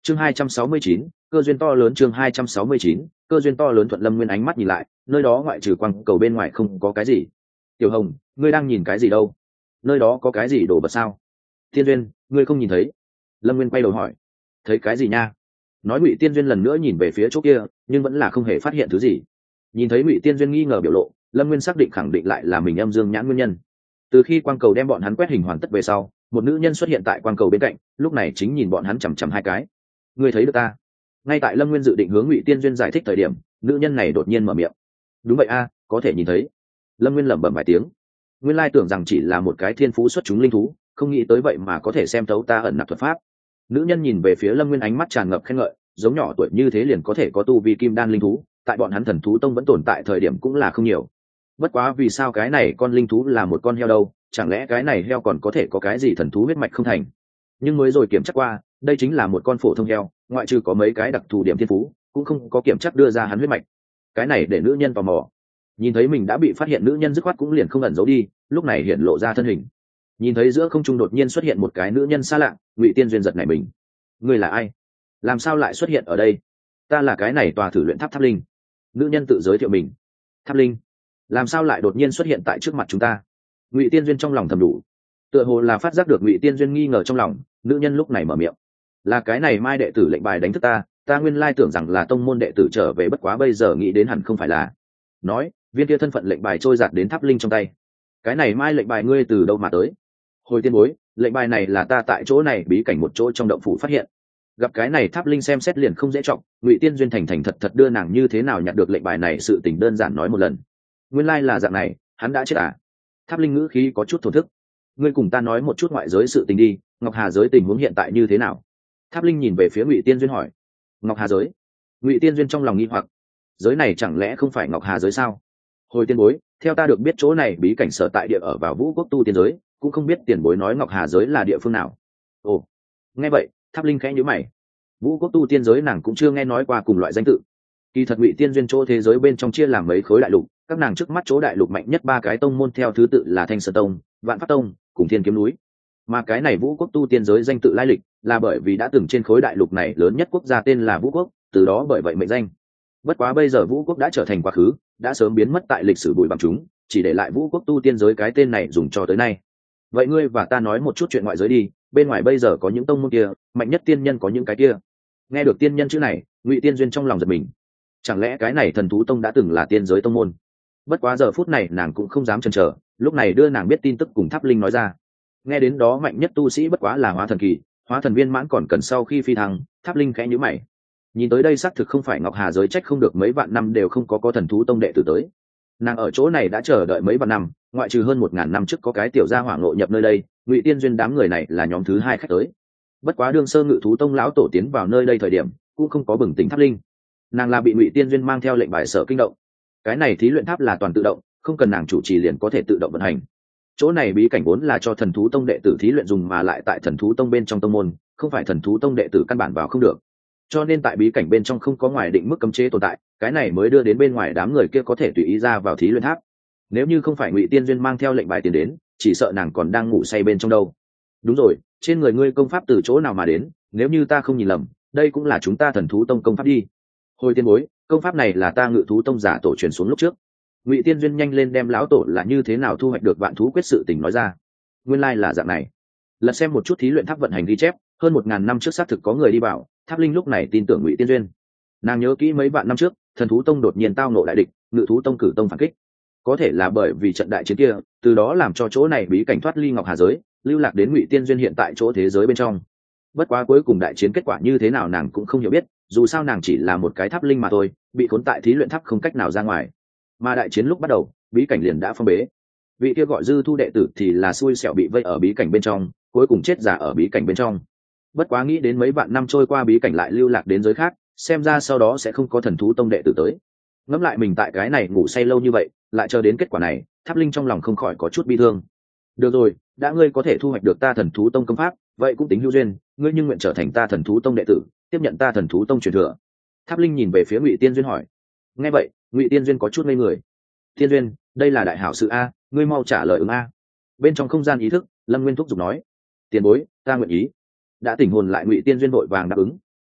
chương 269, cơ duyên to lớn. chương 269, cơ duyên to lớn. Thuận Lâm Nguyên ánh mắt nhìn lại, nơi đó ngoại trừ quang cầu bên ngoài không có cái gì. Tiểu Hồng, ngươi đang nhìn cái gì đâu? Nơi đó có cái gì đổ bật sao? Tiên Duyên, ngươi không nhìn thấy? Lâm Nguyên quay đầu hỏi. Thấy cái gì nha? Nói Ngụy Tiên Duyên lần nữa nhìn về phía chỗ kia, nhưng vẫn là không hề phát hiện thứ gì. Nhìn thấy Ngụy Tiên Duyên nghi ngờ biểu lộ, Lâm Nguyên xác định khẳng định lại là mình âm dương nhãn nguyên nhân. Từ khi quang cầu đem bọn hắn quét hình hoàn tất về sau, một nữ nhân xuất hiện tại quang cầu bên cạnh, lúc này chính nhìn bọn hắn chằm chằm hai cái. Ngươi thấy được ta? Ngay tại Lâm Nguyên dự định hướng Ngụy Tiên Duyên giải thích thời điểm, nữ nhân này đột nhiên mở miệng. Đúng vậy a, có thể nhìn thấy. Lâm Nguyên lẩm bẩm vài tiếng. Nguyên lai tưởng rằng chỉ là một cái thiên phú xuất chúng linh thú, không nghĩ tới vậy mà có thể xem thấu ta ẩn nặc thuật pháp. Nữ nhân nhìn về phía Lâm Nguyên ánh mắt tràn ngập khen ngợi, giống nhỏ tuổi như thế liền có thể có tu vi kim đan linh thú, tại bọn hắn Thần Thú Tông vẫn tồn tại thời điểm cũng là không nhiều. Bất quá vì sao cái này con linh thú là một con heo đâu, chẳng lẽ cái này heo còn có thể có cái gì thần thú huyết mạch không thành? Nhưng mới rồi kiểm tra qua, đây chính là một con phổ thông heo, ngoại trừ có mấy cái đặc thù điểm thiên phú, cũng không có kiểm tra đưa ra hắn huyết mạch. Cái này để nữ nhân tò mò. Nhìn thấy mình đã bị phát hiện, nữ nhân dứt khoát cũng liền không ẩn giấu đi, lúc này hiện lộ ra thân hình. Nhìn thấy giữa không trung đột nhiên xuất hiện một cái nữ nhân xa lạ, Ngụy Tiên Duyên giật nảy mình. Ngươi là ai? Làm sao lại xuất hiện ở đây? Ta là cái này tòa thử luyện tháp Tháp Linh. Nữ nhân tự giới thiệu mình. Tháp Linh? Làm sao lại đột nhiên xuất hiện tại trước mặt chúng ta? Ngụy Tiên Duyên trong lòng thầm đủ. Tựa hồ là phát giác được Ngụy Tiên Duyên nghi ngờ trong lòng, nữ nhân lúc này mở miệng. Là cái này Mai đệ tử lệnh bài đánh thức ta nguyên lai tưởng rằng là tông môn đệ tử trở về, bất quá bây giờ nghĩ đến hẳn không phải là. Nói, viên kia thân phận lệnh bài trôi giạt đến Tháp Linh trong tay. Cái này Mai lệnh bài ngươi từ đâu mà tới? Hồi tiên bối, lệnh bài này là ta tại chỗ này bí cảnh một chỗ trong động phủ phát hiện. Gặp cái này Tháp Linh xem xét liền không dễ trọng, Ngụy Tiên Duyên thành thành thật thật đưa nàng như thế nào nhặt được lệnh bài này sự tình đơn giản nói một lần. Nguyên lai là dạng này, hắn đã chết à? Tháp Linh ngữ khí có chút thổn thức. Ngươi cùng ta nói một chút ngoại giới sự tình đi, Ngọc Hà giới tình huống hiện tại như thế nào? Tháp Linh nhìn về phía Ngụy Tiên Duyên hỏi. Ngọc Hà giới? Ngụy Tiên Duyên trong lòng nghi hoặc, giới này chẳng lẽ không phải Ngọc Hà giới sao? Hồi tiên bối, theo ta được biết chỗ này bí cảnh sở tại địa ở vào Vũ Quốc tu tiên giới, cũng không biết tiền bối nói Ngọc Hà giới là địa phương nào. Ồ, nghe vậy, Tháp Linh khẽ nhíu mày. Vũ Quốc tu tiên giới nàng cũng chưa nghe nói qua cùng loại danh tự. Kỳ thật Ngụy Tiên Duyên chỗ thế giới bên trong chia làm mấy khối đại lục, các nàng trước mắt chỗ đại lục mạnh nhất ba cái tông môn theo thứ tự là Thanh Sơn Tông, Vạn Pháp Tông cùng Thiên Kiếm Núi. Mà cái này Vũ Quốc tu tiên giới danh tự lai lịch là bởi vì đã từng trên khối đại lục này lớn nhất quốc gia tên là Vũ Quốc, từ đó bởi vậy mệnh danh. Bất quá bây giờ Vũ Quốc đã trở thành quá khứ, đã sớm biến mất tại lịch sử bụi bặm chúng, chỉ để lại Vũ Quốc tu tiên giới cái tên này dùng cho tới nay. Vậy ngươi và ta nói một chút chuyện ngoại giới đi, bên ngoài bây giờ có những tông môn kia, mạnh nhất tiên nhân có những cái kia. Nghe được tiên nhân chữ này, Ngụy Tiên Duyên trong lòng giật mình. Chẳng lẽ cái này Thần Thú Tông đã từng là tiên giới tông môn? Bất quá giờ phút này nàng cũng không dám chần chờ, lúc này đưa nàng biết tin tức cùng Tháp Linh nói ra. Nghe đến đó mạnh nhất tu sĩ bất quá là hóa thần kỳ, hóa thần viên mãn còn cần sau khi phi thăng. Tháp Linh khẽ nhíu mày. Nhìn tới đây xác thực không phải Ngọc Hà giới, trách không được mấy vạn năm đều không có Thần Thú Tông đệ tử tới. Nàng ở chỗ này đã chờ đợi mấy vạn năm, ngoại trừ hơn 1000 năm trước có cái tiểu gia hỏa ngộ nhập nơi đây, Ngụy Tiên Duyên đám người này là nhóm thứ hai khách tới. Bất quá đương Sơ Ngự Thú Tông lão tổ tiến vào nơi đây thời điểm, cũng không có bừng tỉnh Tháp Linh. Nàng là bị Ngụy Tiên Duyên mang theo lệnh bài sở kinh động. Cái này thí luyện tháp là toàn tự động, không cần nàng chủ trì liền có thể tự động vận hành. Chỗ này bí cảnh vốn là cho Thần Thú Tông đệ tử thí luyện dùng, mà lại tại Thần Thú Tông bên trong tông môn, không phải Thần Thú Tông đệ tử căn bản vào không được. Cho nên tại bí cảnh bên trong không có ngoài định mức cấm chế tồn tại, cái này mới đưa đến bên ngoài đám người kia có thể tùy ý ra vào thí luyện tháp. Nếu như không phải Ngụy Tiên Duyên mang theo lệnh bài tiền đến, chỉ sợ nàng còn đang ngủ say bên trong đâu. Đúng rồi, trên người ngươi công pháp từ chỗ nào mà đến? Nếu như ta không nhìn lầm, đây cũng là chúng ta Thần Thú Tông công pháp đi. Hồi tiên bối, công pháp này là ta Ngự Thú Tông giả tổ truyền xuống lúc trước. Ngụy Tiên Duyên nhanh lên đem lão tổ là như thế nào thu hoạch được vạn thú quyết sự tình nói ra. Nguyên lai là dạng này. Lật xem một chút thí luyện tháp vận hành ghi chép, hơn 1000 năm trước xác thực có người đi vào. Tháp Linh lúc này tin tưởng Ngụy Tiên Duyên. Nàng nhớ kỹ mấy vạn năm trước, Thần Thú Tông đột nhiên tao nộ đại địch, Ngự Thú Tông cử tông phản kích. Có thể là bởi vì trận đại chiến kia, từ đó làm cho chỗ này bí cảnh thoát ly Ngọc Hà giới, lưu lạc đến Ngụy Tiên Duyên hiện tại chỗ thế giới bên trong. Bất quá cuối cùng đại chiến kết quả như thế nào nàng cũng không hiểu biết, dù sao nàng chỉ là một cái Tháp Linh mà thôi, bị khốn tại thí luyện tháp không cách nào ra ngoài. Mà đại chiến lúc bắt đầu, bí cảnh liền đã phong bế. Vị kia gọi Dư Thu đệ tử thì là xui xẻo bị vây ở bí cảnh bên trong, cuối cùng chết giả ở bí cảnh bên trong. Bất quá nghĩ đến mấy vạn năm trôi qua bí cảnh lại lưu lạc đến giới khác, xem ra sau đó sẽ không có Thần Thú Tông đệ tử tới. Ngẫm lại mình tại cái này ngủ say lâu như vậy, lại chờ đến kết quả này, Tháp Linh trong lòng không khỏi có chút bi thương. Được rồi, đã ngươi có thể thu hoạch được ta Thần Thú Tông công pháp, vậy cũng tính hữu duyên, ngươi nhưng nguyện trở thành ta Thần Thú Tông đệ tử, tiếp nhận ta Thần Thú Tông truyền thừa. Tháp Linh nhìn về phía Ngụy Tiên Duyên hỏi. Nghe vậy, Ngụy Tiên Duyên có chút ngây người. Tiên Duyên, đây là đại hảo sự a, ngươi mau trả lời ứng a. Bên trong không gian ý thức, Lâm Nguyên thúc giục nói. Tiền bối, ta nguyện ý. Đã tỉnh hồn lại Ngụy Tiên Duyên vội vàng đáp ứng.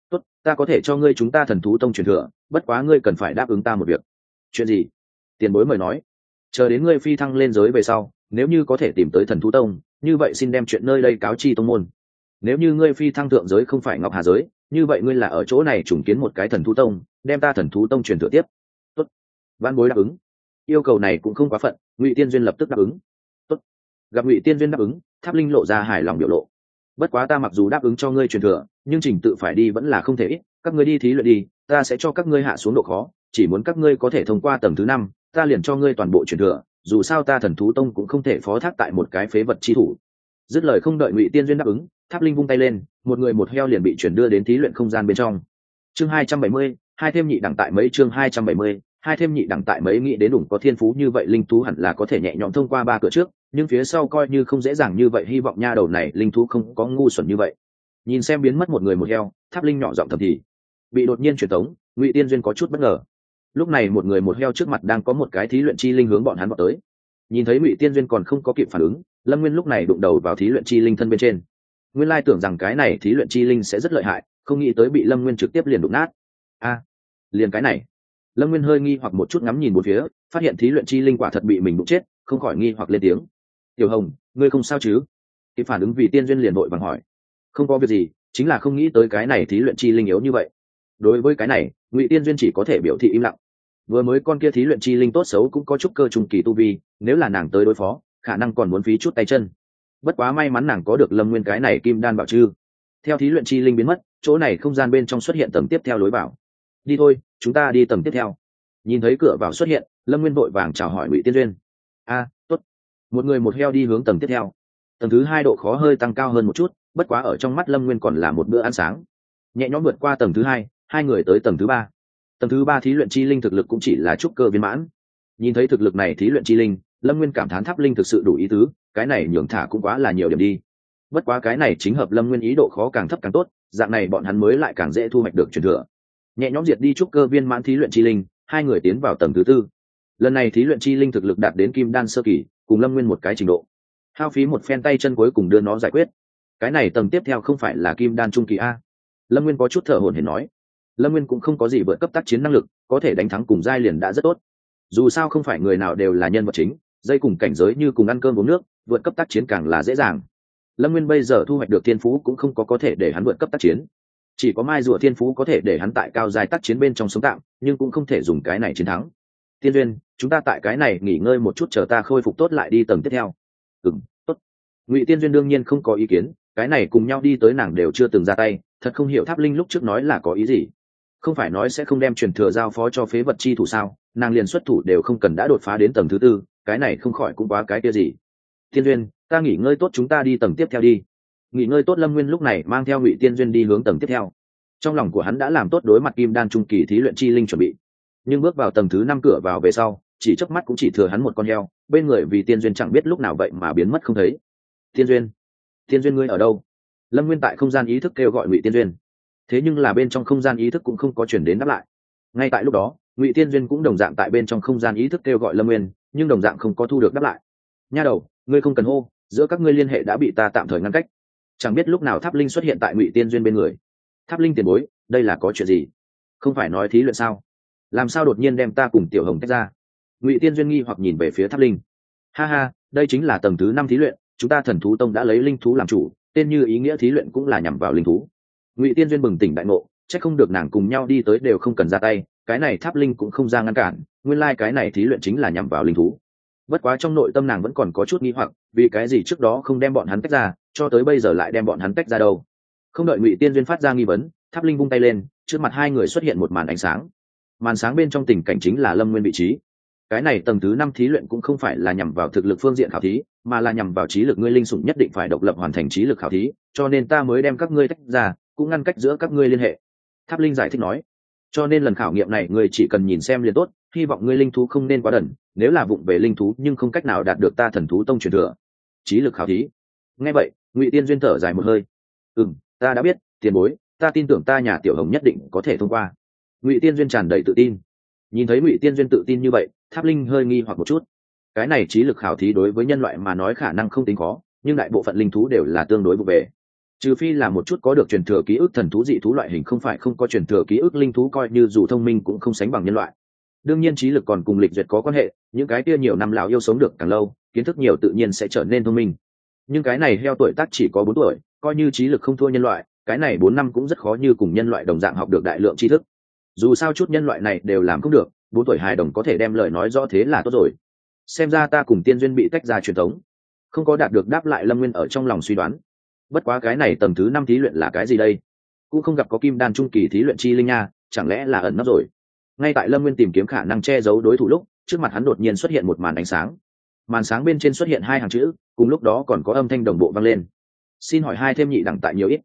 ta có thể cho ngươi chúng ta thần thú tông truyền thừa, bất quá ngươi cần phải đáp ứng ta một việc. Chuyện gì? Tiền bối mời nói. Chờ đến ngươi phi thăng lên giới về sau, nếu như có thể tìm tới thần thú tông, như vậy xin đem chuyện nơi đây cáo chi tông môn. Nếu như ngươi phi thăng thượng giới không phải ngọc hà giới, như vậy ngươi là ở chỗ này trùng kiến một cái thần thú tông, đem ta thần thú tông truyền thừa tiếp. Tốt. Văn bối đáp ứng. Yêu cầu này cũng không quá phận, Ngụy Tiên Duyên lập tức đáp ứng. Tốt. Gặp Ngụy Tiên Duyên đáp ứng, Tháp Linh lộ ra hài lòng biểu lộ. Bất quá ta mặc dù đáp ứng cho ngươi truyền thừa, nhưng trình tự phải đi vẫn là không thể ít, các ngươi đi thí luyện đi, ta sẽ cho các ngươi hạ xuống độ khó, chỉ muốn các ngươi có thể thông qua tầng thứ 5, ta liền cho ngươi toàn bộ truyền thừa, dù sao ta thần thú tông cũng không thể phó thác tại một cái phế vật chi thủ. Dứt lời không đợi Ngụy Tiên Duyên đáp ứng, Tháp Linh vung tay lên, một người một heo liền bị chuyển đưa đến thí luyện không gian bên trong. Chương 270, hai thêm nhị đẳng tại mấy chương 270, hai thêm nhị đẳng tại mấy nghĩ đến đủ có thiên phú như vậy linh thú hẳn là có thể nhẹ nhõm thông qua 3 cửa trước, nhưng phía sau coi như không dễ dàng như vậy, hy vọng nha đầu này linh thú không có ngu xuẩn như vậy. Nhìn xem biến mất một người một heo, Tháp Linh nhỏ giọng thầm thì. Bị đột nhiên truyền tống, Ngụy Tiên Duyên có chút bất ngờ. Lúc này một người một heo trước mặt đang có một cái thí luyện chi linh hướng bọn hắn vọt tới. Nhìn thấy Ngụy Tiên Duyên còn không có kịp phản ứng, Lâm Nguyên lúc này đụng đầu vào thí luyện chi linh thân bên trên. Nguyên lai tưởng rằng cái này thí luyện chi linh sẽ rất lợi hại, không nghĩ tới bị Lâm Nguyên trực tiếp liền đụng nát. Liền cái này. Lâm Nguyên hơi nghi hoặc một chút, ngắm nhìn một phía, phát hiện thí luyện chi linh quả thật bị mình đụng chết, không khỏi nghi hoặc lên tiếng. Tiểu Hồng, ngươi không sao chứ? Cái phản ứng vì Tiên Duyên liền vội vàng hỏi. Không có việc gì, chính là không nghĩ tới cái này thí luyện chi linh yếu như vậy. Đối với cái này, Ngụy Tiên Duyên chỉ có thể biểu thị im lặng. Vừa mới con kia thí luyện chi linh tốt xấu cũng có chút cơ trung kỳ tu vi, nếu là nàng tới đối phó, khả năng còn muốn phí chút tay chân. Bất quá may mắn nàng có được Lâm Nguyên cái này kim đan bảo trư. Theo thí luyện chi linh biến mất, chỗ này không gian bên trong xuất hiện tầng tiếp theo lối vào. Đi thôi, chúng ta đi tầng tiếp theo. Nhìn thấy cửa vào xuất hiện, Lâm Nguyên vội vàng chào hỏi Ngụy Tiên Duyên. Tốt. Một người một heo đi hướng tầng tiếp theo. Tầng thứ 2 độ khó hơi tăng cao hơn một chút, bất quá ở trong mắt Lâm Nguyên còn là một bữa ăn sáng. Nhẹ nhõm vượt qua tầng thứ 2, hai người tới tầng thứ 3. Tầng thứ 3 thí luyện chi linh thực lực cũng chỉ là trúc cơ viên mãn. Nhìn thấy thực lực này thí luyện chi linh, Lâm Nguyên cảm thán Tháp Linh thực sự đủ ý tứ, cái này nhường thả cũng quá là nhiều điểm đi. Bất quá cái này chính hợp Lâm Nguyên ý, độ khó càng thấp càng tốt, dạng này bọn hắn mới lại càng dễ thu hoạch được truyền thừa. Nhẹ nhõm diệt đi trúc cơ viên mãn thí luyện chi linh, hai người tiến vào tầng thứ 4. Lần này thí luyện chi linh thực lực đạt đến kim đan sơ kỳ, cùng Lâm Nguyên một cái trình độ. Hao phí một phen tay chân cuối cùng đưa nó giải quyết. Cái này tầng tiếp theo không phải là kim đan trung kỳ a? Lâm Nguyên có chút thở hổn hển nói. Lâm Nguyên cũng không có gì vượt cấp tác chiến năng lực, có thể đánh thắng cùng giai liền đã rất tốt. Dù sao không phải người nào đều là nhân vật chính, dây cùng cảnh giới như cùng ăn cơm uống nước, vượt cấp tác chiến càng là dễ dàng. Lâm Nguyên bây giờ thu hoạch được thiên phú cũng không có thể để hắn vượt cấp tác chiến, chỉ có mai rùa thiên phú có thể để hắn tại cao giai tác chiến bên trong sống tạm, nhưng cũng không thể dùng cái này chiến thắng. Tiên Duyên, chúng ta tại cái này nghỉ ngơi một chút, chờ ta khôi phục tốt lại đi tầng tiếp theo. Tốt. Ngụy Tiên Duyên đương nhiên không có ý kiến, cái này cùng nhau đi tới nàng đều chưa từng ra tay, thật không hiểu Tháp Linh lúc trước nói là có ý gì. Không phải nói sẽ không đem truyền thừa giao phó cho phế vật chi thủ sao, nàng liền xuất thủ đều không cần đã đột phá đến tầng thứ 4, cái này không khỏi cũng quá cái kia gì. Tiên Duyên, ta nghỉ ngơi tốt, chúng ta đi tầng tiếp theo đi. Nghỉ ngơi tốt, Lâm Nguyên lúc này mang theo Ngụy Tiên Duyên đi hướng tầng tiếp theo. Trong lòng của hắn đã làm tốt đối mặt kim đan trung kỳ thí luyện chi linh chuẩn bị, nhưng bước vào tầng thứ 5 cửa vào về sau, chỉ chớp mắt cũng chỉ thừa hắn một con heo, bên người vì Tiên Duyên chẳng biết lúc nào vậy mà biến mất không thấy. Tiên Duyên ngươi ở đâu? Lâm Nguyên tại không gian ý thức kêu gọi Ngụy Tiên Duyên, thế nhưng là bên trong không gian ý thức cũng không có chuyển đến đáp lại. Ngay tại lúc đó, Ngụy Tiên Duyên cũng đồng dạng tại bên trong không gian ý thức kêu gọi Lâm Nguyên, nhưng đồng dạng không có thu được đáp lại. Nha đầu, ngươi không cần hô, giữa các ngươi liên hệ đã bị ta tạm thời ngăn cách. Chẳng biết lúc nào Tháp Linh xuất hiện tại Ngụy Tiên Duyên bên người. Tháp Linh tiền bối, đây là có chuyện gì? Không phải nói thí luyện sao? Làm sao đột nhiên đem ta cùng Tiểu Hồng tách ra? Ngụy Tiên Duyên nghi hoặc nhìn về phía Tháp Linh. Ha, đây chính là tầng thứ 5 thí luyện, chúng ta Thần Thú Tông đã lấy linh thú làm chủ, tên như ý nghĩa thí luyện cũng là nhằm vào linh thú. Ngụy Tiên Duyên bừng tỉnh đại ngộ, chắc không được nàng cùng nhau đi tới đều không cần ra tay, cái này Tháp Linh cũng không ra ngăn cản, nguyên lai cái này thí luyện chính là nhằm vào linh thú. Bất quá trong nội tâm nàng vẫn còn có chút nghi hoặc, vì cái gì trước đó không đem bọn hắn tách ra, cho tới bây giờ lại đem bọn hắn tách ra đâu? Không đợi Ngụy Tiên Duyên phát ra nghi vấn, Tháp Linh vung tay lên, trước mặt hai người xuất hiện một màn ánh sáng. Màn sáng bên trong tình cảnh chính là Lâm Nguyên vị trí. Cái này tầng thứ 5 thí luyện cũng không phải là nhằm vào thực lực phương diện khảo thí, mà là nhằm vào trí lực, ngươi linh sủng nhất định phải độc lập hoàn thành trí lực khảo thí, cho nên ta mới đem các ngươi tách ra, cũng ngăn cách giữa các ngươi liên hệ. Tháp Linh giải thích nói. Cho nên lần khảo nghiệm này ngươi chỉ cần nhìn xem liền tốt, hy vọng ngươi linh thú không nên quá đần, nếu là vụng về linh thú nhưng không cách nào đạt được ta Thần Thú Tông truyền thừa. Trí lực khảo thí. Nghe vậy, Ngụy Tiên Duyên thở dài một hơi. Ta đã biết, tiền bối, ta tin tưởng ta nhà Tiểu Hồng nhất định có thể thông qua. Ngụy Tiên Duyên tràn đầy tự tin. Nhìn thấy Ngụy Tiên Duyên tự tin như vậy, Tháp Linh hơi nghi hoặc một chút. Cái này trí lực khảo thí đối với nhân loại mà nói khả năng không tính khó, nhưng đại bộ phận linh thú đều là tương đối vụ về. trừ phi là một chút có được truyền thừa ký ức thần thú dị thú loại hình, không phải không có truyền thừa ký ức linh thú coi như dù thông minh cũng không sánh bằng nhân loại. Đương nhiên trí lực còn cùng lịch duyệt có quan hệ, những cái kia nhiều năm lão yêu sống được càng lâu, kiến thức nhiều tự nhiên sẽ trở nên thông minh. Nhưng cái này heo tuổi tác chỉ có 4 tuổi, coi như trí lực không thua nhân loại, cái này 4 năm cũng rất khó như cùng nhân loại đồng dạng học được đại lượng tri thức. Dù sao chút nhân loại này đều làm không được, 4 tuổi hài đồng có thể đem lời nói rõ thế là tốt rồi. Xem ra ta cùng tiên duyên bị tách ra truyền thống. Không có đạt được đáp lại Lâm Nguyên ở trong lòng suy đoán. Bất quá cái này tầng thứ 5 thí luyện là cái gì đây? Cũng không gặp có kim đan trung kỳ thí luyện chi linh nha, chẳng lẽ là ẩn nấp rồi? Ngay tại Lâm Nguyên tìm kiếm khả năng che giấu đối thủ lúc, trước mặt hắn đột nhiên xuất hiện một màn ánh sáng. Màn sáng bên trên xuất hiện 2 hàng chữ, cùng lúc đó còn có âm thanh đồng bộ vang lên. Xin hỏi 2 thêm nhị đẳng tại nhiều ít?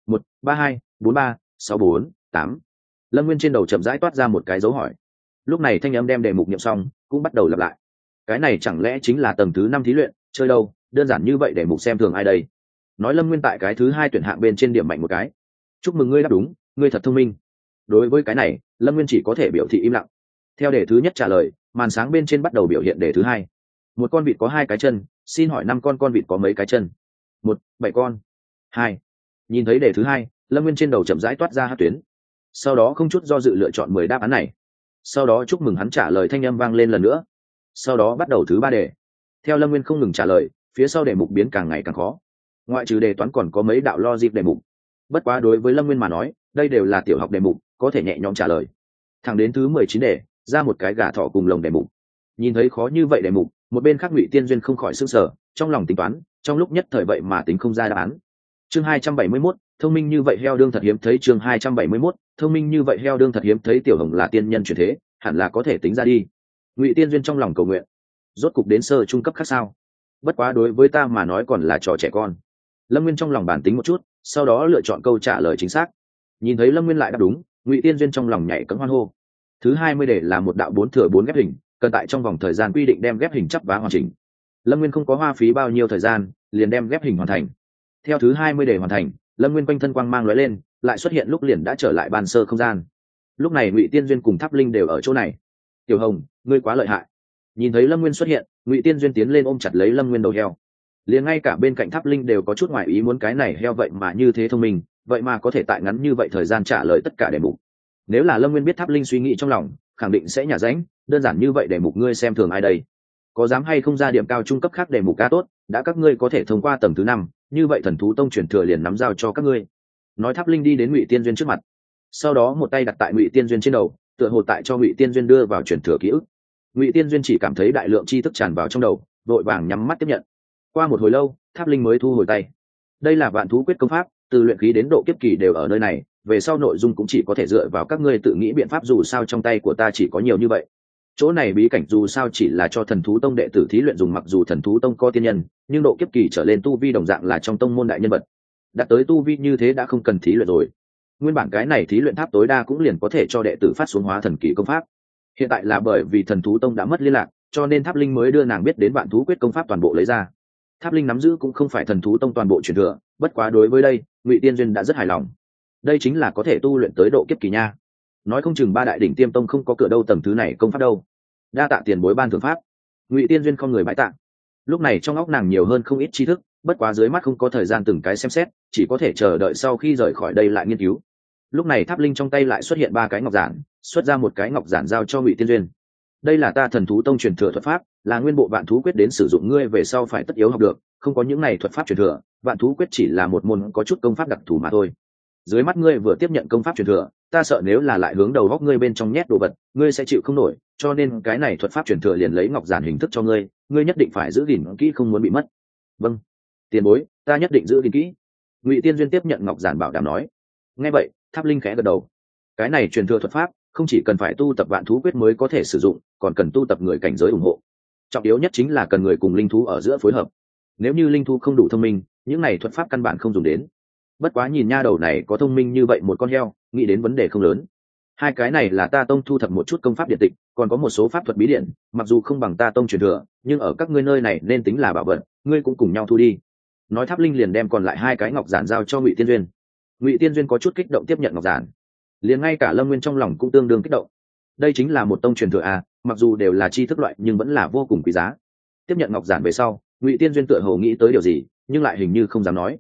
1324364 8. Lâm Nguyên trên đầu chậm rãi toát ra một cái dấu hỏi. Lúc này thanh âm đem đề mục niệm xong, cũng bắt đầu lặp lại. Cái này chẳng lẽ chính là tầng thứ 5 thí luyện, chơi đâu, đơn giản như vậy để mục xem thường ai đây? Nói Lâm Nguyên tại cái thứ 2 tuyển hạng bên trên điểm mạnh một cái. Chúc mừng ngươi đáp đúng, ngươi thật thông minh. Đối với cái này, Lâm Nguyên chỉ có thể biểu thị im lặng. Theo đề thứ nhất trả lời, màn sáng bên trên bắt đầu biểu hiện đề thứ 2. Một con vịt có 2 cái chân, xin hỏi 5 con vịt có mấy cái chân? 1, 7 con. 2. Nhìn thấy đề thứ 2, Lâm Nguyên trên đầu chậm rãi toát ra hát tuyến. Sau đó không chút do dự lựa chọn 10 đáp án này. Sau đó chúc mừng hắn trả lời thanh âm vang lên lần nữa. Sau đó bắt đầu thứ 3 đề. Theo Lâm Nguyên không ngừng trả lời, phía sau đề mục biến càng ngày càng khó. Ngoại trừ đề toán còn có mấy đạo logic đề mục. Bất quá đối với Lâm Nguyên mà nói, đây đều là tiểu học đề mục, có thể nhẹ nhõm trả lời. Thẳng đến thứ 19 đề, ra một cái gà thỏ cùng lồng đề mục. Nhìn thấy khó như vậy đề mục, một bên khác Ngụy Tiên Duyên không khỏi sửng sở, trong lòng tính toán, trong lúc nhất thời vậy mà tính không ra đáp án. Chương 271, thông minh như vậy heo đương thật hiếm thấy. Chương 271, thông minh như vậy heo đương thật hiếm thấy. Tiểu Hồng là tiên nhân chuyển thế, hẳn là có thể tính ra đi. Ngụy Tiên Duyên trong lòng cầu nguyện. Rốt cục đến sơ trung cấp khác sao? Bất quá đối với ta mà nói còn là trò trẻ con. Lâm Nguyên trong lòng bản tính một chút, sau đó lựa chọn câu trả lời chính xác. Nhìn thấy Lâm Nguyên lại đáp đúng, Ngụy Tiên Duyên trong lòng nhảy cẫng hoan hô. Thứ 20 đề là một đạo 4x4 ghép hình, cần tại trong vòng thời gian quy định đem ghép hình chắp vá hoàn chỉnh. Lâm Nguyên không có hoa phí bao nhiêu thời gian, liền đem ghép hình hoàn thành. Theo thứ 20 đề hoàn thành, Lâm Nguyên quanh thân quang mang lóe lên, lại xuất hiện lúc liền đã trở lại ban sơ không gian. Lúc này Ngụy Tiên Duyên cùng Tháp Linh đều ở chỗ này. Tiểu Hồng, ngươi quá lợi hại. Nhìn thấy Lâm Nguyên xuất hiện, Ngụy Tiên Duyên tiến lên ôm chặt lấy Lâm Nguyên đầu heo. Liền ngay cả bên cạnh Tháp Linh đều có chút ngoài ý muốn, cái này heo vậy mà như thế thông minh, vậy mà có thể tại ngắn như vậy thời gian trả lời tất cả đề mục. Nếu là Lâm Nguyên biết Tháp Linh suy nghĩ trong lòng, khẳng định sẽ nhả ránh, đơn giản như vậy đề mục ngươi xem thường ai đây? Có dám hay không ra điểm cao trung cấp khác đề mục ca tốt, đã các ngươi có thể thông qua tầng thứ 5, như vậy thần thú tông truyền thừa liền nắm giao cho các ngươi. Nói Tháp Linh đi đến Ngụy Tiên Duyên trước mặt, sau đó một tay đặt tại Ngụy Tiên Duyên trên đầu, tựa hồ tại cho Ngụy Tiên Duyên đưa vào truyền thừa ký ức. Ngụy Tiên Duyên chỉ cảm thấy đại lượng tri thức tràn vào trong đầu, vội vàng nhắm mắt tiếp nhận. Qua một hồi lâu, Tháp Linh mới thu hồi tay. Đây là Vạn Thú Quyết công pháp, từ luyện khí đến độ kiếp kỳ đều ở nơi này, về sau nội dung cũng chỉ có thể dựa vào các ngươi tự nghĩ biện pháp, dù sao trong tay của ta chỉ có nhiều như vậy. Chỗ này bí cảnh dù sao chỉ là cho thần thú tông đệ tử thí luyện dùng, mặc dù thần thú tông có tiên nhân, nhưng độ kiếp kỳ trở lên tu vi đồng dạng là trong tông môn đại nhân vật. Đạt tới tu vi như thế đã không cần thí luyện rồi. Nguyên bản cái này thí luyện tháp tối đa cũng liền có thể cho đệ tử phát xuống hóa thần kỳ công pháp. Hiện tại là bởi vì thần thú tông đã mất liên lạc, cho nên Tháp Linh mới đưa nàng biết đến Vạn Thú Quyết công pháp toàn bộ lấy ra. Tháp Linh nắm giữ cũng không phải thần thú tông toàn bộ truyền thừa, bất quá đối với đây, Ngụy Tiên Duyên đã rất hài lòng. Đây chính là có thể tu luyện tới độ kiếp kỳ nha. Nói không chừng 3 đại đỉnh tiêm tông không có cửa đâu tầng thứ này công pháp đâu. Đa tạ tiền bối ban thưởng pháp. Ngụy Tiên Duyên không người bãi tạ. Lúc này trong óc nàng nhiều hơn không ít tri thức, bất quá dưới mắt không có thời gian từng cái xem xét, chỉ có thể chờ đợi sau khi rời khỏi đây lại nghiên cứu. Lúc này Tháp Linh trong tay lại xuất hiện 3 cái ngọc giản, xuất ra một cái ngọc giản giao cho Ngụy Tiên Duyên. Đây là ta thần thú tông truyền thừa thuật pháp, là nguyên bộ Vạn Thú Quyết đến sử dụng, ngươi về sau phải tất yếu học được, không có những này thuật pháp truyền thừa, Vạn Thú Quyết chỉ là một môn có chút công pháp đặc thù mà thôi. Dưới mắt ngươi vừa tiếp nhận công pháp truyền thừa, ta sợ nếu là lại hướng đầu góc ngươi bên trong nhét đồ vật, ngươi sẽ chịu không nổi, cho nên cái này thuật pháp truyền thừa liền lấy ngọc giản hình thức cho ngươi, ngươi nhất định phải giữ gìn kỹ, không muốn bị mất. Vâng, tiền bối, ta nhất định giữ gìn kỹ. Ngụy Tiên Duyên tiếp nhận ngọc giản bảo đảm nói. Nghe vậy, Tháp Linh khẽ gật đầu. Cái này truyền thừa thuật pháp không chỉ cần phải tu tập Vạn Thú Quyết mới có thể sử dụng, còn cần tu tập người cảnh giới ủng hộ. Trọng yếu nhất chính là cần người cùng linh thú ở giữa phối hợp. Nếu như linh thú không đủ thông minh, những này thuật pháp căn bản không dùng đến. Bất quá nhìn nha đầu này có thông minh như vậy một con heo, nghĩ đến vấn đề không lớn. 2 cái này là ta tông thu thập một chút công pháp điện tịch, còn có một số pháp thuật bí điện, mặc dù không bằng ta tông truyền thừa, nhưng ở các ngươi nơi này nên tính là bảo vật, ngươi cũng cùng nhau thu đi. Nói Tháp Linh liền đem còn lại 2 cái ngọc giản giao cho Ngụy Tiên Duyên. Ngụy Tiên Duyên có chút kích động tiếp nhận ngọc giản, liền ngay cả Lâm Nguyên trong lòng cũng tương đương kích động. Đây chính là một tông truyền thừa à, mặc dù đều là tri thức loại nhưng vẫn là vô cùng quý giá. Tiếp nhận ngọc giản về sau, Ngụy Tiên Duyên tựa hồ nghĩ tới điều gì, nhưng lại hình như không dám nói.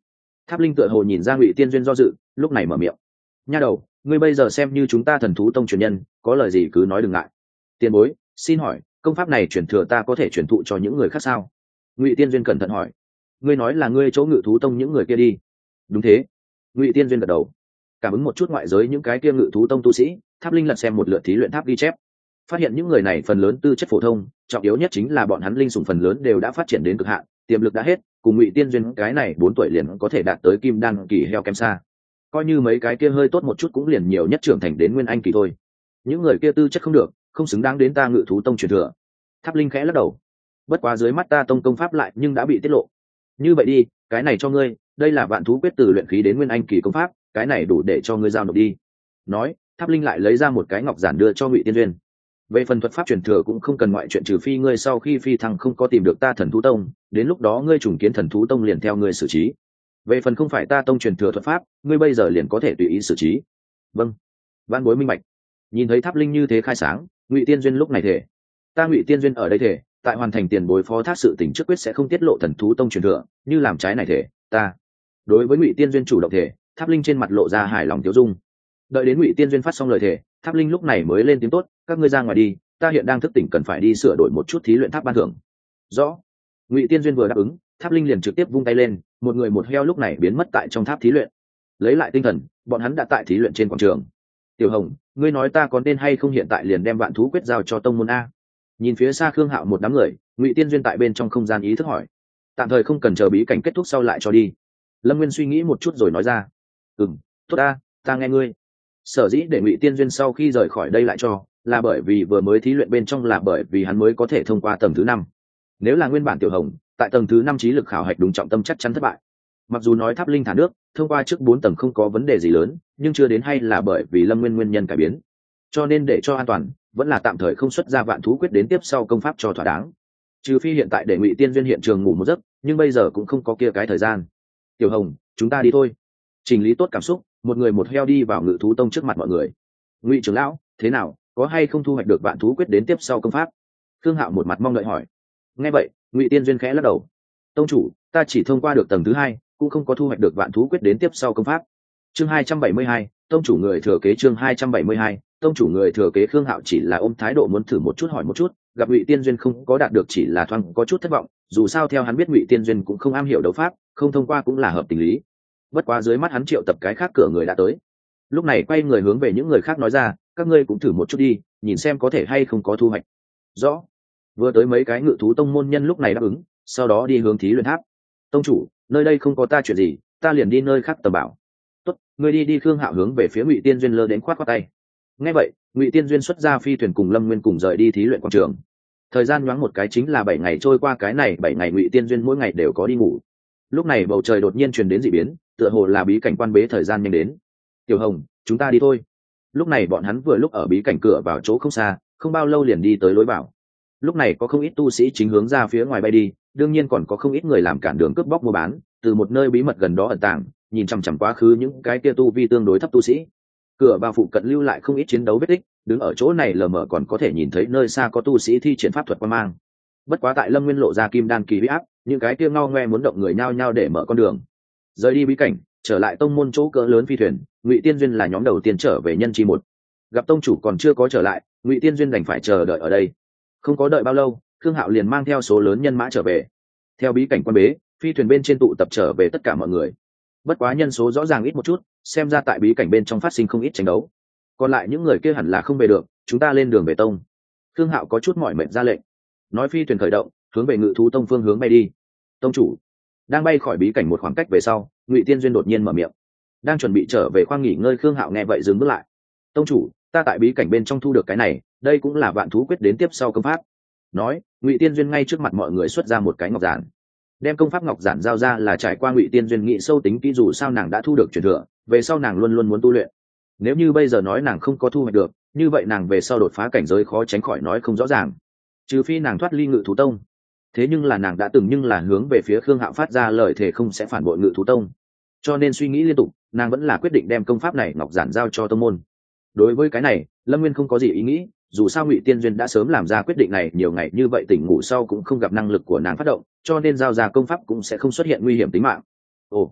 Tháp Linh tựa hồ nhìn ra Ngụy Tiên Duyên do dự, lúc này mở miệng: nha đầu, ngươi bây giờ xem như chúng ta Thần thú tông truyền nhân, có lời gì cứ nói đừng ngại. Tiền bối, xin hỏi công pháp này truyền thừa ta có thể truyền thụ cho những người khác sao? Ngụy Tiên Duyên cẩn thận hỏi. Ngươi nói là ngươi chỗ Ngự thú tông những người kia đi? Đúng thế. Ngụy Tiên Duyên gật đầu. Cảm ứng một chút ngoại giới những cái kia Ngự thú tông tu sĩ, Tháp Linh lật xem một lượt thí luyện tháp ghi chép, phát hiện những người này phần lớn tư chất phổ thông, trọng yếu nhất chính là bọn hắn linh sủng phần lớn đều đã phát triển đến cực hạn, tiềm lực đã hết, cùng Ngụy Tiên Duyên cái này 4 tuổi liền có thể đạt tới kim đan kỳ heo kém xa. Coi như mấy cái kia hơi tốt một chút cũng liền nhiều nhất trưởng thành đến nguyên anh kỳ thôi. Những người kia tư chất không được, không xứng đáng đến ta Ngự thú tông truyền thừa. Tháp Linh khẽ lắc đầu. Bất quá dưới mắt ta tông công pháp lại nhưng đã bị tiết lộ. Như vậy đi, cái này cho ngươi, đây là vạn thú quyết từ luyện khí đến nguyên anh kỳ công pháp, cái này đủ để cho ngươi giao nộp đi. Nói, Tháp Linh lại lấy ra một cái ngọc giản đưa cho Ngụy Tiên Duyên. Về phần thuật pháp truyền thừa cũng không cần ngoại chuyện, trừ phi ngươi sau khi phi thăng không có tìm được ta Thần thú tông, đến lúc đó ngươi trùng kiến Thần thú tông liền theo ngươi xử trí. Về phần không phải ta tông truyền thừa thuật pháp, ngươi bây giờ liền có thể tùy ý xử trí. Vâng, văn bối minh bạch. Nhìn thấy Tháp Linh như thế khai sáng, Ngụy Tiên Duyên lúc này thể: ta Ngụy Tiên Duyên ở đây thể, tại hoàn thành tiền bối phó thác sự tình trước quyết sẽ không tiết lộ Thần thú tông truyền thừa, như làm trái này thể, ta. Đối với Ngụy Tiên Duyên chủ động thể, Tháp Linh trên mặt lộ ra hài lòng tiêu dung. Đợi đến Ngụy Tiên Duyên phát xong lời thể, Tháp Linh lúc này mới lên tiếng: tốt, các ngươi ra ngoài đi, ta hiện đang thức tỉnh, cần phải đi sửa đổi một chút thí luyện tháp ban thưởng. Rõ. Ngụy Tiên Duyên vừa đáp ứng, Tháp Linh liền trực tiếp vung tay lên, một người một heo lúc này biến mất tại trong tháp thí luyện. Lấy lại tinh thần, bọn hắn đã tại thí luyện trên quảng trường. Tiểu Hồng, ngươi nói ta có nên hay không hiện tại liền đem vạn thú quyết giao cho tông môn a? Nhìn phía xa Khương Hạo một đám người, Ngụy Tiên Duyên tại bên trong không gian ý thức hỏi. Tạm thời không cần, chờ bí cảnh kết thúc sau lại cho đi. Lâm Nguyên suy nghĩ một chút rồi nói ra. Tốt ta nghe ngươi. Sở dĩ để Ngụy Tiên Duyên sau khi rời khỏi đây lại cho, là bởi vì vừa mới thí luyện bên trong, là bởi vì hắn mới có thể thông qua tầng thứ 5. Nếu là nguyên bản Tiểu Hồng, tại tầng thứ 5 trí lực khảo hạch đúng trọng tâm chắc chắn thất bại. Mặc dù nói Tháp Linh thả nước, thông qua trước 4 tầng không có vấn đề gì lớn, nhưng chưa đến hay là bởi vì Lâm Nguyên nguyên nhân cải biến. Cho nên để cho an toàn, vẫn là tạm thời không xuất ra vạn thú quyết đến tiếp sau công pháp cho thỏa đáng. Trừ phi hiện tại để Ngụy Tiên Duyên hiện trường ngủ một giấc, nhưng bây giờ cũng không có kia cái thời gian. Tiểu Hồng, chúng ta đi thôi. Chỉnh lý tốt cảm xúc, một người một heo đi vào Ngự thú tông trước mặt mọi người. Ngụy trưởng lão, thế nào, có hay không thu hoạch được vạn thú quyết đến tiếp sau công pháp? Khương Hạo một mặt mong đợi hỏi. Nghe vậy, Ngụy Tiên Duyên khẽ lắc đầu. Tông chủ, ta chỉ thông qua được tầng thứ 2, cũng không có thu hoạch được vạn thú quyết đến tiếp sau công pháp. Chương 272, tông chủ người thừa kế. Chương 272, tông chủ người thừa kế. Khương Hạo chỉ là ôm thái độ muốn thử một chút hỏi một chút, gặp Ngụy Tiên Duyên không có đạt được chỉ là thoáng có chút thất vọng, dù sao theo hắn biết Ngụy Tiên Duyên cũng không am hiểu đấu pháp, không thông qua cũng là hợp tình lý. Bất quá dưới mắt hắn triệu tập cái khác cửa người đã tới, lúc này quay người hướng về những người khác nói ra: các ngươi cũng thử một chút đi, nhìn xem có thể hay không có thu hoạch. Rõ. Vừa tới mấy cái Ngự thú tông môn nhân lúc này đáp ứng, sau đó đi hướng thí luyện tháp. Tông chủ, nơi đây không có ta chuyện gì, ta liền đi nơi khác tầm bảo. Tốt, ngươi đi. Khương Hạo hướng về phía Ngụy Tiên Duyên lơ đến khoát khoát tay. Nghe vậy, Ngụy Tiên Duyên xuất ra phi thuyền cùng Lâm Nguyên cùng rời đi thí luyện quảng trường. Thời gian nhoáng một cái chính là 7 ngày trôi qua, cái này 7 ngày Ngụy Tiên Duyên mỗi ngày đều có đi ngủ. Lúc này bầu trời đột nhiên truyền đến dị biến, tựa hồ là bí cảnh quan bế thời gian nhanh đến. Tiểu Hồng, chúng ta đi thôi. Lúc này bọn hắn vừa lúc ở bí cảnh cửa vào chỗ không xa, không bao lâu liền đi tới lối vào. Lúc này có không ít tu sĩ chính hướng ra phía ngoài bay đi, đương nhiên còn có không ít người làm cản đường cướp bóc mua bán, từ một nơi bí mật gần đó ẩn tàng, nhìn chằm chằm quá khứ những cái kia tu vi tương đối thấp tu sĩ. Cửa vào phụ cận lưu lại không ít chiến đấu vết tích, đứng ở chỗ này lờ mờ còn có thể nhìn thấy nơi xa có tu sĩ thi triển pháp thuật quan mang. Bất quá tại Lâm Nguyên lộ ra kim đan kỳ huy áp, những cái kia ngao ngoe muốn động người nhao nhao để mở con đường. Rời đi bí cảnh, trở lại tông môn chỗ cỡ lớn phi thuyền, Ngụy Tiên Duyên là nhóm đầu tiên trở về nhân chi một. Gặp tông chủ còn chưa có trở lại, Ngụy Tiên Duyên đành phải chờ đợi ở đây. Không có đợi bao lâu, Khương Hạo liền mang theo số lớn nhân mã trở về. Theo bí cảnh quan bế, phi thuyền bên trên tụ tập trở về tất cả mọi người. Bất quá nhân số rõ ràng ít một chút, xem ra tại bí cảnh bên trong phát sinh không ít tranh đấu. Còn lại những người kia hẳn là không về được, chúng ta lên đường về tông. Khương Hạo có chút mỏi mệt ra lệnh. Nói phi thuyền khởi động, hướng về Ngự thú tông phương hướng bay đi. Tông chủ. Đang bay khỏi bí cảnh một khoảng cách về sau, Ngụy Tiên Duyên đột nhiên mở miệng. Đang chuẩn bị trở về khoang nghỉ ngơi, Khương Hạo nghe vậy dừng bước lại. Tông chủ, ta tại bí cảnh bên trong thu được cái này, đây cũng là vạn thú quyết đến tiếp sau công pháp. Nói, Ngụy Tiên Duyên ngay trước mặt mọi người xuất ra một cái ngọc giản. Đem công pháp ngọc giản giao ra là trải qua Ngụy Tiên Duyên nghĩ sâu tính kỹ, dù sao nàng đã thu được truyền thừa, về sau nàng luôn luôn muốn tu luyện. Nếu như bây giờ nói nàng không có thu hoạch được, như vậy nàng về sau đột phá cảnh giới khó tránh khỏi nói không rõ ràng. Trừ phi nàng thoát ly Ngự thú tông. Thế nhưng là nàng đã từng nhưng là hướng về phía Khương Hạo phát ra lời thề không sẽ phản bội Ngự thú tông. Cho nên suy nghĩ liên tục, nàng vẫn là quyết định đem công pháp này ngọc giản giao cho tông môn. Đối với cái này, Lâm Nguyên không có gì ý nghĩ, dù sao Ngụy Tiên Duyên đã sớm làm ra quyết định này nhiều ngày như vậy, tỉnh ngủ sau cũng không gặp năng lực của nàng phát động, cho nên giao ra công pháp cũng sẽ không xuất hiện nguy hiểm tính mạng. Ồ,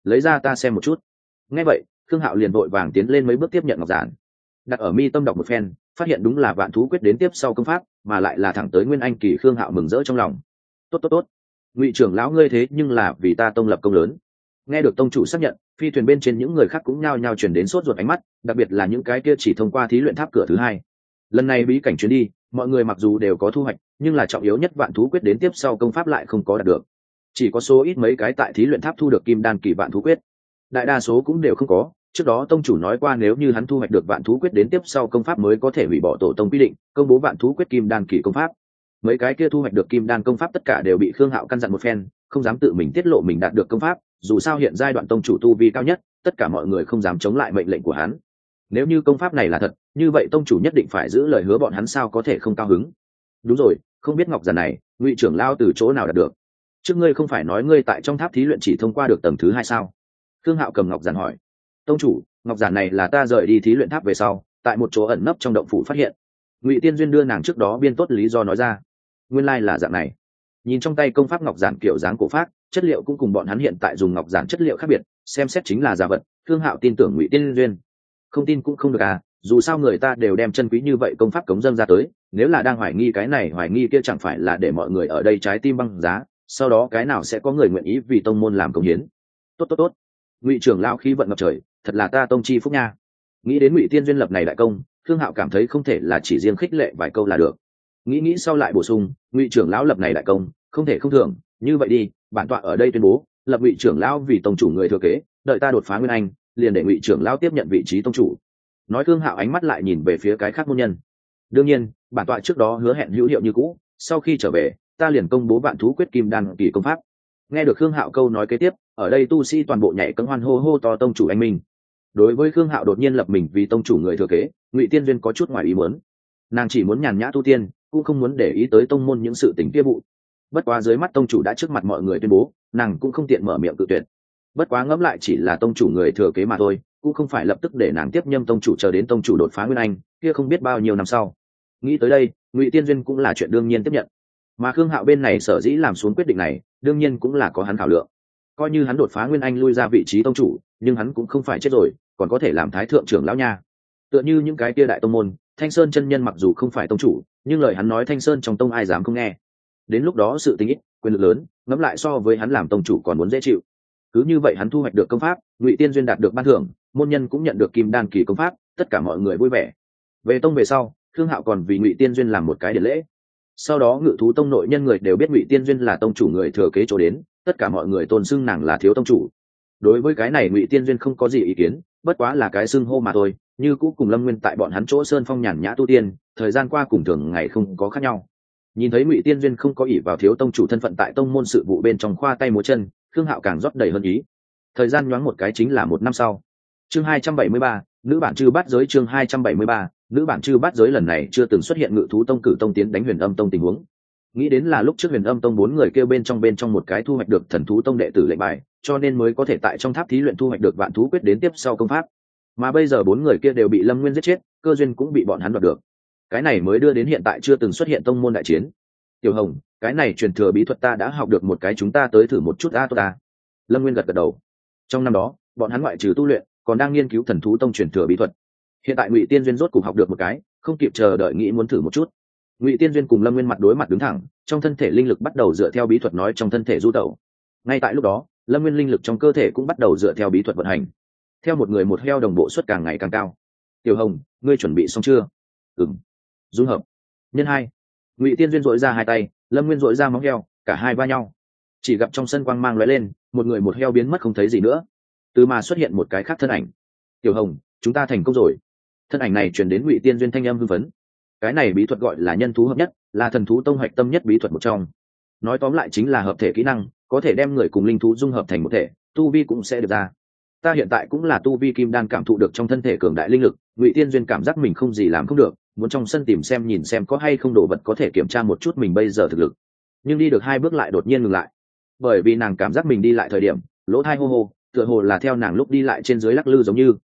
lấy ra ta xem một chút. Nghe vậy Khương Hạo liền vội vàng tiến lên mấy bước tiếp nhận ngọc giản, đặt ở mi tâm đọc một phen, phát hiện đúng là vạn thú quyết đến tiếp sau công pháp, mà lại là thẳng tới nguyên anh kỳ. Khương Hạo mừng rỡ trong lòng. Tốt tốt tốt, Ngụy trưởng lão ngươi thế nhưng là vì ta tông lập công lớn. Nghe được tông chủ xác nhận, phi thuyền bên trên những người khác cũng nhao nhao chuyển đến sốt ruột ánh mắt, đặc biệt là những cái kia chỉ thông qua thí luyện tháp cửa thứ hai. Lần này bí cảnh chuyến đi, mọi người mặc dù đều có thu hoạch, nhưng là trọng yếu nhất vạn thú quyết đến tiếp sau công pháp lại không có đạt được. Chỉ có số ít mấy cái tại thí luyện tháp thu được kim đan kỳ vạn thú quyết, đại đa số cũng đều không có. Trước đó tông chủ nói qua nếu như hắn thu hoạch được vạn thú quyết đến tiếp sau công pháp mới có thể hủy bỏ tổ tông quy định công bố vạn thú quyết kim đan kỳ công pháp. Mấy cái kia thu hoạch được kim đan công pháp tất cả đều bị Khương Hạo căn dặn một phen, không dám tự mình tiết lộ mình đạt được công pháp, dù sao hiện giai đoạn tông chủ tu vi cao nhất, tất cả mọi người không dám chống lại mệnh lệnh của hắn. Nếu như công pháp này là thật, như vậy tông chủ nhất định phải giữ lời hứa, bọn hắn sao có thể không cao hứng. Đúng rồi, không biết ngọc giản này Ngụy trưởng lao từ chỗ nào đạt được? Trước ngươi không phải nói ngươi tại trong tháp thí luyện chỉ thông qua được tầng thứ hai sao? Khương Hạo cầm ngọc giản hỏi. Tông chủ, ngọc giản này là ta rời đi thí luyện tháp về sau, tại một chỗ ẩn nấp trong động phủ phát hiện. Ngụy Tiên Duyên đưa nàng trước đó biên tốt lý do nói ra. Nguyên lai là dạng này. Nhìn trong tay công pháp ngọc giản kiểu dáng cổ pháp, chất liệu cũng cùng bọn hắn hiện tại dùng ngọc giản chất liệu khác biệt, xem xét chính là giả vật. Khương Hạo tin tưởng Ngụy Tiên Duyên. Không tin cũng không được à, dù sao người ta đều đem chân quý như vậy công pháp cống dâng ra tới, nếu là đang hoài nghi cái này hoài nghi kia chẳng phải là để mọi người ở đây trái tim băng giá, sau đó cái nào sẽ có người nguyện ý vì tông môn làm công hiến. Tốt tốt tốt, Ngụy trưởng lão khí vận ngập trời, thật là ta tông chi phúc nha. Nghĩ đến Ngụy Tiên Duyên lập này đại công, Khương Hạo cảm thấy không thể là chỉ riêng khích lệ vài câu là được. Nghĩ sau lại bổ sung, Ngụy trưởng lão lập này đại công không thể không thưởng, như vậy đi, bản tọa ở đây tuyên bố lập Ngụy trưởng lão vì tông chủ người thừa kế, đợi ta đột phá nguyên anh liền để Ngụy trưởng lão tiếp nhận vị trí tông chủ. Nói Khương Hạo ánh mắt lại nhìn về phía cái khác môn nhân. Đương nhiên bản tọa trước đó hứa hẹn hữu hiệu như cũ, sau khi trở về ta liền công bố vạn thú quyết kim đan kỳ công pháp. Nghe được Khương Hạo câu nói kế tiếp, ở đây tu sĩ toàn bộ nhảy cẫng hoan hô hô to tông chủ anh minh. Đối với Khương Hạo đột nhiên lập mình vì tông chủ người thừa kế, Ngụy Tiên Duyên có chút ngoài ý muốn. Nàng chỉ muốn nhàn nhã tu tiên, cũng không muốn để ý tới tông môn những sự tình kia vụ. Bất quá dưới mắt tông chủ đã trước mặt mọi người tuyên bố, nàng cũng không tiện mở miệng cự tuyệt. Bất quá ngẫm lại chỉ là tông chủ người thừa kế mà thôi, cũng không phải lập tức để nàng tiếp nhâm tông chủ chờ đến tông chủ đột phá nguyên anh kia không biết bao nhiêu năm sau. Nghĩ tới đây, Ngụy Tiên Duyên cũng là chuyện đương nhiên tiếp nhận. Mà Khương Hạo bên này sở dĩ làm xuống quyết định này, đương nhiên cũng là có hắn thảo lượng. Coi như hắn đột phá nguyên anh lui ra vị trí tông chủ, nhưng hắn cũng không phải chết rồi, còn có thể làm thái thượng trưởng lão nha. Tựa như những cái kia đại tông môn, Thanh Sơn chân nhân mặc dù không phải tông chủ, nhưng lời hắn nói Thanh Sơn trong tông ai dám không nghe. Đến lúc đó sự tình ít, quyền lực lớn, ngẫm lại so với hắn làm tông chủ còn muốn dễ chịu. Cứ như vậy hắn thu hoạch được công pháp, Ngụy Tiên Duyên đạt được ban thưởng, môn nhân cũng nhận được kim đan kỳ công pháp, tất cả mọi người vui vẻ. Về tông về sau, Khương Hạo còn vì Ngụy Tiên Duyên làm một cái điển lễ. Sau đó Ngự thú tông nội nhân người đều biết Ngụy Tiên Duyên là tông chủ người thừa kế chỗ đến, tất cả mọi người tôn xưng nàng là thiếu tông chủ. Đối với cái này Ngụy Tiên Duyên không có gì ý kiến, bất quá là cái xưng hô mà thôi, như cũ cùng Lâm Nguyên tại bọn hắn chỗ sơn phong nhàn nhã tu tiên, thời gian qua cùng thường ngày không có khác nhau. Nhìn thấy Ngụy Tiên Duyên không có ỷ vào thiếu tông chủ thân phận tại tông môn sự vụ bên trong khoa tay múa chân, Khương Hạo càng rót đầy hơn ý. Thời gian nhoáng một cái chính là một năm sau. Chương 273, nữ bản chư bát giới. Chương 273, nữ bản chư bát giới. Lần này chưa từng xuất hiện Ngự thú tông cử tông tiến đánh Huyền Âm tông tình huống. Nghĩ đến là lúc trước Huyền Âm tông 4 người kêu bên trong một cái thu hoạch được Thần thú tông đệ tử lệnh bài, cho nên mới có thể tại trong tháp thí luyện thu hoạch được vạn thú quyết đến tiếp sau công pháp. Mà bây giờ 4 người kia đều bị Lâm Nguyên giết chết, cơ duyên cũng bị bọn hắn đoạt được. Cái này mới đưa đến hiện tại chưa từng xuất hiện tông môn đại chiến. Tiểu Hồng, cái này truyền thừa bí thuật ta đã học được một cái, chúng ta tới thử một chút a tốt ta. Lâm Nguyên gật đầu. Trong năm đó, bọn hắn ngoại trừ tu luyện, còn đang nghiên cứu Thần thú tông truyền thừa bí thuật. Hiện tại Ngụy Tiên Duyên rốt cục học được một cái, không kịp chờ đợi nghĩ muốn thử một chút. Ngụy Tiên Duyên cùng Lâm Nguyên mặt đối mặt đứng thẳng, trong thân thể linh lực bắt đầu dựa theo bí thuật nói trong thân thể du tẩu. Ngay tại lúc đó, Lâm Nguyên linh lực trong cơ thể cũng bắt đầu dựa theo bí thuật vận hành. Theo một người một heo đồng bộ suất càng ngày càng cao. Tiểu Hồng, ngươi chuẩn bị xong chưa? Ừm. Dung hợp. Nhân 2. Ngụy Tiên Duyên dội ra hai tay, Lâm Nguyên dội ra móng heo, cả hai va nhau. Chỉ gặp trong sân quang mang lóe lên, một người một heo biến mất không thấy gì nữa. Từ mà xuất hiện một cái khác thân ảnh. Tiểu Hồng, chúng ta thành công rồi. Thân ảnh này truyền đến Ngụy Tiên Duyên thanh âm hưng phấn. Cái này bí thuật gọi là nhân thú hợp nhất, là Thần thú tông hoạch tâm nhất bí thuật một trong. Nói tóm lại chính là hợp thể kỹ năng, có thể đem người cùng linh thú dung hợp thành một thể, tu vi cũng sẽ được ra. Ta hiện tại cũng là tu vi kim đan, cảm thụ được trong thân thể cường đại linh lực, Ngụy Tiên Duyên cảm giác mình không gì làm không được, muốn trong sân tìm xem nhìn xem có hay không đồ vật có thể kiểm tra một chút mình bây giờ thực lực. Nhưng đi được 2 bước lại đột nhiên ngừng lại, bởi vì nàng cảm giác mình đi lại thời điểm lỗ tai hô hô, tựa hồ là theo nàng lúc đi lại trên dưới lắc lư giống như.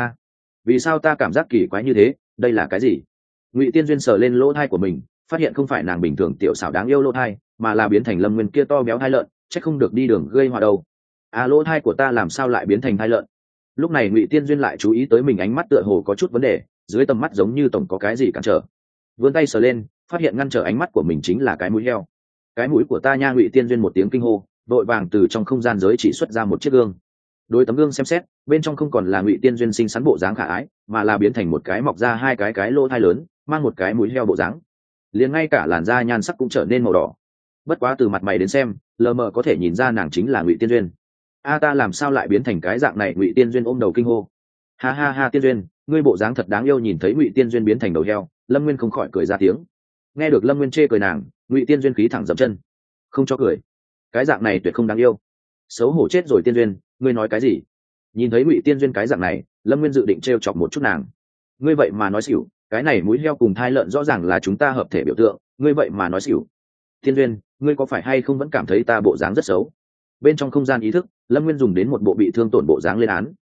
Vì sao ta cảm giác kỳ quái như thế, đây là cái gì? Ngụy Tiên Duyên sờ lên lỗ tai của mình, phát hiện không phải nàng bình thường tiểu xảo đáng yêu lỗ tai, mà là biến thành Lâm Nguyên kia to béo hai lợn, chắc không được đi đường gây họa đâu. lỗ thai của ta làm sao lại biến thành thai lợn? Lúc này Ngụy Tiên Duyên lại chú ý tới mình ánh mắt tựa hồ có chút vấn đề, dưới tầm mắt giống như tổng có cái gì cản trở. Vươn tay sờ lên, phát hiện ngăn trở ánh mắt của mình chính là cái mũi heo. Cái mũi của ta nha! Ngụy Tiên Duyên một tiếng kinh hô, đội vàng từ trong không gian giới chỉ xuất ra một chiếc gương. Đối tấm gương xem xét, bên trong không còn là Ngụy Tiên Duyên xinh xắn bộ dáng khả ái, mà là biến thành một cái mọc ra hai cái lỗ thai lớn, mang một cái mũi heo bộ dáng. Liền ngay cả làn da nhan sắc cũng trở nên màu đỏ. Bất quá từ mặt mày đến xem, lờ mờ có thể nhìn ra nàng chính là Ngụy Tiên Duyên. Ta làm sao lại biến thành cái dạng này? Ngụy Tiên Duyên ôm đầu kinh hô. Ha ha ha, Tiên Duyên, ngươi bộ dáng thật đáng yêu. Nhìn thấy Ngụy Tiên Duyên biến thành đầu heo, Lâm Nguyên không khỏi cười ra tiếng. Nghe được Lâm Nguyên chê cười nàng, Ngụy Tiên Duyên khí thẳng dậm chân. Không cho cười, cái dạng này tuyệt không đáng yêu. Xấu hổ chết rồi. Tiên Duyên, ngươi nói cái gì? Nhìn thấy Ngụy Tiên Duyên cái dạng này, Lâm Nguyên dự định trêu chọc một chút nàng. Ngươi vậy mà nói xỉu, cái này mũi heo cùng thai lợn rõ ràng là chúng ta hợp thể biểu tượng, ngươi vậy mà nói xỉu. Tiên Duyên, ngươi có phải hay không vẫn cảm thấy ta bộ dáng rất xấu? Bên trong không gian ý thức, Lâm Nguyên dùng đến một bộ bị thương tổn bộ dáng lên án.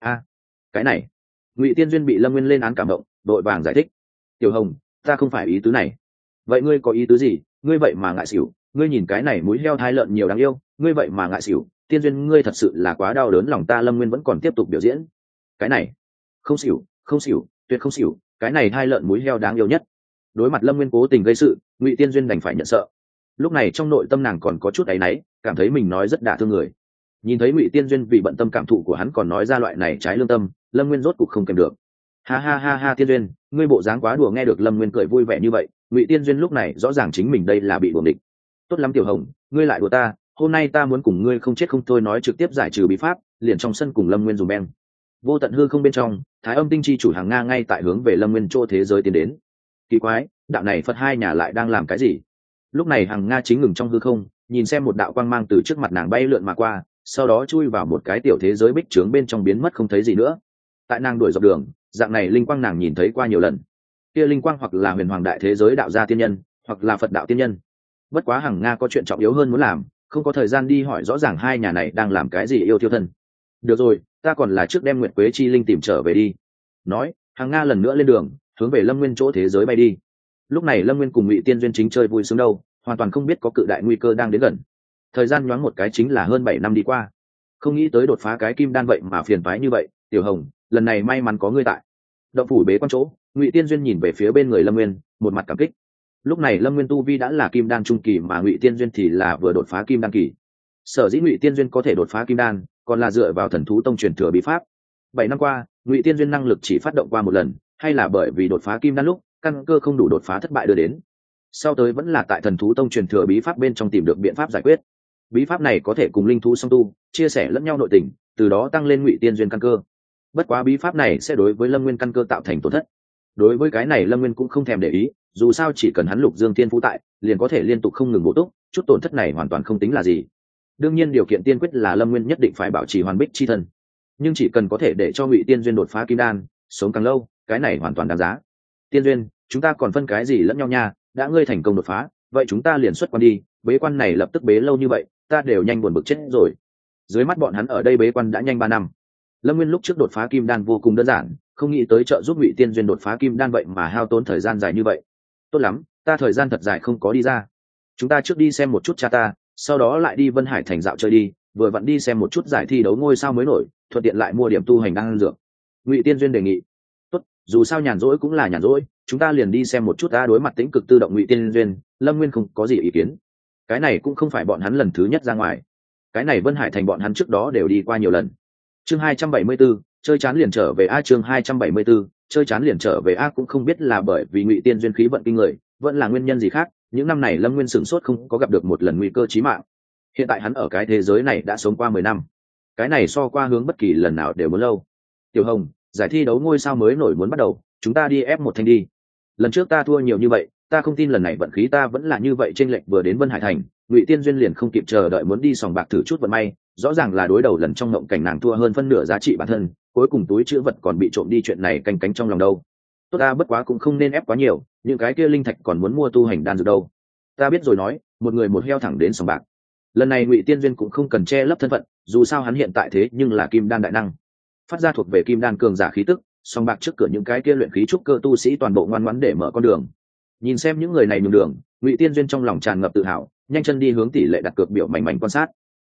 Cái này, Ngụy Tiên Duyên bị Lâm Nguyên lên án cảm động, đội vàng giải thích. Tiểu Hồng, ta không phải ý tứ này. Vậy ngươi có ý tứ gì? Ngươi vậy mà ngại xỉu, ngươi nhìn cái này mũi heo thai lợn nhiều đáng yêu, ngươi vậy mà ngại xỉu. Tiên Duyên, ngươi thật sự là quá đau đớn lòng ta. Lâm Nguyên vẫn còn tiếp tục biểu diễn. Cái này, không xỉu, không xỉu, tuyệt không xỉu, cái này thai lợn mũi heo đáng yêu nhất. Đối mặt Lâm Nguyên cố tình gây sự, Ngụy Tiên Duyên đành phải nhận sợ. Lúc này trong nội tâm nàng còn có chút áy náy, cảm thấy mình nói rất đả thương người. Nhìn thấy Ngụy Tiên Duyên vì bận tâm cảm thụ của hắn còn nói ra loại này trái lương tâm, Lâm Nguyên rốt cục không kèm được. Ha ha ha ha, Tiên Duyên, ngươi bộ dáng quá đùa. Nghe được Lâm Nguyên cười vui vẻ như vậy, Ngụy Tiên Duyên lúc này rõ ràng chính mình đây là bị đuổi địch. Tốt lắm Tiểu Hồng, ngươi lại đùa ta, hôm nay ta muốn cùng ngươi không chết không thôi. Nói trực tiếp giải trừ bí pháp, liền trong sân cùng Lâm Nguyên dùng beng. Vô tận hư không bên trong, Thái Âm Tinh chi chủ Hàng Nga ngay tại hướng về Lâm Nguyên chỗ thế giới tiến đến. Kỳ quái, đạo này Phật hai nhà lại đang làm cái gì? Lúc này Hàng Nga chính ngừng trong hư không, nhìn xem một đạo quang mang từ trước mặt nàng bay lượn mà qua, sau đó chui vào một cái tiểu thế giới bích trướng bên trong biến mất không thấy gì nữa. Tại nàng đuổi dọc đường, dạng này linh quang nàng nhìn thấy qua nhiều lần. Kia linh quang hoặc là huyền hoàng đại thế giới đạo gia tiên nhân, hoặc là Phật đạo tiên nhân. Bất quá Hàng Nga có chuyện trọng yếu hơn muốn làm, không có thời gian đi hỏi rõ ràng hai nhà này đang làm cái gì yêu thiêu thân. Được rồi, ta còn là trước đem Nguyệt Quế chi linh tìm trở về đi. Nói, Hàng Nga lần nữa lên đường, hướng về Lâm Nguyên chỗ thế giới bay đi. Lúc này Lâm Nguyên cùng Ngụy Tiên Duyên chính chơi vui sướng đâu, hoàn toàn không biết có cự đại nguy cơ đang đến gần. Thời gian nhoáng một cái chính là hơn 7 năm đi qua. Không nghĩ tới đột phá cái kim đan vậy mà phiền toái như vậy. Tiểu Hồng, lần này may mắn có ngươi tại. Động phủ bế quan chỗ, Ngụy Tiên Duyên nhìn về phía bên người Lâm Nguyên, một mặt cảm kích. Lúc này Lâm Nguyên tu vi đã là kim đan trung kỳ, mà Ngụy Tiên Duyên thì là vừa đột phá kim đan kỳ. Sở dĩ Ngụy Tiên Duyên có thể đột phá kim đan, còn là dựa vào Thần Thú Tông truyền thừa bí pháp. 7 năm qua, Ngụy Tiên Duyên năng lực chỉ phát động qua một lần, hay là bởi vì đột phá kim đan lúc căn cơ không đủ đột phá thất bại đưa đến. Sau tới vẫn là tại Thần Thú Tông truyền thừa bí pháp bên trong tìm được biện pháp giải quyết. Bí pháp này có thể cùng linh thú song tu, chia sẻ lẫn nhau nội tình, từ đó tăng lên Ngụy Tiên Duyên căn cơ. Bất quá bí pháp này sẽ đối với Lâm Nguyên căn cơ tạo thành tổn thất. Đối với cái này Lâm Nguyên cũng không thèm để ý, dù sao chỉ cần hắn Lục Dương Thiên Phú tại, liền có thể liên tục không ngừng bổ túc, chút tổn thất này hoàn toàn không tính là gì. Đương nhiên điều kiện tiên quyết là Lâm Nguyên nhất định phải bảo trì hoàn bích chi thân. Nhưng chỉ cần có thể để cho Ngụy Tiên Duyên đột phá kim đan, sống càng lâu, cái này hoàn toàn đáng giá. Tiên Duyên, chúng ta còn phân cái gì lẫn nhau nha, đã ngươi thành công đột phá, vậy chúng ta liền xuất quan đi, bế quan này lập tức bế lâu như vậy, ta đều nhanh buồn bực chết rồi. Dưới mắt bọn hắn ở đây bế quan đã nhanh 3 năm. Lâm Nguyên lúc trước đột phá kim đan vô cùng đơn giản, không nghĩ tới trợ giúp Ngụy Tiên Duyên đột phá kim đan vậy mà hao tốn thời gian dài như vậy. Tốt lắm, ta thời gian thật dài không có đi ra. Chúng ta trước đi xem một chút cha ta, sau đó lại đi Vân Hải thành dạo chơi đi, vừa vặn đi xem một chút giải thi đấu ngôi sao mới nổi, thuận tiện lại mua điểm tu hành đan dược. Ngụy Tiên Duyên đề nghị. Tốt, dù sao nhàn rỗi cũng là nhàn rỗi, chúng ta liền đi xem một chút. Ta đối mặt tĩnh cực tự động Ngụy Tiên Duyên, Lâm Nguyên không có gì ý kiến. Cái này cũng không phải bọn hắn lần thứ nhất ra ngoài. Cái này Vân Hải thành bọn hắn trước đó đều đi qua nhiều lần. Chương 274, chơi chán liền trở về chương 274, chơi chán liền trở về cũng không biết là bởi vì Ngụy Tiên Duyên khí vận kinh người, vẫn là nguyên nhân gì khác, những năm này Lâm Nguyên sửng sốt không có gặp được một lần nguy cơ chí mạng. Hiện tại hắn ở cái thế giới này đã sống qua 10 năm. Cái này so qua hướng bất kỳ lần nào đều muốn lâu. Tiểu Hồng, giải thi đấu ngôi sao mới nổi muốn bắt đầu, chúng ta đi ép một thanh đi. Lần trước ta thua nhiều như vậy, ta không tin lần này vận khí ta vẫn là như vậy. Chênh lệch vừa đến Vân Hải thành, Ngụy Tiên Duyên liền không kịp chờ đợi muốn đi sòng bạc thử chút vận may, rõ ràng là đối đầu lần trong ngộng cảnh nàng thua hơn phân nửa giá trị bản thân, cuối cùng túi chữ vật còn bị trộm đi, chuyện này canh cánh trong lòng đâu. Tốt ta, bất quá cũng không nên ép quá nhiều, những cái kia linh thạch còn muốn mua tu hành đan dược đâu. Ta biết rồi, nói một người một heo thẳng đến sòng bạc. Lần này Ngụy Tiên Duyên cũng không cần che lấp thân phận, dù sao hắn hiện tại thế nhưng là kim đan đại năng, phát ra thuộc về kim đan cường giả khí tức. Sòng bạc trước cửa những cái kia luyện khí trúc cơ tu sĩ toàn bộ ngoan ngoãn để mở con đường. Nhìn xem những người này nhường đường, Ngụy Tiên Duyên trong lòng tràn ngập tự hào, nhanh chân đi hướng tỷ lệ đặt cược biểu mảnh mảnh quan sát.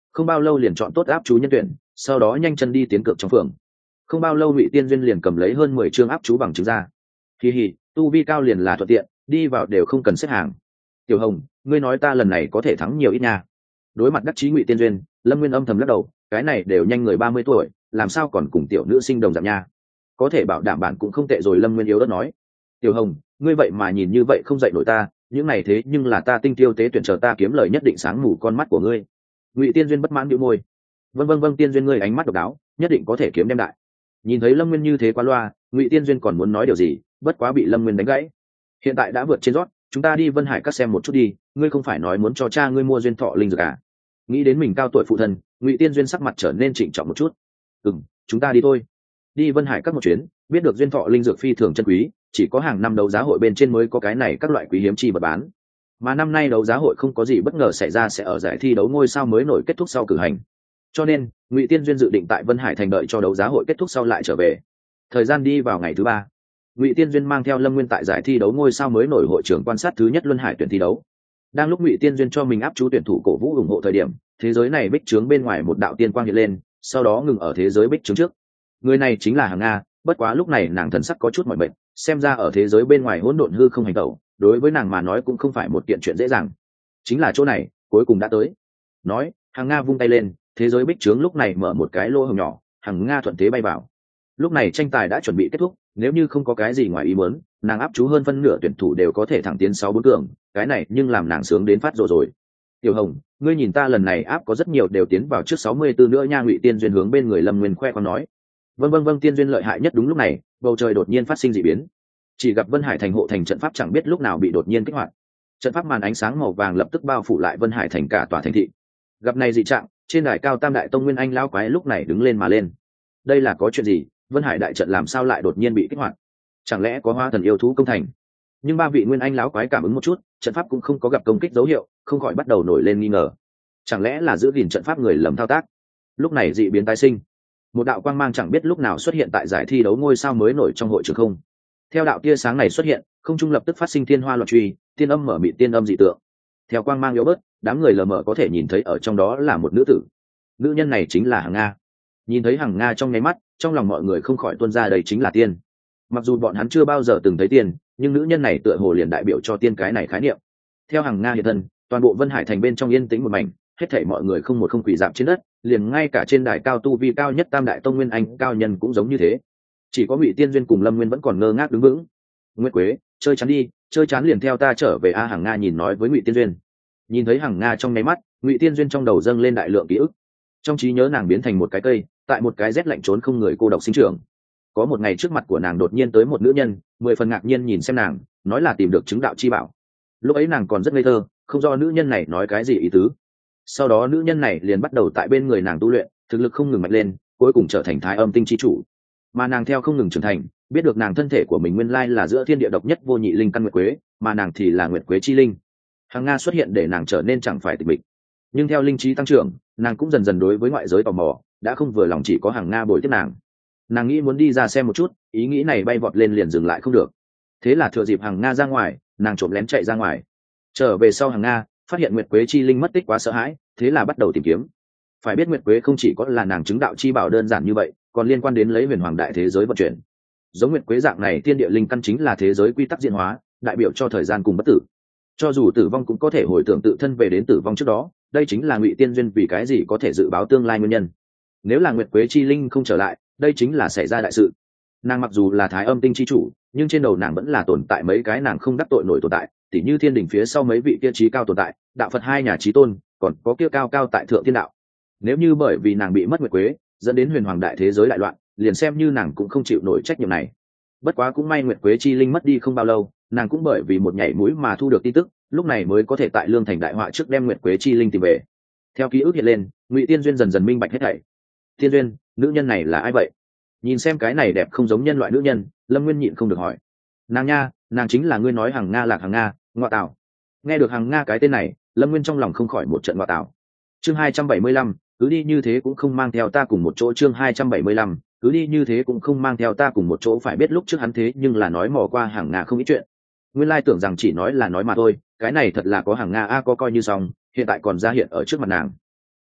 không bao lâu liền chọn tốt áp chú nhân tuyển, sau đó nhanh chân đi tiến cược trong phường. Không bao lâu Ngụy Tiên Duyên liền cầm lấy hơn 10 chương áp chú bằng chứng ra. Hi hi, tu vi cao liền là thuận tiện, đi vào đều không cần xếp hàng. Tiểu Hồng, ngươi nói ta lần này có thể thắng nhiều ít nha. Đối mặt đắc chí Ngụy Tiên Duyên, Lâm Nguyên âm thầm lắc đầu, cái này đều nhanh người 30 tuổi, làm sao còn cùng tiểu nữ sinh đồng dạng nha. Có thể bảo đảm bạn cũng không tệ rồi. Lâm Nguyên yếu đất nói. Tiểu Hồng, ngươi vậy mà nhìn như vậy không dạy nổi ta, những này thế nhưng là ta tinh tiêu tế tuyển chờ ta kiếm lời nhất định sáng mù con mắt của ngươi. Ngụy Tiên Duyên bất mãn bĩu môi. Vâng, Tiên Duyên ngươi ánh mắt độc đáo, nhất định có thể kiếm đem đại. Nhìn thấy Lâm Nguyên như thế qua loa, Ngụy Tiên Duyên còn muốn nói điều gì, bất quá bị Lâm Nguyên đánh gãy. Hiện tại đã vượt trên rót, chúng ta đi Vân Hải các xem một chút đi, ngươi không phải nói muốn cho cha ngươi mua duyên thọ linh dược à? Nghĩ đến mình cao tuổi phụ thân, Ngụy Tiên Duyên sắc mặt trở nên trịnh trọng một chút. Chúng ta đi thôi. Đi Vân Hải các một chuyến, biết được duyên thọ linh dược phi thường chân quý, chỉ có hàng năm đấu giá hội bên trên mới có cái này các loại quý hiếm chi vật bán. Mà năm nay đấu giá hội không có gì bất ngờ xảy ra, sẽ ở giải thi đấu ngôi sao mới nổi kết thúc sau cử hành. Cho nên, Ngụy Tiên Duyên dự định tại Vân Hải thành đợi cho đấu giá hội kết thúc sau lại trở về. Thời gian đi vào ngày thứ 3. Ngụy Tiên Duyên mang theo Lâm Nguyên tại giải thi đấu ngôi sao mới nổi hội trưởng quan sát thứ nhất Luân Hải tuyển thi đấu. Đang lúc Ngụy Tiên Duyên cho mình áp chú tuyển thủ cổ vũ ủng hộ thời điểm, thế giới này bích trướng bên ngoài một đạo tiên quang hiện lên, sau đó ngừng ở thế giới bích trướng trước. Người này chính là Hằng Nga, bất quá lúc này nàng thần sắc có chút mỏi mệt, xem ra ở thế giới bên ngoài hỗn độn hư không hành tẩu, đối với nàng mà nói cũng không phải một kiện chuyện dễ dàng. Chính là chỗ này, cuối cùng đã tới. Nói, Hằng Nga vung tay lên, thế giới bích trướng lúc này mở một cái lỗ hổng nhỏ, Hằng Nga thuận thế bay vào. Lúc này tranh tài đã chuẩn bị kết thúc, nếu như không có cái gì ngoài ý muốn, nàng áp chú hơn phân nửa tuyển thủ đều có thể thẳng tiến 6-4 cường, cái này nhưng làm nàng sướng đến phát rồi. Tiểu Hồng, ngươi nhìn ta lần này áp có rất nhiều đều tiến vào trước 64 nữa nha. Ngụy Tiên Duyên hướng bên người Lâm Nguyên khoe con nói. Vâng, Tiên Duyên lợi hại nhất. Đúng lúc này, bầu trời đột nhiên phát sinh dị biến, chỉ gặp Vân Hải thành hộ thành trận pháp chẳng biết lúc nào bị đột nhiên kích hoạt, trận pháp màn ánh sáng màu vàng lập tức bao phủ lại Vân Hải thành cả tòa thành thị. Gặp này dị trạng, trên đài cao Tam Đại Tông Nguyên Anh lão quái lúc này đứng lên mà lên. Đây là có chuyện gì? Vân Hải đại trận làm sao lại đột nhiên bị kích hoạt? Chẳng lẽ có hóa thần yêu thú công thành? Nhưng ba vị Nguyên Anh lão quái cảm ứng một chút, trận pháp cũng không có gặp công kích dấu hiệu, không khỏi bắt đầu nổi lên nghi ngờ. Chẳng lẽ là giữ gìn trận pháp người lầm thao tác? Lúc này dị biến tái sinh, một đạo quang mang chẳng biết lúc nào xuất hiện tại giải thi đấu ngôi sao mới nổi trong hội trường không. Theo đạo tia sáng này xuất hiện, không trung lập tức phát sinh thiên hoa loạn truy, tiên âm mở mịt tiên âm dị tượng. Theo quang mang yếu bớt, đám người lờ mờ có thể nhìn thấy ở trong đó là một nữ tử. Nữ nhân này chính là Hằng Nga. Nhìn thấy Hằng Nga trong nháy mắt, trong lòng mọi người không khỏi tuôn ra đây chính là tiên. Mặc dù bọn hắn chưa bao giờ từng thấy tiên, nhưng nữ nhân này tựa hồ liền đại biểu cho tiên cái này khái niệm. Theo Hằng Nga hiện thân, toàn bộ Vân Hải thành bên trong yên tĩnh một mảnh, hết thảy mọi người không một không quỳ rạp trên đất, liền ngay cả trên đài cao tu vi cao nhất Tam Đại Tông Nguyên Anh cao nhân cũng giống như thế. Chỉ có Ngụy Tiên Duyên cùng Lâm Nguyên vẫn còn ngơ ngác đứng vững. Nguyệt Quế, chơi chán đi, chơi chán liền theo ta trở về a. Hằng Nga nhìn nói với Ngụy Tiên Duyên. Nhìn thấy Hằng Nga trong nháy mắt, Ngụy Tiên Duyên trong đầu dâng lên đại lượng ký ức. Trong trí nhớ nàng biến thành một cái cây, tại một cái rét lạnh trốn không người cô độc sinh trưởng. Có một ngày trước mặt của nàng đột nhiên tới một nữ nhân, 10 phần ngạc nhiên nhìn xem nàng, nói là tìm được chứng đạo chi bảo. Lúc ấy nàng còn rất ngây thơ, không do nữ nhân này nói cái gì ý tứ. Sau đó nữ nhân này liền bắt đầu tại bên người nàng tu luyện, thực lực không ngừng mạnh lên, cuối cùng trở thành Thái Âm Tinh chi chủ. Mà nàng theo không ngừng trưởng thành, biết được nàng thân thể của mình nguyên lai là giữa thiên địa độc nhất vô nhị linh căn Nguyệt Quế, mà nàng thì là Nguyệt Quế chi linh. Hằng Nga xuất hiện để nàng trở nên chẳng phải tịch mịch, nhưng theo linh trí tăng trưởng, nàng cũng dần dần đối với ngoại giới tò mò, đã không vừa lòng chỉ có Hằng Nga bồi tiếp nàng. Nàng nghĩ muốn đi ra xem một chút, ý nghĩ này bay vọt lên liền dừng lại không được. Thế là thừa dịp Hằng Nga ra ngoài, nàng trộm lén chạy ra ngoài. Trở về sau Hằng Nga phát hiện Nguyệt Quế chi linh mất tích quá sợ hãi, thế là bắt đầu tìm kiếm. Phải biết Nguyệt Quế không chỉ có là nàng chứng đạo chi bảo đơn giản như vậy, còn liên quan đến lấy huyền hoàng đại thế giới vận chuyển. Giống Nguyệt Quế dạng này thiên địa linh căn chính là thế giới quy tắc diễn hóa, đại biểu cho thời gian cùng bất tử. Cho dù tử vong cũng có thể hồi tưởng tự thân về đến tử vong trước đó, đây chính là Ngụy Tiên Duyên vì cái gì có thể dự báo tương lai nguyên nhân. Nếu là Nguyệt Quế chi linh không trở lại, đây chính là xảy ra đại sự. Nàng mặc dù là Thái Âm Tinh chi chủ, nhưng trên đầu nàng vẫn là tồn tại mấy cái nàng không đắc tội nổi tồn tại, tỉ như thiên đình phía sau mấy vị kia trí cao tồn tại, đạo Phật hai nhà trí tôn, còn có kia cao cao tại thượng thiên đạo. Nếu như bởi vì nàng bị mất Nguyệt Quế, dẫn đến huyền hoàng đại thế giới đại loạn, liền xem như nàng cũng không chịu nổi trách nhiệm này. Bất quá cũng may Nguyệt Quế chi linh mất đi không bao lâu, nàng cũng bởi vì một nhảy mũi mà thu được tin tức, lúc này mới có thể tại Lương Thành đại họa trước đem Nguyệt Quế chi linh tìm về. Theo ký ức hiện lên, Ngụy Tiên Duyên dần dần minh bạch hết thảy. Tiên Duyên, nữ nhân này là ai vậy? Nhìn xem cái này đẹp không giống nhân loại nữ nhân, Lâm Nguyên nhịn không được hỏi. Nàng nha, nàng chính là ngươi nói Hằng Nga lạc Hằng Nga, ngọa tảo. Nghe được Hằng Nga cái tên này, Lâm Nguyên trong lòng không khỏi một trận ngọa tảo. Chương 275, cứ đi như thế cũng không mang theo ta cùng một chỗ. Chương 275, cứ đi như thế cũng không mang theo ta cùng một chỗ. Phải biết lúc trước hắn thế nhưng là nói mò qua Hằng Nga không ít chuyện. Nguyên lai tưởng rằng chỉ nói là nói mà thôi, cái này thật là có Hằng Nga a, có coi như xong, hiện tại còn ra hiện ở trước mặt nàng.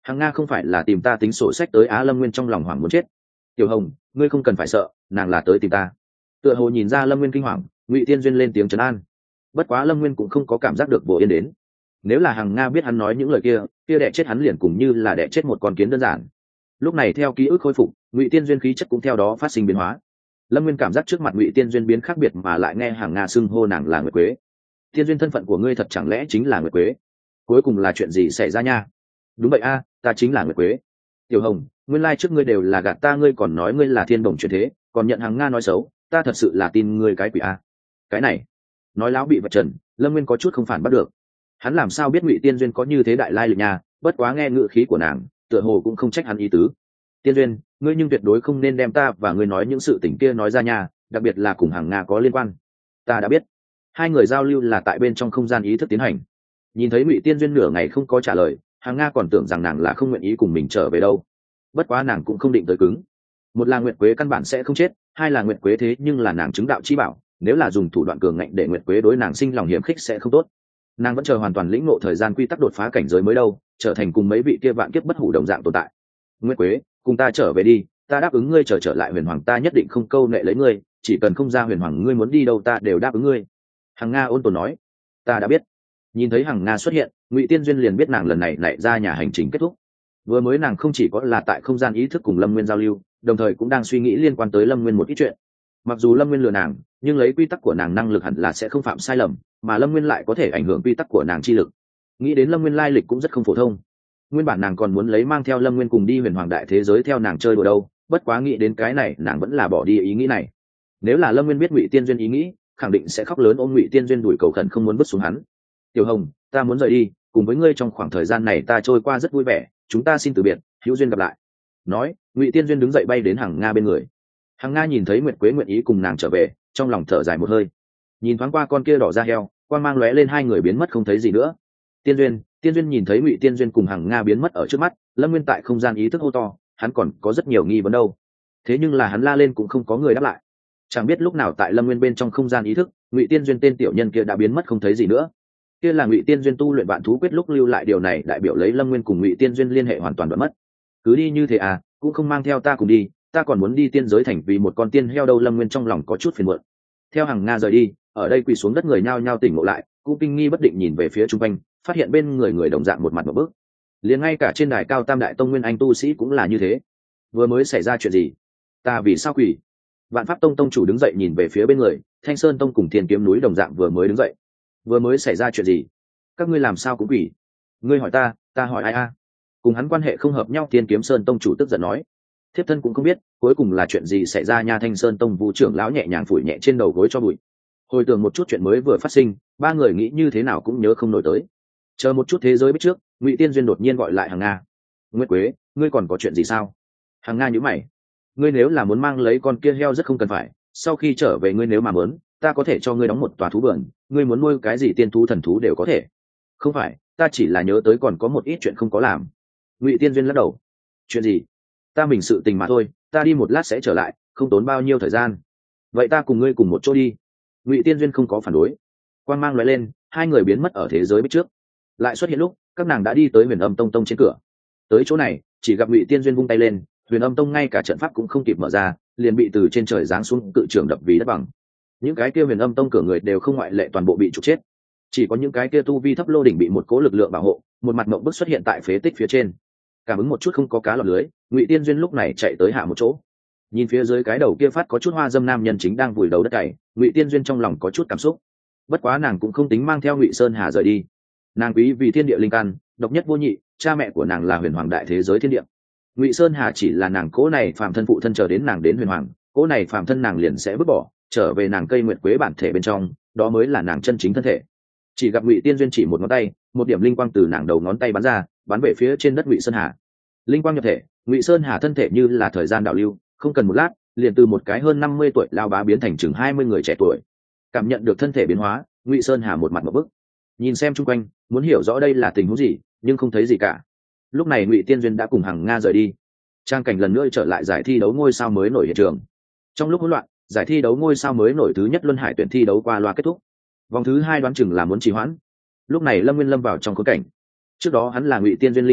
Hằng Nga không phải là tìm ta tính sổ sách tới Á. Lâm Nguyên trong lòng hoảng muốn chết. Tiểu Hồng, ngươi không cần phải sợ, nàng là tới tìm ta. Tựa hồ nhìn ra Lâm Nguyên kinh hoàng, Ngụy Tiên Duyên lên tiếng trấn an. Bất quá Lâm Nguyên cũng không có cảm giác được vô yên đến. Nếu là Hằng Nga biết hắn nói những lời kia đẻ chết hắn liền cùng như là đẻ chết một con kiến đơn giản. Lúc này theo ký ức khôi phục, Ngụy Tiên Duyên khí chất cũng theo đó phát sinh biến hóa. Lâm Nguyên cảm giác trước mặt Ngụy Tiên Duyên biến khác biệt, mà lại nghe Hằng Nga xưng hô nàng là Nguyệt Quế. Tiên Duyên, thân phận của ngươi thật chẳng lẽ chính là Nguyệt Quế? Cuối cùng là chuyện gì xảy ra nha? Đúng vậy a, ta chính là Nguyệt Quế. Tiểu Hồng, nguyên lai trước ngươi đều là gạt ta, ngươi còn nói ngươi là thiên bổng chuyển thế, còn nhận Hằng Nga nói xấu, ta thật sự là tin ngươi cái quỷ a. Cái này, nói láo bị vạch trần, Lâm Nguyên có chút không phản bắt được. Hắn làm sao biết Ngụy Tiên Duyên có như thế đại lai lịch nha, bất quá nghe ngữ khí của nàng, tựa hồ cũng không trách hắn ý tứ. Tiên Duyên, ngươi nhưng tuyệt đối không nên đem ta và ngươi nói những sự tình kia nói ra nha, đặc biệt là cùng Hằng Nga có liên quan. Ta đã biết. Hai người giao lưu là tại bên trong không gian ý thức tiến hành. Nhìn thấy Ngụy Tiên Duyên nửa ngày không có trả lời, Hằng Nga còn tưởng rằng nàng là không nguyện ý cùng mình trở về đâu. Bất quá nàng cũng không định tới cứng. Một là Nguyệt Quế căn bản sẽ không chết, hai là Nguyệt Quế thế nhưng là nàng chứng đạo chi bảo, nếu là dùng thủ đoạn cường ngạnh để Nguyệt Quế đối nàng sinh lòng hiểm khích sẽ không tốt. Nàng vẫn chờ hoàn toàn lĩnh ngộ thời gian quy tắc đột phá cảnh giới mới đâu, trở thành cùng mấy vị kia vạn kiếp bất hủ đồng dạng tồn tại. Nguyệt Quế, cùng ta trở về đi, ta đáp ứng ngươi trở lại Huyền Hoàng, ta nhất định không câu nệ lấy ngươi, chỉ cần không ra Huyền Hoàng ngươi muốn đi đâu ta đều đáp ứng ngươi. Hằng Nga ôn tồn nói. Ta đã biết. Nhìn thấy Hằng Nga xuất hiện, Ngụy Tiên Duyên liền biết nàng lần này lại ra nhà hành trình kết thúc. Vừa mới nàng không chỉ có là tại không gian ý thức cùng Lâm Nguyên giao lưu, đồng thời cũng đang suy nghĩ liên quan tới Lâm Nguyên một ít chuyện. Mặc dù Lâm Nguyên lừa nàng, nhưng lấy quy tắc của nàng năng lực hẳn là sẽ không phạm sai lầm, mà Lâm Nguyên lại có thể ảnh hưởng quy tắc của nàng chi lực. Nghĩ đến Lâm Nguyên lai lịch cũng rất không phổ thông. Nguyên bản nàng còn muốn lấy mang theo Lâm Nguyên cùng đi Huyền Hoàng đại thế giới theo nàng chơi đùa đâu, bất quá nghĩ đến cái này nàng vẫn là bỏ đi ý nghĩ này. Nếu là Lâm Nguyên biết Ngụy Tiên Duyên ý nghĩ, khẳng định sẽ khóc lớn ôm Ngụy Tiên Duyên đuổi cầu khẩn không muốn vứt xuống hắn. Tiểu Hồng, ta muốn rời đi, cùng với ngươi trong khoảng thời gian này ta trôi qua rất vui vẻ, chúng ta xin từ biệt, hữu duyên gặp lại. Nói, Ngụy Tiên Duyên đứng dậy bay đến Hằng Nga bên người. Hằng Nga nhìn thấy Nguyệt Quế nguyện ý cùng nàng trở về, trong lòng thở dài một hơi. Nhìn thoáng qua con kia đỏ da heo, quang mang lóe lên, hai người biến mất không thấy gì nữa. Tiên Duyên nhìn thấy Ngụy Tiên Duyên cùng Hằng Nga biến mất ở trước mắt, Lâm Nguyên tại không gian ý thức hô to, hắn còn có rất nhiều nghi vấn đâu. Thế nhưng là hắn la lên cũng không có người đáp lại. Chẳng biết lúc nào tại Lâm Nguyên bên trong không gian ý thức, Ngụy Tiên Duyên tên tiểu nhân kia đã biến mất không thấy gì nữa. Kia là Ngụy Tiên Duyên tu luyện vạn thú quyết lúc lưu lại, điều này đại biểu lấy Lâm Nguyên cùng Ngụy Tiên Duyên liên hệ hoàn toàn đoạn mất. Cứ đi như thế à, cũng không mang theo ta cùng đi, ta còn muốn đi tiên giới thành vì một con tiên heo đâu. Lâm Nguyên trong lòng có chút phiền muộn. Theo Hằng Nga rời đi, ở đây quỳ xuống đất người nhao nhao tỉnh ngộ lại, cũng kinh nghi bất định nhìn về phía chung quanh, phát hiện bên người đồng dạng một mặt một bước. Liền ngay cả trên đài cao Tam Đại Tông Nguyên Anh tu sĩ cũng là như thế. Vừa mới xảy ra chuyện gì? Ta vì sao quỳ? Vạn Pháp Tông tông chủ đứng dậy nhìn về phía bên người, Thanh Sơn Tông cùng Thiên Kiếm núi đồng dạng vừa mới đứng dậy. Vừa mới xảy ra chuyện gì? Các ngươi làm sao cũng quỳ? Ngươi hỏi ta hỏi ai a? Cùng hắn quan hệ không hợp nhau. Thiên Kiếm Sơn tông chủ tức giận nói. Thiếp thân cũng không biết cuối cùng là chuyện gì xảy ra nha. Thanh Sơn Tông Vu trưởng lão nhẹ nhàng phủi nhẹ trên đầu gối cho bụi. Hồi tưởng một chút chuyện mới vừa phát sinh, ba người nghĩ như thế nào cũng nhớ không nổi tới. Chờ một chút, thế giới biết trước, Ngụy Tiên Duyên đột nhiên gọi lại Hằng Nga. Nguyệt Quế, ngươi còn có chuyện gì sao? Hằng Nga nhíu mày. Ngươi nếu là muốn mang lấy con kia heo rất không cần phải, sau khi trở về ngươi nếu mà muốn, ta có thể cho ngươi đóng một tòa thú vườn, ngươi muốn nuôi cái gì tiên thú thần thú đều có thể. Không phải, ta chỉ là nhớ tới còn có một ít chuyện không có làm. Ngụy Tiên Duyên lắc đầu. Chuyện gì? Ta mình sự tình mà thôi, ta đi một lát sẽ trở lại, không tốn bao nhiêu thời gian. Vậy ta cùng ngươi cùng một chỗ đi. Ngụy Tiên Duyên không có phản đối. Quang mang lóe lên, hai người biến mất ở thế giới biết trước. Lại xuất hiện lúc các nàng đã đi tới Huyền Âm Tông trên cửa. Tới chỗ này, chỉ gặp Ngụy Tiên Duyên vung tay lên, Huyền Âm Tông ngay cả trận pháp cũng không kịp mở ra, liền bị từ trên trời giáng xuống cự trường đập vì đất bằng. Những cái kia Huyền Âm Tông cửa người đều không ngoại lệ toàn bộ bị trục chết. Chỉ có những cái kia tu vi thấp lô đỉnh bị một cố lực lượng bảo hộ, một mặt mộng bức xuất hiện tại phế tích phía trên. Cảm ứng một chút không có cá lọt lưới, Ngụy Tiên Duyên lúc này chạy tới hạ một chỗ. Nhìn phía dưới cái đầu kia phát có chút hoa dâm nam nhân chính đang vùi đầu đất cày, Ngụy Tiên Duyên trong lòng có chút cảm xúc. Bất quá nàng cũng không tính mang theo Ngụy Sơn Hà rời đi. Nàng quý vì thiên địa linh căn, độc nhất vô nhị, cha mẹ của nàng là Huyền Hoàng đại thế giới thiên địa. Ngụy Sơn Hà chỉ là nàng cố này phàm thân phụ thân, chờ đến nàng đến Huyền Hoàng, cố này phàm thân nàng liền sẽ vứt bỏ, trở về nàng cây Nguyệt Quế bản thể bên trong, đó mới là nàng chân chính thân thể. Chỉ gặp Ngụy Tiên Duyên chỉ một ngón tay, một điểm linh quang từ nàng đầu ngón tay bắn ra, bắn về phía trên đất Ngụy Sơn Hà. Linh quang nhập thể, Ngụy Sơn Hà thân thể như là thời gian đảo lưu, không cần một lát, liền từ một cái hơn 50 tuổi lao bá biến thành chừng 20 người trẻ tuổi. Cảm nhận được thân thể biến hóa, Ngụy Sơn Hà một mặt ngộp bức, nhìn xem chung quanh, muốn hiểu rõ đây là tình huống gì, nhưng không thấy gì cả. Lúc này Ngụy Tiên Duyên đã cùng Hằng Nga rời đi. Trang cảnh lần nữa trở lại giải thi đấu ngôi sao mới nổi hiện trường. Trong lúc hỗn loạn, giải thi đấu ngôi sao mới nổi thứ nhất Luân Hải tuyển thi đấu qua loa kết thúc. Vòng thứ 2 đoán chừng là muốn trì hoãn. Lúc này Lâm Nguyên lâm vào trong khốn cảnh. Trước đó hắn là Ngụy Tiên Duyên linh sủng,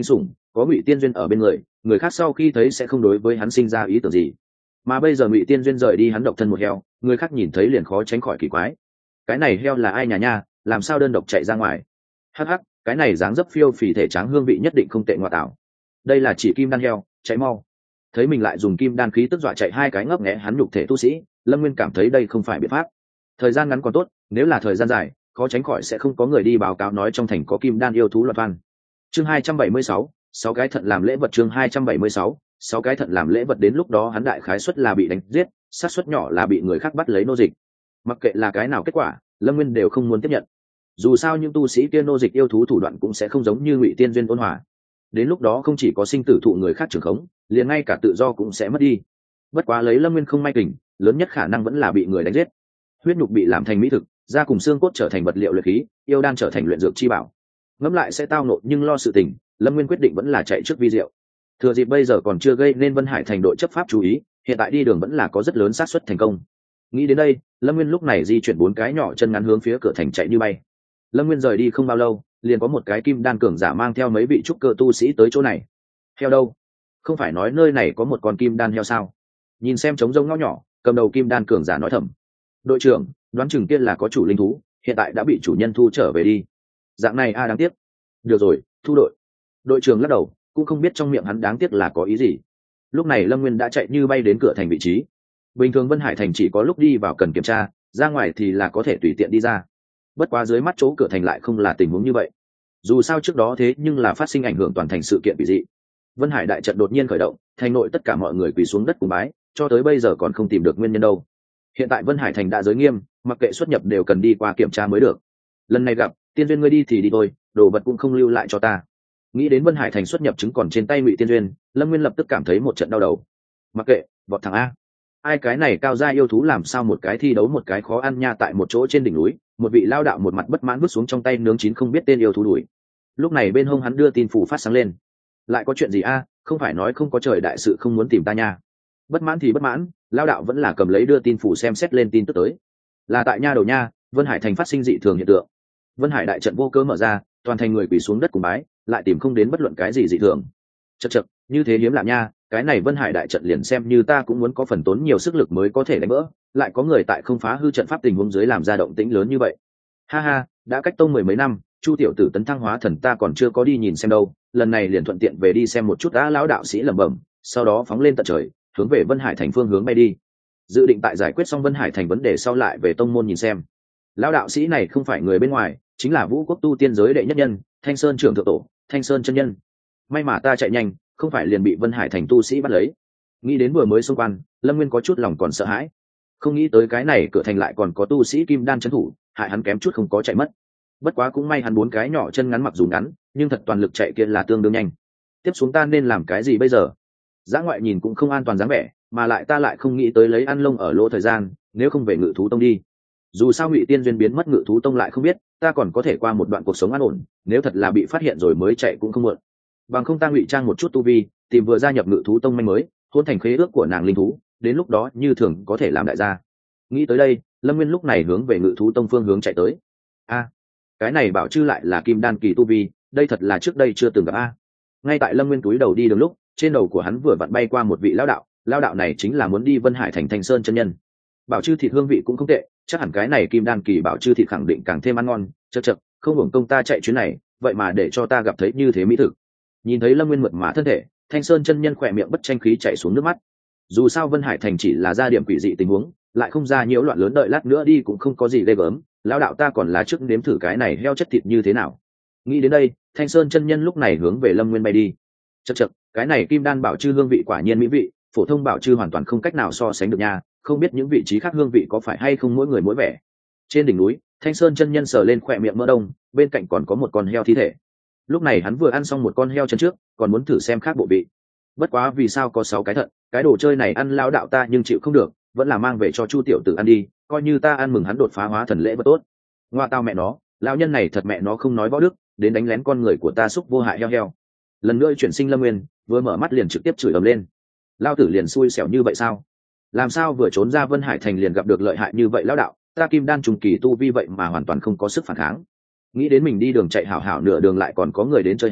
có Ngụy Tiên Duyên ở bên người, người khác sau khi thấy sẽ không đối với hắn sinh ra ý tưởng gì. Mà bây giờ Ngụy Tiên Duyên rời đi hắn độc thân một heo, người khác nhìn thấy liền khó tránh khỏi kỳ quái. Cái này heo là ai nhà nha, làm sao đơn độc chạy ra ngoài? Hắc hắc, cái này dáng dấp phiêu phì thể tráng hương vị nhất định không tệ ngoại tảo. Đây là chỉ kim đan heo, chạy mau. Thấy mình lại dùng kim đan khí tức dọa chạy hai cái ngấp nghé hắn nhục thể tu sĩ, Lâm Nguyên cảm thấy đây không phải biện pháp. Thời gian ngắn còn tốt, nếu là thời gian dài, khó tránh khỏi sẽ không có người đi báo cáo nói trong thành có kim đan yêu thú loạn văn. Chương 276, 6 cái thận làm lễ vật. Chương 276, 6 cái thận làm lễ vật. Đến lúc đó hắn đại khái suất là bị đánh giết, xác suất nhỏ là bị người khác bắt lấy nô dịch. Mặc kệ là cái nào kết quả, Lâm Nguyên đều không muốn tiếp nhận. Dù sao những tu sĩ kia nô dịch yêu thú thủ đoạn cũng sẽ không giống như Ngụy Tiên Duyên ôn hòa. Đến lúc đó không chỉ có sinh tử thụ người khác trưởng khống, liền ngay cả tự do cũng sẽ mất đi. Bất quá lấy Lâm Nguyên không may kình, lớn nhất khả năng vẫn là bị người đánh giết. Huyết nhục bị làm thành mỹ thực, da cùng xương cốt trở thành vật liệu luyện khí, yêu đan trở thành luyện dược chi bảo. Ngẫm lại sẽ tao nộ nhưng lo sự tình, Lâm Nguyên quyết định vẫn là chạy trước vi diệu. Thừa dịp bây giờ còn chưa gây nên Vân Hải thành đội chấp pháp chú ý, hiện tại đi đường vẫn là có rất lớn xác suất thành công. Nghĩ đến đây, Lâm Nguyên lúc này di chuyển 4 cái nhỏ chân ngắn hướng phía cửa thành chạy như bay. Lâm Nguyên rời đi không bao lâu, liền có một cái kim đan cường giả mang theo mấy vị trúc cơ tu sĩ tới chỗ này. Heo đâu? Không phải nói nơi này có một con kim đan heo sao? Nhìn xem trống rông ngõ nhỏ, cầm đầu kim đan cường giả nói thầm. Đội trưởng, đoán chừng kia là có chủ linh thú, hiện tại đã bị chủ nhân thu trở về đi. Dạng này đáng tiếc. Được rồi, thu đội. Đội trưởng lắc đầu, cũng không biết trong miệng hắn đáng tiếc là có ý gì. Lúc này Lâm Nguyên đã chạy như bay đến cửa thành vị trí. Bình thường Vân Hải thành chỉ có lúc đi vào cần kiểm tra, ra ngoài thì là có thể tùy tiện đi ra. Bất quá dưới mắt chỗ cửa thành lại không là tình huống như vậy. Dù sao trước đó thế nhưng là phát sinh ảnh hưởng toàn thành sự kiện bị dị. Vân Hải đại trận đột nhiên khởi động, thành nội tất cả mọi người quỳ xuống đất cùng bái, cho tới bây giờ còn không tìm được nguyên nhân đâu. Hiện tại Vân Hải thành đã giới nghiêm, mặc kệ xuất nhập đều cần đi qua kiểm tra mới được. Lần này gặp Tiên Duyên ngươi đi thì đi thôi, đồ vật cũng không lưu lại cho ta. Nghĩ đến Vân Hải thành xuất nhập chứng còn trên tay Ngụy Tiên Duyên, Lâm Nguyên lập tức cảm thấy một trận đau đầu. Mặc kệ, vọt thằng a. Ai cái này cao gia yêu thú làm sao một cái thi đấu một cái khó ăn nha. Tại một chỗ trên đỉnh núi, một vị lao đạo một mặt bất mãn vứt xuống trong tay nướng chín không biết tên yêu thú đuổi. Lúc này bên hông hắn đưa tin phủ phát sáng lên. Lại có chuyện gì a? Không phải nói không có trời đại sự không muốn tìm ta nha. Bất mãn thì bất mãn, lao đạo vẫn là cầm lấy đưa tin phủ xem xét lên tin tức tới. Là tại nha đầu nha, Vân Hải thành phát sinh dị thường hiện tượng. Vân Hải đại trận vô cớ mở ra, toàn thành người quỳ xuống đất cùng bái, lại tìm không đến bất luận cái gì dị thường. Chậc chậc, như thế hiếm lạ nha, cái này Vân Hải đại trận liền xem như ta cũng muốn có phần tốn nhiều sức lực mới có thể đánh vỡ, lại có người tại không phá hư trận pháp tình huống dưới làm ra động tĩnh lớn như vậy. Ha ha, đã cách tông 10 mấy năm, Chu tiểu tử tấn thăng hóa thần ta còn chưa có đi nhìn xem đâu, lần này liền thuận tiện về đi xem một chút. Đã lão đạo sĩ lẩm bẩm, sau đó phóng lên tận trời, hướng về Vân Hải thành phương hướng bay đi. Dự định tại giải quyết xong Vân Hải thành vấn đề sau lại về tông môn nhìn xem. Lão đạo sĩ này không phải người bên ngoài, chính là Vũ Quốc tu tiên giới đệ nhất nhân, Thanh Sơn trưởng thượng tổ, Thanh Sơn chân nhân. May mà ta chạy nhanh, không phải liền bị Vân Hải thành tu sĩ bắt lấy. Nghĩ đến vừa mới xung quan, Lâm Nguyên có chút lòng còn sợ hãi. Không nghĩ tới cái này cửa thành lại còn có tu sĩ kim đan trấn thủ, hại hắn kém chút không có chạy mất. Bất quá cũng may hắn 4 cái nhỏ chân ngắn mặc dù ngắn, nhưng thật toàn lực chạy kia là tương đương nhanh. Tiếp xuống ta nên làm cái gì bây giờ? Dã ngoại nhìn cũng không an toàn dáng vẻ, mà lại ta lại không nghĩ tới lấy ăn lông ở lỗ thời gian, nếu không về Ngự thú tông đi. Dù sao Ngụy Tiên Duyên biến mất Ngự thú tông lại không biết, ta còn có thể qua một đoạn cuộc sống an ổn, nếu thật là bị phát hiện rồi mới chạy cũng không muộn. Bằng không ta ngụy trang một chút tu vi, tìm vừa gia nhập Ngự thú tông manh mới, hôn thành khế ước của nàng linh thú, đến lúc đó như thường có thể làm đại gia. Nghĩ tới đây, Lâm Nguyên lúc này hướng về Ngự thú tông phương hướng chạy tới. A, cái này bảo chư lại là kim đan kỳ tu vi, đây thật là trước đây chưa từng gặp a. Ngay tại Lâm Nguyên túi đầu đi đường lúc, trên đầu của hắn vừa vặn bay qua một vị lão đạo này chính là muốn đi Vân Hải thành Thanh Sơn chân nhân. Bảo chư thịt hương vị cũng không tệ, chắc hẳn cái này kim đan kỳ bảo chư thịt khẳng định càng thêm ăn ngon. Chậc, không hưởng công ta chạy chuyến này, vậy mà để cho ta gặp thấy như thế mỹ thực. Nhìn thấy Lâm Nguyên mượt mà thân thể, Thanh Sơn chân nhân khỏe miệng bất tranh khí chảy xuống nước mắt. Dù sao Vân Hải thành chỉ là ra điểm quỷ dị tình huống, lại không ra nhiễu loạn lớn, đợi lát nữa đi cũng không có gì ghê gớm, lão đạo ta còn là trước nếm thử cái này heo chất thịt như thế nào. Nghĩ đến đây, Thanh Sơn chân nhân lúc này hướng về Lâm Nguyên bay đi. Chậc, cái này kim đan bảo chư hương vị quả nhiên mỹ vị, phổ thông bảo chư hoàn toàn không cách nào so sánh được nha, không biết những vị trí khác hương vị có phải hay không mỗi người mỗi vẻ. Trên đỉnh núi, Thanh Sơn chân nhân sờ lên khỏe miệng mỡ đông, bên cạnh còn có một con heo thi thể. Lúc này hắn vừa ăn xong một con heo chân trước, còn muốn thử xem khác bộ vị. Bất quá vì sao có 6 cái thận, cái đồ chơi này ăn lão đạo ta nhưng chịu không được, vẫn là mang về cho Chu tiểu tử ăn đi, coi như ta ăn mừng hắn đột phá hóa thần lễ vật tốt. Ngoa tao mẹ nó, lão nhân này thật mẹ nó không nói võ đức, đến đánh lén con người của ta xúc vô hại heo. Lần nữa chuyển sinh Lâm Nguyên, vừa mở mắt liền trực tiếp chửi ầm lên. Lão tử liền xui xẻo như vậy sao? Làm sao vừa trốn ra Vân Hải thành liền gặp được lợi hại như vậy lão đạo, ta kim đan trùng kỳ tu vi vậy mà hoàn toàn không có sức phản kháng. Nghĩ đến mình đi đường chạy hảo hảo nửa đường lại còn có người đến chơi hắn,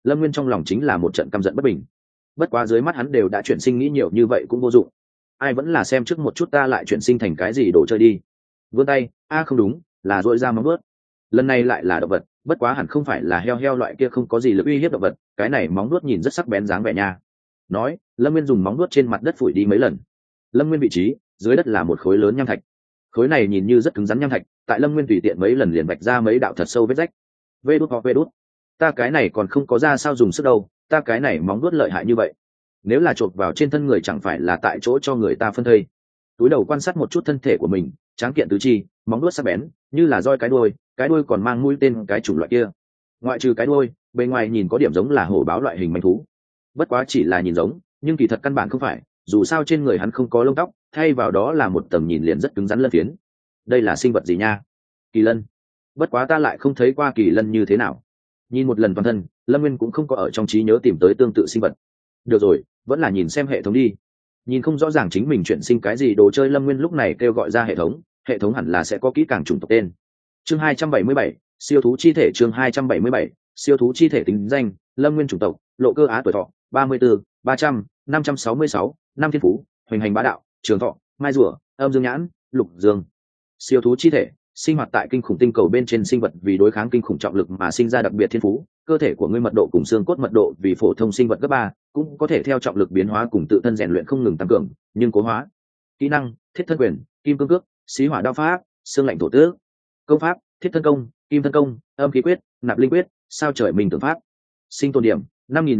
Lâm Nguyên trong lòng chính là một trận căm giận bất bình. Bất quá dưới mắt hắn đều đã chuyển sinh, nghĩ nhiều như vậy cũng vô dụng. Ai vẫn là xem trước một chút ta lại chuyển sinh thành cái gì đồ chơi đi. Vươn tay, không đúng, là dội ra móng vuốt. Lần này lại là động vật, bất quá hẳn không phải là heo loại kia không có gì lực uy hiếp động vật, cái này móng vuốt nhìn rất sắc bén dáng vẻ nha. Nói, Lâm Nguyên dùng móng vuốt trên mặt đất phủi đi mấy lần. Lâm Nguyên vị trí, dưới đất là một khối lớn nham thạch. Khối này nhìn như rất cứng rắn nham thạch, tại Lâm Nguyên tùy tiện mấy lần liền vạch ra mấy đạo thật sâu vết rách. Vê đút. Ta cái này còn không có ra sao dùng sức đâu, ta cái này móng vuốt lợi hại như vậy. Nếu là chộp vào trên thân người chẳng phải là tại chỗ cho người ta phân thây. Túi đầu quan sát một chút thân thể của mình, tráng kiện tứ chi, móng vuốt sắc bén, như là roi cái đuôi còn mang mũi tên cái chủng loại kia. Ngoại trừ cái đuôi, bên ngoài nhìn có điểm giống là hổ báo loại hình manh thú. Bất quá chỉ là nhìn giống, nhưng kỳ thật căn bản không phải, dù sao trên người hắn không có lông tóc, thay vào đó là một tầng nhìn liền rất cứng rắn lân phiến. Đây là sinh vật gì nha? Kỳ lân. Bất quá ta lại không thấy qua kỳ lân như thế nào. Nhìn một lần toàn thân, Lâm Nguyên cũng không có ở trong trí nhớ tìm tới tương tự sinh vật. Được rồi, vẫn là nhìn xem hệ thống đi. Nhìn không rõ ràng chính mình chuyển sinh cái gì đồ chơi, Lâm Nguyên lúc này kêu gọi ra hệ thống hẳn là sẽ có kỹ càng chủng tộc tên. Chương 277, siêu thú chi thể. Chương 277, siêu thú chi thể. Tính danh: Lâm Nguyên. Chủng tộc: Lộ Cơ Á. Tuổi thọ: 34, 300, 566, năm thiên phú: Hoành hành bá đạo, trường thọ, mai rùa, âm dương nhãn, lục dương. Siêu thú chi thể: sinh hoạt tại kinh khủng tinh cầu bên trên sinh vật, vì đối kháng kinh khủng trọng lực mà sinh ra đặc biệt thiên phú. Cơ thể của ngươi mật độ cùng xương cốt mật độ vì phổ thông sinh vật cấp 3, cũng có thể theo trọng lực biến hóa cùng tự thân rèn luyện không ngừng tăng cường, nhưng cố hóa. Kỹ năng: thiết thân quyền, kim cương cước, xí hỏa đao pháp, xương lạnh thổ tước. Công pháp: thiết thân công, kim thân công, âm khí quyết, nạp linh quyết, sao trời minh tưởng pháp. Sinh tồn điểm: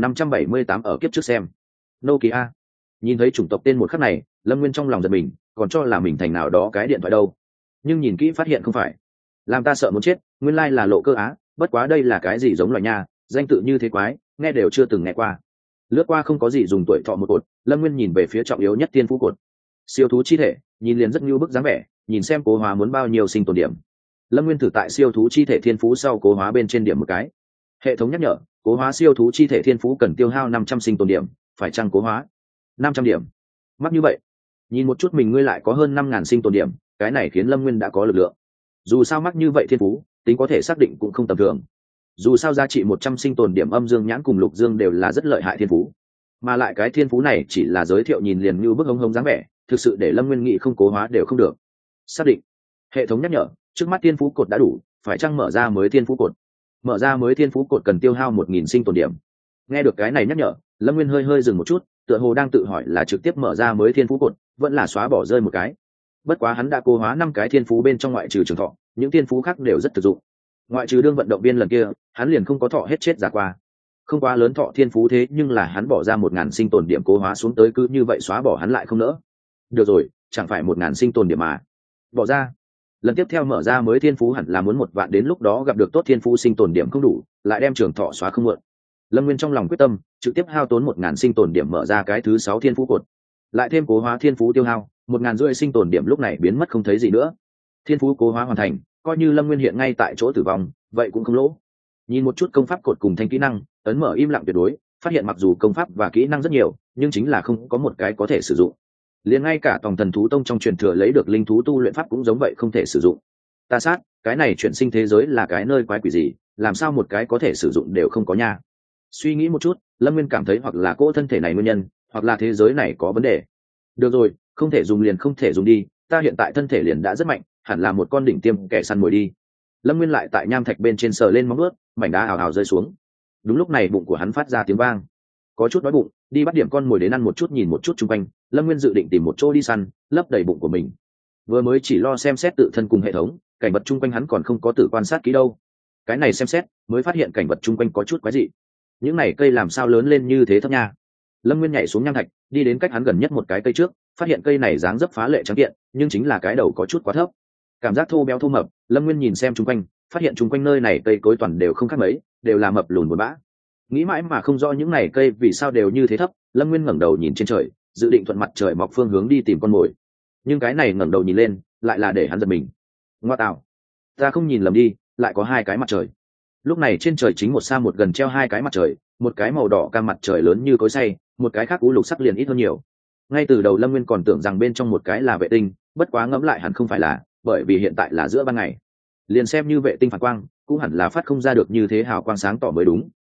5578. Ở kiếp trước xem. Nokia. Nhìn thấy chủng tộc tên một khắc này, Lâm Nguyên trong lòng giật mình, còn cho là mình thành nào đó cái điện thoại đâu, nhưng nhìn kỹ phát hiện không phải. Làm ta sợ muốn chết, nguyên lai là Lộ Cơ Á. Bất quá đây là cái gì giống loài nha, danh tự như thế quái, nghe đều chưa từng nghe qua. Lướt qua không có gì dùng tuổi thọ một cột, Lâm Nguyên nhìn về phía trọng yếu nhất thiên phú cột. Siêu thú chi thể, nhìn liền rất như bức dáng vẻ, nhìn xem cố hóa muốn bao nhiêu sinh tồn điểm. Lâm Nguyên thử tại siêu thú chi thể thiên phú sau cố hóa bên trên điểm một cái. Hệ thống nhắc nhở, cố hóa siêu thú chi thể thiên phú cần tiêu hao 500 sinh tồn điểm, phải chăng cố hóa 500 điểm? Mắc như vậy. Nhìn một chút mình, ngươi lại có hơn 5.000 sinh tồn điểm, cái này khiến Lâm Nguyên đã có lực lượng. Dù sao mắc như vậy thiên phú, tính có thể xác định cũng không tầm thường. Dù sao giá trị 100 sinh tồn điểm âm dương nhãn cùng lục dương đều là rất lợi hại thiên phú, mà lại cái thiên phú này chỉ là giới thiệu, nhìn liền như bức hống hống dáng vẻ, thực sự để Lâm Nguyên nghĩ không cố hóa đều không được. Xác định. Hệ thống nhắc nhở, trước mắt thiên phú cột đã đủ, phải chăng mở ra mới thiên phú cột? Mở ra mới thiên phú cột cần tiêu hao 1.000 sinh tồn điểm. Nghe được cái này nhắc nhở, Lâm Nguyên hơi dừng một chút, tựa hồ đang tự hỏi là trực tiếp mở ra mới thiên phú cột, vẫn là xóa bỏ rơi một cái. Bất quá hắn đã cố hóa 5 cái thiên phú bên trong, ngoại trừ trường thọ, những thiên phú khác đều rất thực dụng. Ngoại trừ đương vận động viên lần kia, hắn liền không có thọ hết chết giả qua. Không quá lớn thọ thiên phú, thế nhưng là hắn bỏ ra 1.000 sinh tồn điểm cố hóa xuống tới, cứ như vậy xóa bỏ hắn lại không nỡ. Được rồi, chẳng phải 1.000 sinh tồn điểm mà bỏ ra. Lần tiếp theo mở ra mới thiên phú hẳn là muốn 1 vạn, đến lúc đó gặp được tốt thiên phú sinh tồn điểm không đủ, lại đem trường thọ xóa không muộn. Lâm Nguyên trong lòng quyết tâm, trực tiếp hao tốn 1.000 sinh tồn điểm mở ra cái thứ 6 thiên phú cột, lại thêm cố hóa thiên phú tiêu hao 1.500 sinh tồn điểm, lúc này biến mất không thấy gì nữa. Thiên phú cố hóa hoàn thành, coi như Lâm Nguyên hiện ngay tại chỗ tử vong, vậy cũng không lỗ. Nhìn một chút công pháp cột cùng thanh kỹ năng, ấn mở im lặng tuyệt đối, phát hiện mặc dù công pháp và kỹ năng rất nhiều, nhưng chính là không có một cái có thể sử dụng. Liền ngay cả Tòng Thần Thú Tông trong truyền thừa lấy được linh thú tu luyện pháp cũng giống vậy, không thể sử dụng. Ta sát, cái này chuyển sinh thế giới là cái nơi quái quỷ gì, làm sao một cái có thể sử dụng đều không có nha. Suy nghĩ một chút, Lâm Nguyên cảm thấy hoặc là cỗ thân thể này nguyên nhân, hoặc là thế giới này có vấn đề. Được rồi, không thể dùng liền không thể dùng đi, ta hiện tại thân thể liền đã rất mạnh, hẳn là một con đỉnh tiêm kẻ săn mồi đi. Lâm Nguyên lại tại nham thạch bên trên sờ lên móng ướt, mảnh đá ào ào rơi xuống. Đúng lúc này bụng của hắn phát ra tiếng vang, có chút đói bụng, đi bắt điểm con mồi đến ăn một chút. Nhìn một chút chung quanh, Lâm Nguyên dự định tìm một chỗ đi săn, lấp đầy bụng của mình. Vừa mới chỉ lo xem xét tự thân cùng hệ thống, cảnh vật chung quanh hắn còn không có tự quan sát kỹ đâu. Cái này xem xét mới phát hiện cảnh vật chung quanh có chút quái dị. Những này cây làm sao lớn lên như thế thấp nha. Lâm Nguyên nhảy xuống nham thạch, đi đến cách hắn gần nhất một cái cây trước, phát hiện cây này dáng dấp phá lệ trắng kiện, nhưng chính là cái đầu có chút quá thấp, cảm giác thô béo thô mập. Lâm Nguyên nhìn xem chung quanh, phát hiện chung quanh nơi này cây cối toàn đều không khác mấy, đều là mập lùn buồn bã. Nghĩ mãi mà không rõ những này cây vì sao đều như thế thấp. Lâm Nguyên ngẩng đầu nhìn trên trời, dự định thuận mặt trời mọc phương hướng đi tìm con mồi, nhưng cái này ngẩng đầu nhìn lên lại là để hắn giật mình. Ngoa tạo, ta không nhìn lầm đi, lại có 2 cái mặt trời. Lúc này trên trời chính một xa một gần treo 2 cái mặt trời, một cái màu đỏ cam mặt trời lớn như cối xay, một cái khác u lục sắc liền ít hơn nhiều. Ngay từ đầu Lâm Nguyên còn tưởng rằng bên trong một cái là vệ tinh, bất quá ngẫm lại hẳn không phải là, bởi vì hiện tại là giữa ban ngày, liền xem như vệ tinh phản quang cũng hẳn là phát không ra được như thế hào quang sáng tỏ mới đúng.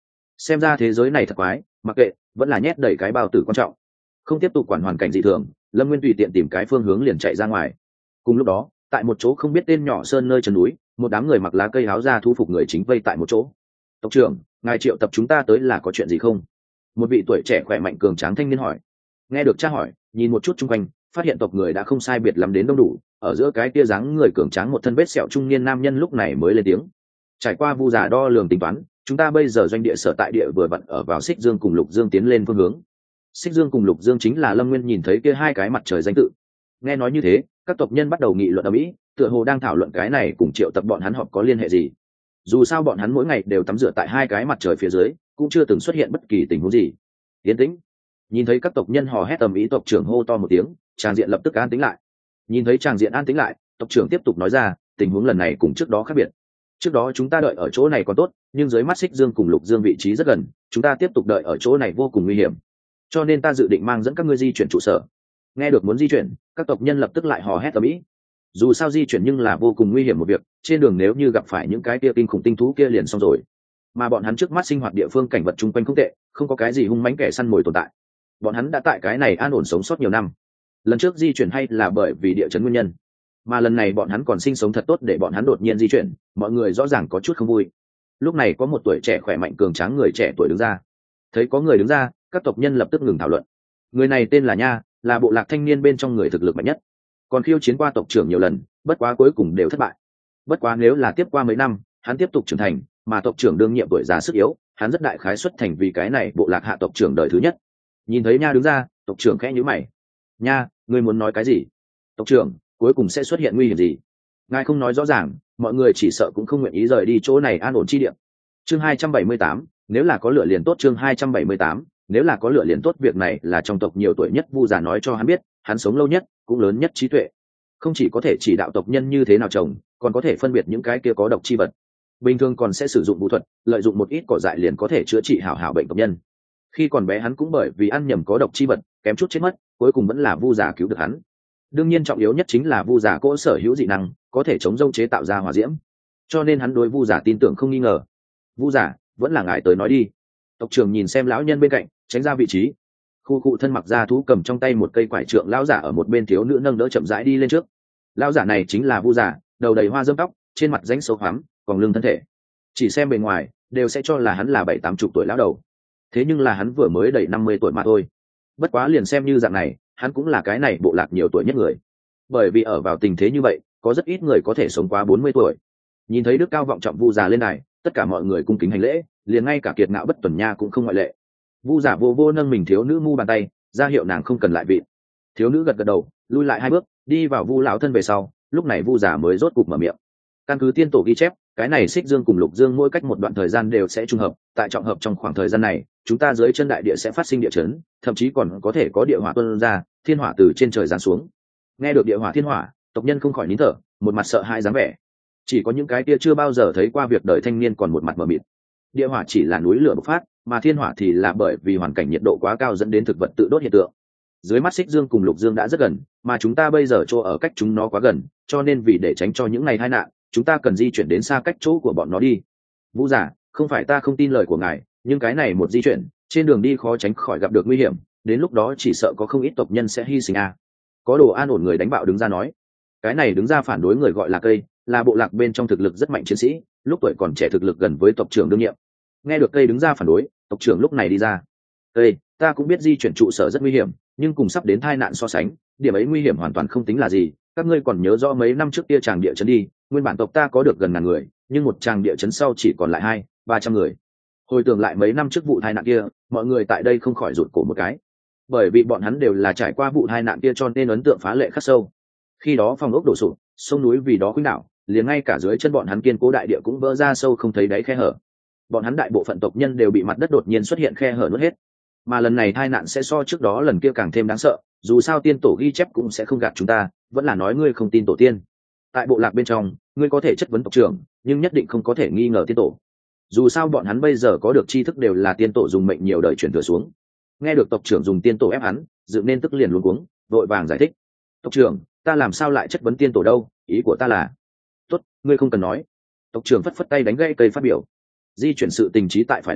xem ra thế giới này thật quái, mặc kệ, vẫn là nhét đầy cái bao tử quan trọng. Không tiếp tục quản hoàn cảnh dị thường, Lâm Nguyên tùy tiện tìm cái phương hướng liền chạy ra ngoài. Cùng lúc đó, tại một chỗ không biết tên nhỏ sơn nơi chân núi, một đám người mặc lá cây áo da thu phục người chính vây tại một chỗ. Tộc trưởng, ngài triệu tập chúng ta tới là có chuyện gì không? Một vị tuổi trẻ khỏe mạnh cường tráng thanh niên hỏi. Nghe được cha hỏi, nhìn một chút chung quanh, phát hiện tộc người đã không sai biệt lắm đến đông đủ. Ở giữa cái kia dáng người cường tráng một thân vết sẹo trung niên nam nhân lúc này mới lên tiếng. Trải qua vu giả đo lường tính toán, chúng ta bây giờ doanh địa sở tại địa vừa vặn ở vào Xích Dương cùng Lục Dương tiến lên phương hướng. Xích Dương cùng Lục Dương chính là Lâm Nguyên nhìn thấy kia hai cái mặt trời danh tự. Nghe nói như thế, các tộc nhân bắt đầu nghị luận ở mỹ, tựa hồ đang thảo luận cái này cùng triệu tập bọn hắn họp có liên hệ gì. Dù sao bọn hắn mỗi ngày đều tắm rửa tại hai cái mặt trời phía dưới, cũng chưa từng xuất hiện bất kỳ tình huống gì. Yên tĩnh. Nhìn thấy các tộc nhân hò hét ầm ĩ, tộc trưởng hô to một tiếng, tràng diện lập tức an tĩnh lại. Nhìn thấy tràng diện an tĩnh lại, tộc trưởng tiếp tục nói ra, tình huống lần này cùng trước đó khác biệt. Trước đó chúng ta đợi ở chỗ này còn tốt, nhưng dưới mắt Xích Dương cùng Lục Dương vị trí rất gần, chúng ta tiếp tục đợi ở chỗ này vô cùng nguy hiểm. Cho nên ta dự định mang dẫn các ngươi di chuyển trụ sở. Nghe được muốn di chuyển, các tộc nhân lập tức lại hò hét ầm ĩ. Dù sao di chuyển nhưng là vô cùng nguy hiểm một việc, trên đường nếu như gặp phải những cái kia kinh khủng tinh thú kia liền xong rồi. Mà bọn hắn trước mắt sinh hoạt địa phương cảnh vật chung quanh không tệ, không có cái gì hung mãnh kẻ săn mồi tồn tại. Bọn hắn đã tại cái này an ổn sống sót nhiều năm. Lần trước di chuyển hay là bởi vì địa chấn nguyên nhân, mà lần này bọn hắn còn sinh sống thật tốt để bọn hắn đột nhiên di chuyển, mọi người rõ ràng có chút không vui. Lúc này có một tuổi trẻ khỏe mạnh cường tráng người trẻ tuổi đứng ra. Thấy có người đứng ra, các tộc nhân lập tức ngừng thảo luận. Người này tên là Nha, là bộ lạc thanh niên bên trong người thực lực mạnh nhất, còn khiêu chiến qua tộc trưởng nhiều lần, bất quá cuối cùng đều thất bại. Bất quá nếu là tiếp qua mấy năm, hắn tiếp tục trưởng thành, mà tộc trưởng đương nhiệm tuổi già sức yếu, hắn rất đại khái xuất thành vì cái này bộ lạc hạ tộc trưởng đời thứ nhất. Nhìn thấy Nha đứng ra, tộc trưởng khẽ nhíu mày. Nha, ngươi muốn nói cái gì? Tộc trưởng, cuối cùng sẽ xuất hiện nguy hiểm gì? Ngài không nói rõ ràng, mọi người chỉ sợ cũng không nguyện ý rời đi chỗ này an ổn chi địa. Chương 278, nếu là có lửa liền tốt. Chương 278, nếu là có lửa liền tốt. Việc này là trong tộc nhiều tuổi nhất vu già nói cho hắn biết, hắn sống lâu nhất, cũng lớn nhất trí tuệ, không chỉ có thể chỉ đạo tộc nhân như thế nào trồng, còn có thể phân biệt những cái kia có độc chi vật. Bình thường còn sẽ sử dụng vũ thuật, lợi dụng một ít cỏ dại liền có thể chữa trị hảo hảo bệnh tộc nhân. Khi còn bé hắn cũng bởi vì ăn nhầm có độc chi vật, kém chút chết mất, cuối cùng vẫn là vu già cứu được hắn. Đương nhiên trọng yếu nhất chính là vu già cỗ sở hữu dị năng, có thể chống rông chế tạo ra hỏa diễm, cho nên hắn đối vu già tin tưởng không nghi ngờ. Vu già, vẫn là ngài tới nói đi. Tộc trưởng nhìn xem lão nhân bên cạnh, tránh ra vị trí. Khu cụ thân mặc da thú cầm trong tay một cây quải trượng, lão giả ở một bên thiếu nữ nâng đỡ chậm rãi đi lên trước. Lão giả này chính là vu già, đầu đầy hoa râm tóc, trên mặt rãnh sâu hoắm, còn lưng thân thể. Chỉ xem bề ngoài, đều sẽ cho là hắn là 70-80 tuổi lão đầu. Thế nhưng là hắn vừa mới đầy 50 tuổi mà thôi. Bất quá liền xem như dạng này, hắn cũng là cái này bộ lạc nhiều tuổi nhất người. Bởi vì ở vào tình thế như vậy, có rất ít người có thể sống qua 40 tuổi. Nhìn thấy đức cao vọng trọng vu già lên này, tất cả mọi người cung kính hành lễ, liền ngay cả kiệt ngạo bất tuần nha cũng không ngoại lệ. Vu giả vô vô nâng mình thiếu nữ mu bàn tay, ra hiệu nàng không cần lại vị. Thiếu nữ gật gật đầu, lui lại 2 bước, đi vào vu lão thân về sau. Lúc này vu giả mới rốt cục mở miệng. Căn cứ tiên tổ ghi chép, cái này Xích Dương cùng Lục Dương mỗi cách một đoạn thời gian đều sẽ trùng hợp, tại trọng hợp trong khoảng thời gian này, chúng ta dưới chân đại địa sẽ phát sinh địa chấn, thậm chí còn có thể có địa hỏa tuôn ra, thiên hỏa từ trên trời giáng xuống. Nghe được địa hỏa thiên hỏa, tộc nhân không khỏi nín thở, một mặt sợ hãi dáng vẻ. Chỉ có những cái kia chưa bao giờ thấy qua việc đời thanh niên còn một mặt mờ mịt. Địa hỏa chỉ là núi lửa bộc phát, mà thiên hỏa thì là bởi vì hoàn cảnh nhiệt độ quá cao dẫn đến thực vật tự đốt hiện tượng. Dưới mắt Xích Dương cùng Lục Dương đã rất gần, mà chúng ta bây giờ chỗ ở cách chúng nó quá gần, cho nên vì để tránh cho những ngày tai nạn, chúng ta cần di chuyển đến xa cách chỗ của bọn nó đi. Vũ giả, không phải ta không tin lời của ngài, nhưng cái này một di chuyển, trên đường đi khó tránh khỏi gặp được nguy hiểm, đến lúc đó chỉ sợ có không ít tộc nhân sẽ hy sinh à. Có đồ an ổn người đánh bạo đứng ra nói. Cái này đứng ra phản đối người gọi là Cây, là bộ lạc bên trong thực lực rất mạnh chiến sĩ, lúc tuổi còn trẻ thực lực gần với tộc trưởng đương nhiệm. Nghe được Cây đứng ra phản đối, tộc trưởng lúc này đi ra. Cây, ta cũng biết di chuyển trụ sở rất nguy hiểm, nhưng cùng sắp đến tai nạn so sánh, điểm ấy nguy hiểm hoàn toàn không tính là gì. Các ngươi còn nhớ rõ mấy năm trước kia tràng địa chấn đi, nguyên bản tộc ta có được gần 1000 người, nhưng một tràng địa chấn sau chỉ còn lại 200-300 người. Hồi tưởng lại mấy năm trước vụ tai nạn kia, mọi người tại đây không khỏi rụt cổ một cái, bởi vì bọn hắn đều là trải qua vụ tai nạn kia cho nên ấn tượng phá lệ khắc sâu. Khi đó phòng ốc đổ sụp, sông núi vì đó khuynh đảo, liền ngay cả dưới chân bọn hắn kiên cố đại địa cũng vỡ ra sâu không thấy đáy khe hở. Bọn hắn đại bộ phận tộc nhân đều bị mặt đất đột nhiên xuất hiện khe hở nuốt hết. Mà lần này tai nạn sẽ so trước đó lần kia càng thêm đáng sợ, dù sao tiên tổ ghi chép cũng sẽ không gạt chúng ta, vẫn là nói ngươi không tin tổ tiên. Tại bộ lạc bên trong, ngươi có thể chất vấn tộc trưởng, nhưng nhất định không có thể nghi ngờ tiên tổ. Dù sao bọn hắn bây giờ có được tri thức đều là tiên tổ dùng mệnh nhiều đời truyền thừa xuống. Nghe được tộc trưởng dùng tiên tổ ép hắn, dựng nên tức liền luống cuống, vội vàng giải thích. Tộc trưởng, ta làm sao lại chất vấn tiên tổ đâu, ý của ta là. Tốt, ngươi không cần nói. Tộc trưởng phất phất tay đánh gãy Cây phát biểu. Di chuyển sự tình trí tại phải làm,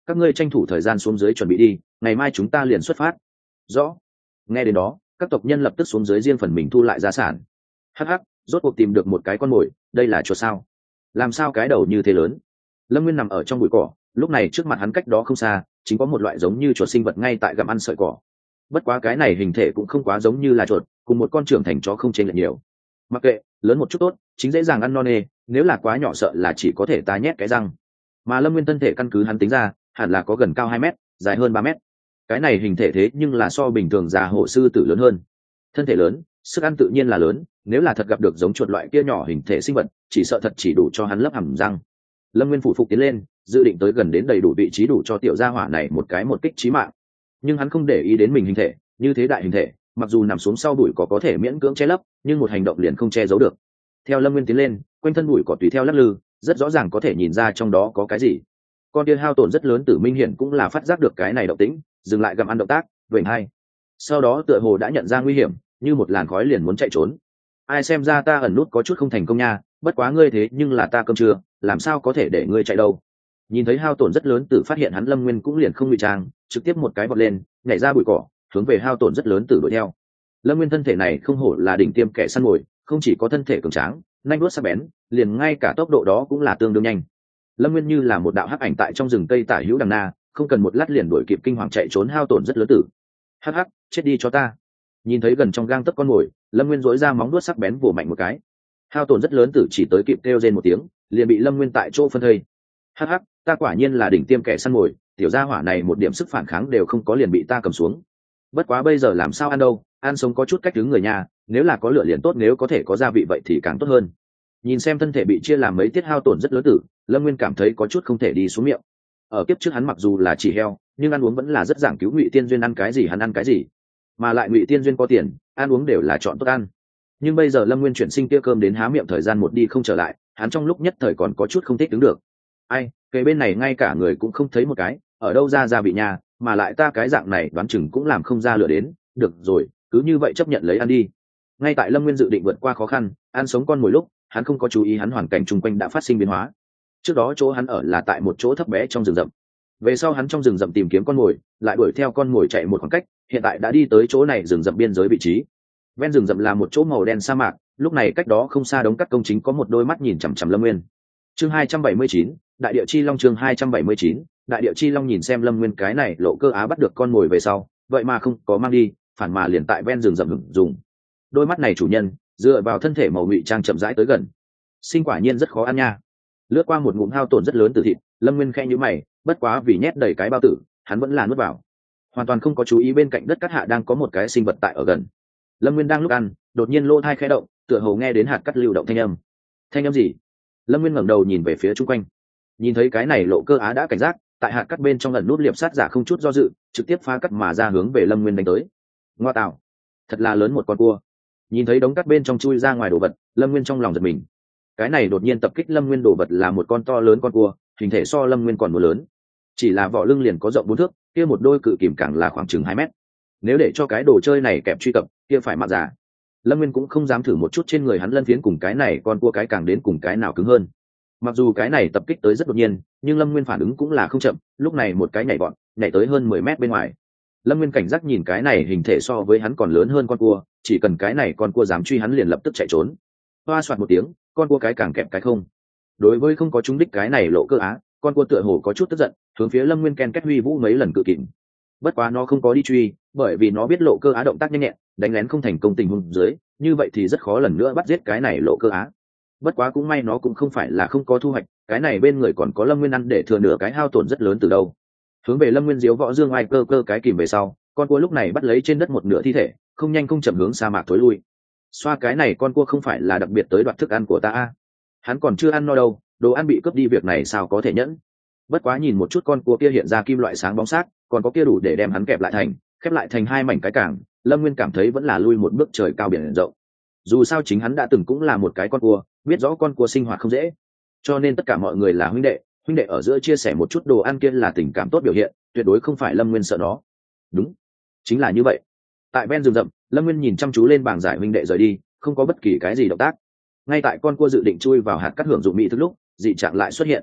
các ngươi tranh thủ thời gian xuống dưới chuẩn bị đi, ngày mai chúng ta liền xuất phát. Rõ. Nghe đến đó, các tộc nhân lập tức xuống dưới riêng phần mình thu lại gia sản. Hắc hắc, rốt cuộc tìm được một cái con mồi, đây là chuột sao? Làm sao cái đầu như thế lớn? Lâm Nguyên nằm ở trong bụi cỏ, lúc này trước mặt hắn cách đó không xa chính có một loại giống như chuột sinh vật ngay tại gặm ăn sợi cỏ. Bất quá cái này hình thể cũng không quá giống như là chuột, cùng một con trưởng thành chó không chênh lệch nhiều. Mặc kệ, lớn một chút tốt, chính dễ dàng ăn no nê, nếu là quá nhỏ sợ là chỉ có thể ta nhét cái răng. Mà Lâm Nguyên thân thể căn cứ hắn tính ra, hẳn là có gần cao 2 mét, dài hơn 3 mét. Cái này hình thể thế nhưng là so bình thường già hổ sư tử lớn hơn. Thân thể lớn, sức ăn tự nhiên là lớn, nếu là thật gặp được giống chuột loại kia nhỏ hình thể sinh vật, chỉ sợ thật chỉ đủ cho hắn lấp hàm răng. Lâm Nguyên phủ phục tiến lên, dự định tới gần đến đầy đủ vị trí đủ cho tiểu gia hỏa này một kích chí mạng. Nhưng hắn không để ý đến mình hình thể, như thế đại hình thể, mặc dù nằm xuống sau bụi cỏ có thể miễn cưỡng che lấp, nhưng một hành động liền không che giấu được. Theo Lâm Nguyên tiến lên, quanh thân bụi cỏ tùy theo lắc lư, rất rõ ràng có thể nhìn ra trong đó có cái gì. Con kia hao tổn rất lớn Tử Minh Hiển cũng là phát giác được cái này động tĩnh, dừng lại gặm ăn động tác, vểnh hai. Sau đó tựa hồ đã nhận ra nguy hiểm, như một làn khói liền muốn chạy trốn. Ai xem ra ta ẩn nút có chút không thành công nha, bất quá ngươi thế nhưng là ta cơm trưa, làm sao có thể để ngươi chạy đâu. Nhìn thấy hao tổn rất lớn Tử phát hiện hắn, Lâm Nguyên cũng liền không ngụy trang, trực tiếp một cái vọt lên, nhảy ra bụi cỏ, hướng về hao tổn rất lớn Tử đuổi theo. Lâm Nguyên thân thể này không hổ là đỉnh tiêm kẻ săn mồi, không chỉ có thân thể cường tráng, nhanh đuốt sắc bén, liền ngay cả tốc độ đó cũng là tương đương nhanh. Lâm Nguyên như là một đạo hắc ảnh tại trong rừng cây tả hữu đằng na, không cần một lát liền đuổi kịp kinh hoàng chạy trốn hao tổn rất lớn Tử. Hắc hắc, chết đi cho ta. Nhìn thấy gần trong gang tấc con mồi, Lâm Nguyên dỗi ra móng đuốt sắc bén vồ mạnh một cái. Hao tổn rất lớn Tử chỉ tới kịp kêu rên một tiếng, liền bị Lâm Nguyên tại chỗ phân thây. Hắc hắc, ta quả nhiên là đỉnh tiêm kẻ săn mồi, tiểu gia hỏa này một điểm sức phản kháng đều không có liền bị ta cầm xuống. Bất quá bây giờ làm sao ăn đâu, ăn sống có chút cách đứng người nhà, nếu là có lửa liền tốt, nếu có thể có gia vị vậy thì càng tốt hơn. Nhìn xem thân thể bị chia làm mấy tiết hao tổn rất lớn Tử, Lâm Nguyên cảm thấy có chút không thể đi xuống miệng. Ở kiếp trước hắn mặc dù là chỉ heo, nhưng ăn uống vẫn là rất giảng cứu, Ngụy Tiên Duyên ăn cái gì hắn ăn cái gì, mà lại Ngụy Tiên Duyên có tiền, ăn uống đều là chọn tốt ăn. Nhưng bây giờ Lâm Nguyên chuyển sinh kia cơm đến há miệng thời gian một đi không trở lại, hắn trong lúc nhất thời còn có chút không thích đứng được. Ai, cái bên này ngay cả người cũng không thấy một cái, ở đâu ra gia vị nhà, mà lại ta cái dạng này đoán chừng cũng làm không ra lửa đến, được rồi, cứ như vậy chấp nhận lấy ăn đi. Ngay tại Lâm Nguyên dự định vượt qua khó khăn, ăn sống con mồi lúc, hắn không có chú ý hắn hoàn cảnh chung quanh đã phát sinh biến hóa. Trước đó chỗ hắn ở là tại một chỗ thấp bé trong rừng rậm. Về sau hắn trong rừng rậm tìm kiếm con mồi, lại đuổi theo con mồi chạy một khoảng cách, hiện tại đã đi tới chỗ này rừng rậm biên giới vị trí. Ven rừng rậm là một chỗ màu đen sa mạc, lúc này cách đó không xa đống cắt công chính có một đôi mắt nhìn chằm chằm Lâm Nguyên. Chương 279, Đại địa chi long. Chương 279, Đại địa chi long. Nhìn xem Lâm Nguyên cái này lộ cơ á bắt được con mồi về sau, vậy mà không có mang đi, phản mà liền tại ven rừng rậm hưởng dùng. Đôi mắt này chủ nhân dựa vào thân thể màu ngụy trang chậm rãi tới gần. Sinh quả nhiên rất khó ăn nha. Lướt qua một ngụm hao tổn rất lớn từ thịt, Lâm Nguyên khẽ nhíu mày, bất quá vì nhét đầy cái bao tử, hắn vẫn là nuốt vào, hoàn toàn không có chú ý bên cạnh đất cát hạ đang có một cái sinh vật tại ở gần. Lâm Nguyên đang lúc ăn, đột nhiên lỗ thai khẽ động, tựa hồ nghe đến hạt cát lưu động thanh âm. Thanh âm gì? Lâm Nguyên ngẩng đầu nhìn về phía chung quanh, nhìn thấy cái này lộ cơ á đã cảnh giác, tại hạt cát bên trong ẩn nút liệp sát giả không chút do dự, trực tiếp phá cắt mà ra hướng về Lâm Nguyên đánh tới. Ngoa tạo, thật là lớn một con cua. Nhìn thấy đống cát bên trong chui ra ngoài đồ vật, Lâm Nguyên trong lòng giật mình. Cái này đột nhiên tập kích Lâm Nguyên đồ vật là một con to lớn con cua, hình thể so Lâm Nguyên còn muốn lớn, chỉ là vỏ lưng liền có rộng 4 thước, kia một đôi cự kìm càng là khoảng chừng 2 mét. Nếu để cho cái đồ chơi này kẹp truy cập, kia phải mạng già. Lâm Nguyên cũng không dám thử một chút trên người hắn lân phiến cùng cái này con cua cái càng đến cùng cái nào cứng hơn. Mặc dù cái này tập kích tới rất đột nhiên, nhưng Lâm Nguyên phản ứng cũng là không chậm, lúc này một cái nhảy vọt, nhảy tới hơn 10 mét bên ngoài. Lâm Nguyên cảnh giác nhìn cái này hình thể so với hắn còn lớn hơn con cua, chỉ cần cái này con cua dám truy hắn liền lập tức chạy trốn. Hoa soạt một tiếng, con cua cái càng kẹp cái không. Đối với không có trúng đích cái này lộ cơ á, con cua tựa hồ có chút tức giận, hướng phía Lâm Nguyên ken kết huy vũ mấy lần cự kìm. Bất quá nó không có đi truy, bởi vì nó biết lộ cơ á động tác nhanh nhẹn, đánh lén không thành công tình huống dưới, như vậy thì rất khó lần nữa bắt giết cái này lộ cơ á. Bất quá cũng may nó cũng không phải là không có thu hoạch, cái này bên người còn có Lâm Nguyên ăn để thừa nửa cái hao tổn rất lớn từ đâu. Hướng về Lâm Nguyên diếu võ dương ai cơ cái kìm về sau, con cua lúc này bắt lấy trên đất một nửa thi thể, không nhanh không chậm hướng sa mạc thối lui. Xoa, cái này con cua không phải là đặc biệt tới đoạt thức ăn của ta a. Hắn còn chưa ăn no đâu, đồ ăn bị cướp đi việc này sao có thể nhẫn. Bất quá nhìn một chút con cua kia hiện ra kim loại sáng bóng sát, còn có kia đủ để đem hắn kẹp lại khép lại thành 2 mảnh cái cảng, Lâm Nguyên cảm thấy vẫn là lui một bước trời cao biển rộng. Dù sao chính hắn đã từng cũng là một cái con cua, biết rõ con cua sinh hoạt không dễ, cho nên tất cả mọi người là huynh đệ ở giữa chia sẻ một chút đồ ăn kia là tình cảm tốt biểu hiện, tuyệt đối không phải Lâm Nguyên sợ nó. Đúng, chính là như vậy. Tại ven rừng rậm, Lâm Nguyên nhìn chăm chú lên bảng giải huynh đệ rời đi, không có bất kỳ cái gì động tác. Ngay tại con cua dự định chui vào hạt cát hưởng dụng mỹ thức lúc, dị trạng lại xuất hiện.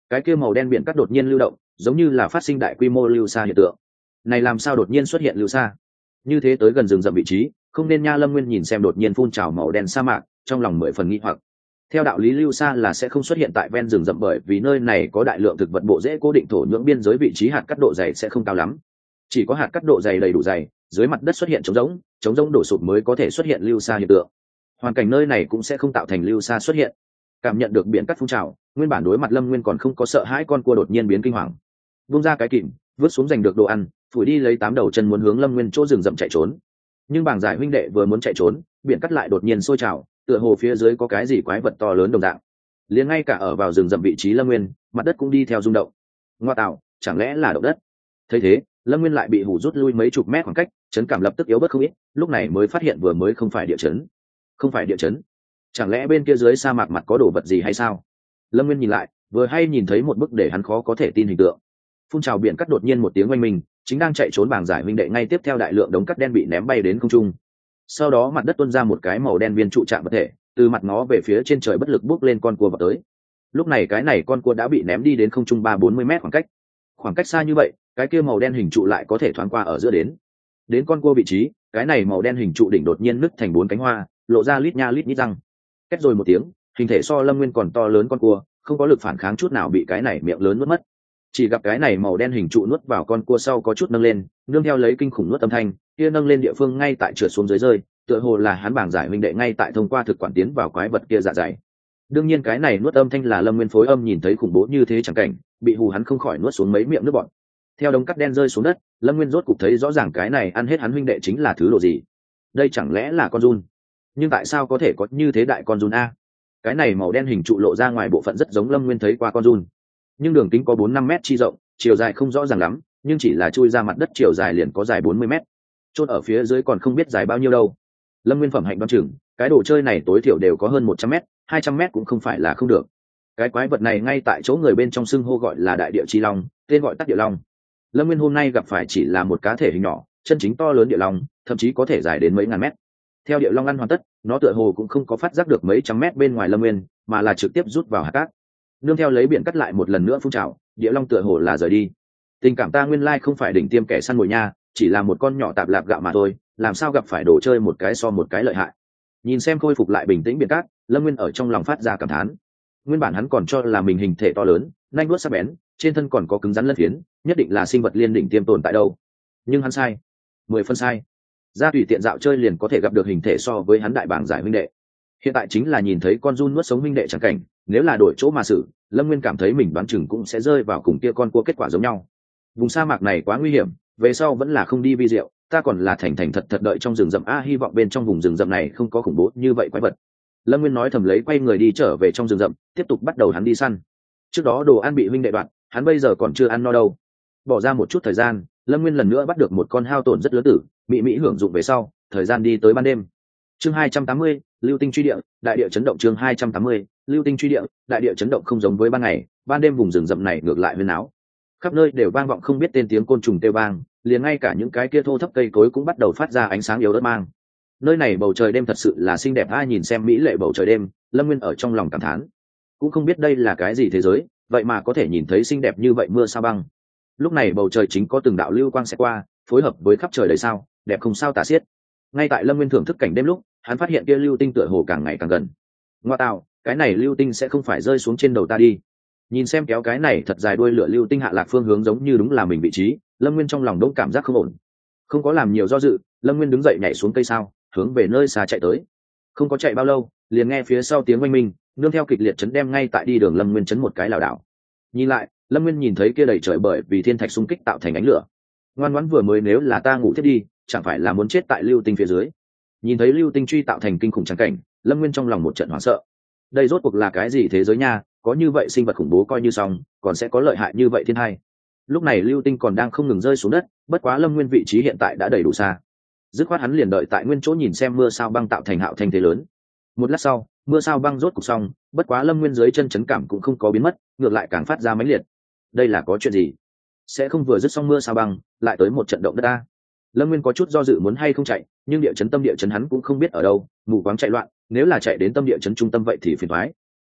cái kia màu đen biển cắt đột nhiên lưu động, giống như là phát sinh đại quy mô lưu xa hiện tượng. Này làm sao đột nhiên xuất hiện lưu xa? Như thế tới gần rừng rậm vị trí, không nên nha. Lâm Nguyên nhìn xem đột nhiên phun trào màu đen sa mạc, trong lòng mười phần nghi hoặc. Theo đạo lý lưu xa là sẽ không xuất hiện tại ven rừng rậm, bởi vì nơi này có đại lượng thực vật bộ rễ cố định thổ nhưỡng, biên giới vị trí hạt cắt độ dày sẽ không cao lắm. Chỉ có hạt cắt độ dày đầy đủ dày, dưới mặt đất xuất hiện trống rỗng đổ sụp mới có thể xuất hiện lưu xa hiện tượng. Hoàn cảnh nơi này cũng sẽ không tạo thành lưu xa xuất hiện. Cảm nhận được biển cắt phun trào, nguyên bản đối mặt Lâm Nguyên còn không có sợ hãi con cua đột nhiên biến kinh hoàng, vung ra cái kìm vứt xuống giành được đồ ăn, phủi đi lấy 8 đầu chân muốn hướng Lâm Nguyên chỗ rừng rậm chạy trốn. Nhưng bảng giải huynh đệ vừa muốn chạy trốn, biển cắt lại đột nhiên sôi trào, tựa hồ phía dưới có cái gì quái vật to lớn đồng dạng. Liền ngay cả ở vào rừng rậm vị trí Lâm Nguyên, mặt đất cũng đi theo rung động. Ngoa tạo, chẳng lẽ là động đất? Thấy thế, Lâm Nguyên lại bị hù rút lui mấy chục mét khoảng cách, chấn cảm lập tức yếu bớt không ít, lúc này mới phát hiện vừa mới không phải địa chấn. Không phải địa chấn? Chẳng lẽ bên kia dưới sa mạc mặt có đồ vật gì hay sao? Lâm Nguyên nhìn lại, vừa hay nhìn thấy một bức để hắn khó có thể tin hình tượng. Phun trào biển cắt đột nhiên một tiếng oanh minh, chính đang chạy trốn bảng giải huynh đệ ngay tiếp theo đại lượng đống cắt đen bị ném bay đến không trung. Sau đó mặt đất tuôn ra một cái màu đen viên trụ chạm vật thể, từ mặt nó về phía trên trời bất lực bước lên con cua vào tới. Lúc này cái này con cua đã bị ném đi đến không trung 30-40 mét khoảng cách xa như vậy, cái kia màu đen hình trụ lại có thể thoáng qua ở giữa đến con cua vị trí. Cái này màu đen hình trụ đỉnh đột nhiên nứt thành 4 cánh hoa, lộ ra lít nha lít nhít răng. Két rồi một tiếng, hình thể so Lâm Nguyên còn to lớn con cua, không có lực phản kháng chút nào bị cái này miệng lớn nuốt mất. Chỉ gặp cái này màu đen hình trụ nuốt vào con cua sau có chút nâng lên, nương theo lấy kinh khủng nuốt âm thanh, kia nâng lên địa phương ngay tại trượt xuống dưới rơi, tựa hồ là hắn bảng giải huynh đệ ngay tại thông qua thực quản tiến vào quái vật kia dạ dày. Đương nhiên cái này nuốt âm thanh là Lâm Nguyên phối âm, nhìn thấy khủng bố như thế chẳng cảnh, bị hù hắn không khỏi nuốt xuống mấy miệng nước bọt. Theo đống cắt đen rơi xuống đất, Lâm Nguyên rốt cục thấy rõ ràng cái này ăn hết hắn huynh đệ chính là thứ đồ gì. Đây chẳng lẽ là con giun? Nhưng tại sao có thể có như thế đại con giun a? Cái này màu đen hình trụ lộ ra ngoài bộ phận rất giống Lâm Nguyên thấy qua con giun, nhưng đường kính có 4-5 mét chi rộng, chiều dài không rõ ràng lắm, nhưng chỉ là chui ra mặt đất chiều dài liền có dài 40 mét, chốt ở phía dưới còn không biết dài bao nhiêu đâu. Lâm Nguyên phẩm hạnh đoan chừng, cái đồ chơi này tối thiểu đều có hơn 100 mét, 200 mét cũng không phải là không được. Cái quái vật này ngay tại chỗ người bên trong xưng hô gọi là đại địa chi long, tên gọi tắt địa long. Lâm Nguyên hôm nay gặp phải chỉ là một cá thể hình nhỏ, chân chính to lớn địa long, thậm chí có thể dài đến mấy ngàn mét. Theo địa long ăn hoàn tất, nó tựa hồ cũng không có phát giác được mấy trăm mét bên ngoài Lâm Nguyên, mà là trực tiếp rút vào hạt cát. Nương theo lấy biển cắt lại một lần nữa phun trào, địa long tựa hồ là rời đi. Tình cảm ta nguyên lai không phải đỉnh tiêm kẻ săn mồi nha, chỉ là một con nhỏ tạp lạp gạo mà thôi, làm sao gặp phải đồ chơi một cái so một cái lợi hại. Nhìn xem khôi phục lại bình tĩnh biển cát, Lâm Nguyên ở trong lòng phát ra cảm thán. Nguyên bản hắn còn cho là mình hình thể to lớn, nanh vuốt sắc bén, trên thân còn có cứng rắn lân phiến, nhất định là sinh vật liên đỉnh tiêm tồn tại đâu. Nhưng hắn sai, 10 phân sai. Ra tùy tiện dạo chơi liền có thể gặp được hình thể so với hắn đại bảng giải huynh đệ. Hiện tại chính là nhìn thấy con giun nuốt sống huynh đệ chẳng cảnh, nếu là đổi chỗ mà xử, Lâm Nguyên cảm thấy mình đoán chừng cũng sẽ rơi vào cùng kia con cua kết quả giống nhau. Vùng sa mạc này quá nguy hiểm, về sau vẫn là không đi vi diệu, ta còn là thành thành thật thật đợi trong rừng rậm a, hy vọng bên trong vùng rừng rậm này không có khủng bố như vậy quái vật. Lâm Nguyên nói thầm lấy, quay người đi trở về trong rừng rậm, tiếp tục bắt đầu hắn đi săn. Trước đó đồ ăn bị huynh đệ đoạt, hắn bây giờ còn chưa ăn no đâu. Bỏ ra một chút thời gian, Lâm Nguyên lần nữa bắt được một con hao tổn rất lớn tử, mỹ hưởng dụng về sau, thời gian đi tới ban đêm. Chương 280, lưu tinh truy địa, đại địa chấn động. Chương 280, lưu tinh truy địa, đại địa chấn động. Không giống với ban ngày, ban đêm vùng rừng rậm này ngược lại huyên náo, khắp nơi đều vang vọng không biết tên tiếng côn trùng kêu vang, liền ngay cả những cái kia thô thấp cây cối cũng bắt đầu phát ra ánh sáng yếu ớt mang. Nơi này bầu trời đêm thật sự là xinh đẹp. Ai nhìn xem mỹ lệ bầu trời đêm, Lâm Nguyên ở trong lòng cảm thán, cũng không biết đây là cái gì thế giới, vậy mà có thể nhìn thấy xinh đẹp như vậy mưa sao băng. Lúc này bầu trời chính có từng đạo lưu quang sẽ qua, phối hợp với khắp trời đầy sao, đẹp không sao tả xiết. Ngay tại Lâm Nguyên thưởng thức cảnh đêm lúc, hắn phát hiện kia lưu tinh tựa hồ càng ngày càng gần. Ngoa tạo, cái này lưu tinh sẽ không phải rơi xuống trên đầu ta đi. Nhìn xem kéo cái này thật dài đuôi lửa lưu tinh hạ lạc phương hướng giống như đúng là mình vị trí, Lâm Nguyên trong lòng đông cảm giác không ổn. Không có làm nhiều do dự, Lâm Nguyên đứng dậy nhảy xuống cây sao, hướng về nơi xa chạy tới. Không có chạy bao lâu, liền nghe phía sau tiếng oanh minh, nương theo kịch liệt chấn đem ngay tại đi đường Lâm Nguyên chấn một cái lảo đảo. Nhìn lại, Lâm Nguyên nhìn thấy kia đầy trời bởi vì thiên thạch xung kích tạo thành ánh lửa. Ngoan ngoãn vừa mới nếu là ta ngủ thiết đi, chẳng phải là muốn chết tại lưu tinh phía dưới. Nhìn thấy lưu tinh truy tạo thành kinh khủng trắng cảnh, Lâm Nguyên trong lòng một trận hoảng sợ. Đây rốt cuộc là cái gì thế giới nha, có như vậy sinh vật khủng bố coi như xong, còn sẽ có lợi hại như vậy thiên hai. Lúc này lưu tinh còn đang không ngừng rơi xuống đất, bất quá Lâm Nguyên vị trí hiện tại đã đầy đủ xa, dứt khoát hắn liền đợi tại nguyên chỗ nhìn xem mưa sao băng tạo thành hạo thanh thế lớn. Một lát sau, mưa sao băng rốt cục xong, bất quá Lâm Nguyên dưới chân chấn cảm cũng không có biến mất, ngược lại càng phát ra mãnh liệt. Đây là có chuyện gì? Sẽ không vừa dứt xong mưa sao băng, lại tới một trận động đất ta? Lâm Nguyên có chút do dự muốn hay không chạy, nhưng địa chấn tâm địa chấn hắn cũng không biết ở đâu, mù quáng chạy loạn, nếu là chạy đến tâm địa chấn trung tâm vậy thì phiền toái.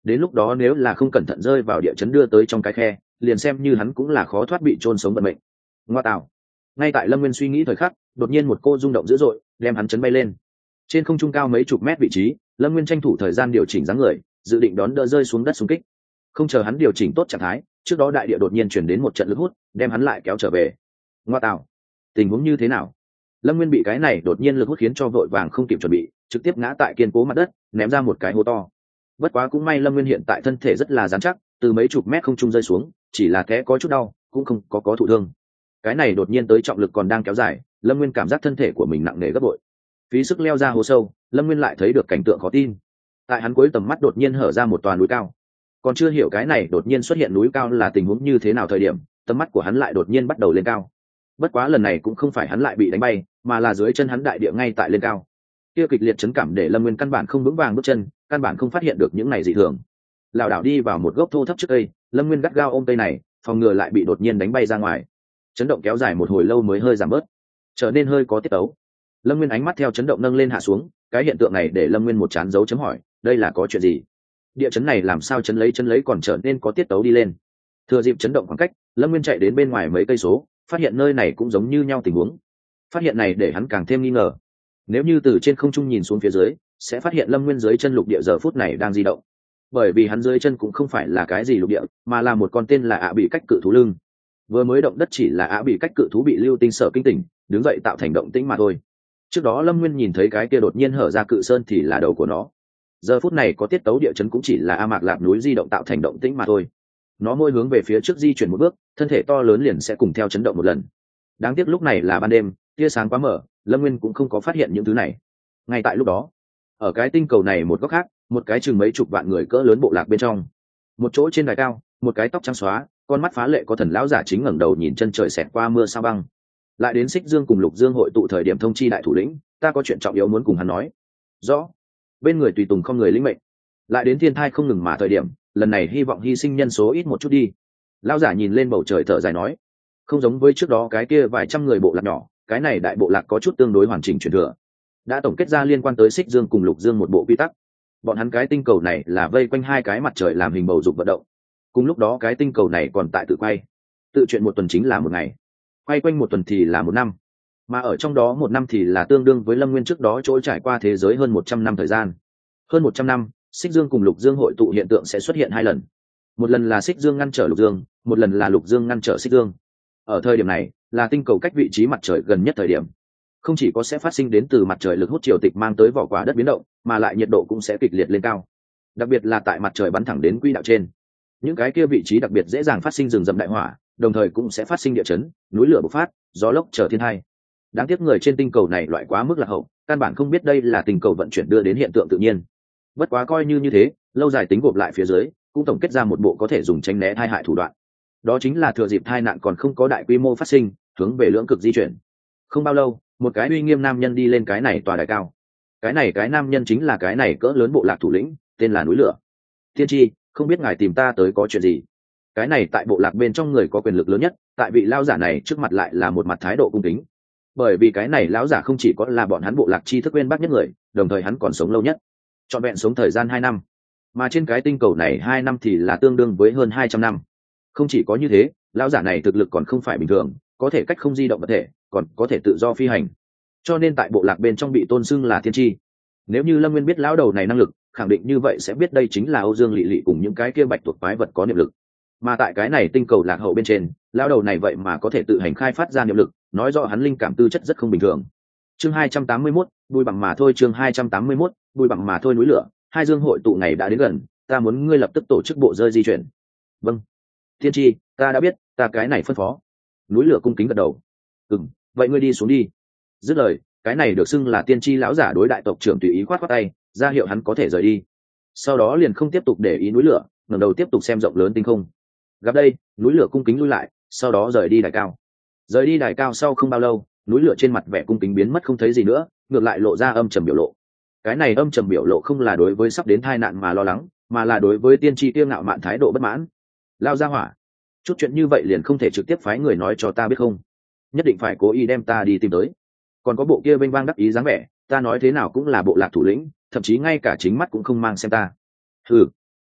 đến lúc đó nếu là không cẩn thận rơi vào địa chấn đưa tới trong cái khe, liền xem như hắn cũng là khó thoát bị chôn sống vận mệnh. Ngoa tạo. Ngay tại Lâm Nguyên suy nghĩ thời khắc, đột nhiên một cô rung động dữ dội đem hắn chấn bay lên. Trên không trung cao mấy chục mét vị trí, Lâm Nguyên tranh thủ thời gian điều chỉnh dáng người, dự định đón đỡ rơi xuống đất xung kích. Không chờ hắn điều chỉnh tốt trạng thái, trước đó đại địa đột nhiên chuyển đến một trận lực hút, đem hắn lại kéo trở về. Ngoa tạo. Tình huống như thế nào? Lâm Nguyên bị cái này đột nhiên lực hút khiến cho vội vàng không kịp chuẩn bị, trực tiếp ngã tại kiên cố mặt đất, ném ra một cái hố to. Bất quá cũng may Lâm Nguyên hiện tại thân thể rất là rắn chắc, từ mấy chục mét không trung rơi xuống, chỉ là té có chút đau, cũng không có thụ thương. Cái này đột nhiên tới trọng lực còn đang kéo dài, Lâm Nguyên cảm giác thân thể của mình nặng nề gấp bội. Phí sức leo ra hố sâu, Lâm Nguyên lại thấy được cảnh tượng khó tin. Tại hắn cuối tầm mắt đột nhiên hở ra một tòa núi cao. Còn chưa hiểu cái này đột nhiên xuất hiện núi cao là tình huống như thế nào thời điểm, tầm mắt của hắn lại đột nhiên bắt đầu lên cao. Bất quá lần này cũng không phải hắn lại bị đánh bay, mà là dưới chân hắn đại địa ngay tại lên cao. Kia kịch liệt chấn cảm để Lâm Nguyên căn bản không vững vàng bước chân, căn bản không phát hiện được những này dị thường. Lảo đảo đi vào một gốc thô thấp trước cây, Lâm Nguyên gắt gao ôm cây này, phòng ngừa lại bị đột nhiên đánh bay ra ngoài. Chấn động kéo dài một hồi lâu mới hơi giảm bớt, trở nên hơi có tiết tấu. Lâm Nguyên ánh mắt theo chấn động nâng lên hạ xuống, cái hiện tượng này để Lâm Nguyên một trán dấu chấm hỏi, đây là có chuyện gì? Địa chấn này làm sao chấn lấy còn trở nên có tiết tấu đi lên? Thừa dịp chấn động khoảng cách, Lâm Nguyên chạy đến bên ngoài mấy cây số, phát hiện nơi này cũng giống như nhau tình huống. Phát hiện này để hắn càng thêm nghi ngờ. Nếu như từ trên không trung nhìn xuống phía dưới, sẽ phát hiện Lâm Nguyên dưới chân lục địa giờ phút này đang di động. Bởi vì hắn dưới chân cũng không phải là cái gì lục địa, mà là một con tên là Ạ Bị Cách cự thú lưng. Vừa mới động đất chỉ là Ạ Bị Cách cự thú bị lưu tinh sở kinh tỉnh, đứng dậy tạo thành động tĩnh mà thôi. Trước đó Lâm Nguyên nhìn thấy cái kia đột nhiên hở ra cự sơn thì là đầu của nó. Giờ phút này có tiết tấu địa chấn cũng chỉ là A Mạc Lạp núi di động tạo thành động tĩnh mà thôi. Nó môi hướng về phía trước di chuyển một bước, thân thể to lớn liền sẽ cùng theo chấn động một lần. Đáng tiếc lúc này là ban đêm, tia sáng quá mở, Lâm Nguyên cũng không có phát hiện những thứ này. Ngay tại lúc đó, ở cái tinh cầu này một góc khác, một cái chừng mấy chục vạn người cỡ lớn bộ lạc bên trong, một chỗ trên đài cao, một cái tóc trắng xóa, con mắt phá lệ có thần lão giả chính ngẩng đầu nhìn chân trời xẹt qua mưa sao băng. Lại đến Xích Dương cùng Lục Dương hội tụ thời điểm thông chi đại thủ lĩnh, ta có chuyện trọng yếu muốn cùng hắn nói. Rõ. Bên người tùy tùng không người lĩnh mệnh. Lại đến thiên thai không ngừng mà thời điểm, lần này hy vọng hy sinh nhân số ít một chút đi. Lão giả nhìn lên bầu trời thở dài nói, không giống với trước đó cái kia vài trăm người bộ lạc nhỏ, cái này đại bộ lạc có chút tương đối hoàn chỉnh truyền thừa, đã tổng kết ra liên quan tới Xích Dương cùng Lục Dương một bộ quy tắc. Bọn hắn cái tinh cầu này là vây quanh hai cái mặt trời làm hình bầu dục vận động. Cùng lúc đó cái tinh cầu này còn tại tự quay, tự chuyển một tuần chính là một ngày, quay quanh một tuần thì là một năm, mà ở trong đó một năm thì là tương đương với Lâm Nguyên trước đó trôi trải qua thế giới hơn 100 năm thời gian. Hơn 100 năm, Xích Dương cùng Lục Dương hội tụ hiện tượng sẽ xuất hiện hai lần. Một lần là Xích Dương ngăn trở Lục Dương, một lần là Lục Dương ngăn trở Xích Dương. Ở thời điểm này, là tinh cầu cách vị trí mặt trời gần nhất thời điểm. Không chỉ có sẽ phát sinh đến từ mặt trời lực hút triều tịch mang tới vỏ quả đất biến động, mà lại nhiệt độ cũng sẽ kịch liệt lên cao. Đặc biệt là tại mặt trời bắn thẳng đến quỹ đạo trên, những cái kia vị trí đặc biệt dễ dàng phát sinh rừng rậm đại hỏa, đồng thời cũng sẽ phát sinh địa chấn, núi lửa bộc phát, gió lốc trở thiên tai. Đáng tiếc người trên tinh cầu này loại quá mức là hậu, căn bản không biết đây là tinh cầu vận chuyển đưa đến hiện tượng tự nhiên. Bất quá coi như thế, lâu dài tính gộp lại phía dưới, cũng tổng kết ra một bộ có thể dùng tránh né tai hại thủ đoạn. Đó chính là thừa dịp tai nạn còn không có đại quy mô phát sinh, hướng về lưỡng cực di chuyển. Không bao lâu, một cái uy nghiêm nam nhân đi lên cái này tòa đài cao. Cái nam nhân chính là cái này cỡ lớn bộ lạc thủ lĩnh, tên là núi lửa. Thiên tri, không biết ngài tìm ta tới có chuyện gì? Cái này tại bộ lạc bên trong người có quyền lực lớn nhất, tại vị lão giả này trước mặt lại là một mặt thái độ cung kính. Bởi vì cái này lão giả không chỉ có là bọn hắn bộ lạc tri thức bên bác nhất người, đồng thời hắn còn sống lâu nhất, trọn vẹn sống thời gian 2 năm, mà trên cái tinh cầu này 2 năm thì là tương đương với hơn 200 năm. Không chỉ có như thế, lão giả này thực lực còn không phải bình thường, có thể cách không di động vật thể, còn có thể tự do phi hành, cho nên tại bộ lạc bên trong bị tôn xưng là thiên tri. Nếu như Lâm Nguyên biết lão đầu này năng lực, khẳng định như vậy sẽ biết đây chính là Âu Dương Lệ Lệ cùng những cái kia bạch tuộc quái vật có niệm lực. Mà tại cái này tinh cầu lạc hậu bên trên, lão đầu này vậy mà có thể tự hành khai phát ra niệm lực, nói rõ hắn linh cảm tư chất rất không bình thường. Chương 281, bùi bằng mà thôi. Chương 281, bùi bằng mà thôi. Núi lửa, hai dương hội tụ ngày đã đến gần, ta muốn ngươi lập tức tổ chức bộ rơi di chuyển. Vâng, thiên tri, ta đã biết, ta cái này phân phó. Núi lửa cung kính gật đầu. Vậy ngươi đi xuống đi. Dứt lời, cái này được xưng là tiên tri lão giả đối đại tộc trưởng tùy ý khoát khoát tay, ra hiệu hắn có thể rời đi. Sau đó liền không tiếp tục để ý núi lửa, ngẩng đầu tiếp tục xem rộng lớn tinh không. Gặp đây, núi lửa cung kính lui lại, sau đó rời đi đài cao. Rời đi đài cao sau không bao lâu, núi lửa trên mặt vẻ cung kính biến mất không thấy gì nữa, ngược lại lộ ra âm trầm biểu lộ. Cái này âm trầm biểu lộ không là đối với sắp đến tai nạn mà lo lắng, mà là đối với tiên tri tiêu ngạo mạn thái độ bất mãn. Lao ra hỏa, chút chuyện như vậy liền không thể trực tiếp phái người nói cho ta biết không? Nhất định phải cố ý đem ta đi tìm tới. Còn có bộ kia vênh vang đắc ý dáng vẻ, ta nói thế nào cũng là bộ lạc thủ lĩnh, thậm chí ngay cả chính mắt cũng không mang xem ta.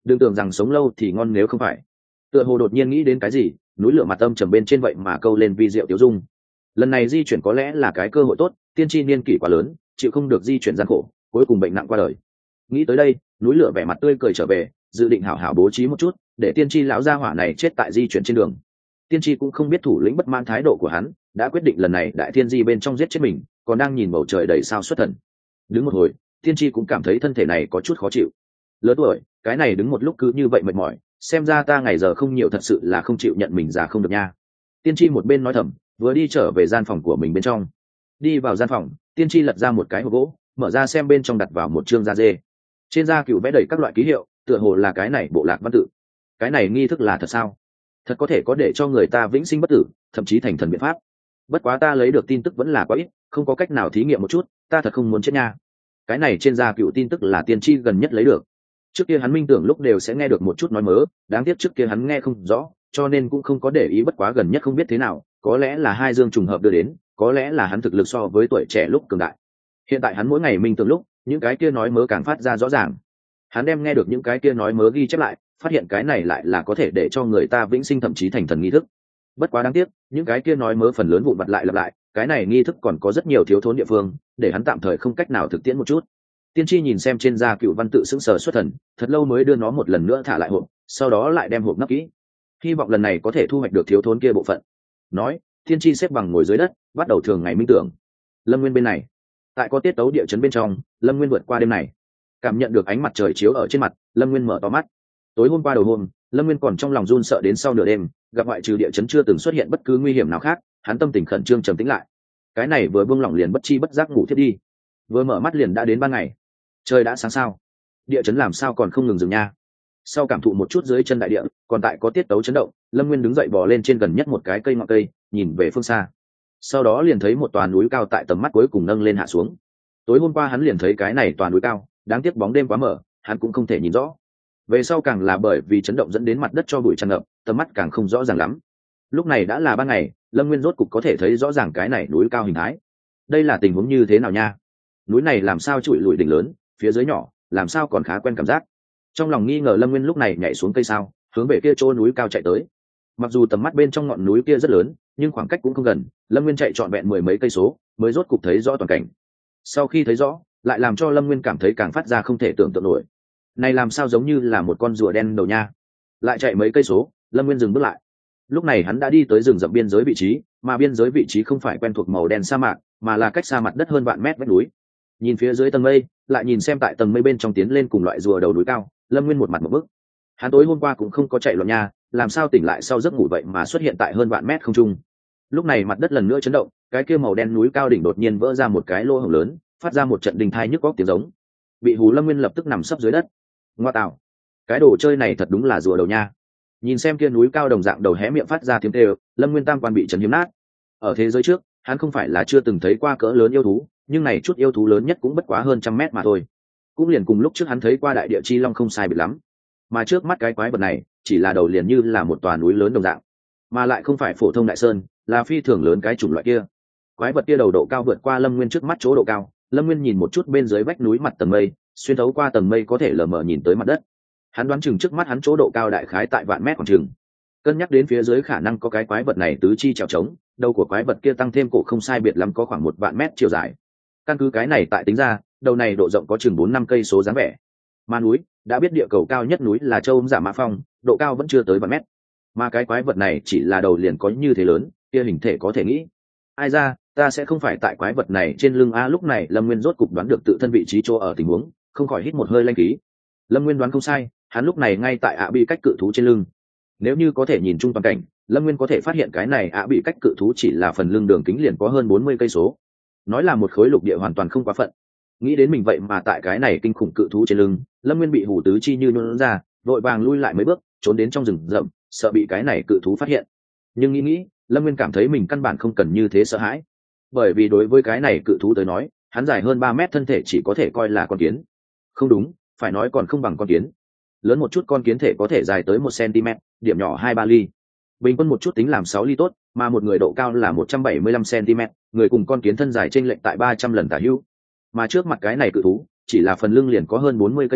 đừng tưởng rằng sống lâu thì ngon nếu không phải. Tựa hồ đột nhiên nghĩ đến cái gì, núi lửa mặt âm trầm bên trên vậy mà câu lên vi diệu tiêu dung. Lần này di chuyển có lẽ là cái cơ hội tốt, tiên tri niên kỷ quá lớn, chịu không được di chuyển gian khổ, cuối cùng bệnh nặng qua đời. Nghĩ tới đây, núi lửa vẻ mặt tươi cười trở về, dự định hảo hảo bố trí một chút, để tiên tri lão gia hỏa này chết tại di chuyển trên đường. Tiên tri cũng không biết thủ lĩnh bất mãn thái độ của hắn, đã quyết định lần này đại thiên di bên trong giết chết mình, còn đang nhìn bầu trời đầy sao xuất thần. Đứng một hồi, tiên tri cũng cảm thấy thân thể này có chút khó chịu. Lớn tuổi, cái này đứng một lúc cứ như vậy mệt mỏi, xem ra ta ngày giờ không nhiều, thật sự là không chịu nhận mình già không được nha. Tiên tri một bên nói thầm, vừa đi trở về gian phòng của mình bên trong. Đi vào gian phòng, tiên tri lật ra một cái hộp gỗ, mở ra xem bên trong đặt vào một chương da dê. Trên da cựu vẽ đầy các loại ký hiệu, tựa hồ là cái này bộ lạc văn tự. Cái này nghi thức là thật sao? Thật có thể có để cho người ta vĩnh sinh bất tử, thậm chí thành thần biện pháp. Bất quá ta lấy được tin tức vẫn là quá ít, không có cách nào thí nghiệm một chút, ta thật không muốn chết nha. Cái này trên da cựu tin tức là tiên tri gần nhất lấy được. Trước kia hắn minh tưởng lúc đều sẽ nghe được một chút nói mớ, đáng tiếc trước kia hắn nghe không rõ, cho nên cũng không có để ý. Bất quá gần nhất không biết thế nào, có lẽ là hai dương trùng hợp đưa đến, có lẽ là hắn thực lực so với tuổi trẻ lúc cường đại. Hiện tại hắn mỗi ngày minh tưởng lúc, những cái kia nói mớ càng phát ra rõ ràng. Hắn đem nghe được những cái kia nói mớ ghi chép lại, phát hiện cái này lại là có thể để cho người ta vĩnh sinh thậm chí thành thần nghi thức. Bất quá đáng tiếc, những cái kia nói mớ phần lớn vụn vặt lại lặp lại, cái này nghi thức còn có rất nhiều thiếu thốn địa phương, để hắn tạm thời không cách nào thực tiễn một chút. Tiên tri nhìn xem trên da cựu văn tự sững sờ xuất thần, thật lâu mới đưa nó một lần nữa thả lại hộp, sau đó lại đem hộp nắp kỹ, hy vọng lần này có thể thu hoạch được thiếu thốn kia bộ phận. Nói, tiên tri xếp bằng ngồi dưới đất, bắt đầu thường ngày minh tưởng. Lâm Nguyên bên này, tại có tiết tấu địa chấn bên trong, Lâm Nguyên vượt qua đêm này, cảm nhận được ánh mặt trời chiếu ở trên mặt, Lâm Nguyên mở to mắt. Tối hôm qua đầu hôm, Lâm Nguyên còn trong lòng run sợ đến sau nửa đêm, gặp ngoại trừ địa chấn chưa từng xuất hiện bất cứ nguy hiểm nào khác, hắn tâm tình khẩn trương trầm tĩnh lại. Cái này vừa buông lỏng liền bất chi bất giác ngủ thiếp đi, vừa mở mắt liền đã đến ban ngày. Trời đã sáng sao, địa chấn làm sao còn không ngừng dừng nha. Sau cảm thụ một chút dưới chân đại địa còn tại có tiết tấu chấn động, Lâm Nguyên đứng dậy bò lên trên gần nhất một cái cây ngọn cây, nhìn về phương xa. Sau đó liền thấy một tòa núi cao tại tầm mắt cuối cùng nâng lên hạ xuống. Tối hôm qua hắn liền thấy cái này tòa núi cao, đáng tiếc bóng đêm quá mở, hắn cũng không thể nhìn rõ. Về sau càng là bởi vì chấn động dẫn đến mặt đất cho bụi tràn ngập, tầm mắt càng không rõ ràng lắm. Lúc này đã là ban ngày, Lâm Nguyên rốt cục có thể thấy rõ ràng cái này núi cao hình thái. Đây là tình huống như thế nào nha? Núi này làm sao trụi lùi đỉnh lớn, phía dưới nhỏ, làm sao còn khá quen cảm giác. Trong lòng nghi ngờ, Lâm Nguyên lúc này nhảy xuống cây sao, hướng về kia chỗ núi cao chạy tới. Mặc dù tầm mắt bên trong ngọn núi kia rất lớn, nhưng khoảng cách cũng không gần, Lâm Nguyên chạy trọn vẹn mười mấy cây số mới rốt cục thấy rõ toàn cảnh. Sau khi thấy rõ, lại làm cho Lâm Nguyên cảm thấy càng phát ra không thể tưởng tượng nổi. Này làm sao giống như là một con rùa đen đầu nha. Lại chạy mấy cây số, Lâm Nguyên dừng bước lại. Lúc này hắn đã đi tới rừng rậm biên giới vị trí, mà biên giới vị trí không phải quen thuộc màu đen sa mạc, mà là cách xa mặt đất hơn vạn mét vách núi. Nhìn phía dưới tầng mây, lại nhìn xem tại tầng mây bên trong tiến lên cùng loại rùa đầu núi cao, Lâm Nguyên một mặt một bức. Hắn tối hôm qua cũng không có chạy loạn nha, làm sao tỉnh lại sau giấc ngủ vậy mà xuất hiện tại hơn vạn mét không trung. Lúc này mặt đất lần nữa chấn động, cái kia màu đen núi cao đỉnh đột nhiên vỡ ra một cái lỗ hổng lớn, phát ra một trận đình thai nhức góc tiếng giống. Bị hù Lâm Nguyên lập tức nằm sấp dưới đất. Ngoa tạo, cái đồ chơi này thật đúng là rùa đầu nha. Nhìn xem kia núi cao đồng dạng đầu hé miệng phát ra tiếng kêu, Lâm Nguyên tam quan bị chấn hiếm nát. Ở thế giới trước, hắn không phải là chưa từng thấy qua cỡ lớn yêu thú, nhưng này chút yêu thú lớn nhất cũng bất quá hơn 100 mét mà thôi, cũng liền cùng lúc trước hắn thấy qua đại địa chi long không sai biệt lắm. Mà trước mắt cái quái vật này chỉ là đầu liền như là một tòa núi lớn đồng dạng, mà lại không phải phổ thông đại sơn, là phi thường lớn cái chủng loại kia. Quái vật kia đầu độ cao vượt qua Lâm Nguyên trước mắt chỗ độ cao. Lâm Nguyên nhìn một chút bên dưới vách núi mặt tầng mây, xuyên thấu qua tầng mây có thể lờ mờ nhìn tới mặt đất. Hắn đoán chừng trước mắt hắn chỗ độ cao đại khái tại vạn mét khoảng chừng. Cân nhắc đến phía dưới khả năng có cái quái vật này tứ chi trèo trống, đầu của quái vật kia tăng thêm cổ không sai biệt lắm có khoảng 1 vạn mét chiều dài. Căn cứ cái này tại tính ra, đầu này độ rộng có chừng 4-5 cây số dáng vẻ. Mà núi, đã biết địa cầu cao nhất núi là Châu Giả Mã Phong, độ cao vẫn chưa tới vạn mét. Mà cái quái vật này chỉ là đầu liền có như thế lớn, kia hình thể có thể nghĩ. Ai ra, ta sẽ không phải tại quái vật này trên lưng a. Lúc này Lâm Nguyên rốt cục đoán được tự thân vị trí chỗ ở tình huống, không khỏi hít một hơi lanh khí. Lâm Nguyên đoán không sai, hắn lúc này ngay tại bị cách cự thú trên lưng. Nếu như có thể nhìn chung toàn cảnh, Lâm Nguyên có thể phát hiện cái này bị cách cự thú chỉ là phần lưng đường kính liền có hơn 40 cây số. Nói là một khối lục địa hoàn toàn không quá phận. Nghĩ đến mình vậy mà tại cái này kinh khủng cự thú trên lưng, Lâm Nguyên bị hù tứ chi như nhũn ra, vội vàng lui lại mấy bước, trốn đến trong rừng rậm, sợ bị cái này cự thú phát hiện. Nhưng nghĩ, Lâm Nguyên cảm thấy mình căn bản không cần như thế sợ hãi, bởi vì đối với cái này cự thú tới nói, hắn dài hơn 3 mét thân thể chỉ có thể coi là con kiến. Không đúng, phải nói còn không bằng con kiến. Lớn một chút con kiến thể có thể dài tới 1 cm, điểm nhỏ 2-3 ly. Bình quân một chút tính làm 6 ly tốt, mà một người độ cao là 175 cm, người cùng con kiến thân dài chênh lệch tại 300 lần tả hữu. Mà trước mặt cái này cự thú, chỉ là phần lưng liền có hơn 40 cây số,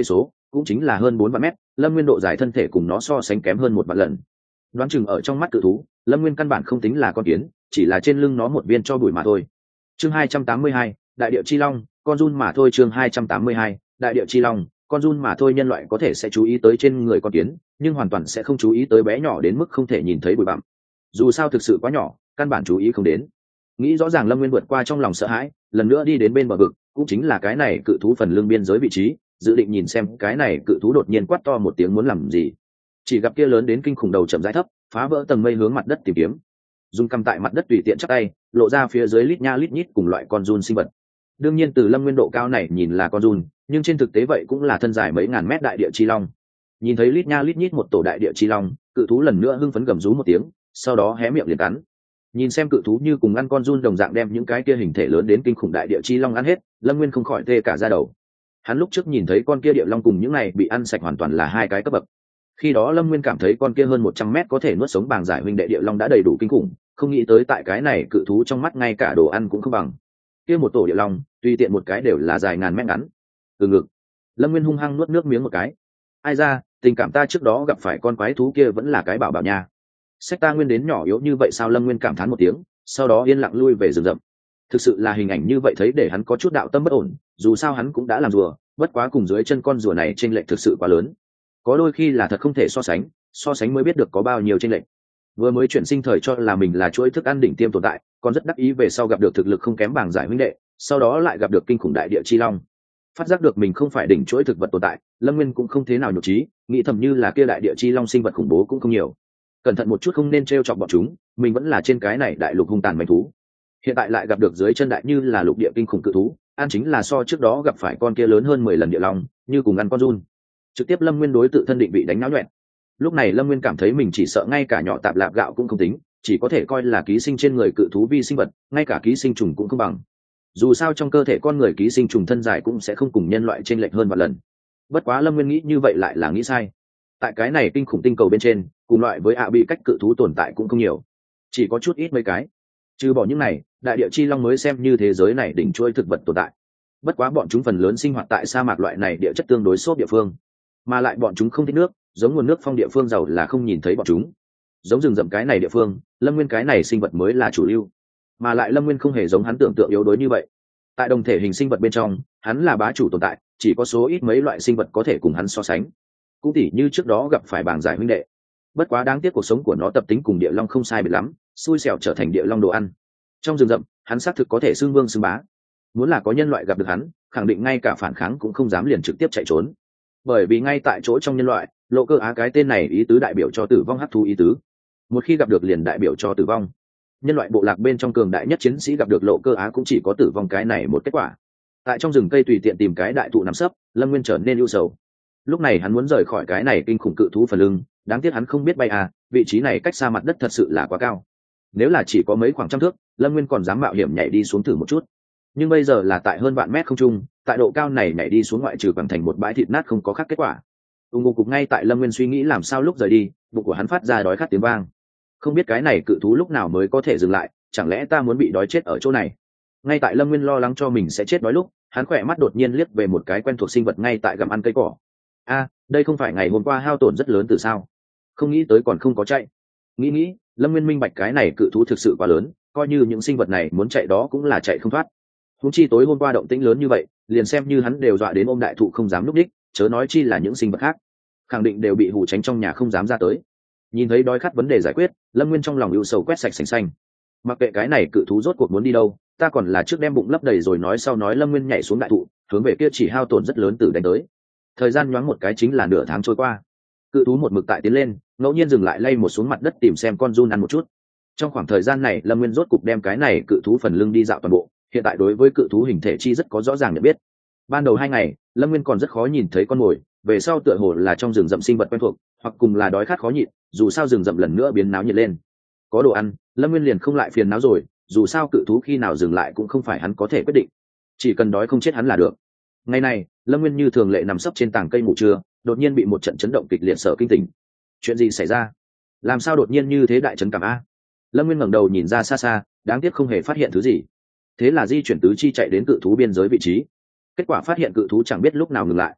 cũng chính là hơn 4 vạn mét. Lâm Nguyên độ dài thân thể cùng nó so sánh kém hơn 1 vạn lần. Đoán chừng ở trong mắt cự thú, Lâm Nguyên căn bản không tính là con kiến, chỉ là trên lưng nó một viên cho bụi mà thôi. Chương 282, đại địa chi long, con giun mà thôi. Chương 282, đại địa chi long, con giun mà thôi. Nhân loại có thể sẽ chú ý tới trên người con kiến, nhưng hoàn toàn sẽ không chú ý tới bé nhỏ đến mức không thể nhìn thấy bụi bặm. Dù sao thực sự quá nhỏ, căn bản chú ý không đến. Nghĩ rõ ràng, Lâm Nguyên vượt qua trong lòng sợ hãi, lần nữa đi đến bên bờ vực, cũng chính là cái này cự thú phần lưng biên giới vị trí, dự định nhìn xem cái này cự thú đột nhiên quát to một tiếng muốn làm gì. Chỉ gặp kia lớn đến kinh khủng đầu chậm rãi thấp, phá vỡ tầng mây hướng mặt đất tìm kiếm, dùng cầm tại mặt đất tùy tiện chắc tay, lộ ra phía dưới lít nha lít nhít cùng loại con giun sinh vật. Đương nhiên từ Lâm Nguyên độ cao này nhìn là con giun, nhưng trên thực tế vậy cũng là thân dài mấy ngàn mét đại địa chi long. Nhìn thấy lít nha lít nhít một tổ đại địa chi long, cự thú lần nữa hưng phấn gầm rú một tiếng, sau đó hé miệng liền cắn. Nhìn xem cự thú như cùng ăn con giun đồng dạng đem những cái kia hình thể lớn đến kinh khủng đại địa chi long ăn hết, Lâm Nguyên không khỏi tê cả da đầu. Hắn lúc trước nhìn thấy con kia địa long cùng những này bị ăn sạch hoàn toàn là hai cái cấp bậc. Khi đó Lâm Nguyên cảm thấy con kia hơn 100 mét có thể nuốt sống bàng giải huynh đệ địa long đã đầy đủ kinh khủng, không nghĩ tới tại cái này cự thú trong mắt ngay cả đồ ăn cũng không bằng. Kia một tổ địa long, tùy tiện một cái đều là dài ngàn mét ngắn. Từ ngực, Lâm Nguyên hung hăng nuốt nước miếng một cái. Ai ra, tình cảm ta trước đó gặp phải con quái thú kia vẫn là cái bảo bảo nha. Sách ta nguyên đến nhỏ yếu như vậy sao? Lâm Nguyên cảm thán một tiếng, sau đó yên lặng lui về rừng rậm. Thực sự là hình ảnh như vậy thấy để hắn có chút đạo tâm bất ổn, dù sao hắn cũng đã làm rùa, bất quá cùng dưới chân con rùa này chênh lệch thực sự quá lớn. Có đôi khi là thật không thể so sánh mới biết được có bao nhiêu chênh lệch. Vừa mới chuyển sinh thời cho là mình là chuỗi thức ăn đỉnh tiêm tồn tại, còn rất đắc ý về sau gặp được thực lực không kém bảng giải huynh đệ, sau đó lại gặp được kinh khủng đại địa chi long. Phát giác được mình không phải đỉnh chuỗi thực vật tồn tại, Lâm Nguyên cũng không thế nào nhục trí, nghĩ thầm như là kia đại địa chi long sinh vật khủng bố cũng không nhiều. Cẩn thận một chút không nên t chọc bọn chúng, mình vẫn là trên cái này đại lục hung tàn manh thú. Hiện tại lại gặp được dưới chân đại như là lục địa kinh khủng cự thú, ăn chính là so trước đó gặp phải con kia lớn hơn 10 lần địa long, như cùng ăn con giun. Trực tiếp Lâm Nguyên đối tự thân định vị đánh náo nhuẹn. Lúc này Lâm Nguyên cảm thấy mình chỉ sợ ngay cả nhỏ tạp lạp gạo cũng không tính, chỉ có thể coi là ký sinh trên người cự thú vi sinh vật, ngay cả ký sinh trùng cũng không bằng. Dù sao trong cơ thể con người ký sinh trùng thân dài cũng sẽ không cùng nhân loại chênh lệch hơn vạn lần. Bất quá Lâm Nguyên nghĩ như vậy lại là nghĩ sai. Tại cái này kinh khủng tinh cầu bên trên, cùng loại với bị cách cự thú tồn tại cũng không nhiều, chỉ có chút ít mấy cái. Trừ bỏ những này, đại địa chi long mới xem như thế giới này đỉnh chuỗi thực vật tồn tại. Bất quá bọn chúng phần lớn sinh hoạt tại sa mạc loại này địa chất tương đối xốp địa phương, mà lại bọn chúng không thích nước, giống nguồn nước phong địa phương giàu là không nhìn thấy bọn chúng. Giống rừng rậm cái này địa phương, Lâm Nguyên cái này sinh vật mới là chủ lưu, mà lại Lâm Nguyên không hề giống hắn tưởng tượng yếu đuối như vậy. Tại đồng thể hình sinh vật bên trong, hắn là bá chủ tồn tại, chỉ có số ít mấy loại sinh vật có thể cùng hắn so sánh. Cũng tỉ như trước đó gặp phải bảng giải huynh đệ. Bất quá đáng tiếc cuộc sống của nó tập tính cùng địa long không sai biệt lắm, xui xẻo trở thành địa long đồ ăn. Trong rừng rậm, hắn xác thực có thể xưng vương xưng bá. Muốn là có nhân loại gặp được hắn, khẳng định ngay cả phản kháng cũng không dám, liền trực tiếp chạy trốn. Bởi vì ngay tại chỗ trong nhân loại, Lộ Cơ Á cái tên này ý tứ đại biểu cho tử vong hắc thú ý tứ. Một khi gặp được liền đại biểu cho tử vong. Nhân loại bộ lạc bên trong cường đại nhất chiến sĩ gặp được Lộ Cơ Á cũng chỉ có tử vong cái này một kết quả. Tại trong rừng cây tùy tiện tìm cái đại thụ nằm sấp, Lâm Nguyên trở nên ưu sầu. Lúc này hắn muốn rời khỏi cái này kinh khủng cự thú phần lưng, đáng tiếc hắn không biết bay vị trí này cách xa mặt đất thật sự là quá cao. Nếu là chỉ có mấy khoảng trăm thước, Lâm Nguyên còn dám mạo hiểm nhảy đi xuống thử một chút. Nhưng bây giờ là tại hơn vạn mét không trung, tại độ cao này nhảy đi xuống ngoại trừ bằng thành một bãi thịt nát không có khác kết quả. Ngục cục ngay tại Lâm Nguyên suy nghĩ làm sao lúc rời đi, bụng của hắn phát ra đói khát tiếng vang. Không biết cái này cự thú lúc nào mới có thể dừng lại, chẳng lẽ ta muốn bị đói chết ở chỗ này? Ngay tại Lâm Nguyên lo lắng cho mình sẽ chết đói lúc, hắn khỏe mắt đột nhiên liếc về một cái quen thuộc sinh vật ngay tại gặm ăn cây cỏ. Đây không phải ngày hôm qua hao tổn rất lớn từ sao? Không nghĩ tới còn không có chạy. Nghĩ, Lâm Nguyên minh bạch cái này cự thú thực sự quá lớn, coi như những sinh vật này muốn chạy đó cũng là chạy không thoát. Huống chi tối hôm qua động tĩnh lớn như vậy, liền xem như hắn đều dọa đến ôm đại thụ không dám lúc đích, chớ nói chi là những sinh vật khác, khẳng định đều bị hù tránh trong nhà không dám ra tới. Nhìn thấy đói khát vấn đề giải quyết, Lâm Nguyên trong lòng ưu sầu quét sạch sành xanh. Mặc kệ cái này cự thú rốt cuộc muốn đi đâu, ta còn là trước đem bụng lấp đầy rồi nói sau. Nói Lâm Nguyên nhảy xuống đại thụ, hướng về kia chỉ hao tổn rất lớn từ đánh tới. Thời gian nhoáng một cái chính là nửa tháng trôi qua. Cự thú một mực tại tiến lên, ngẫu nhiên dừng lại lay một xuống mặt đất tìm xem con giun ăn một chút. Trong khoảng thời gian này Lâm Nguyên rốt cục đem cái này cự thú phần lưng đi dạo toàn bộ, hiện tại đối với cự thú hình thể chi rất có rõ ràng nhận biết. Ban đầu 2 ngày, Lâm Nguyên còn rất khó nhìn thấy con mồi, về sau tựa hồ là trong rừng rậm sinh vật quen thuộc, hoặc cùng là đói khát khó nhịn, dù sao rừng rậm lần nữa biến náo nhiệt lên. Có đồ ăn, Lâm Nguyên liền không lại phiền náo rồi, dù sao cự thú khi nào dừng lại cũng không phải hắn có thể quyết định, chỉ cần đói không chết hắn là được. Ngày này, Lâm Nguyên như thường lệ nằm sấp trên tảng cây ngủ trưa, đột nhiên bị một trận chấn động kịch liệt sợ kinh tỉnh. Chuyện gì xảy ra? Làm sao đột nhiên như thế đại chấn cảm a? Lâm Nguyên ngẩng đầu nhìn ra xa xa, đáng tiếc không hề phát hiện thứ gì. Thế là di chuyển tứ chi chạy đến cự thú biên giới vị trí. Kết quả phát hiện cự thú chẳng biết lúc nào ngừng lại.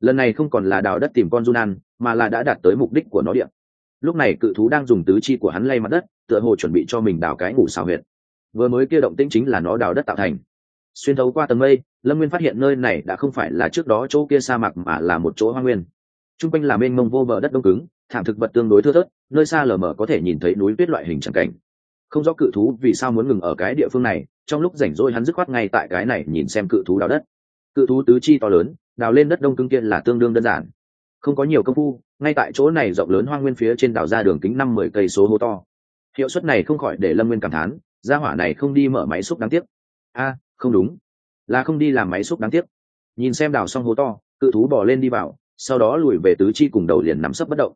lần này không còn là đào đất tìm con giun ăn, mà là đã đạt tới mục đích của nó điện. Lúc này cự thú đang dùng tứ chi của hắn lay mặt đất, tựa hồ chuẩn bị cho mình đào cái ngủ xào huyệt. Vừa mới kia động tĩnh chính là nó đào đất tạo thành. Xuyên thấu qua tầng mây, Lâm Nguyên phát hiện nơi này đã không phải là trước đó chỗ kia sa mạc mà là một chỗ hoang nguyên. Trung quanh là mênh mông vô bờ đất đông cứng, thảm thực vật tương đối thưa thớt, nơi xa lờ mờ có thể nhìn thấy núi tuyết loại hình chẳng cảnh. Không rõ cự thú vì sao muốn ngừng ở cái địa phương này, trong lúc rảnh rỗi hắn dứt khoát ngay tại cái này nhìn xem cự thú đào đất. Cự thú tứ chi to lớn, đào lên đất đông cứng kia là tương đương đơn giản, không có nhiều công phu, ngay tại chỗ này rộng lớn hoang nguyên phía trên đào ra đường kính 5-10 cây số hố to. Hiệu suất này không khỏi để Lâm Nguyên cảm thán, gia hỏa này không đi mở máy xúc đáng tiếc. Không đúng, là không đi làm máy xúc đáng tiếc. Nhìn xem đào xong hố to, cự thú bò lên đi vào, sau đó lùi về tứ chi cùng đầu liền nắm sấp bất động.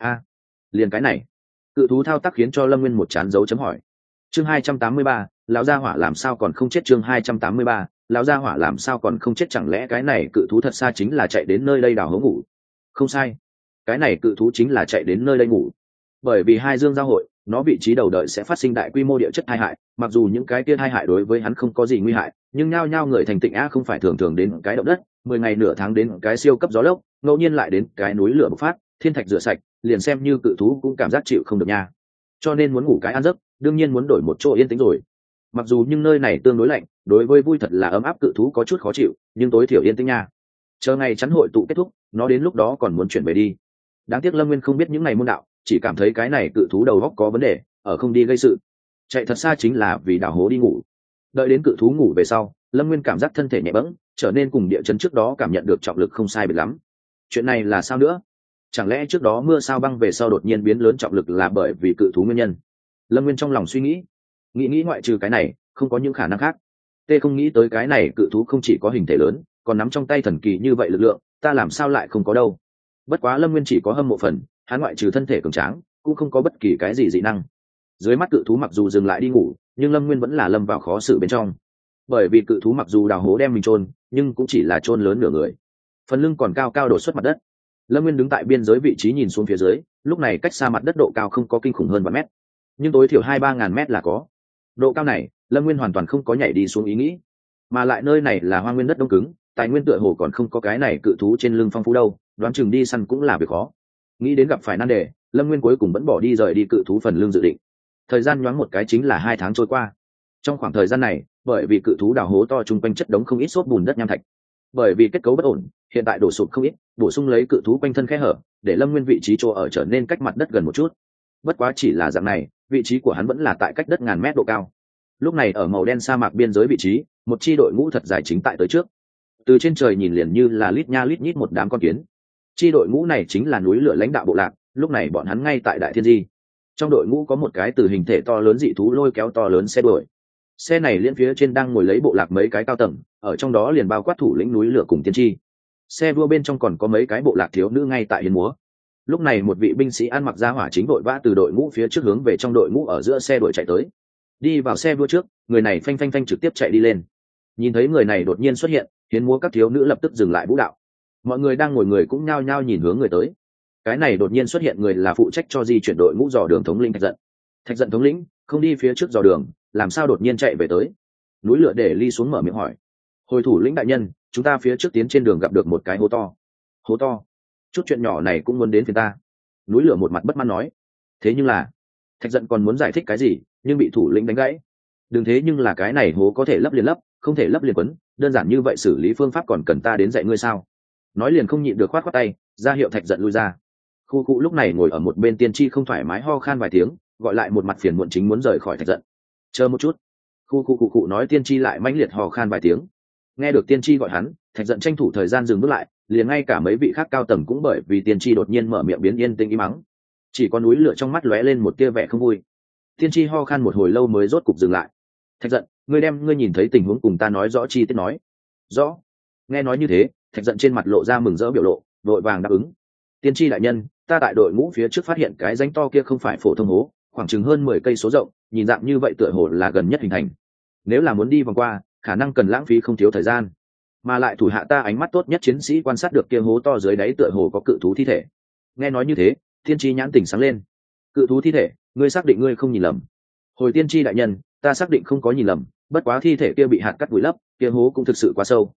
Liền cái này. Cự thú thao tác khiến cho Lâm Nguyên một chán dấu chấm hỏi. Chương 283, lão gia hỏa làm sao còn không chết. Chương 283, lão gia hỏa làm sao còn không chết. Chẳng lẽ cái này cự thú thật xa chính là chạy đến nơi đây đào hố ngủ? Không sai, cái này cự thú chính là chạy đến nơi đây ngủ. Bởi vì hai dương giao hội, nó vị trí đầu đợi sẽ phát sinh đại quy mô địa chất tai hại, mặc dù những cái kia tai hại đối với hắn không có gì nguy hại, nhưng nhao nhao người thành tịnh không phải thường thường đến cái động đất, 10 ngày nửa tháng đến cái siêu cấp gió lốc, ngẫu nhiên lại đến cái núi lửa bộc phát, thiên thạch rửa sạch, liền xem như cự thú cũng cảm giác chịu không được nha. Cho nên muốn ngủ cái ăn giấc, đương nhiên muốn đổi một chỗ yên tĩnh rồi. Mặc dù nhưng nơi này tương đối lạnh, đối với vui thật là ấm áp cự thú có chút khó chịu, nhưng tối thiểu yên tĩnh nha. Chờ ngày chắn hội tụ kết thúc, nó đến lúc đó còn muốn chuyển về đi. Đáng tiếc Lâm Nguyên không biết những ngày môn đạo, chỉ cảm thấy cái này cự thú đầu óc có vấn đề, ở không đi gây sự. Chạy thật xa chính là vì đào hố đi ngủ. Đợi đến cự thú ngủ về sau, Lâm Nguyên cảm giác thân thể nhẹ bẫng, trở nên cùng địa chấn trước đó cảm nhận được trọng lực không sai biệt lắm. Chuyện này là sao nữa? Chẳng lẽ trước đó mưa sao băng về sau đột nhiên biến lớn trọng lực là bởi vì cự thú nguyên nhân? Lâm Nguyên trong lòng suy nghĩ, nghĩ ngoại trừ cái này, không có những khả năng khác. Tê không nghĩ tới cái này cự thú không chỉ có hình thể lớn, còn nắm trong tay thần kỳ như vậy lực lượng, ta làm sao lại không có đâu. Bất quá Lâm Nguyên chỉ có hâm mộ phần, hắn ngoại trừ thân thể cường tráng, cũng không có bất kỳ cái gì dị năng. Dưới mắt cự thú mặc dù dừng lại đi ngủ, nhưng Lâm Nguyên vẫn là lâm vào khó xử bên trong. Bởi vì cự thú mặc dù đào hố đem mình chôn, nhưng cũng chỉ là chôn lớn nửa người, phần lưng còn cao cao đổ xuất mặt đất. Lâm Nguyên đứng tại biên giới vị trí nhìn xuống phía dưới, lúc này cách xa mặt đất độ cao không có kinh khủng hơn vài mét, nhưng tối thiểu 2-3 ngàn mét là có. Độ cao này, Lâm Nguyên hoàn toàn không có nhảy đi xuống ý nghĩ, mà lại nơi này là hoang nguyên đất đông cứng, tài nguyên tựa hồ còn không có cái này cự thú trên lưng phong phú đâu, đoán chừng đi săn cũng là việc khó. Nghĩ đến gặp phải nan đề, Lâm Nguyên cuối cùng vẫn bỏ đi rời đi cự thú phần lưng dự định. Thời gian nhoáng một cái chính là 2 tháng trôi qua. Trong khoảng thời gian này, bởi vì cự thú đào hố to chung quanh chất đống không ít xốp bùn đất nham thạch, bởi vì kết cấu bất ổn, hiện tại đổ sụp không ít, bổ sung lấy cự thú quanh thân khe hở, để Lâm Nguyên vị trí chỗ ở trở nên cách mặt đất gần một chút. Bất quá chỉ là dạng này, vị trí của hắn vẫn là tại cách đất ngàn mét độ cao. Lúc này ở màu đen sa mạc biên giới vị trí, một chi đội ngũ thật dài chính tại tới trước. Từ trên trời nhìn liền như là lít nha lít nhít một đám con kiến. Chi đội ngũ này chính là núi lửa lãnh đạo bộ lạc, lúc này bọn hắn ngay tại Đại Thiên Di. Trong đội ngũ có một cái từ hình thể to lớn dị thú lôi kéo to lớn xe đuổi. Xe này liên phía trên đang ngồi lấy bộ lạc mấy cái cao tầng, ở trong đó liền bao quát thủ lĩnh núi lửa cùng tiên tri. Xe đua bên trong còn có mấy cái bộ lạc thiếu nữ ngay tại hiến múa. Lúc này một vị binh sĩ ăn mặc ra hỏa chính vội vã từ đội ngũ phía trước hướng về trong đội ngũ ở giữa xe đuổi chạy tới. Đi vào xe đua trước, người này phanh phanh phanh trực tiếp chạy đi lên. Nhìn thấy người này đột nhiên xuất hiện, hiến múa các thiếu nữ lập tức dừng lại vũ đạo. Mọi người đang ngồi người cũng nhao nhao nhìn hướng người tới. Cái này đột nhiên xuất hiện người là phụ trách cho di chuyển đội ngũ dò đường thống lĩnh Thạch Giận. Thạch Giận thống lĩnh, không đi phía trước dò đường, làm sao đột nhiên chạy về tới? Núi lửa để ly xuống mở miệng hỏi. Hồi thủ lĩnh đại nhân, chúng ta phía trước tiến trên đường gặp được một cái hố to. Hố to? Chút chuyện nhỏ này cũng muốn đến phiền ta. Núi lửa một mặt bất mãn nói. Thế nhưng là, Thạch Giận còn muốn giải thích cái gì, nhưng bị thủ lĩnh đánh gãy. Đừng thế nhưng là cái này hố có thể lấp liền lấp, không thể lấp liền quấn, đơn giản như vậy xử lý phương pháp còn cần ta đến dạy ngươi sao? Nói liền không nhịn được khoát tay, ra hiệu Thạch Giận lui ra. Khu cụ lúc này ngồi ở một bên tiên tri không thoải mái ho khan vài tiếng, gọi lại một mặt phiền muộn chính muốn rời khỏi Thạch Giận. Chờ một chút. Khu cụ nói tiên tri lại mãnh liệt ho khan vài tiếng. Nghe được tiên tri gọi hắn, Thạch Giận tranh thủ thời gian dừng bước lại, liền ngay cả mấy vị khác cao tầng cũng bởi vì tiên tri đột nhiên mở miệng biến yên tĩnh im mắng. Chỉ có núi lửa trong mắt lóe lên một tia vẻ không vui. Tiên tri ho khan một hồi lâu mới rốt cục dừng lại. Thạch Giận, ngươi nhìn thấy tình huống cùng ta nói rõ chi tiết nói. Rõ. Nghe nói như thế, Thạch Giận trên mặt lộ ra mừng rỡ biểu lộ, vội vàng đáp ứng. Tiên tri đại nhân, ta tại đội ngũ phía trước phát hiện cái rãnh to kia không phải phổ thông hố, khoảng chừng hơn 10 cây số rộng, nhìn dạng như vậy tựa hồ là gần nhất hình thành. Nếu là muốn đi vòng qua, khả năng cần lãng phí không thiếu thời gian. Mà lại thủ hạ ta ánh mắt tốt nhất chiến sĩ quan sát được kia hố to dưới đáy tựa hồ có cự thú thi thể. Nghe nói như thế, tiên tri nhãn tỉnh sáng lên. Cự thú thi thể, ngươi xác định ngươi không nhìn lầm? Hồi tiên tri đại nhân, ta xác định không có nhìn lầm, bất quá thi thể kia bị hạt cắt vùi lấp, kia hố cũng thực sự quá sâu,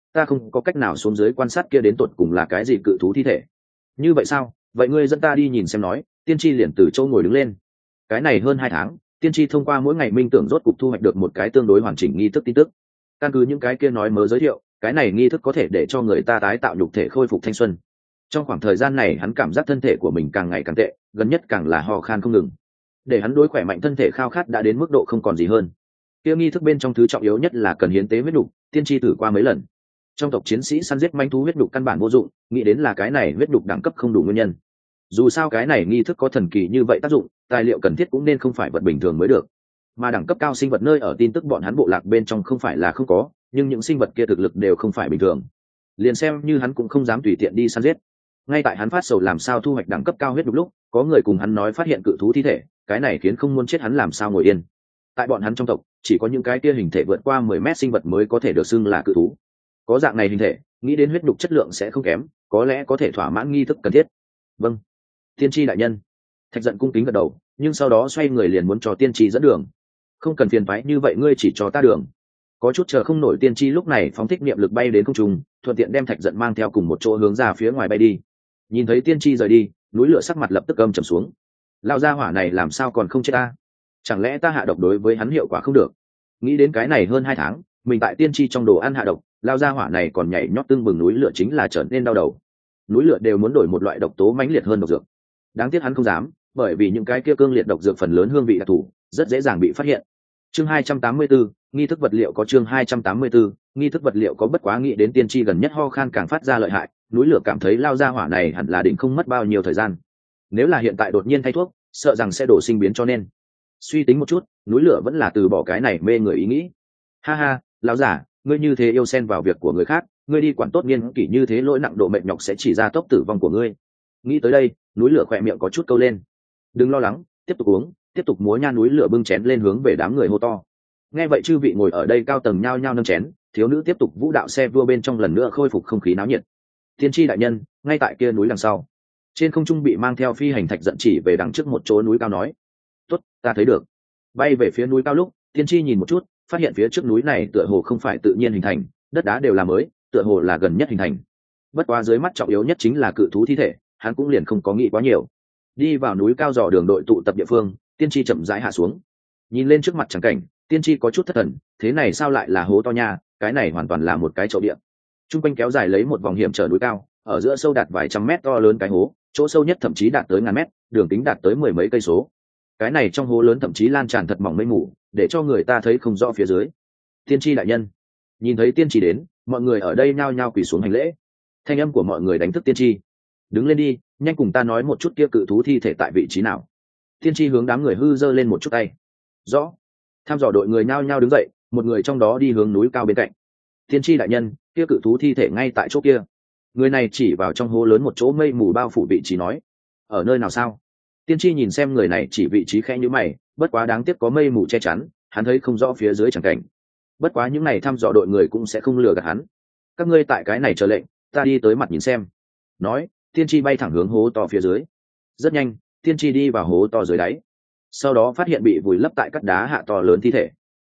ta không có cách nào xuống dưới quan sát kia đến tột cùng là cái gì cự thú thi thể. Như vậy sao, vậy ngươi dẫn ta đi nhìn xem nói. Tiên tri liền từ chỗ ngồi đứng lên. Cái này hơn 2 tháng, tiên tri thông qua mỗi ngày minh tưởng rốt cục thu hoạch được một cái tương đối hoàn chỉnh nghi thức tin tức. Căn cứ những cái kia nói mớ giới thiệu, cái này nghi thức có thể để cho người ta tái tạo nhục thể khôi phục thanh xuân. Trong khoảng thời gian này hắn cảm giác thân thể của mình càng ngày càng tệ, gần nhất càng là ho khan không ngừng. Để hắn đối khỏe mạnh thân thể khao khát đã đến mức độ không còn gì hơn. Kia nghi thức bên trong thứ trọng yếu nhất là cần hiến tế huyết nhục, tiên tri thử qua mấy lần. Trong tộc chiến sĩ săn giết manh thú huyết nhục căn bản vô dụng, nghĩ đến là cái này huyết nhục đẳng cấp không đủ nguyên nhân. Dù sao cái này nghi thức có thần kỳ như vậy tác dụng, tài liệu cần thiết cũng nên không phải vật bình thường mới được. Mà đẳng cấp cao sinh vật nơi ở tin tức bọn hắn bộ lạc bên trong không phải là không có, nhưng những sinh vật kia thực lực đều không phải bình thường. Liền xem như hắn cũng không dám tùy tiện đi săn giết. Ngay tại hắn phát sầu làm sao thu hoạch đẳng cấp cao huyết nhục lúc, có người cùng hắn nói phát hiện cự thú thi thể, cái này khiến không muốn chết hắn làm sao ngồi yên. Tại bọn hắn trong tộc, chỉ có những cái kia hình thể vượt qua 10 mét sinh vật mới có thể được xưng là cự thú. Có dạng này hình thể, nghĩ đến huyết nhục chất lượng sẽ không kém, có lẽ có thể thỏa mãn nghi thức cần thiết. Vâng, tiên tri đại nhân. Thạch Giận cung kính gật đầu, nhưng sau đó xoay người liền muốn cho tiên tri dẫn đường. Không cần phiền toái như vậy, ngươi chỉ cho ta đường. Có chút chờ không nổi, tiên tri lúc này phóng thích niệm lực bay đến không trung, thuận tiện đem Thạch Giận mang theo cùng một chỗ hướng ra phía ngoài bay đi. Nhìn thấy tiên tri rời đi, núi lửa sắc mặt lập tức âm trầm xuống. Lao gia hỏa này làm sao còn không chết ta? Chẳng lẽ ta hạ độc đối với hắn hiệu quả không được? Nghĩ đến cái này hơn 2 tháng, mình tại tiên tri trong đồ ăn hạ độc, lao gia hỏa này còn nhảy nhót tưng bừng, núi lửa chính là trở nên đau đầu. Núi lửa đều muốn đổi một loại độc tố mãnh liệt hơn độc dược. Đáng tiếc hắn không dám, bởi vì những cái kia cương liệt độc dược phần lớn hương vị đặc thù, rất dễ dàng bị phát hiện. Chương 284, nghi thức vật liệu có. Chương 284, nghi thức vật liệu có. Bất quá nghĩ đến tiên tri gần nhất ho khan càng phát ra lợi hại, núi lửa cảm thấy lao gia hỏa này hẳn là định không mất bao nhiêu thời gian. Nếu là hiện tại đột nhiên thay thuốc, sợ rằng sẽ đổ sinh biến, cho nên suy tính một chút, núi lửa vẫn là từ bỏ cái này mê người ý nghĩ. Ha ha, lão giả, ngươi như thế yêu xen vào việc của người khác, ngươi đi quản tốt niên kỷ như thế, lỗi nặng độ mệt nhọc sẽ chỉ ra tốc tử vong của ngươi. Nghĩ tới đây, núi lửa khỏe miệng có chút câu lên. Đừng lo lắng, tiếp tục uống, tiếp tục múa nha. Núi lửa bưng chén lên hướng về đám người hô to. Nghe vậy chư vị ngồi ở đây cao tầng nhao nhao nâng chén, thiếu nữ tiếp tục vũ đạo xe vua bên trong lần nữa khôi phục không khí náo nhiệt. Tiên tri đại nhân, ngay tại kia núi đằng sau. Trên không trung bị mang theo phi hành Thạch Giận chỉ về đằng trước một chỗ núi cao nói. Tốt, ta thấy được. Bay về phía núi cao lúc, tiên tri nhìn một chút, phát hiện phía trước núi này tựa hồ không phải tự nhiên hình thành, đất đá đều là mới, tựa hồ là gần nhất hình thành. Bất quá dưới mắt trọng yếu nhất chính là cự thú thi thể, hắn cũng liền không có nghĩ quá nhiều. Đi vào núi cao dò đường đội tụ tập địa phương, tiên tri chậm rãi hạ xuống. Nhìn lên trước mặt chẳng cảnh, tiên tri có chút thất thần, thế này sao lại là hố to nha, cái này hoàn toàn là một cái chậu địa. Trung quanh kéo dài lấy một vòng hiểm trở núi cao, ở giữa sâu đạt vài trăm mét to lớn cái hố, chỗ sâu nhất thậm chí đạt tới ngàn mét, đường kính đạt tới 10 mấy cây số. Cái này trong hố lớn thậm chí lan tràn thật mỏng mây mù, để cho người ta thấy không rõ phía dưới. Tiên tri đại nhân. Nhìn thấy tiên tri đến, mọi người ở đây nhao nhao quỳ xuống hành lễ. Thanh âm của mọi người đánh thức tiên tri. Đứng lên đi, nhanh cùng ta nói một chút kia cự thú thi thể tại vị trí nào. Tiên tri hướng đám người hư giơ lên một chút tay. Rõ. Tham dò đội người nhao nhao đứng dậy, một người trong đó đi hướng núi cao bên cạnh. Tiên tri đại nhân, kia cự thú thi thể ngay tại chỗ kia. Người này chỉ vào trong hố lớn một chỗ mây mù bao phủ vị trí nói. Ở nơi nào sao? Tiên tri nhìn xem người này chỉ vị trí khẽ nhíu mày, bất quá đáng tiếc có mây mù che chắn, hắn thấy không rõ phía dưới chẳng cảnh. Bất quá những này thăm dò đội người cũng sẽ không lừa gạt hắn. Các ngươi tại cái này chờ lệnh, ta đi tới mặt nhìn xem. Nói, tiên tri bay thẳng hướng hố to phía dưới. Rất nhanh, tiên tri đi vào hố to dưới đáy. Sau đó phát hiện bị vùi lấp tại các đá hạ to lớn thi thể.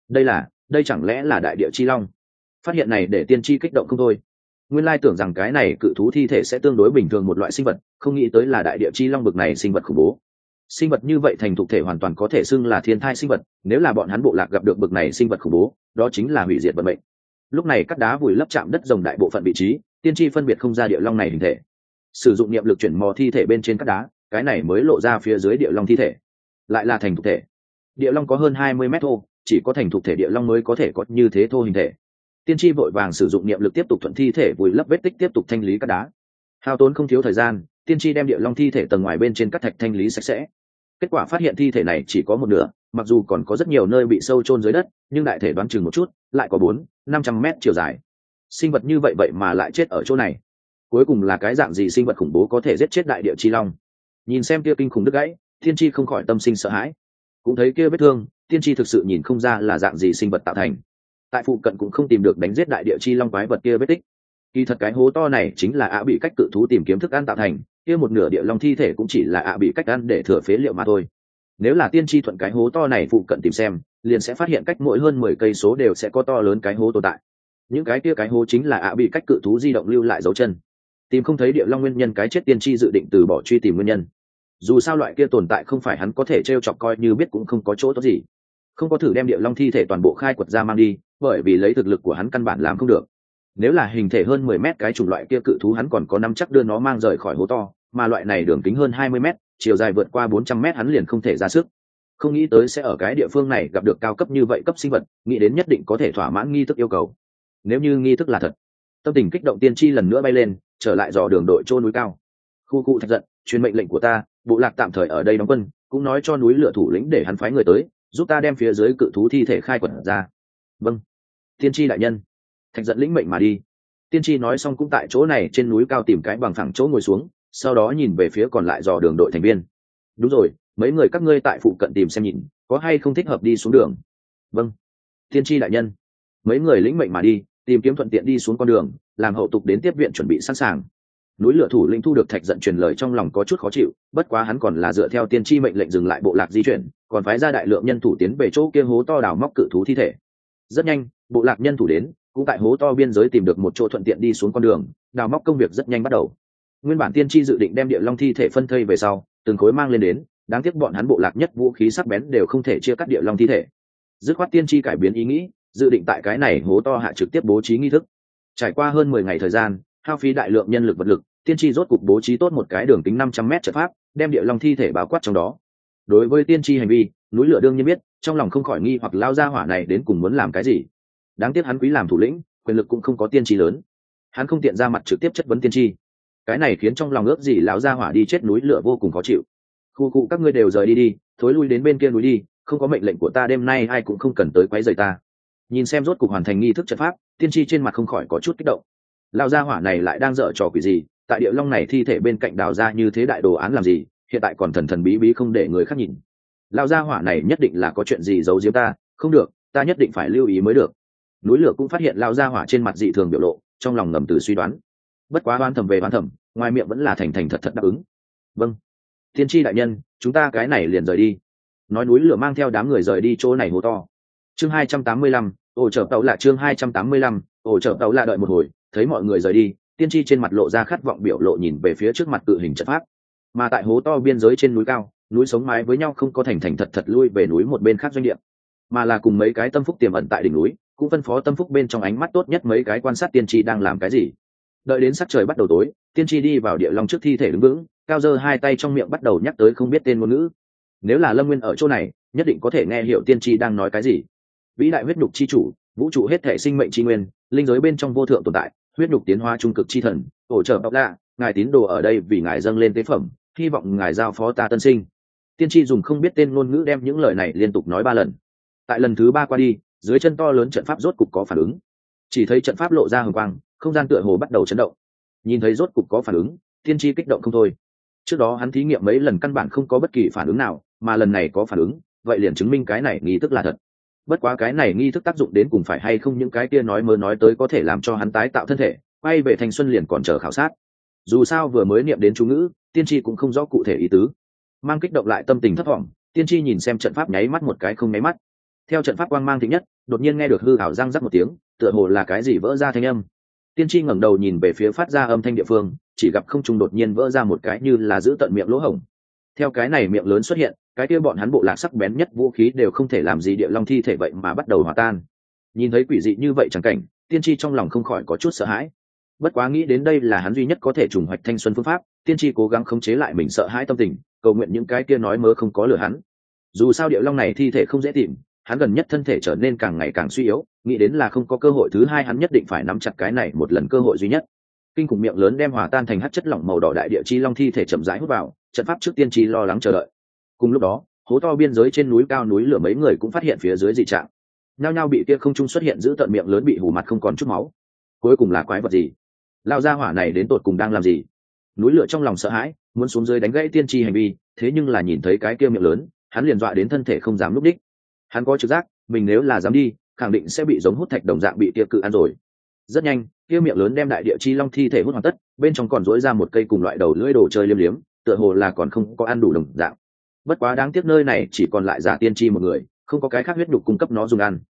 Đây chẳng lẽ là đại địa chi long? Phát hiện này để tiên tri kích động không thôi. Nguyên lai tưởng rằng cái này cự thú thi thể sẽ tương đối bình thường một loại sinh vật, không nghĩ tới là đại địa chi long bực này sinh vật khủng bố. Sinh vật như vậy thành thục thể hoàn toàn có thể xưng là thiên thai sinh vật, nếu là bọn hắn bộ lạc gặp được bực này sinh vật khủng bố, đó chính là hủy diệt vận mệnh. Lúc này các đá vùi lấp chạm đất rồng đại bộ phận vị trí, tiên tri phân biệt không ra địa long này hình thể. Sử dụng niệm lực chuyển mò thi thể bên trên các đá, cái này mới lộ ra phía dưới địa long thi thể. Lại là thành thục thể. Địa long có hơn 20 mét thô, chỉ có thành thục thể địa long mới có thể có như thế thô hình thể. Tiên tri vội vàng sử dụng niệm lực tiếp tục thuận thi thể vùi lấp vết tích, tiếp tục thanh lý các đá. Hao tốn không thiếu thời gian, tiên tri đem địa long thi thể tầng ngoài bên trên các thạch thanh lý sạch sẽ. Kết quả phát hiện thi thể này chỉ có một nửa, mặc dù còn có rất nhiều nơi bị sâu chôn dưới đất, nhưng đại thể đoán chừng một chút, lại có 400-500 mét chiều dài. Sinh vật như vậy mà lại chết ở chỗ này. Cuối cùng là cái dạng gì sinh vật khủng bố có thể giết chết đại địa chi long? Nhìn xem kia kinh khủng đứt gãy, tiên tri không khỏi tâm sinh sợ hãi. Cũng thấy kia vết thương, tiên tri thực sự nhìn không ra là dạng gì sinh vật tạo thành. Tại phụ cận cũng không tìm được đánh giết đại địa chi long quái vật kia vết tích. Kỳ thật cái hố to này chính là bị cách cự thú tìm kiếm thức ăn tạo thành, kia một nửa địa long thi thể cũng chỉ là bị cách ăn để thừa phế liệu mà thôi. Nếu là tiên tri thuận cái hố to này phụ cận tìm xem, liền sẽ phát hiện cách mỗi hơn 10 cây số đều sẽ có to lớn cái hố tồn tại. những cái kia cái hố chính là bị cách cự thú di động lưu lại dấu chân. Tìm không thấy địa long nguyên nhân cái chết, tiên tri dự định từ bỏ truy tìm nguyên nhân. Dù sao loại kia tồn tại không phải hắn có thể t r e o chọc, coi như biết cũng không có chỗ tốt gì. Không có thử đem địa long thi thể toàn bộ khai quật ra mang đi, bởi vì lấy thực lực của hắn căn bản làm không được. Nếu là hình thể hơn 10 mét cái chủng loại kia cự thú, hắn còn có nắm chắc đưa nó mang rời khỏi hố to, mà loại này đường kính hơn 20 mét, chiều dài vượt qua 400 mét, hắn liền không thể ra sức. Không nghĩ tới sẽ ở cái địa phương này gặp được cao cấp như vậy cấp sinh vật, nghĩ đến nhất định có thể thỏa mãn nghi thức yêu cầu. Nếu như nghi thức là thật, tâm tình kích động tiên tri lần nữa bay lên, trở lại dò đường đội chôn núi cao. Khu cụ Thạch Giận, truyền mệnh lệnh của ta, bộ lạc tạm thời ở đây đóng quân, cũng nói cho núi lửa thủ lĩnh để hắn phái người tới giúp ta đem phía dưới cự thú thi thể khai quật ra. Vâng, tiên tri đại nhân. Thạch Giận lĩnh mệnh mà đi. Tiên tri nói xong cũng tại chỗ này trên núi cao tìm cái bằng phẳng chỗ ngồi xuống, sau đó nhìn về phía còn lại dò đường đội thành viên. Đúng rồi, mấy người các ngươi tại phụ cận tìm xem nhìn có hay không thích hợp đi xuống đường. Vâng, tiên tri đại nhân. Mấy người lĩnh mệnh mà đi, tìm kiếm thuận tiện đi xuống con đường, làm hậu tục đến tiếp viện chuẩn bị sẵn sàng. Núi lửa thủ lĩnh thu được Thạch Giận truyền lời trong lòng có chút khó chịu, bất quá hắn còn là dựa theo tiên tri mệnh lệnh dừng lại bộ lạc di chuyển, còn phái ra đại lượng nhân thủ tiến về chỗ kia hố to đào móc cự thú thi thể. Rất nhanh, bộ lạc nhân thủ đến, cũng tại hố to biên giới tìm được một chỗ thuận tiện đi xuống con đường, đào móc công việc rất nhanh bắt đầu. Nguyên bản tiên tri dự định đem địa long thi thể phân thây về sau, từng khối mang lên đến, đáng tiếc bọn hắn bộ lạc nhất vũ khí sắc bén đều không thể chia cắt địa long thi thể. Dứt khoát tiên tri cải biến ý nghĩ, dự định tại cái này hố to hạ trực tiếp bố trí nghi thức. Trải qua hơn 10 ngày thời gian, hao phí đại lượng nhân lực vật lực, tiên tri rốt cục bố trí tốt một cái đường kính 500 mét trận pháp, đem địa long thi thể bao quát trong đó. Đối với tiên tri hành vi, núi lửa đương nhiên biết, trong lòng không khỏi nghi hoặc lao ra hỏa này đến cùng muốn làm cái gì. Đáng tiếc hắn quý làm thủ lĩnh, quyền lực cũng không có tiên tri lớn, hắn không tiện ra mặt trực tiếp chất vấn tiên tri. Cái này khiến trong lòng ước gì lão gia hỏa đi chết núi lửa vô cùng khó chịu. Khu cụ các ngươi đều rời đi đi, thối lui đến bên kia núi đi, không có mệnh lệnh của ta đêm nay ai cũng không cần tới quấy rầy ta. Nhìn xem rốt cục hoàn thành nghi thức trận pháp, tiên tri trên mặt không khỏi có chút kích động. Lão gia hỏa này lại đang dở trò quỷ gì, tại địa long này thi thể bên cạnh đào ra như thế đại đồ án làm gì, hiện tại còn thần thần bí bí không để người khác nhìn. Lão gia hỏa này nhất định là có chuyện gì giấu giếm ta, không được, ta nhất định phải lưu ý mới được. Núi lửa cũng phát hiện lão gia hỏa trên mặt dị thường biểu lộ, trong lòng ngầm từ suy đoán. Bất quá oan thầm về oan thầm, ngoài miệng vẫn là thành thành thật thật đáp ứng. Vâng, tiên tri đại nhân, chúng ta cái này liền rời đi. Nói núi lửa mang theo đám người rời đi chỗ này hố to. Chương 285, ổ chở tàu lạ. Chương 285, ổ chở tàu lạ. Đợi một hồi, thấy mọi người rời đi, tiên tri trên mặt lộ ra khát vọng biểu lộ, nhìn về phía trước mặt cự hình trận pháp. Mà tại hố to biên giới trên núi cao, núi sống mái với nhau không có thành thành thật thật lui về núi một bên khác doanh địa, mà là cùng mấy cái tâm phúc tiềm ẩn tại đỉnh núi, cũng phân phó tâm phúc bên trong ánh mắt tốt nhất mấy cái quan sát tiên tri đang làm cái gì. Đợi đến sắc trời bắt đầu tối, tiên tri đi vào địa long trước thi thể đứng vững, cao giơ hai tay trong miệng bắt đầu nhắc tới không biết tên ngôn ngữ. Nếu là Lâm Nguyên ở chỗ này, nhất định có thể nghe hiểu tiên tri đang nói cái gì. Vĩ đại huyết nhục chi chủ, vũ trụ hết thể sinh mệnh chi nguyên, linh giới bên trong vô thượng tồn tại, huyết nhục tiến hóa trung cực chi thần, hỗ trợ bọc lạ, ngài tín đồ ở đây vì ngài dâng lên tế phẩm, hy vọng ngài giao phó ta tân sinh. Tiên tri dùng không biết tên ngôn ngữ đem những lời này liên tục nói 3 lần. Tại lần thứ 3 qua đi, dưới chân to lớn trận pháp rốt cục có phản ứng. Chỉ thấy trận pháp lộ ra hừng quang, không gian tựa hồ bắt đầu chấn động. Nhìn thấy rốt cục có phản ứng, tiên tri kích động không thôi. Trước đó hắn thí nghiệm mấy lần căn bản không có bất kỳ phản ứng nào, mà lần này có phản ứng, vậy liền chứng minh cái này nghi thức là thật. Bất quá cái này nghi thức tác dụng đến cùng phải hay không, những cái kia nói mơ nói tới có thể làm cho hắn tái tạo thân thể, quay về thanh xuân liền còn chờ khảo sát. Dù sao vừa mới niệm đến chú ngữ, tiên tri cũng không rõ cụ thể ý tứ. Mang kích động lại tâm tình thất vọng, tiên tri nhìn xem trận pháp nháy mắt một cái không nháy mắt. Theo trận pháp quang mang thịnh nhất, đột nhiên nghe được hư ảo răng rắc một tiếng, tựa hồ là cái gì vỡ ra thanh âm. Tiên tri ngẩng đầu nhìn về phía phát ra âm thanh địa phương, chỉ gặp không trung đột nhiên vỡ ra một cái như là giữ tận miệng lỗ hổng. Theo cái này miệng lớn xuất hiện, cái kia bọn hắn bộ lạc sắc bén nhất vũ khí đều không thể làm gì địa long thi thể vậy mà bắt đầu hòa tan. Nhìn thấy quỷ dị như vậy chẳng cảnh, tiên tri trong lòng không khỏi có chút sợ hãi. Bất quá nghĩ đến đây là hắn duy nhất có thể trùng hoạch thanh xuân phương pháp, tiên tri cố gắng khống chế lại mình sợ hãi tâm tình, cầu nguyện những cái kia nói mớ không có lừa hắn. Dù sao địa long này thi thể không dễ tìm, hắn gần nhất thân thể trở nên càng ngày càng suy yếu, nghĩ đến là không có cơ hội thứ hai, hắn nhất định phải nắm chặt cái này một lần cơ hội duy nhất. Kinh khủng miệng lớn đem hòa tan thành hắc chất lỏng màu đỏ đại địa chi long thi thể chậm rãi hút vào, trận pháp trước tiên tri lo lắng chờ đợi. Cùng lúc đó, hố to biên giới trên núi cao núi lửa mấy người cũng phát hiện phía dưới dị trạng, nhao nhao bị kia không trung xuất hiện giữ tận miệng lớn bị hù mặt không còn chút máu. Cuối cùng là quái vật gì? Lao gia hỏa này đến tột cùng đang làm gì? Núi lửa trong lòng sợ hãi, muốn xuống dưới đánh gãy tiên tri hành vi, thế nhưng là nhìn thấy cái kia miệng lớn, hắn liền dọa đến thân thể không dám lúc đích. Hắn có trực giác, mình nếu là dám đi, khẳng định sẽ bị giống hút thạch đồng dạng bị kia cự ăn rồi. Rất nhanh, kia miệng lớn đem đại địa chi long thi thể hút hoàn tất, bên trong còn rỗi ra một cây cùng loại đầu lưỡi đồ chơi liếm liếm, tựa hồ là còn không có ăn đủ đồng dạng. Bất quá đáng tiếc nơi này chỉ còn lại giả tiên tri một người, không có cái khác huyết nhục cung cấp nó dùng ăn.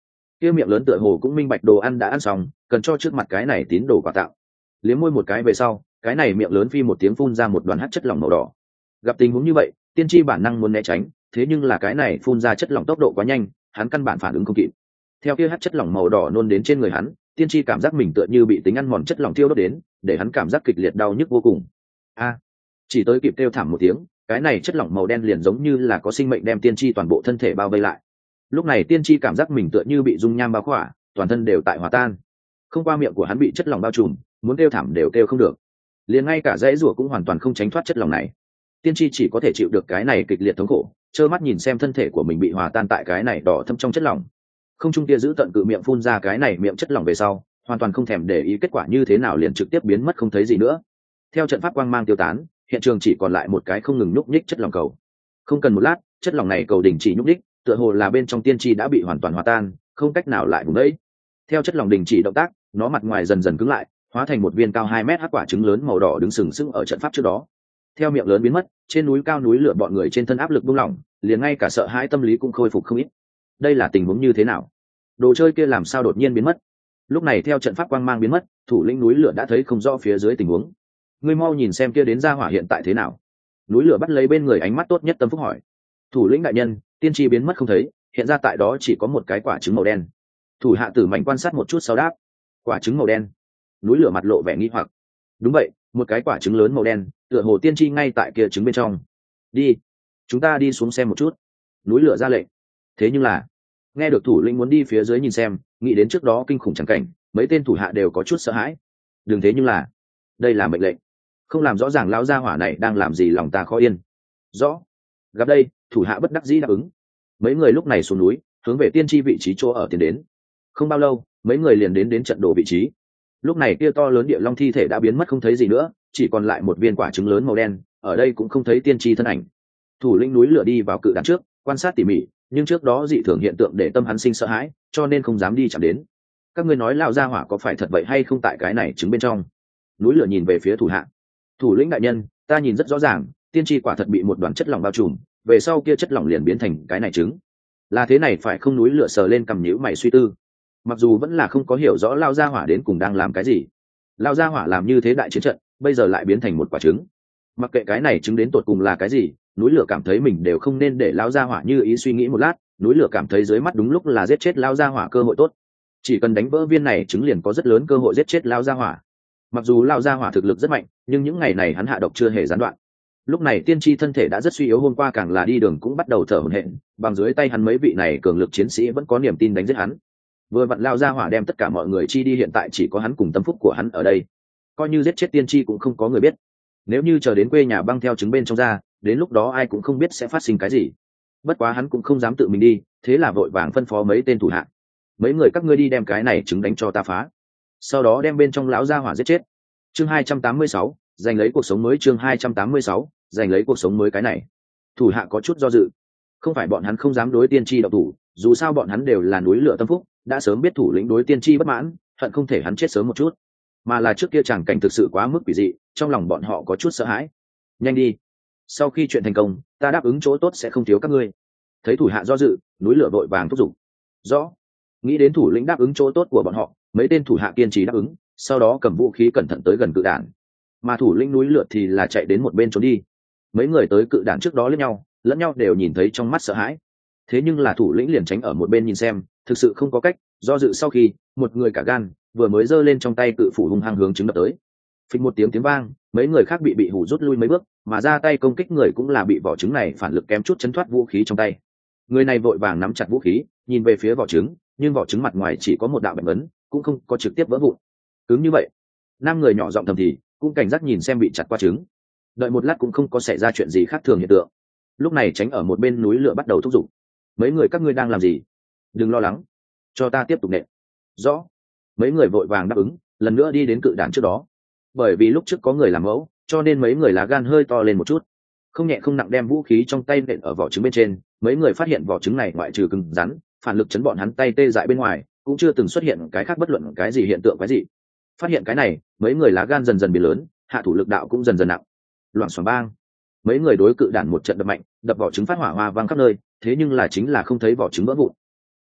kia miệng lớn tựa hồ cũng minh bạch đồ ăn đã ăn xong, cần cho trước mặt cái này tín đồ quà tặng. Liếm môi một cái về sau, cái này miệng lớn phi một tiếng phun ra một đoàn hắc chất lỏng màu đỏ. Gặp tình huống như vậy, tiên tri bản năng muốn né tránh, thế nhưng là cái này phun ra chất lỏng tốc độ quá nhanh, hắn căn bản phản ứng không kịp. Theo kia hắc chất lỏng màu đỏ nôn đến trên người hắn, tiên tri cảm giác mình tựa như bị tính ăn mòn chất lỏng tiêu đốt đến, để hắn cảm giác kịch liệt đau nhức vô cùng. A! Chỉ tới kịp kêu thảm một tiếng, cái này chất lỏng màu đen liền giống như là có sinh mệnh đem tiên tri toàn bộ thân thể bao vây lại. Lúc này tiên tri cảm giác mình tựa như bị dung nham bao khỏa, toàn thân đều tại hòa tan. Không qua miệng của hắn bị chất lỏng bao trùm, muốn kêu thảm đều kêu không được. Liền ngay cả dãy rủa cũng hoàn toàn không tránh thoát chất lỏng này. Tiên tri chỉ có thể chịu được cái này kịch liệt thống khổ, trơ mắt nhìn xem thân thể của mình bị hòa tan tại cái này đỏ thâm trong chất lỏng. Không trung kia giữ tận cự miệng phun ra cái này miệng chất lỏng về sau, hoàn toàn không thèm để ý kết quả như thế nào, liền trực tiếp biến mất không thấy gì nữa. Theo trận pháp quang mang tiêu tán, hiện trường chỉ còn lại một cái không ngừng nhúc nhích chất lỏng cầu. Không cần một lát, chất lỏng này cầu đình chỉ nhúc nhích, tựa hồ là bên trong tiên tri đã bị hoàn toàn hòa tan, không cách nào lại vùng đấy. Theo chất lỏng đình chỉ động tác, nó mặt ngoài dần dần cứng lại, hóa thành một viên cao 2 mét hắc quả trứng lớn màu đỏ đứng sừng sững ở trận pháp trước đó. Theo miệng lớn biến mất, trên núi cao núi lửa bọn người trên thân áp lực buông lỏng, liền ngay cả sợ hãi tâm lý cũng khôi phục không ít. Đây là tình huống như thế nào? Đồ chơi kia làm sao đột nhiên biến mất? Lúc này theo trận pháp quang mang biến mất, thủ lĩnh núi lửa đã thấy không rõ phía dưới tình huống. Ngươi mau nhìn xem kia đến ra hỏa hiện tại thế nào. Núi lửa bắt lấy bên người ánh mắt tốt nhất Tâm Phúc hỏi. Thủ lĩnh đại nhân, tiên tri biến mất không thấy, hiện ra tại đó chỉ có một cái quả trứng màu đen. Thủ hạ Tử Mảnh quan sát một chút sau đáp. Quả trứng màu đen? Núi lửa mặt lộ vẻ nghi hoặc. Đúng vậy, một cái quả trứng lớn màu đen, tựa hồ tiên tri ngay tại kia trứng bên trong. Đi, chúng ta đi xuống xem một chút. Núi lửa ra lệnh. Thế nhưng là, nghe được thủ lĩnh muốn đi phía dưới nhìn xem, nghĩ đến trước đó kinh khủng chẳng cảnh, mấy tên thủ hạ đều có chút sợ hãi. Đừng thế nhưng là, đây là mệnh lệnh, không làm rõ ràng lão gia hỏa này đang làm gì lòng ta khó yên. Rõ. Gặp đây, thủ hạ bất đắc dĩ đáp ứng. Mấy người lúc này xuống núi, hướng về tiên tri vị trí chỗ ở tiến đến. Không bao lâu, mấy người liền đến trận đồ vị trí. Lúc này kia to lớn địa long thi thể đã biến mất không thấy gì nữa, chỉ còn lại một viên quả trứng lớn màu đen, ở đây cũng không thấy tiên tri thân ảnh. Thủ lĩnh núi lửa đi vào cự đàn trước, quan sát tỉ mỉ, nhưng trước đó dị thường hiện tượng để tâm hắn sinh sợ hãi, cho nên không dám đi chạm đến. Các ngươi nói lão gia hỏa có phải thật vậy hay không tại cái này trứng bên trong? Núi lửa nhìn về phía thủ hạ. Thủ lĩnh đại nhân, ta nhìn rất rõ ràng, tiên tri quả thật bị một đoàn chất lỏng bao trùm, về sau kia chất lỏng liền biến thành cái này trứng. Là thế này phải không? Núi lửa sờ lên cằm nhíu mày suy tư. Mặc dù vẫn là không có hiểu rõ lão gia hỏa đến cùng đang làm cái gì. Lão gia hỏa làm như thế đại chiến trận, bây giờ lại biến thành một quả trứng. Mặc kệ cái này trứng đến tột cùng là cái gì, núi lửa cảm thấy mình đều không nên để lão gia hỏa như ý suy nghĩ một lát. Núi lửa cảm thấy dưới mắt đúng lúc là giết chết lão gia hỏa cơ hội tốt. Chỉ cần đánh vỡ viên này trứng liền có rất lớn cơ hội giết chết lão gia hỏa. Mặc dù lão gia hỏa thực lực rất mạnh, nhưng những ngày này hắn hạ độc chưa hề gián đoạn. Lúc này tiên tri thân thể đã rất suy yếu, hôm qua càng là đi đường cũng bắt đầu thở hổn hển, bằng dưới tay hắn mấy vị này cường lực chiến sĩ vẫn có niềm tin đánh giết hắn. Vừa vặn lão gia hỏa đem tất cả mọi người chi đi, hiện tại chỉ có hắn cùng Tâm Phúc của hắn ở đây. Coi như giết chết tiên tri cũng không có người biết. Nếu như chờ đến quê nhà băng theo trứng bên trong ra, đến lúc đó ai cũng không biết sẽ phát sinh cái gì. Bất quá hắn cũng không dám tự mình đi, thế là vội vàng phân phó mấy tên thủ hạ. Mấy người các ngươi đi đem cái này trứng đánh cho ta phá, sau đó đem bên trong lão gia hỏa giết chết. Chương 286, giành lấy cuộc sống mới. Chương 286, giành lấy cuộc sống mới. Cái này thủ hạ có chút do dự. Không phải bọn hắn không dám đối tiên tri động thủ, dù sao bọn hắn đều là núi lửa Tâm Phúc, đã sớm biết thủ lĩnh đối tiên tri bất mãn, hận không thể hắn chết sớm một chút, mà là trước kia tràng cảnh thực sự quá mức quỷ dị, trong lòng bọn họ có chút sợ hãi. Nhanh đi, sau khi chuyện thành công, ta đáp ứng chỗ tốt sẽ không thiếu các ngươi. Thấy thủ hạ do dự, núi lửa vội vàng thúc giục. Rõ. Nghĩ đến thủ lĩnh đáp ứng chỗ tốt của bọn họ, mấy tên thủ hạ kiên trì đáp ứng, sau đó cầm vũ khí cẩn thận tới gần cự đản. Mà thủ lĩnh núi lửa thì là chạy đến một bên trốn đi. Mấy người tới cự đản trước đó lẫn nhau đều nhìn thấy trong mắt sợ hãi. Thế nhưng là thủ lĩnh liền tránh ở một bên nhìn xem, thực sự không có cách, do dự sau khi, một người cả gan, vừa mới giơ lên trong tay cự phủ hung hăng hướng trứng đập tới. Phịch một tiếng vang, mấy người khác bị hù rút lui mấy bước, mà ra tay công kích người cũng là bị vỏ trứng này phản lực kém chút chấn thoát vũ khí trong tay. Người này vội vàng nắm chặt vũ khí, nhìn về phía vỏ trứng, nhưng vỏ trứng mặt ngoài chỉ có một đạo bạch ấn, cũng không có trực tiếp vỡ vụn. Cứng như vậy, năm người nhỏ giọng thầm thì, cũng cảnh giác nhìn xem bị chặt qua trứng. Đợi một lát cũng không có xảy ra chuyện gì khác thường hiện tượng. Lúc này tránh ở một bên núi lửa bắt đầu thúc giục. Mấy người các ngươi đang làm gì? Đừng lo lắng, cho ta tiếp tục nện. Rõ. Mấy người vội vàng đáp ứng, lần nữa đi đến cự đản trước đó. Bởi vì lúc trước có người làm mẫu, cho nên mấy người lá gan hơi to lên một chút, không nhẹ không nặng đem vũ khí trong tay nện ở vỏ trứng bên trên. Mấy người phát hiện vỏ trứng này ngoại trừ cứng rắn, phản lực chấn bọn hắn tay tê dại bên ngoài, cũng chưa từng xuất hiện cái khác bất luận cái gì hiện tượng cái gì. Phát hiện cái này, mấy người lá gan dần dần biến lớn, hạ thủ lực đạo cũng dần dần nặng. Loảng xoảng bang, mấy người đối cự đản một trận đập mạnh, đập vỏ trứng phát hỏa hoa vang khắp nơi, thế nhưng là chính là không thấy vỏ trứng vỡ vụn.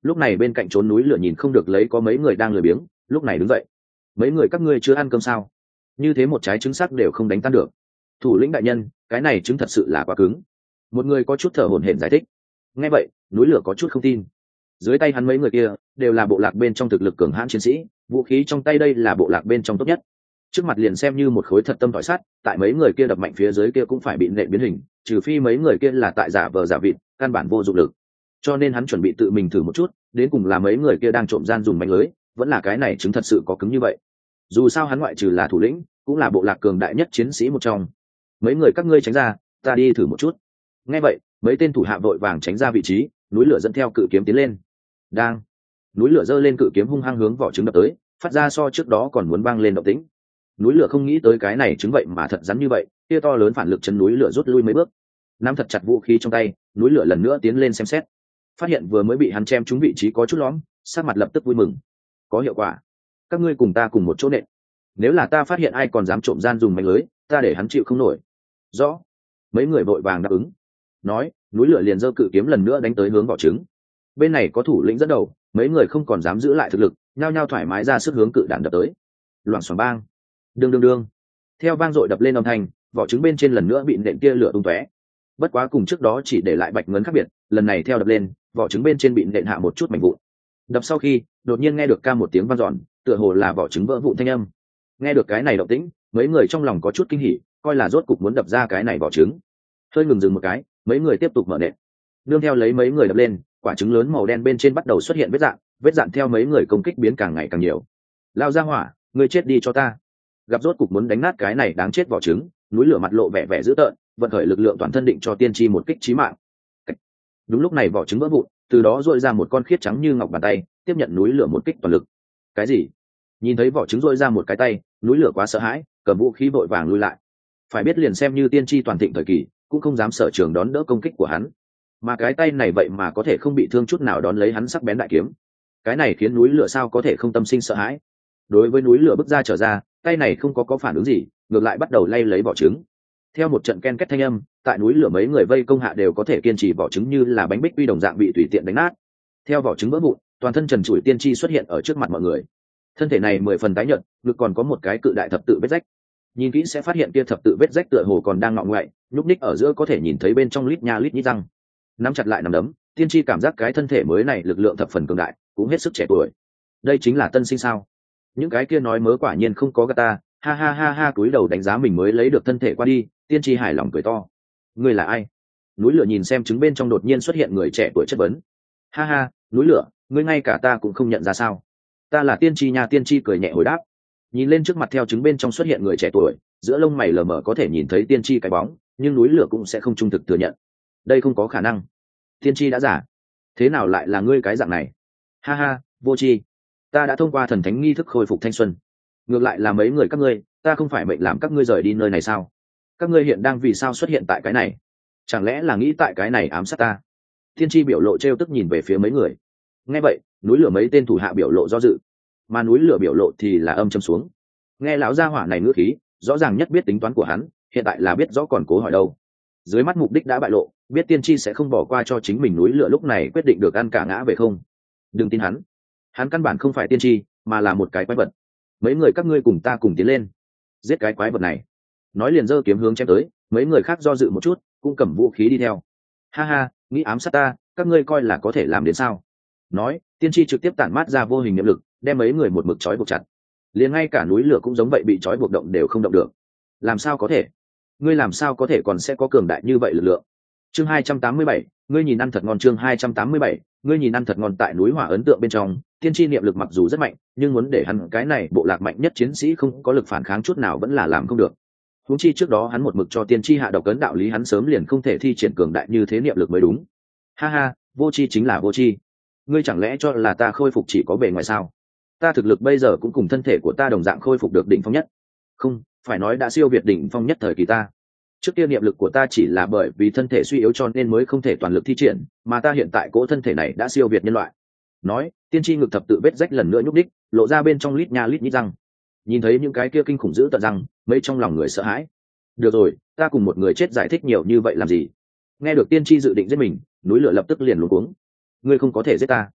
lúc này bên cạnh trốn núi lửa nhìn không được lấy có mấy người đang lười biếng, lúc này đứng dậy. Mấy người các ngươi chưa ăn cơm sao? Như thế một trái trứng sắc đều không đánh tan được. Thủ lĩnh đại nhân, cái này trứng thật sự là quá cứng. Một người có chút thở hổn hển giải thích. Nghe vậy, núi lửa có chút không tin. Dưới tay hắn mấy người kia đều là bộ lạc bên trong thực lực cường hãn chiến sĩ, vũ khí trong tay đây là bộ lạc bên trong tốt nhất. Trước mặt liền xem như một khối thật tâm tỏi sắt, tại mấy người kia đập mạnh phía dưới kia cũng phải bị nện biến hình, trừ phi mấy người kia là tại giả vờ giả vịt, căn bản vô dụng lực. Cho nên hắn chuẩn bị tự mình thử một chút, đến cùng là mấy người kia đang trộm gian dùng mánh lưới, vẫn là cái này trứng thật sự có cứng như vậy. Dù sao hắn ngoại trừ là thủ lĩnh, cũng là bộ lạc cường đại nhất chiến sĩ một trong. Mấy người các ngươi tránh ra, ta đi thử một chút. Nghe vậy, mấy tên thủ hạ vội vàng tránh ra vị trí, núi lửa dẫn theo cự kiếm tiến lên. Đang, núi lửa giơ lên cự kiếm hung hăng hướng vỏ trứng đập tới, phát ra so trước đó còn muốn băng lên động tĩnh. Núi lửa không nghĩ tới cái này trứng vậy mà thật rắn như vậy, kia to lớn phản lực chân núi lửa rút lui mấy bước, nắm thật chặt vũ khí trong tay, núi lửa lần nữa tiến lên xem xét, phát hiện vừa mới bị hắn chém trúng vị trí có chút lõm, sắc mặt lập tức vui mừng. Có hiệu quả, các ngươi cùng ta cùng một chỗ nện. Nếu là ta phát hiện ai còn dám trộm gian dùng mánh lưới, ta để hắn chịu không nổi. Rõ. Mấy người vội vàng đáp ứng. Nói, núi lửa liền giơ cự kiếm lần nữa đánh tới hướng vỏ trứng. Bên này có thủ lĩnh dẫn đầu, mấy người không còn dám giữ lại thực lực, nhao nhao thoải mái ra sức hướng cự đạn đập tới. Loảng xoảng bang, đương đương đương. Theo vang dội đập lên âm thanh, vỏ trứng bên trên lần nữa bị nện tia lửa tung tóe. Bất quá cùng trước đó chỉ để lại bạch ngấn khác biệt, lần này theo đập lên, vỏ trứng bên trên bị nện hạ một chút mảnh vụn. Đập sau khi, đột nhiên nghe được ca một tiếng vang dọn, tựa hồ là vỏ trứng vỡ vụn thanh âm. Nghe được cái này động tĩnh, mấy người trong lòng có chút kinh hỉ, coi là rốt cục muốn đập ra cái này vỏ trứng. Hơi ngừng dừng một cái, mấy người tiếp tục mở nện. Nương theo lấy mấy người đập lên, quả trứng lớn màu đen bên trên bắt đầu xuất hiện vết dạn theo mấy người công kích biến càng ngày càng nhiều. Lao ra hỏa, ngươi chết đi cho ta. Gặp rốt cục muốn đánh nát cái này đáng chết vỏ trứng, núi lửa mặt lộ vẻ vẻ dữ tợn, vận khởi lực lượng toàn thân định cho tiên tri một kích chí mạng. Đúng lúc này vỏ trứng vỡ vụn, từ đó dội ra một con khiết trắng như ngọc bàn tay, tiếp nhận núi lửa một kích toàn lực. Cái gì? Nhìn thấy vỏ trứng dội ra một cái tay, núi lửa quá sợ hãi, cầm vũ khí vội vàng lui lại. Phải biết liền xem như tiên tri toàn thịnh thời kỳ, cũng không dám sở trường đón đỡ công kích của hắn, mà cái tay này vậy mà có thể không bị thương chút nào đón lấy hắn sắc bén đại kiếm. Cái này khiến núi lửa sao có thể không tâm sinh sợ hãi. Đối với núi lửa bước ra trở ra, tay này không có phản ứng gì, ngược lại bắt đầu lay lấy vỏ trứng. Theo một trận ken két thanh âm, tại núi lửa mấy người vây công hạ đều có thể kiên trì vỏ trứng như là bánh bích quy đồng dạng bị tùy tiện đánh nát. Theo vỏ trứng vỡ vụn, toàn thân trần trụi tiên tri xuất hiện ở trước mặt mọi người. Thân thể này 10 phần tái nhợt, ngực còn có một cái cự đại thập tự vết rách. Nhìn kỹ sẽ phát hiện kia thập tự vết rách tựa hồ còn đang ngọ ngoại, nhúc ních ở giữa có thể nhìn thấy bên trong lít nha lít nhít răng. Nắm chặt lại nắm đấm, tiên tri cảm giác cái thân thể mới này lực lượng thập phần cường đại, cũng hết sức trẻ tuổi. Đây chính là tân sinh sao? Những cái kia nói mớ quả nhiên không có gạt ta, ha ha ha ha, cúi đầu đánh giá mình mới lấy được thân thể qua đi, tiên tri hài lòng cười to. Ngươi là ai? Núi lửa nhìn xem trứng bên trong đột nhiên xuất hiện người trẻ tuổi chất vấn. Ha ha, núi lửa, ngươi ngay cả ta cũng không nhận ra sao? Ta là tiên tri nha, tiên tri cười nhẹ hồi đáp. Nhìn lên trước mặt theo trứng bên trong xuất hiện người trẻ tuổi, giữa lông mày lờ mờ có thể nhìn thấy tiên tri cái bóng, nhưng núi lửa cũng sẽ không trung thực thừa nhận. Đây không có khả năng. Tiên tri đã giả. Thế nào lại là ngươi cái dạng này? Ha ha, vô tri. Ta đã thông qua thần thánh nghi thức khôi phục thanh xuân. Ngược lại là mấy người các ngươi, ta không phải mệnh làm các ngươi rời đi nơi này sao? Các ngươi hiện đang vì sao xuất hiện tại cái này? Chẳng lẽ là nghĩ tại cái này ám sát ta? Tiên tri biểu lộ trêu tức nhìn về phía mấy người. Nghe vậy, núi lửa mấy tên thủ hạ biểu lộ do dự, mà núi lửa biểu lộ thì là âm châm xuống. Nghe lão gia hỏa này ngữ khí, rõ ràng nhất biết tính toán của hắn, hiện tại là biết rõ còn cố hỏi đâu. Dưới mắt mục đích đã bại lộ, biết tiên tri sẽ không bỏ qua cho chính mình, núi lửa lúc này quyết định được ăn cả ngã về không. Đừng tin hắn căn bản không phải tiên tri, mà là một cái quái vật. Mấy người các ngươi cùng ta cùng tiến lên, giết cái quái vật này. Nói liền giơ kiếm hướng chém tới, mấy người khác do dự một chút, cũng cầm vũ khí đi theo. Ha ha, nghĩ ám sát ta, các ngươi coi là có thể làm đến sao? Nói, tiên tri trực tiếp tản mát ra vô hình niệm lực, đem mấy người một mực trói buộc chặt. Liền ngay cả núi lửa cũng giống vậy, bị trói buộc động đều không động được. Làm sao có thể? Ngươi làm sao có thể còn sẽ có cường đại như vậy lực lượng? Chương 287, ngươi nhìn ăn thật ngon. Chương 287, ngươi nhìn ăn thật ngon. Tại núi hỏa ấn tượng bên trong, tiên tri niệm lực mặc dù rất mạnh, nhưng muốn để hắn cái này bộ lạc mạnh nhất chiến sĩ không có lực phản kháng chút nào vẫn là làm không được. Huống chi trước đó hắn một mực cho tiên tri hạ độc cấn đạo lý, hắn sớm liền không thể thi triển cường đại như thế niệm lực mới đúng. Ha ha, vô tri chính là vô tri. Ngươi chẳng lẽ cho là ta khôi phục chỉ có bề ngoài sao? Ta thực lực bây giờ cũng cùng thân thể của ta đồng dạng khôi phục được đỉnh phong nhất. Không, phải nói đã siêu việt đỉnh phong nhất thời kỳ ta. Trước kia niệm lực của ta chỉ là bởi vì thân thể suy yếu cho nên mới không thể toàn lực thi triển, mà ta hiện tại cỗ thân thể này đã siêu việt nhân loại. Nói, tiên tri ngực thập tự vết rách lần nữa nhúc đích, lộ ra bên trong lít nha lít nhít răng. Nhìn thấy những cái kia kinh khủng dữ tợn răng, mấy trong lòng người sợ hãi. Được rồi, ta cùng một người chết giải thích nhiều như vậy làm gì? Nghe được tiên tri dự định giết mình, núi lửa lập tức liền luống cuống. Ngươi không có thể giết ta.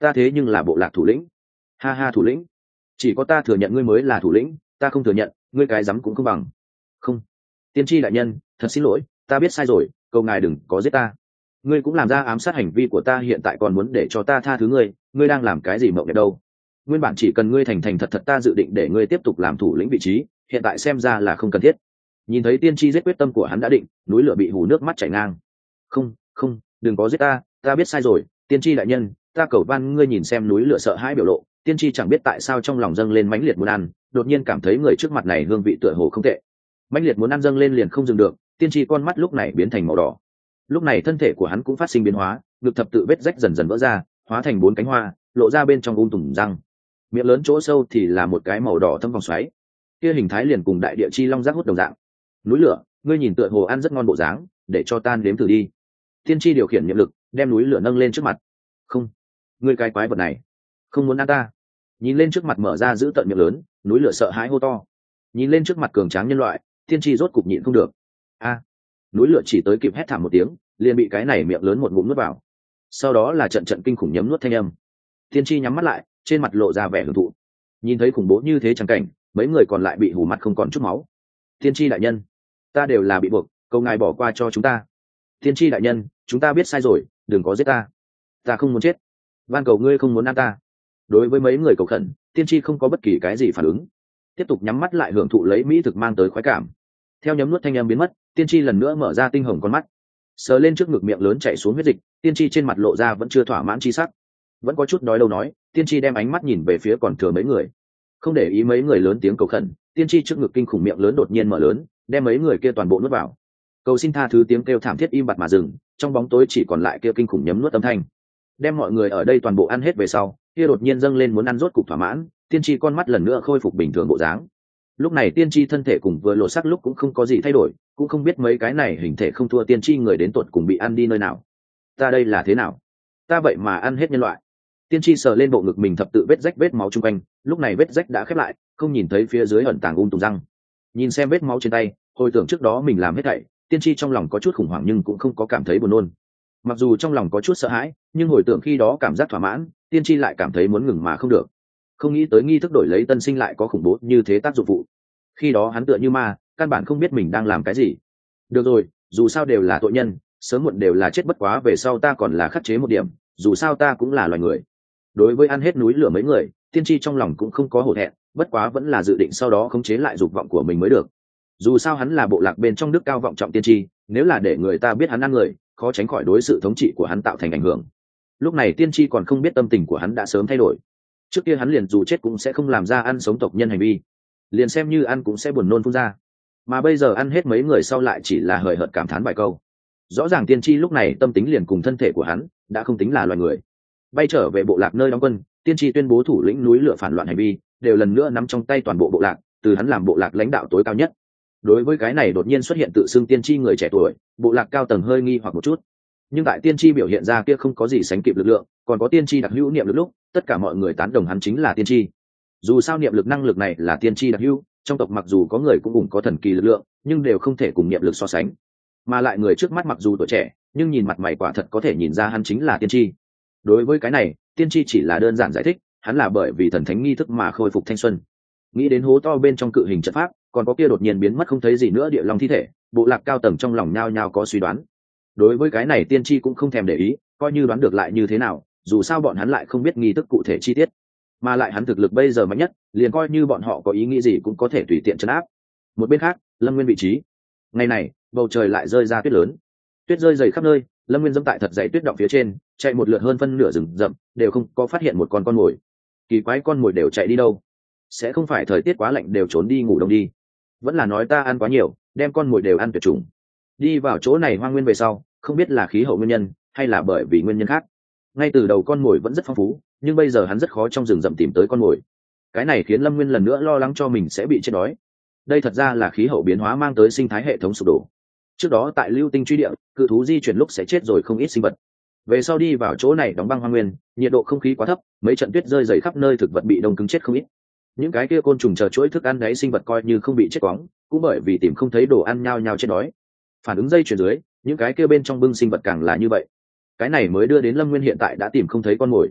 ta thế nhưng là bộ lạc thủ lĩnh. Ha ha, thủ lĩnh? Chỉ có ta thừa nhận ngươi mới là thủ lĩnh, ta không thừa nhận, ngươi cái rắm cũng không bằng. Không, tiên tri đại nhân, thật xin lỗi, ta biết sai rồi, cầu ngài đừng có giết ta. Ngươi cũng làm ra ám sát hành vi của ta, hiện tại còn muốn để cho ta tha thứ ngươi, ngươi đang làm cái gì mộng đẹp đâu? Nguyên bản chỉ cần ngươi thành thành thật thật, ta dự định để ngươi tiếp tục làm thủ lĩnh vị trí, hiện tại xem ra là không cần thiết. Nhìn thấy tiên tri giết quyết tâm của hắn đã định, núi lửa bị hù nước mắt chảy ngang. Không, không, đừng có giết ta, ta biết sai rồi, tiên tri đại nhân, ta cầu van ngươi. Nhìn xem núi lửa sợ hãi biểu lộ, tiên tri chẳng biết tại sao trong lòng dâng lên mãnh liệt muốn ăn, đột nhiên cảm thấy người trước mặt này hương vị tựa hồ không tệ. Mãnh liệt muốn ăn dâng lên liền không dừng được, tiên tri con mắt lúc này biến thành màu đỏ. Lúc này thân thể của hắn cũng phát sinh biến hóa, ngực thập tự vết rách dần dần vỡ ra, hóa thành 4 cánh hoa, lộ ra bên trong tùm răng. Miệng lớn chỗ sâu thì là một cái màu đỏ thâm vòng xoáy, kia hình thái liền cùng đại địa chi long giác hút đồng dạng. Núi lửa, ngươi nhìn tựa hồ ăn rất ngon bộ dáng, để cho tan đếm thử đi. Tiên tri điều khiển niệm lực, đem núi lửa nâng lên trước mặt. Không, ngươi cái quái vật này, không muốn ăn ta. Nhìn lên trước mặt mở ra giữ tận miệng lớn, núi lửa sợ hãi hô to. Nhìn lên trước mặt cường tráng nhân loại, tiên tri rốt cục nhịn không được. A! Núi lửa chỉ tới kịp hét thảm một tiếng, liền bị cái này miệng lớn một ngụm nuốt vào. Sau đó là trận trận kinh khủng nhấm nuốt thanh âm. Tiên tri nhắm mắt lại, trên mặt lộ ra vẻ hưởng thụ. Nhìn thấy khủng bố như thế chẳng cảnh, mấy người còn lại bị hù mặt không còn chút máu. Tiên tri đại nhân, ta đều là bị buộc, cầu ngài bỏ qua cho chúng ta. Tiên tri đại nhân, chúng ta biết sai rồi, đừng có giết ta, ta không muốn chết, van cầu ngươi không muốn ăn ta. Đối với mấy người cầu khẩn, tiên tri không có bất kỳ cái gì phản ứng, tiếp tục nhắm mắt lại hưởng thụ lấy mỹ thực mang tới khoái cảm. Theo nhấm nuốt thanh âm biến mất, tiên tri lần nữa mở ra tinh hồng con mắt, sờ lên trước ngực miệng lớn chảy xuống huyết dịch. Tiên tri trên mặt lộ ra vẫn chưa thỏa mãn chi sắc, vẫn có chút đói đâu nói. Tiên tri đem ánh mắt nhìn về phía còn thừa mấy người, không để ý mấy người lớn tiếng cầu khẩn. Tiên tri trước ngực kinh khủng miệng lớn đột nhiên mở lớn, đem mấy người kia toàn bộ nuốt vào. Cầu xin tha thứ tiếng kêu thảm thiết im bặt mà dừng, trong bóng tối chỉ còn lại kia kinh khủng nhấm nuốt âm thanh. Đem mọi người ở đây toàn bộ ăn hết về sau, kia đột nhiên dâng lên muốn ăn rốt cục thỏa mãn. Tiên tri con mắt lần nữa khôi phục bình thường bộ dáng. Lúc này tiên tri thân thể cùng vừa lộ sắc lúc cũng không có gì thay đổi, cũng không biết mấy cái này hình thể không thua tiên tri người đến tột cùng bị ăn đi nơi nào. Ta đây là thế nào? Ta vậy mà ăn hết nhân loại. Tiên tri sờ lên bộ ngực mình thập tự vết rách vết máu chung quanh, lúc này vết rách đã khép lại, không nhìn thấy phía dưới ẩn tàng tùm răng. Nhìn xem vết máu trên tay, hồi tưởng trước đó mình làm hết thảy, tiên tri trong lòng có chút khủng hoảng nhưng cũng không có cảm thấy buồn nôn. Mặc dù trong lòng có chút sợ hãi, nhưng hồi tưởng khi đó cảm giác thỏa mãn, tiên tri lại cảm thấy muốn ngừng mà không được. Không nghĩ tới nghi thức đổi lấy tân sinh lại có khủng bố như thế tác dụng phụ. Khi đó hắn tựa như ma, căn bản không biết mình đang làm cái gì. Được rồi, dù sao đều là tội nhân, sớm muộn đều là chết, bất quá về sau ta còn là khắc chế một điểm, dù sao ta cũng là loài người. Đối với ăn hết núi lửa mấy người, tiên tri trong lòng cũng không có hổ thẹn, bất quá vẫn là dự định sau đó khống chế lại dục vọng của mình mới được. Dù sao hắn là bộ lạc bên trong đức cao vọng trọng tiên tri, nếu là để người ta biết hắn ăn người, khó tránh khỏi đối sự thống trị của hắn tạo thành ảnh hưởng. Lúc này tiên tri còn không biết tâm tình của hắn đã sớm thay đổi. Trước kia hắn liền dù chết cũng sẽ không làm ra ăn sống tộc nhân hành vi, liền xem như ăn cũng sẽ buồn nôn phun ra, mà bây giờ ăn hết mấy người sau lại chỉ là hời hợt cảm thán vài câu. Rõ ràng tiên tri lúc này tâm tính liền cùng thân thể của hắn đã không tính là loài người. Bay trở về bộ lạc nơi đóng quân, tiên tri tuyên bố thủ lĩnh núi lửa phản loạn hành vi đều lần nữa nắm trong tay toàn bộ bộ lạc, từ hắn làm bộ lạc lãnh đạo tối cao nhất. Đối với cái này đột nhiên xuất hiện tự xưng tiên tri người trẻ tuổi, bộ lạc cao tầng hơi nghi hoặc một chút, nhưng tại tiên tri biểu hiện ra kia không có gì sánh kịp lực lượng, còn có tiên tri đặc hữu niệm lực lúc, tất cả mọi người tán đồng hắn chính là tiên tri. Dù sao niệm lực năng lực này là tiên tri đặc hữu, trong tộc mặc dù có người cũng cùng có thần kỳ lực lượng, nhưng đều không thể cùng niệm lực so sánh. Mà lại người trước mắt mặc dù tuổi trẻ, nhưng nhìn mặt mày quả thật có thể nhìn ra hắn chính là tiên tri. Đối với cái này, tiên tri chỉ là đơn giản giải thích, hắn là bởi vì thần thánh nghi thức mà khôi phục thanh xuân. Nghĩ đến hố to bên trong cự hình trận pháp, còn có kia đột nhiên biến mất không thấy gì nữa địa long thi thể, bộ lạc cao tầng trong lòng nhao nhao có suy đoán. Đối với cái này tiên tri cũng không thèm để ý, coi như đoán được lại như thế nào, dù sao bọn hắn lại không biết nghi thức cụ thể chi tiết, mà lại hắn thực lực bây giờ mạnh nhất, liền coi như bọn họ có ý nghĩ gì cũng có thể tùy tiện trấn áp. Một bên khác, Lâm Nguyên vị trí. Ngày này, bầu trời lại rơi ra tuyết lớn, tuyết rơi dày khắp nơi. Lâm Nguyên dẫm tại thật dày tuyết động phía trên, chạy một lượt hơn phân nửa rừng rậm, đều không có phát hiện một con mồi. Kỳ quái, con mồi đều chạy đi đâu? Sẽ không phải thời tiết quá lạnh đều trốn đi ngủ đông đi? Vẫn là nói ta ăn quá nhiều, đem con mồi đều ăn tuyệt chủng. Đi vào chỗ này hoang nguyên về sau, không biết là khí hậu nguyên nhân hay là bởi vì nguyên nhân khác, ngay từ đầu con mồi vẫn rất phong phú, nhưng bây giờ hắn rất khó trong rừng rậm tìm tới con mồi. Cái này khiến Lâm Nguyên lần nữa lo lắng cho mình sẽ bị chết đói. Đây thật ra là khí hậu biến hóa mang tới sinh thái hệ thống sụp đổ. Trước đó tại lưu tinh truy địa, cự thú di chuyển lúc sẽ chết rồi không ít sinh vật. Về sau đi vào chỗ này đóng băng hoang nguyên, nhiệt độ không khí quá thấp, mấy trận tuyết rơi dày khắp nơi, thực vật bị đông cứng chết không ít. Những cái kia côn trùng chờ chuỗi thức ăn đấy sinh vật coi như không bị chết quóng, cũng bởi vì tìm không thấy đồ ăn nhao nhao chết đói. Phản ứng dây chuyển dưới, những cái kia bên trong bưng sinh vật càng là như vậy. Cái này mới đưa đến Lâm Nguyên hiện tại đã tìm không thấy con mồi.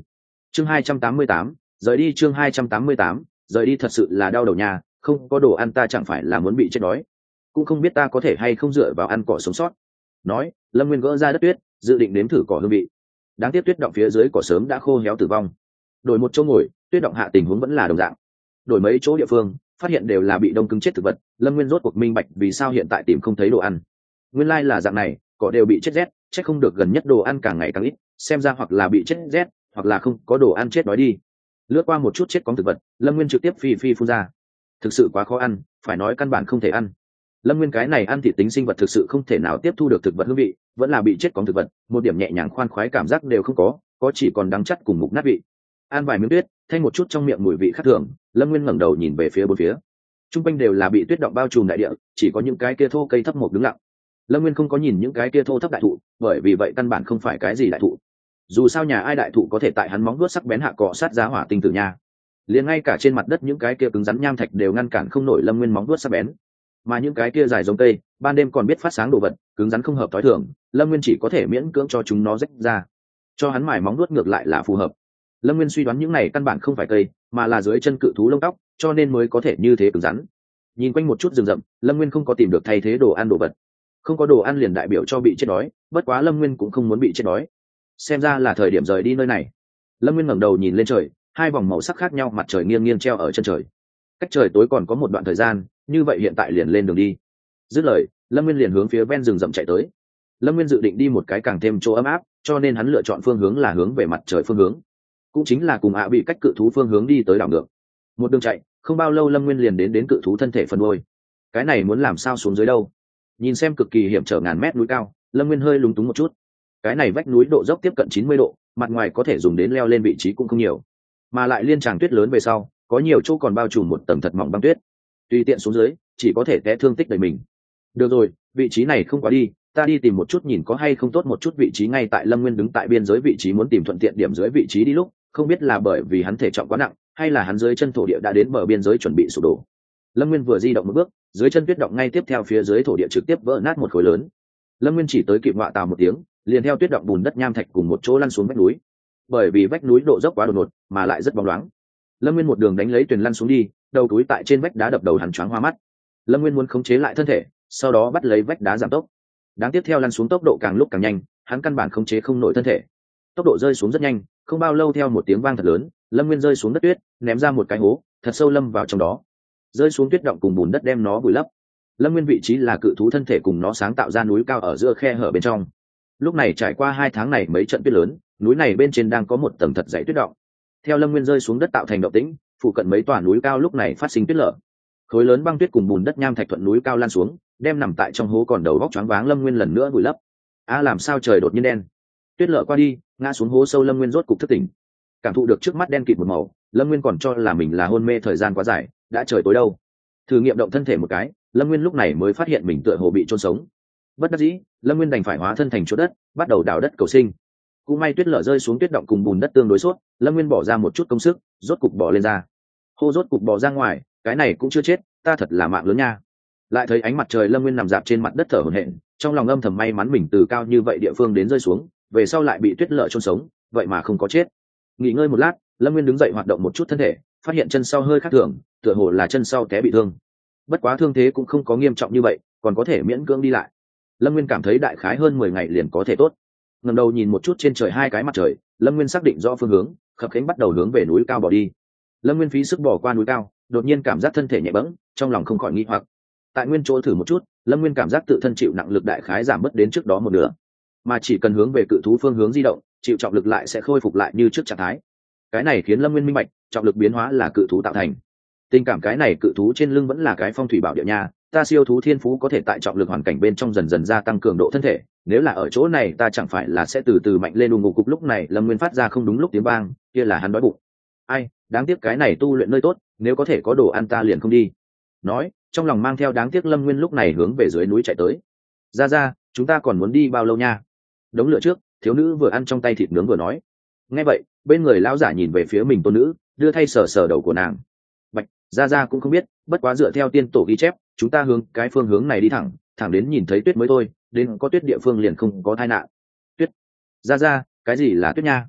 Chương 288, rời đi. Chương 288, rời đi. Thật sự là đau đầu nhà, không có đồ ăn ta chẳng phải là muốn bị chết đói, cũng không biết ta có thể hay không dựa vào ăn cỏ sống sót. Nói, Lâm Nguyên gỡ ra đất tuyết, dự định nếm thử cỏ hương vị. Đáng tiếc tuyết động phía dưới cỏ sớm đã khô héo tử vong. Đổi một chỗ ngồi, tuyết động hạ tình huống vẫn là đồng dạng. Đổi mấy chỗ địa phương, phát hiện đều là bị đông cứng chết thực vật. Lâm Nguyên rốt cuộc minh bạch vì sao hiện tại tìm không thấy đồ ăn. Nguyên lai là dạng này, cỏ đều bị chết rét, chắc không được gần nhất đồ ăn càng ngày càng ít, xem ra hoặc là bị chết rét, hoặc là không có đồ ăn chết đói đi. Lướt qua một chút chết cóng thực vật, Lâm Nguyên trực tiếp phi phun ra. Thực sự quá khó ăn, phải nói căn bản không thể ăn. Lâm Nguyên cái này ăn thịt tính sinh vật thực sự không thể nào tiếp thu được thực vật hương vị, vẫn là bị chết cóng thực vật, một điểm nhẹ nhàng khoan khoái cảm giác đều không có chỉ còn đắng chắt cùng mục nát vị. Ăn vài miếng tuyết, thay một chút trong miệng mùi vị khác thường, Lâm Nguyên ngẩng đầu nhìn về phía bốn phía. Trung quanh đều là bị tuyết động bao trùm đại địa, chỉ có những cái kia thô cây thấp mộc đứng lặng. Lâm Nguyên không có nhìn những cái kia thô thấp đại thụ, bởi vì vậy căn bản không phải cái gì đại thụ. Dù sao nhà ai đại thụ có thể tại hắn móng vuốt sắc bén hạ cọ sát giá hỏa tinh tử nha. Liền ngay cả trên mặt đất những cái kia cứng rắn nham thạch đều ngăn cản không nổi Lâm Nguyên móng vuốt sắc bén. Mà những cái kia dài giống cây, ban đêm còn biết phát sáng đồ vật, cứng rắn không hợp tối thường, Lâm Nguyên chỉ có thể miễn cưỡng cho chúng nó rách ra. Cho hắn mài móng vuốt ngược lại là phù hợp. Lâm Nguyên suy đoán những này căn bản không phải cây, mà là dưới chân cự thú lông tóc, cho nên mới có thể như thế cứng rắn. Nhìn quanh một chút rừng rậm, Lâm Nguyên không có tìm được thay thế đồ ăn đồ vật. Không có đồ ăn liền đại biểu cho bị chết đói, bất quá Lâm Nguyên cũng không muốn bị chết đói. Xem ra là thời điểm rời đi nơi này. Lâm Nguyên ngẩng đầu nhìn lên trời, hai vòng màu sắc khác nhau mặt trời nghiêng nghiêng treo ở chân trời. Cách trời tối còn có một đoạn thời gian, như vậy hiện tại liền lên đường đi. Dứt lời, Lâm Nguyên liền hướng phía ven rừng rậm chạy tới. Lâm Nguyên dự định đi một cái càng thêm chỗ ấm áp, cho nên hắn lựa chọn phương hướng là hướng về mặt trời phương hướng, cũng chính là cùng bị cách cự thú phương hướng đi tới đảo ngược. Một đường chạy, không bao lâu Lâm Nguyên liền đến cự thú thân thể phần đuôi. Cái này muốn làm sao xuống dưới đâu? Nhìn xem cực kỳ hiểm trở ngàn mét núi cao, Lâm Nguyên hơi lúng túng một chút. Cái này vách núi độ dốc tiếp cận 90 độ, mặt ngoài có thể dùng đến leo lên vị trí cũng không nhiều, mà lại liên tràng tuyết lớn về sau, có nhiều chỗ còn bao trùm một tầng thật mỏng băng tuyết. Tùy tiện xuống dưới, chỉ có thể té thương tích đầy mình. Được rồi, vị trí này không quá đi, ta đi tìm một chút nhìn có hay không tốt một chút vị trí. Ngay tại Lâm Nguyên đứng tại biên giới vị trí muốn tìm thuận tiện điểm dưới vị trí đi lúc, không biết là bởi vì hắn thể trọng quá nặng, hay là hắn dưới chân thổ địa đã đến bờ biên giới chuẩn bị sụp đổ. Lâm Nguyên vừa di động một bước, dưới chân tuyết động ngay tiếp theo phía dưới thổ địa trực tiếp vỡ nát một khối lớn. Lâm Nguyên chỉ tới kịp ngọa tào một tiếng, liền theo tuyết động bùn đất nham thạch cùng một chỗ lăn xuống vách núi. Bởi vì vách núi độ dốc quá đột ngột, mà lại rất bóng loáng, Lâm Nguyên một đường đánh lấy tuyền lăn xuống đi, đầu túi tại trên vách đá đập đầu hắn choáng hoa mắt. Lâm Nguyên muốn khống chế lại thân thể, sau đó bắt lấy vách đá giảm tốc. Đáng tiếp theo lăn xuống tốc độ càng lúc càng nhanh, hắn căn bản khống chế không nổi thân thể. Tốc độ rơi xuống rất nhanh, không bao lâu theo một tiếng vang thật lớn, Lâm Nguyên rơi xuống đất tuyết, ném ra một cái hố, thật sâu lâm vào trong đó. Rơi xuống tuyết động cùng bùn đất đem nó vùi lấp. Lâm Nguyên vị trí là cự thú thân thể cùng nó sáng tạo ra núi cao ở giữa khe hở bên trong. Lúc này trải qua 2 tháng này mấy trận tuyết lớn, núi này bên trên đang có một tầng thật dày tuyết động. Theo Lâm Nguyên rơi xuống đất tạo thành động tĩnh, phụ cận mấy tòa núi cao lúc này phát sinh tuyết lở. Khối lớn băng tuyết cùng bùn đất nham thạch thuận núi cao lan xuống, đem nằm tại trong hố còn đầu vóc choáng váng Lâm Nguyên lần nữa vùi lấp. Làm sao trời đột nhiên đen. Tuyết lở qua đi, ngã xuống hố sâu Lâm Nguyên rốt cục thức tỉnh. Cảm thụ được trước mắt đen kịt một màu, Lâm Nguyên còn cho là mình là hôn mê thời gian quá dài, đã trời tối đâu. Thử nghiệm động thân thể một cái, Lâm Nguyên lúc này mới phát hiện mình tựa hồ bị chôn sống. Bất đắc dĩ, Lâm Nguyên đành phải hóa thân thành chỗ đất, bắt đầu đào đất cầu sinh. Cũng may tuyết lở rơi xuống tuyết động cùng bùn đất tương đối sốt, Lâm Nguyên bỏ ra một chút công sức, rốt cục bò lên ra. Hô, rốt cục bò ra ngoài, cái này cũng chưa chết, ta thật là mạng lớn nha. Lại thấy ánh mặt trời, Lâm Nguyên nằm dạp trên mặt đất thở hổn hển, trong lòng âm thầm may mắn mình từ cao như vậy địa phương đến rơi xuống, về sau lại bị tuyết lở chôn sống, vậy mà không có chết. Nghỉ ngơi một lát, Lâm Nguyên đứng dậy hoạt động một chút thân thể, phát hiện chân sau hơi khác thường, tựa hồ là chân sau té bị thương. Bất quá thương thế cũng không có nghiêm trọng như vậy, còn có thể miễn cưỡng đi lại. Lâm Nguyên cảm thấy đại khái hơn 10 ngày liền có thể tốt. Ngẩng đầu nhìn một chút trên trời 2 cái mặt trời, Lâm Nguyên xác định rõ phương hướng, khập khiễng bắt đầu hướng về núi cao bỏ đi. Lâm Nguyên phí sức bỏ qua núi cao, đột nhiên cảm giác thân thể nhẹ bẫng, trong lòng không khỏi nghi hoặc. Tại nguyên chỗ thử một chút, Lâm Nguyên cảm giác tự thân chịu nặng lực đại khái giảm bớt đến trước đó một nửa, mà chỉ cần hướng về cự thú phương hướng di động, chịu trọng lực lại sẽ khôi phục lại như trước trạng thái. Cái này khiến Lâm Nguyên minh bạch, trọng lực biến hóa là cự thú tạo thành. Tình cảm cái này cự thú trên lưng vẫn là cái phong thủy bảo địa nha, ta siêu thú thiên phú có thể tại trọng lực hoàn cảnh bên trong dần dần gia tăng cường độ thân thể, nếu là ở chỗ này ta chẳng phải là sẽ từ từ mạnh lên ung cục. Lúc này Lâm Nguyên phát ra không đúng lúc tiếng vang, kia là hắn đói bụng. Ai, đáng tiếc cái này tu luyện nơi tốt, nếu có thể có đồ ăn ta liền không đi. Nói, trong lòng mang theo đáng tiếc, Lâm Nguyên lúc này hướng về dưới núi chạy tới. Ra, chúng ta còn muốn đi bao lâu nha? Đống lửa trước, thiếu nữ vừa ăn trong tay thịt nướng vừa nói. Nghe vậy, bên người lão giả nhìn về phía mình tôn nữ, đưa thay sờ đầu của nàng. Bạch, ra cũng không biết, bất quá dựa theo tiên tổ ghi chép, chúng ta hướng cái phương hướng này đi thẳng đến nhìn thấy tuyết mới thôi, đến có tuyết địa phương liền không có tai nạn. Tuyết? Ra, cái gì là tuyết nha?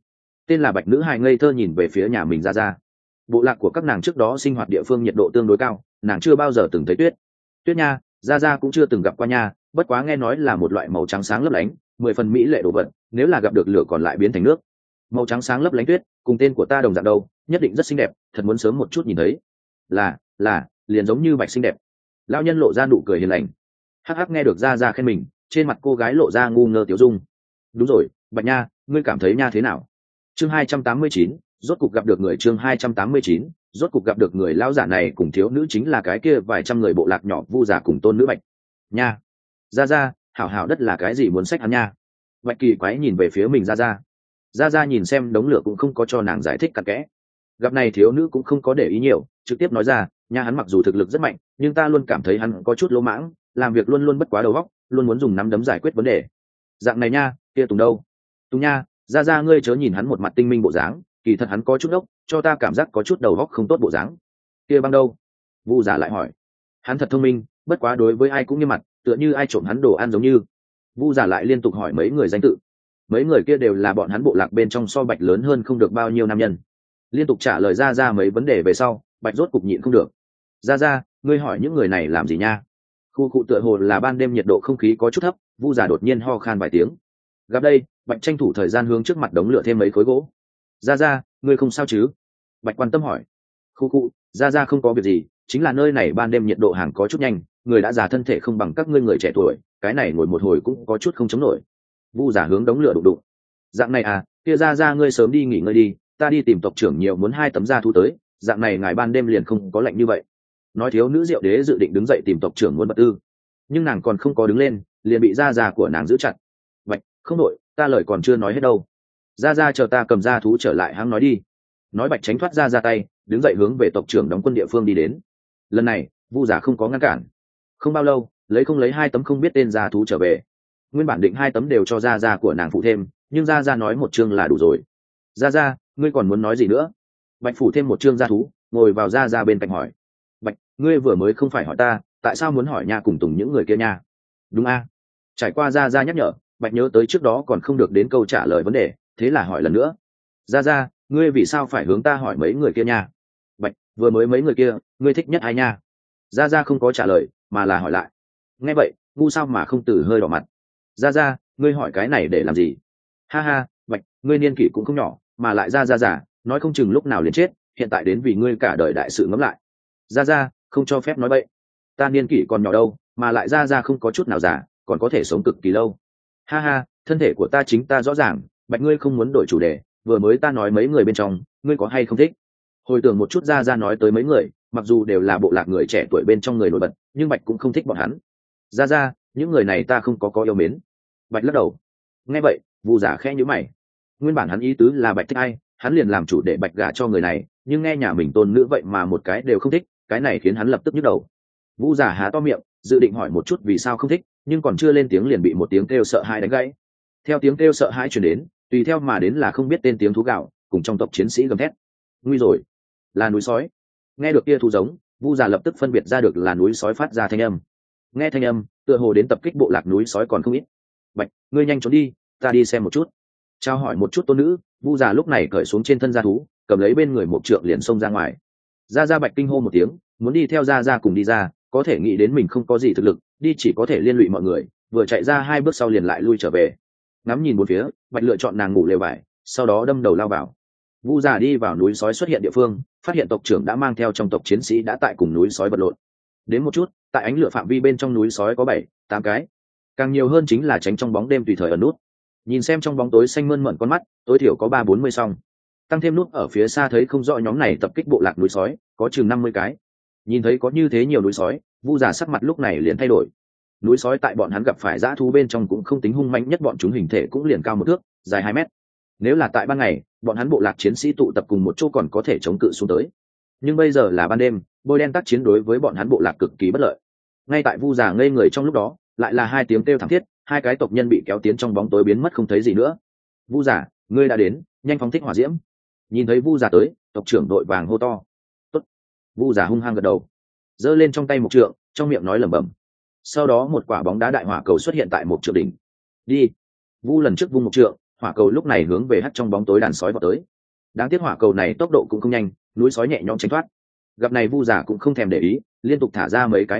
tên là Bạch nữ hài ngây thơ nhìn về phía nhà mình ra ra. Bộ lạc của các nàng trước đó sinh hoạt địa phương nhiệt độ tương đối cao, nàng chưa bao giờ từng thấy tuyết. Tuyết nha, ra ra cũng chưa từng gặp qua nha, bất quá nghe nói là một loại màu trắng sáng lấp lánh, 10 phần mỹ lệ đồ vật, nếu là gặp được lửa còn lại biến thành nước. Màu trắng sáng lấp lánh tuyết, cùng tên của ta đồng dạng đâu, nhất định rất xinh đẹp, thật muốn sớm một chút nhìn thấy. Là, liền giống như Bạch xinh đẹp. Lão nhân lộ ra nụ cười hiền lành. Hắc hắc nghe được ra ra khen mình, trên mặt cô gái lộ ra ngu ngơ tiểu dung. Đúng rồi, Bạch nha, ngươi cảm thấy nha thế nào? Chương 289, rốt cục gặp được người. Chương 289, rốt cục gặp được người. Lão giả này cùng thiếu nữ chính là cái kia vài trăm người bộ lạc nhỏ Vu giả cùng tôn nữ Bạch nha. Ra hảo hảo đất là cái gì muốn xách hắn nha? Bạch kỳ quái nhìn về phía mình ra nhìn xem đống lửa cũng không có cho nàng giải thích cặn kẽ. Gặp này thiếu nữ cũng không có để ý nhiều, trực tiếp nói ra, nha hắn mặc dù thực lực rất mạnh, nhưng ta luôn cảm thấy hắn có chút lỗ mãng, làm việc luôn luôn bất quá đầu óc, luôn muốn dùng nắm đấm giải quyết vấn đề. Dạng này nha, kia Tùng đâu? Tùng nha, ra ngươi chớ nhìn hắn một mặt tinh minh bộ dáng, kỳ thật hắn có chút ốc, cho ta cảm giác có chút đầu óc không tốt bộ dáng. Kia Băng đâu? Vu giả lại hỏi. Hắn thật thông minh, bất quá đối với ai cũng như mặt, tựa như ai trộm hắn đồ ăn giống như. Vu giả lại liên tục hỏi mấy người danh tự. Mấy người kia đều là bọn hắn bộ lạc bên trong so Bạch lớn hơn không được bao nhiêu nam nhân. Liên tục trả lời ra mấy vấn đề về sau, Bạch rốt cục nhịn không được. Ra ngươi hỏi những người này làm gì nha? Khu cụ tựa hồ là ban đêm nhiệt độ không khí có chút thấp, Vu giả đột nhiên ho khan vài tiếng. Gặp đây, Bạch tranh thủ thời gian hướng trước mặt đống lửa thêm mấy khối gỗ. Ra ngươi không sao chứ? Bạch quan tâm hỏi. Khu cụ, ra không có việc gì, chính là nơi này ban đêm nhiệt độ hàng có chút nhanh, người đã già thân thể không bằng các ngươi người trẻ tuổi, cái này ngồi một hồi cũng có chút không chống nổi. Vu giả hướng đống lửa đụng đụng. Dạng này à, kia ra ngươi sớm đi nghỉ ngơi đi, ta đi tìm tộc trưởng nhiều muốn 2 tấm da thú tới, dạng này ngài ban đêm liền không có lạnh như vậy. Nói thiếu nữ Diệu Đế dự định đứng dậy tìm tộc trưởng muốn vật tư, nhưng nàng còn không có đứng lên, liền bị da của nàng giữ chặt. Vậy, không đội, ta lời còn chưa nói hết đâu. Ra chờ ta cầm da thú trở lại hãng nói đi. Nói Bạch tránh thoát ra tay, đứng dậy hướng về tộc trưởng đóng quân địa phương đi đến. Lần này, Vu giả không có ngăn cản. Không bao lâu, không lấy 2 tấm không biết tên da thú trở về. Nguyên bản định 2 tấm đều cho da của nàng phụ thêm, nhưng ra nói một chương là đủ rồi. Ra ngươi còn muốn nói gì nữa? Bạch phủ thêm một chương da thú, ngồi vào ra bên cạnh hỏi. Bạch, ngươi vừa mới không phải hỏi ta, tại sao muốn hỏi nha cùng Tùng những người kia nha? Đúng a? Trải qua ra nhắc nhở, Bạch nhớ tới trước đó còn không được đến câu trả lời vấn đề, thế là hỏi lần nữa. Ra ngươi vì sao phải hướng ta hỏi mấy người kia nha? Bạch, vừa mới mấy người kia, ngươi thích nhất ai nha? Ra không có trả lời, mà là hỏi lại. Nghe vậy, ngu sao mà không từ hơi đỏ mặt. Ra ngươi hỏi cái này để làm gì? Ha Bạch, ngươi niên kỷ cũng không nhỏ, mà lại ra giả, nói không chừng lúc nào liền chết, hiện tại đến vì ngươi cả đời đại sự ngẫm lại. Ra không cho phép nói bậy, ta niên kỷ còn nhỏ đâu, mà lại ra không có chút nào giả, còn có thể sống cực kỳ lâu. Ha thân thể của ta chính ta rõ ràng. Bạch ngươi không muốn đổi chủ đề, vừa mới ta nói mấy người bên trong, ngươi có hay không thích? Hồi tưởng một chút ra nói tới mấy người, mặc dù đều là bộ lạc người trẻ tuổi bên trong người nổi bật, nhưng Bạch cũng không thích bọn hắn. Ra những người này ta không có yêu mến. Bạch lắc đầu. Nghe vậy, Vu giả khẽ nhíu mày. Nguyên bản hắn ý tứ là Bạch thích ai, hắn liền làm chủ để Bạch gả cho người này, nhưng nghe nhà mình tôn nữ vậy mà một cái đều không thích, cái này khiến hắn lập tức nhức đầu. Vu giả há to miệng, dự định hỏi một chút vì sao không thích, nhưng còn chưa lên tiếng liền bị một tiếng kêu sợ hãi đánh gãy. Theo tiếng kêu sợ hãi truyền đến, tùy theo mà đến là không biết tên tiếng thú gạo, cùng trong tộc chiến sĩ gầm thét. Nguy rồi, là núi sói. Nghe được kia thú giống, Vu giả lập tức phân biệt ra được là núi sói phát ra thanh âm. Nghe thanh âm, tựa hồ đến tập kích bộ lạc núi sói còn không ít. Bạch, ngươi nhanh trốn đi, ta đi xem một chút. Trao hỏi một chút tôn nữ, Vu già lúc này cởi xuống trên thân gia thú, cầm lấy bên người một trượng liền xông ra ngoài. Ra Bạch kinh hô một tiếng, muốn đi theo ra cùng đi ra, có thể nghĩ đến mình không có gì thực lực, đi chỉ có thể liên lụy mọi người, vừa chạy ra 2 bước sau liền lại lui trở về. Ngắm nhìn bốn phía, Bạch lựa chọn nàng ngủ lều vải, sau đó đâm đầu lao vào. Vu già đi vào núi sói xuất hiện địa phương, phát hiện tộc trưởng đã mang theo trong tộc chiến sĩ đã tại cùng núi sói vật lộn. Đến một chút, tại ánh lửa phạm vi bên trong núi sói có 7-8 cái, càng nhiều hơn chính là tránh trong bóng đêm tùy thời ẩn nút. Nhìn xem trong bóng tối xanh mơn mởn con mắt, tối thiểu có 30-40 song. Tăng thêm nút ở phía xa thấy không rõ nhóm này tập kích bộ lạc núi sói, có chừng 50 cái. Nhìn thấy có như thế nhiều núi sói, Vu giả sắc mặt lúc này liền thay đổi. Núi sói tại bọn hắn gặp phải dã thú bên trong cũng không tính hung mãnh nhất, bọn chúng hình thể cũng liền cao 1 thước, dài 2 mét. Nếu là tại ban ngày, bọn hắn bộ lạc chiến sĩ tụ tập cùng một chỗ còn có thể chống cự xuống tới. Nhưng bây giờ là ban đêm, bôi đen tác chiến đối với bọn hắn bộ lạc cực kỳ bất lợi. Ngay tại Vu giả ngây người trong lúc đó, lại là 2 tiếng kêu thảm thiết, 2 cái tộc nhân bị kéo tiến trong bóng tối biến mất không thấy gì nữa. Vu giả, ngươi đã đến, nhanh phóng thích hỏa diễm. Nhìn thấy Vu giả tới, tộc trưởng đội vàng hô to. Tốt. Vu giả hung hăng gật đầu, giơ lên trong tay một trượng, trong miệng nói lẩm bẩm. Sau đó một quả bóng đá đại hỏa cầu xuất hiện tại một trượng đỉnh. Đi. Vu lần trước vung một trượng, hỏa cầu lúc này hướng về hắt trong bóng tối đàn sói vào tới. Đáng tiếc hỏa cầu này tốc độ cũng không nhanh, núi sói nhẹ nhõm tránh thoát. Gặp này vu giả cũng không thèm để ý, liên tục thả ra mấy cái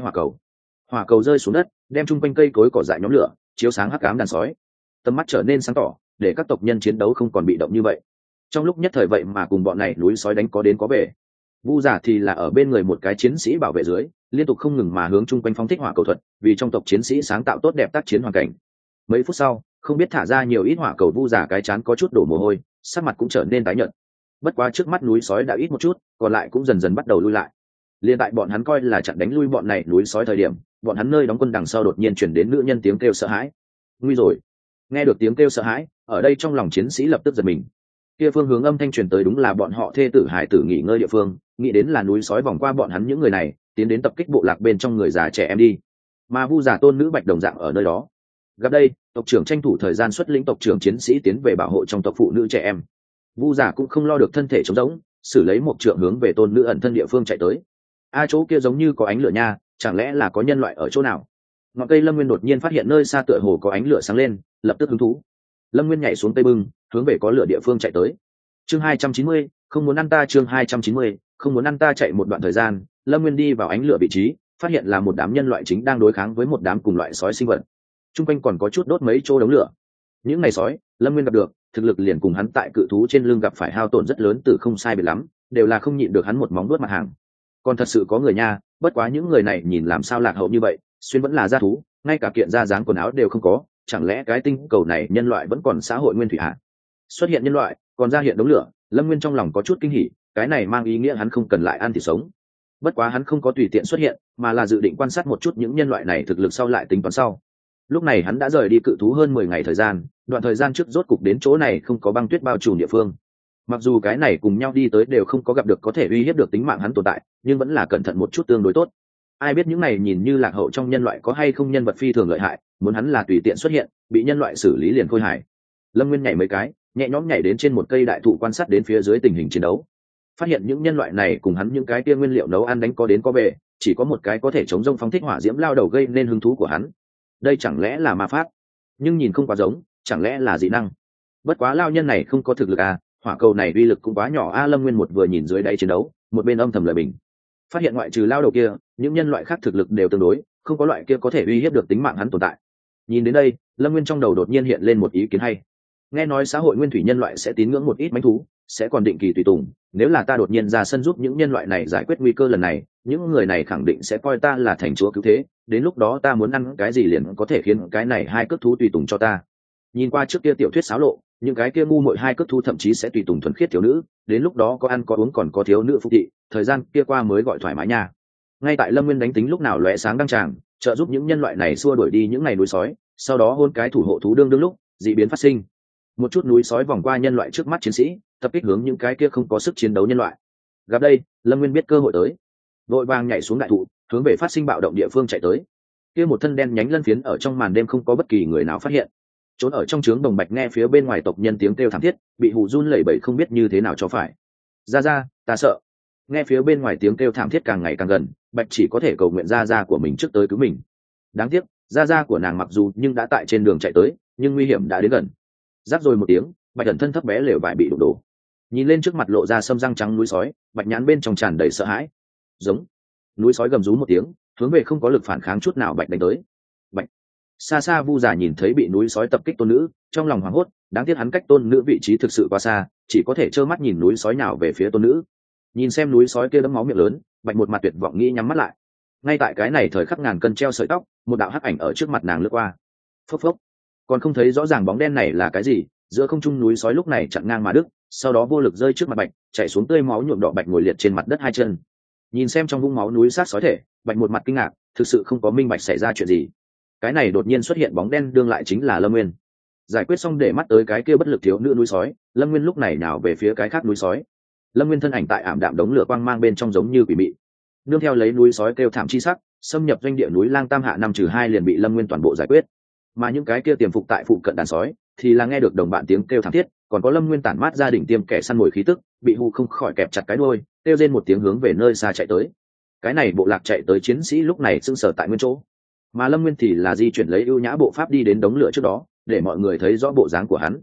hỏa cầu rơi xuống đất, đem chung quanh cây cối cỏ dại nhóm lửa, chiếu sáng hắc ám đàn sói. Tầm mắt trở nên sáng tỏ, để các tộc nhân chiến đấu không còn bị động như vậy. Trong lúc nhất thời vậy mà cùng bọn này núi sói đánh có đến có về. Vu giả thì là ở bên người một cái chiến sĩ bảo vệ dưới, liên tục không ngừng mà hướng chung quanh phóng thích hỏa cầu thuật, vì trong tộc chiến sĩ sáng tạo tốt đẹp tác chiến hoàn cảnh. Mấy phút sau, không biết thả ra nhiều ít hỏa cầu, vu giả cái chán có chút đổ mồ hôi, sắc mặt cũng trở nên tái nhợt. Bất quá trước mắt núi sói đã ít một chút, còn lại cũng dần dần bắt đầu lui lại. Liên tại bọn hắn coi là chặn đánh lui bọn này núi sói thời điểm, bọn hắn nơi đóng quân đằng sau đột nhiên chuyển đến nữ nhân tiếng kêu sợ hãi. Nguy rồi! Nghe được tiếng kêu sợ hãi, ở đây trong lòng chiến sĩ lập tức giật mình. Kia phương hướng âm thanh truyền tới đúng là bọn họ thê tử hải tử nghỉ ngơi địa phương, nghĩ đến là núi sói vòng qua bọn hắn những người này, tiến đến tập kích bộ lạc bên trong người già trẻ em đi. Mà vu giả tôn nữ bạch đồng dạng ở nơi đó. Gặp đây, tộc trưởng tranh thủ thời gian xuất lĩnh tộc trưởng chiến sĩ tiến về bảo hộ trong tộc phụ nữ trẻ em. Vu giả cũng không lo được thân thể trống rỗng, xử lấy một trượng hướng về tôn nữ ẩn thân địa phương chạy tới. Chỗ kia giống như có ánh lửa nha, chẳng lẽ là có nhân loại ở chỗ nào? Ngọn cây Lâm Nguyên đột nhiên phát hiện nơi xa tựa hồ có ánh lửa sáng lên, lập tức hứng thú. Lâm Nguyên nhảy xuống cây bưng, hướng về có lửa địa phương chạy tới. Chương 290, không muốn ăn ta. Chương 290, không muốn ăn ta. Chạy một đoạn thời gian, Lâm Nguyên đi vào ánh lửa vị trí, phát hiện là một đám nhân loại chính đang đối kháng với một đám cùng loại sói sinh vật. Trung quanh còn có chút đốt mấy chỗ đống lửa. Những ngày sói, Lâm Nguyên gặp được, thực lực liền cùng hắn tại cự thú trên lưng gặp phải hao tổn rất lớn, từ không sai biệt lắm, đều là không nhịn được hắn một móng đuốt mặt hàng. Còn thật sự có người nha, bất quá những người này nhìn làm sao lạc hậu như vậy, xuyên vẫn là gia thú, ngay cả kiện da dáng quần áo đều không có, chẳng lẽ cái tinh cầu này nhân loại vẫn còn xã hội nguyên thủy hả? Xuất hiện nhân loại, còn ra hiện đống lửa, Lâm Nguyên trong lòng có chút kinh hỉ, cái này mang ý nghĩa hắn không cần lại ăn thịt sống. Bất quá hắn không có tùy tiện xuất hiện, mà là dự định quan sát một chút những nhân loại này thực lực sau lại tính toán sau. Lúc này hắn đã rời đi cự thú hơn 10 ngày thời gian, đoạn thời gian trước rốt cục đến chỗ này không có băng tuyết bao trùm địa phương. Mặc dù cái này cùng nhau đi tới đều không có gặp được có thể uy hiếp được tính mạng hắn tồn tại, nhưng vẫn là cẩn thận một chút tương đối tốt. Ai biết những này nhìn như lạc hậu trong nhân loại có hay không nhân vật phi thường lợi hại, muốn hắn là tùy tiện xuất hiện, bị nhân loại xử lý liền khôi hài. Lâm Nguyên nhảy mấy cái, nhẹ nhõm nhảy đến trên một cây đại thụ quan sát đến phía dưới tình hình chiến đấu. Phát hiện những nhân loại này cùng hắn những cái kia nguyên liệu nấu ăn đánh có đến có về, chỉ có một cái có thể chống rông phóng thích hỏa diễm lao đầu gây nên hứng thú của hắn. Đây chẳng lẽ là ma pháp? Nhưng nhìn không quá giống, chẳng lẽ là dị năng? Bất quá lao nhân này không có thực lực à, hỏa cầu này uy lực cũng quá nhỏ a. Lâm Nguyên một vừa nhìn dưới đáy chiến đấu, một bên âm thầm lời bình. Phát hiện ngoại trừ lao đầu kia, những nhân loại khác thực lực đều tương đối, không có loại kia có thể uy hiếp được tính mạng hắn tồn tại. Nhìn đến đây, Lâm Nguyên trong đầu đột nhiên hiện lên một ý kiến hay. Nghe nói xã hội nguyên thủy nhân loại sẽ tín ngưỡng một ít mãnh thú, sẽ còn định kỳ tùy tùng, nếu là ta đột nhiên ra sân giúp những nhân loại này giải quyết nguy cơ lần này, những người này khẳng định sẽ coi ta là thành chúa cứu thế, đến lúc đó ta muốn ăn cái gì liền có thể khiến cái này hai cước thú tùy tùng cho ta. Nhìn qua trước kia tiểu thuyết xáo lộ, những cái kia ngu muội hai cước thú thậm chí sẽ tùy tùng thuần khiết thiếu nữ, đến lúc đó có ăn có uống còn có thiếu nữ phục thị, thời gian kia qua mới gọi thoải mái nha. Ngay tại Lâm Nguyên đánh tính lúc nào lóe sáng đăng tràng, trợ giúp những nhân loại này xua đuổi đi những ngày núi sói, sau đó hôn cái thủ hộ thú đương lúc dị biến phát sinh. Một chút núi sói vòng qua nhân loại trước mắt chiến sĩ, tập kích hướng những cái kia không có sức chiến đấu nhân loại. Gặp đây, Lâm Nguyên biết cơ hội tới, vội vàng nhảy xuống đại thụ, hướng về phát sinh bạo động địa phương chạy tới. Kia một thân đen nhánh lân phiến ở trong màn đêm không có bất kỳ người nào phát hiện. Trốn ở trong trướng đồng bạch nghe phía bên ngoài tộc nhân tiếng kêu thảm thiết, bị hù run lẩy bẩy không biết như thế nào cho phải. Ra, ta sợ. Nghe phía bên ngoài tiếng kêu thảm thiết càng ngày càng gần, bạch chỉ có thể cầu nguyện ra của mình trước tới cứu mình. Đáng tiếc, ra của nàng mặc dù nhưng đã tại trên đường chạy tới, nhưng nguy hiểm đã đến gần. Giáp rồi một tiếng, bạch ẩn thân thấp bé lều vải bị đụng đổ. Nhìn lên trước mặt lộ ra sâm răng trắng núi sói, bạch nhãn bên trong tràn đầy sợ hãi. Giống. Núi sói gầm rú một tiếng, hướng về không có lực phản kháng chút nào bạch đánh tới. Bạch. Xa xa vu giả nhìn thấy bị núi sói tập kích tôn nữ, trong lòng hoảng hốt, đáng tiếc hắn cách tôn nữ vị trí thực sự quá xa, chỉ có thể trơ mắt nhìn núi sói nào về phía tôn nữ. Nhìn xem núi sói kia đẫm máu miệng lớn, bạch một mặt tuyệt vọng nghĩ nhắm mắt lại. Ngay tại cái này thời khắc ngàn cân treo sợi tóc, một đạo hắc ảnh ở trước mặt nàng lướt qua. Phốc phốc. Còn không thấy rõ ràng bóng đen này là cái gì, giữa không trung núi sói lúc này chặn ngang mà đứt, sau đó vô lực rơi trước mặt bạch, chảy xuống tươi máu nhuộm đỏ bạch ngồi liệt trên mặt đất hai chân. Nhìn xem trong vũng máu núi sát sói thể, bạch một mặt kinh ngạc, thực sự không có minh bạch xảy ra chuyện gì. Cái này đột nhiên xuất hiện bóng đen đương lại chính là Lâm Nguyên. Giải quyết xong để mắt tới cái kia bất lực thiếu nữ núi sói, Lâm Nguyên lúc này nào về phía cái khác núi sói. Lâm Nguyên thân ảnh tại ảm đạm đống lửa quang mang bên trong giống như quỷ mị, nương theo lấy núi sói kêu thảm chi sắc, xâm nhập doanh địa núi Lang Tam Hạ 5-2 liền bị Lâm Nguyên toàn bộ giải quyết. Mà những cái kia tiềm phục tại phụ cận đàn sói thì là nghe được đồng bạn tiếng kêu thảm thiết, còn có Lâm Nguyên tản mát ra đỉnh tiêm kẻ săn mồi khí tức, bị hù không khỏi kẹp chặt cái đuôi, kêu rên một tiếng hướng về nơi xa chạy tới. Cái này bộ lạc chạy tới chiến sĩ lúc này sững sờ tại nguyên chỗ, mà Lâm Nguyên thì là di chuyển lấy ưu nhã bộ pháp đi đến đống lửa trước đó, để mọi người thấy rõ bộ dáng của hắn.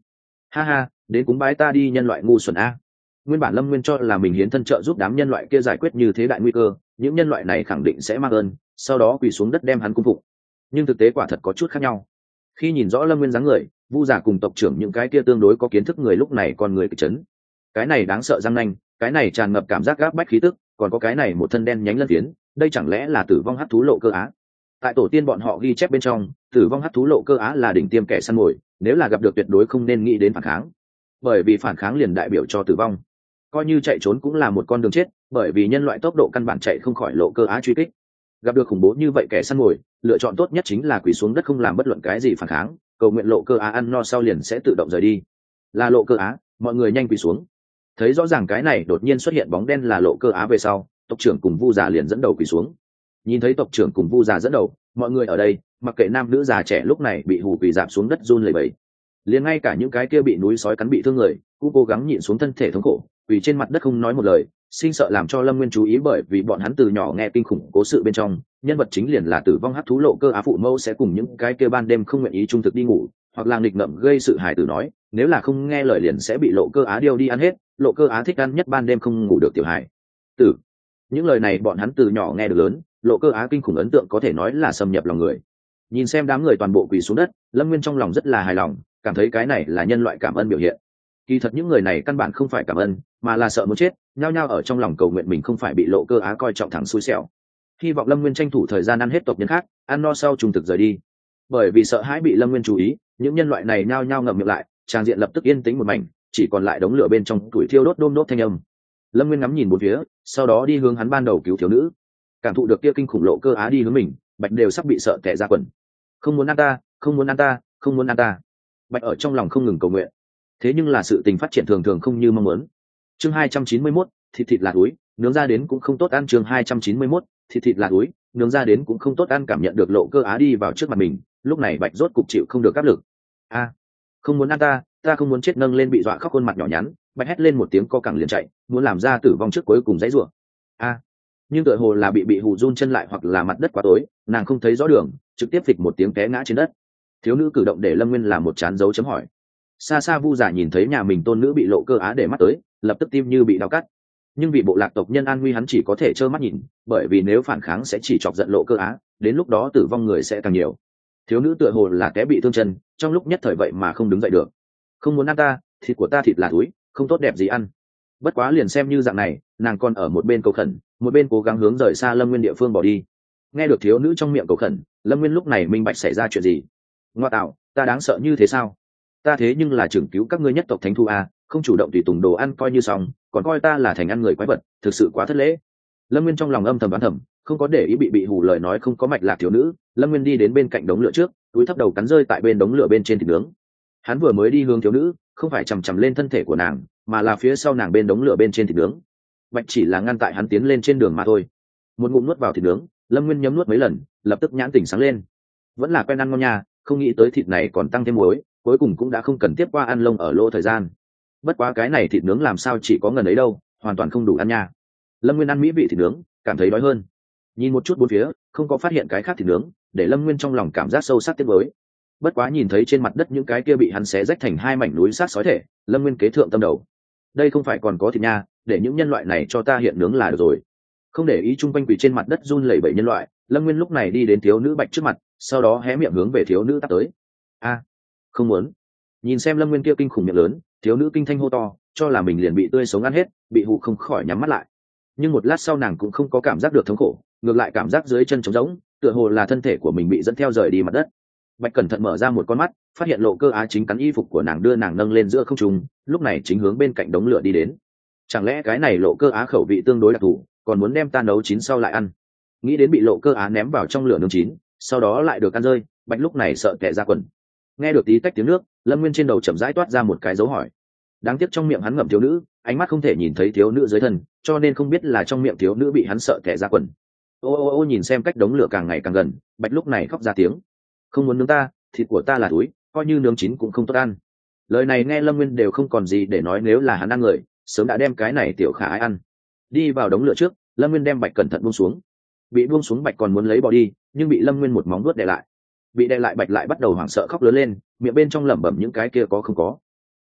Ha ha, đến cúng bái ta đi nhân loại ngu xuẩn a. Nguyên bản Lâm Nguyên cho là mình hiến thân trợ giúp đám nhân loại kia giải quyết như thế đại nguy cơ, những nhân loại này khẳng định sẽ mang ơn, sau đó quỳ xuống đất đem hắn cung phụng. Nhưng thực tế quả thật có chút khác nhau. Khi nhìn rõ Lâm Nguyên dáng người, Vu Giả cùng tộc trưởng những cái kia tương đối có kiến thức người lúc này còn người kịch chấn. Cái này đáng sợ răng nanh, cái này tràn ngập cảm giác gáp bách khí tức, còn có cái này một thân đen nhánh lân phiến, đây chẳng lẽ là tử vong hắc thú lộ cơ á? Tại tổ tiên bọn họ ghi chép bên trong, tử vong hắc thú lộ cơ á là đỉnh tiêm kẻ săn mồi, nếu là gặp được tuyệt đối không nên nghĩ đến phản kháng, bởi vì phản kháng liền đại biểu cho tử vong. Coi như chạy trốn cũng là một con đường chết, bởi vì nhân loại tốc độ căn bản chạy không khỏi lộ cơ á truy kích. Gặp được khủng bố như vậy kẻ săn mồi, lựa chọn tốt nhất chính là quỳ xuống đất không làm bất luận cái gì phản kháng, cầu nguyện lộ cơ á ăn no sau liền sẽ tự động rời đi. Là lộ cơ á, mọi người nhanh quỳ xuống. Thấy rõ ràng cái này đột nhiên xuất hiện bóng đen là lộ cơ á về sau, tộc trưởng cùng Vu Già liền dẫn đầu quỳ xuống. Nhìn thấy tộc trưởng cùng Vu Già dẫn đầu, mọi người ở đây, mặc kệ nam nữ già trẻ lúc này bị hù quỳ dạp xuống đất run lẩy bẩy. Liền ngay cả những cái kia bị núi sói cắn bị thương người, cũng cố gắng nhịn xuống thân thể thống khổ, quỳ trên mặt đất không nói một lời, sinh sợ làm cho Lâm Nguyên chú ý, bởi vì bọn hắn từ nhỏ nghe kinh khủng cố sự bên trong, nhân vật chính liền là tử vong hắc thú lộ cơ á phụ mẫu sẽ cùng những cái kia ban đêm không nguyện ý trung thực đi ngủ, hoặc là nghịch ngợm gây sự hài tử nói, nếu là không nghe lời liền sẽ bị lộ cơ á điêu đi ăn hết, lộ cơ á thích ăn nhất ban đêm không ngủ được tiểu hài tử. Những lời này bọn hắn từ nhỏ nghe được lớn, lộ cơ á kinh khủng ấn tượng có thể nói là xâm nhập lòng người. Nhìn xem đám người toàn bộ quỳ xuống đất, Lâm Nguyên trong lòng rất là hài lòng, cảm thấy cái này là nhân loại cảm ơn biểu hiện. Kỳ thật những người này căn bản không phải cảm ơn, mà là sợ muốn chết, nhao nhao ở trong lòng cầu nguyện mình không phải bị lộ cơ á coi trọng thẳng xui xẻo. Hy vọng Lâm Nguyên tranh thủ thời gian ăn hết tộc nhân khác, ăn no sau trung thực rời đi. Bởi vì sợ hãi bị Lâm Nguyên chú ý, những nhân loại này nhao nhao ngậm miệng lại, tràng diện lập tức yên tĩnh một mảnh, chỉ còn lại đống lửa bên trong tuổi thiêu đốt đôm đốt thanh âm. Lâm Nguyên ngắm nhìn bốn phía, sau đó đi hướng hắn ban đầu cứu thiếu nữ. Cảm thụ được kia kinh khủng lộ cơ á đi hướng mình, Bạch đều sắp bị sợ tè ra quần. Không muốn ăn ta, không muốn ăn ta, không muốn ăn ta. Bạch ở trong lòng không ngừng cầu nguyện. Thế nhưng là sự tình phát triển thường thường không như mong muốn. Chương 291, thịt là túi, nướng ra đến cũng không tốt ăn. Chương 291, thịt là túi, nướng ra đến cũng không tốt ăn. Cảm nhận được lộ cơ á đi vào trước mặt mình, lúc này Bạch rốt cục chịu không được áp lực. A, không muốn ăn ta, ta không muốn chết. Nâng lên bị dọa khóc khuôn mặt nhỏ nhắn, Bạch hét lên một tiếng co cẳng liền chạy, muốn làm ra tử vong trước cuối cùng dãy rủa. A, nhưng tựa hồ là bị hù run chân lại, hoặc là mặt đất quá tối, nàng không thấy rõ đường, trực tiếp phịch một tiếng té ngã trên đất. Thiếu nữ cử động để Lâm Nguyên làm một trán dấu chấm hỏi. Xa xa Vu Giả nhìn thấy nhà mình tôn nữ bị lộ cơ á để mắt tới, lập tức tim như bị đau cắt. Nhưng vì bộ lạc tộc nhân an nguy, hắn chỉ có thể trơ mắt nhìn, bởi vì nếu phản kháng sẽ chỉ chọc giận lộ cơ á, đến lúc đó tử vong người sẽ càng nhiều. Thiếu nữ tựa hồ là té bị thương chân, trong lúc nhất thời vậy mà không đứng dậy được. Không muốn ăn ta, thịt của ta thịt là túi, không tốt đẹp gì ăn. Bất quá liền xem như dạng này, nàng còn ở một bên cầu khẩn, một bên cố gắng hướng rời xa Lâm Nguyên địa phương bỏ đi. Nghe được thiếu nữ trong miệng cầu khẩn, Lâm Nguyên lúc này minh bạch xảy ra chuyện gì. Ngoa tạo, ta đáng sợ như thế sao? Ta thế nhưng là trưởng cứu các ngươi nhất tộc thánh thu a, không chủ động tùy tùng đồ ăn coi như xong, còn coi ta là thành ăn người quái vật, thực sự quá thất lễ. Lâm Nguyên trong lòng âm thầm đoán thầm, không có để ý bị hù lời nói không có mạch lạc thiếu nữ. Lâm Nguyên đi đến bên cạnh đống lửa trước, túi thấp đầu cắn rơi tại bên đống lửa bên trên thịt nướng. Hắn vừa mới đi hướng thiếu nữ, không phải chằm chằm lên thân thể của nàng, mà là phía sau nàng bên đống lửa bên trên thịt nướng. Bạch chỉ là ngăn tại hắn tiến lên trên đường mà thôi. Một ngụm nuốt vào thịt nướng, Lâm Nguyên nhấm nuốt mấy lần, lập tức nhãn tỉnh sáng lên. Vẫn là quen ăn ngon nha, không nghĩ tới thịt này còn tăng thêm muối, cuối cùng cũng đã không cần tiếp qua ăn lông ở lỗ thời gian. Bất quá cái này thịt nướng làm sao chỉ có ngần ấy đâu, hoàn toàn không đủ ăn nha. Lâm Nguyên ăn mỹ vị thịt nướng, cảm thấy đói hơn. Nhìn một chút bốn phía, không có phát hiện cái khác thịt nướng, để Lâm Nguyên trong lòng cảm giác sâu sắc tiếc nuối. Bất quá nhìn thấy trên mặt đất những cái kia bị hắn xé rách thành hai mảnh núi sát sói thể, Lâm Nguyên kế thượng tâm đầu. Đây không phải còn có thịt nha, để những nhân loại này cho ta hiện nướng là được rồi. Không để ý chung quanh quỳ trên mặt đất run lẩy bẩy nhân loại, Lâm Nguyên lúc này đi đến thiếu nữ Bạch trước mặt, sau đó hé miệng hướng về thiếu nữ tắt tới. A, không muốn. Nhìn xem Lâm Nguyên kia kinh khủng miệng lớn, thiếu nữ kinh thanh hô to, cho là mình liền bị tươi sống ăn hết, bị hụ không khỏi nhắm mắt lại. Nhưng một lát sau nàng cũng không có cảm giác được thống khổ, ngược lại cảm giác dưới chân trống rỗng, tựa hồ là thân thể của mình bị dẫn theo rời đi mặt đất. Bạch cẩn thận mở ra một con mắt, phát hiện lộ cơ á chính cắn y phục của nàng, đưa nàng nâng lên giữa không trung, lúc này chính hướng bên cạnh đống lửa đi đến. Chẳng lẽ cái này lộ cơ á khẩu vị tương đối đặc thù, còn muốn đem ta nấu chín sau lại ăn? Nghĩ đến bị lộ cơ á ném vào trong lửa nướng chín, sau đó lại được ăn rơi, Bạch lúc này sợ tè ra quần. Nghe được tí tách tiếng nước, Lâm Nguyên trên đầu chậm rãi toát ra một cái dấu hỏi. Đáng tiếc trong miệng hắn ngậm thiếu nữ, ánh mắt không thể nhìn thấy thiếu nữ dưới thân, cho nên không biết là trong miệng thiếu nữ bị hắn sợ tè ra quần. Ô nhìn xem cách đống lửa càng ngày càng gần, Bạch lúc này khóc ra tiếng. Không muốn nướng ta, thịt của ta là túi, coi như nướng chín cũng không tốt ăn. Lời này nghe Lâm Nguyên đều không còn gì để nói, nếu là hắn ăn người, sớm đã đem cái này tiểu khả ái ăn. Đi vào đống lửa trước, Lâm Nguyên đem Bạch cẩn thận buông xuống. Bị buông xuống Bạch còn muốn lấy bỏ đi, nhưng bị Lâm Nguyên một móng vuốt đè lại. Bị đè lại Bạch lại bắt đầu hoảng sợ khóc lớn lên, miệng bên trong lẩm bẩm những cái kia có không có.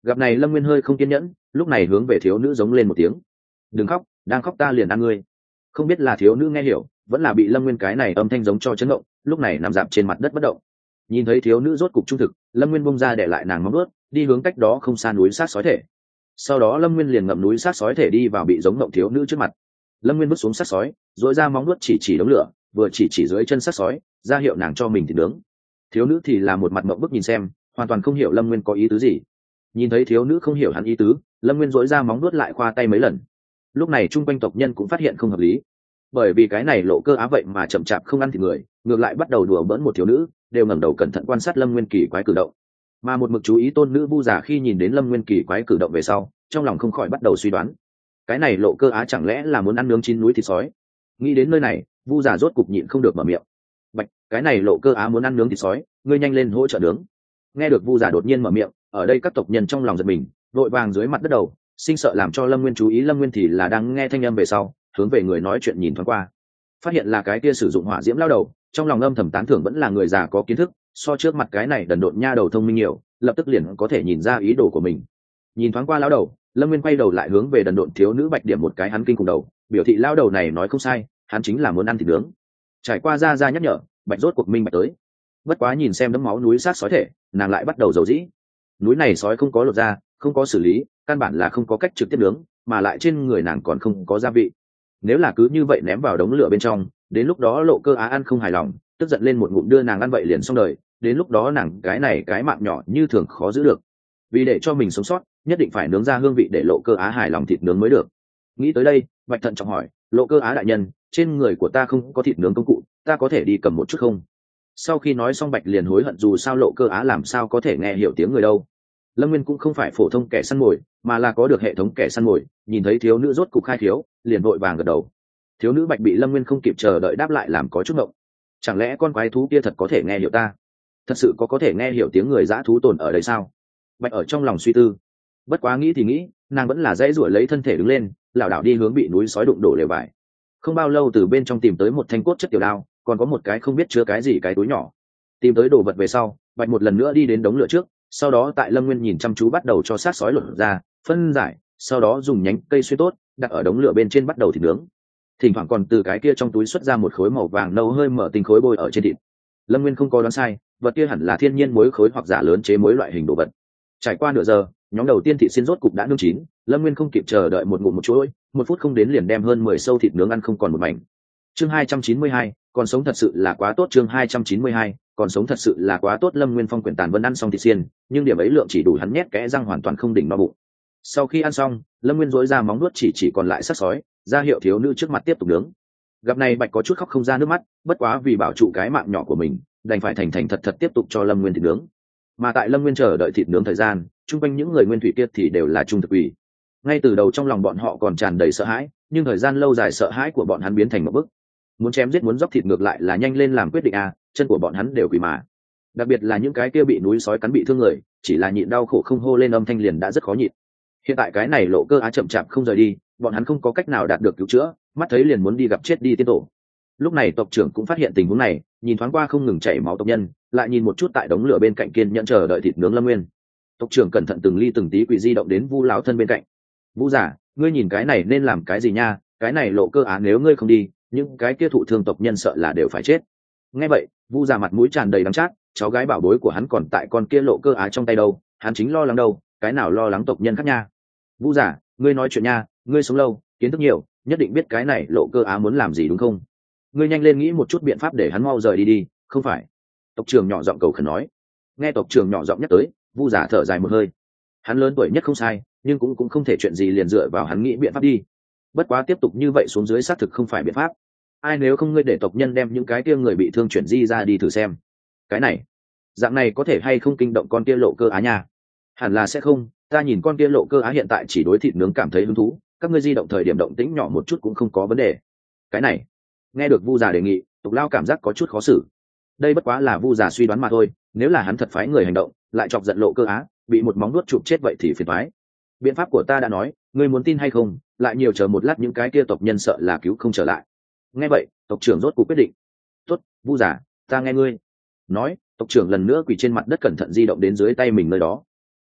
Gặp này Lâm Nguyên hơi không kiên nhẫn, lúc này hướng về thiếu nữ giống lên một tiếng. Đừng khóc, đang khóc ta liền ăn ngươi. Không biết là thiếu nữ nghe hiểu, vẫn là bị Lâm Nguyên cái này âm thanh giống cho chấn động, lúc này nằm dạp trên mặt đất bất động. Nhìn thấy thiếu nữ rốt cục trung thực, Lâm Nguyên bông ra để lại nàng móng ướt, đi hướng cách đó không xa núi sát sói thể. Sau đó Lâm Nguyên liền ngậm núi sát sói thể đi vào bị giống động thiếu nữ trước mặt. Lâm Nguyên bước xuống sát sói, dội ra móng ướt chỉ đống lửa, vừa chỉ dưới chân sát sói, ra hiệu nàng cho mình thịt nướng. Thiếu nữ thì là một mặt mộng bức nhìn xem, hoàn toàn không hiểu Lâm Nguyên có ý tứ gì. Nhìn thấy thiếu nữ không hiểu hắn ý tứ, Lâm Nguyên dội ra móng nuốt lại khoa tay mấy lần. Lúc này chung quanh tộc nhân cũng phát hiện không hợp lý, bởi vì cái này Lộ Cơ Á vậy mà chậm chạp không ăn thịt người, ngược lại bắt đầu đùa bỡn một thiếu nữ, đều ngẩng đầu cẩn thận quan sát Lâm Nguyên kỳ quái cử động. Mà một mực chú ý tôn nữ Vu Giả khi nhìn đến Lâm Nguyên kỳ quái cử động về sau, trong lòng không khỏi bắt đầu suy đoán, cái này Lộ Cơ Á chẳng lẽ là muốn ăn nướng chín núi thịt sói? Nghĩ đến nơi này, Vu Giả rốt cục nhịn không được mở miệng. Bạch, cái này Lộ Cơ Á muốn ăn nướng thịt sói, ngươi nhanh lên hỗ trợ nướng. Nghe được Vu Giả đột nhiên mở miệng, ở đây các tộc nhân trong lòng giật mình, vội vàng dưới mặt đất đầu, sinh sợ làm cho Lâm Nguyên chú ý. Lâm Nguyên thì là đang nghe thanh âm về sau, hướng về người nói chuyện nhìn thoáng qua, phát hiện là cái kia sử dụng hỏa diễm lao đầu, trong lòng âm thầm tán thưởng vẫn là người già có kiến thức, so trước mặt cái này đần độn nha đầu thông minh nhiều, lập tức liền có thể nhìn ra ý đồ của mình. Nhìn thoáng qua lao đầu, Lâm Nguyên quay đầu lại hướng về đần độn thiếu nữ Bạch điểm một cái hắn kinh cùng đầu, biểu thị lao đầu này nói không sai, hắn chính là muốn ăn thịt nướng. Trải qua ra nhắc nhở, Bạch rốt cuộc minh bạch tới. Bất quá nhìn xem đấm máu núi sát sói thể, nàng lại bắt đầu dầu dĩ. Núi này sói không có lột da, không có xử lý, căn bản là không có cách trực tiếp nướng, mà lại trên người nàng còn không có gia vị. Nếu là cứ như vậy ném vào đống lửa bên trong, đến lúc đó Lộ Cơ Á ăn không hài lòng, tức giận lên một ngụm đưa nàng ăn vậy liền xong đời, đến lúc đó nàng cái này cái mạng nhỏ như thường khó giữ được. Vì để cho mình sống sót, nhất định phải nướng ra hương vị để Lộ Cơ Á hài lòng thịt nướng mới được. Nghĩ tới đây, Bạch thận trọng hỏi, Lộ Cơ Á đại nhân, trên người của ta không có thịt nướng công cụ, ta có thể đi cầm một chút không? Sau khi nói xong Bạch liền hối hận, dù sao Lộ Cơ Á làm sao có thể nghe hiểu tiếng người đâu. Lâm Nguyên cũng không phải phổ thông kẻ săn mồi, mà là có được hệ thống kẻ săn mồi, nhìn thấy thiếu nữ rốt cục khai thiếu, liền vội vàng gật đầu. Thiếu nữ Bạch bị Lâm Nguyên không kịp chờ đợi đáp lại làm có chút ngộng. Chẳng lẽ con quái thú kia thật có thể nghe hiểu ta? Thật sự có thể nghe hiểu tiếng người dã thú tồn ở đây sao? Bạch ở trong lòng suy tư. Bất quá nghĩ thì nghĩ, nàng vẫn là dãy ruổi lấy thân thể đứng lên, lảo đảo đi hướng bị núi sói đụng đổ lều vải. Không bao lâu từ bên trong tìm tới một thanh cốt chất tiểu đao, còn có một cái không biết chứa cái gì cái túi nhỏ. Tìm tới đồ vật về sau, Bạch một lần nữa đi đến đống lửa trước, sau đó tại Lâm Nguyên nhìn chăm chú bắt đầu cho sát sói lột ra, phân giải, sau đó dùng nhánh cây xuyên tốt, đặt ở đống lửa bên trên bắt đầu thịt nướng. Thỉnh thoảng còn từ cái kia trong túi xuất ra một khối màu vàng nâu hơi mở tinh khối bôi ở trên thịt. Lâm Nguyên không có đoán sai, vật kia hẳn là thiên nhiên muối khối hoặc giả lớn chế muối loại hình đồ vật. Trải qua nửa giờ, nhóm đầu tiên thịt xiên rốt cục đã nướng chín, Lâm Nguyên không kịp chờ đợi một ngụm một chuỗi, 1 phút không đến liền đem hơn 10 sâu thịt nướng ăn không còn một mảnh. Chương 292, còn sống thật sự là quá tốt. Chương 292, còn sống thật sự là quá tốt. Lâm Nguyên Phong quyển tàn vân ăn xong thịt xiên, nhưng điểm ấy lượng chỉ đủ hắn nhét kẽ răng hoàn toàn không đỉnh no bụng. Sau khi ăn xong, Lâm Nguyên dối ra móng nuốt chỉ còn lại xác sói, ra hiệu thiếu nữ trước mặt tiếp tục nướng. Gặp này Bạch có chút khóc không ra nước mắt, bất quá vì bảo trụ cái mạng nhỏ của mình, đành phải thành thành thật thật tiếp tục cho Lâm Nguyên thịt nướng. Mà tại Lâm Nguyên chờ đợi thịt nướng thời gian, chung quanh những người nguyên thủy kia thì đều là trung thực quỷ. Ngay từ đầu trong lòng bọn họ còn tràn đầy sợ hãi, nhưng thời gian lâu dài sợ hãi của bọn hắn biến thành một bức. Muốn chém giết muốn dốc thịt ngược lại là nhanh lên làm quyết định à, chân của bọn hắn đều quỳ mà. Đặc biệt là những cái kia bị núi sói cắn bị thương người, chỉ là nhịn đau khổ không hô lên âm thanh liền đã rất khó nhịn. Hiện tại cái này Lộ Cơ Á chậm chạp không rời đi, bọn hắn không có cách nào đạt được cứu chữa, mắt thấy liền muốn đi gặp chết đi tiên tổ. Lúc này tộc trưởng cũng phát hiện tình huống này, nhìn thoáng qua không ngừng chảy máu tộc nhân, lại nhìn một chút tại đống lửa bên cạnh kiên nhẫn chờ đợi thịt nướng Lâm Nguyên. Tộc trưởng cẩn thận từng ly từng tí quỳ di động đến Vu lão thân bên cạnh. Vu giả, ngươi nhìn cái này nên làm cái gì nha? Cái này Lộ Cơ Á nếu ngươi không đi, những cái kia thụ thương tộc nhân sợ là đều phải chết. Nghe vậy, Vu giả mặt mũi tràn đầy đắng chát, cháu gái bảo bối của hắn còn tại con kia Lộ Cơ Á trong tay đâu, hắn chính lo lắng đâu, cái nào lo lắng tộc nhân khác nha. Vu giả, ngươi nói chuyện nha, ngươi sống lâu, kiến thức nhiều, nhất định biết cái này Lộ Cơ Á muốn làm gì đúng không? Ngươi nhanh lên nghĩ một chút biện pháp để hắn mau rời đi đi, không phải? Tộc trưởng nhỏ giọng cầu khẩn nói. Nghe tộc trưởng nhỏ giọng nhắc tới, Vu giả thở dài một hơi. Hắn lớn tuổi nhất không sai, nhưng cũng không thể chuyện gì liền dựa vào hắn nghĩ biện pháp đi. Bất quá tiếp tục như vậy xuống dưới xác thực không phải biện pháp. Ai nếu không ngươi để tộc nhân đem những cái kia người bị thương chuyển di ra đi thử xem. Cái này, dạng này có thể hay không kinh động con kia Lộ Cơ Á nha? Hẳn là sẽ không, ta nhìn con kia Lộ Cơ Á hiện tại chỉ đối thịt nướng cảm thấy hứng thú, các ngươi di động thời điểm động tĩnh nhỏ một chút cũng không có vấn đề. Cái này, nghe được Vu già đề nghị, Tục Lao cảm giác có chút khó xử. Đây bất quá là Vu già suy đoán mà thôi, nếu là hắn thật phái người hành động, lại chọc giận Lộ Cơ Á, bị một móng nuốt chụp chết vậy thì phiền toái. Biện pháp của ta đã nói, ngươi muốn tin hay không, lại nhiều chờ một lát những cái kia tộc nhân sợ là cứu không trở lại. Nghe vậy, tộc trưởng rốt cuộc quyết định. Tốt, Vu giả, ta nghe ngươi. Nói, tộc trưởng lần nữa quỳ trên mặt đất cẩn thận di động đến dưới tay mình nơi đó.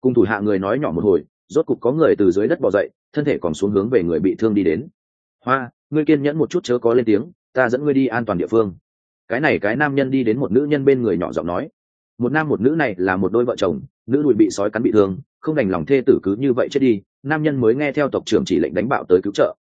Cùng thủ hạ người nói nhỏ một hồi, rốt cục có người từ dưới đất bò dậy, thân thể còn xuống hướng về người bị thương đi đến. Hoa, ngươi kiên nhẫn một chút chớ có lên tiếng, ta dẫn ngươi đi an toàn địa phương. Cái nam nhân đi đến một nữ nhân bên người nhỏ giọng nói. Một nam một nữ này là một đôi vợ chồng, nữ đùi bị sói cắn bị thương, không đành lòng thê tử cứ như vậy chết đi, nam nhân mới nghe theo tộc trưởng chỉ lệnh đánh bạo tới cứu trợ.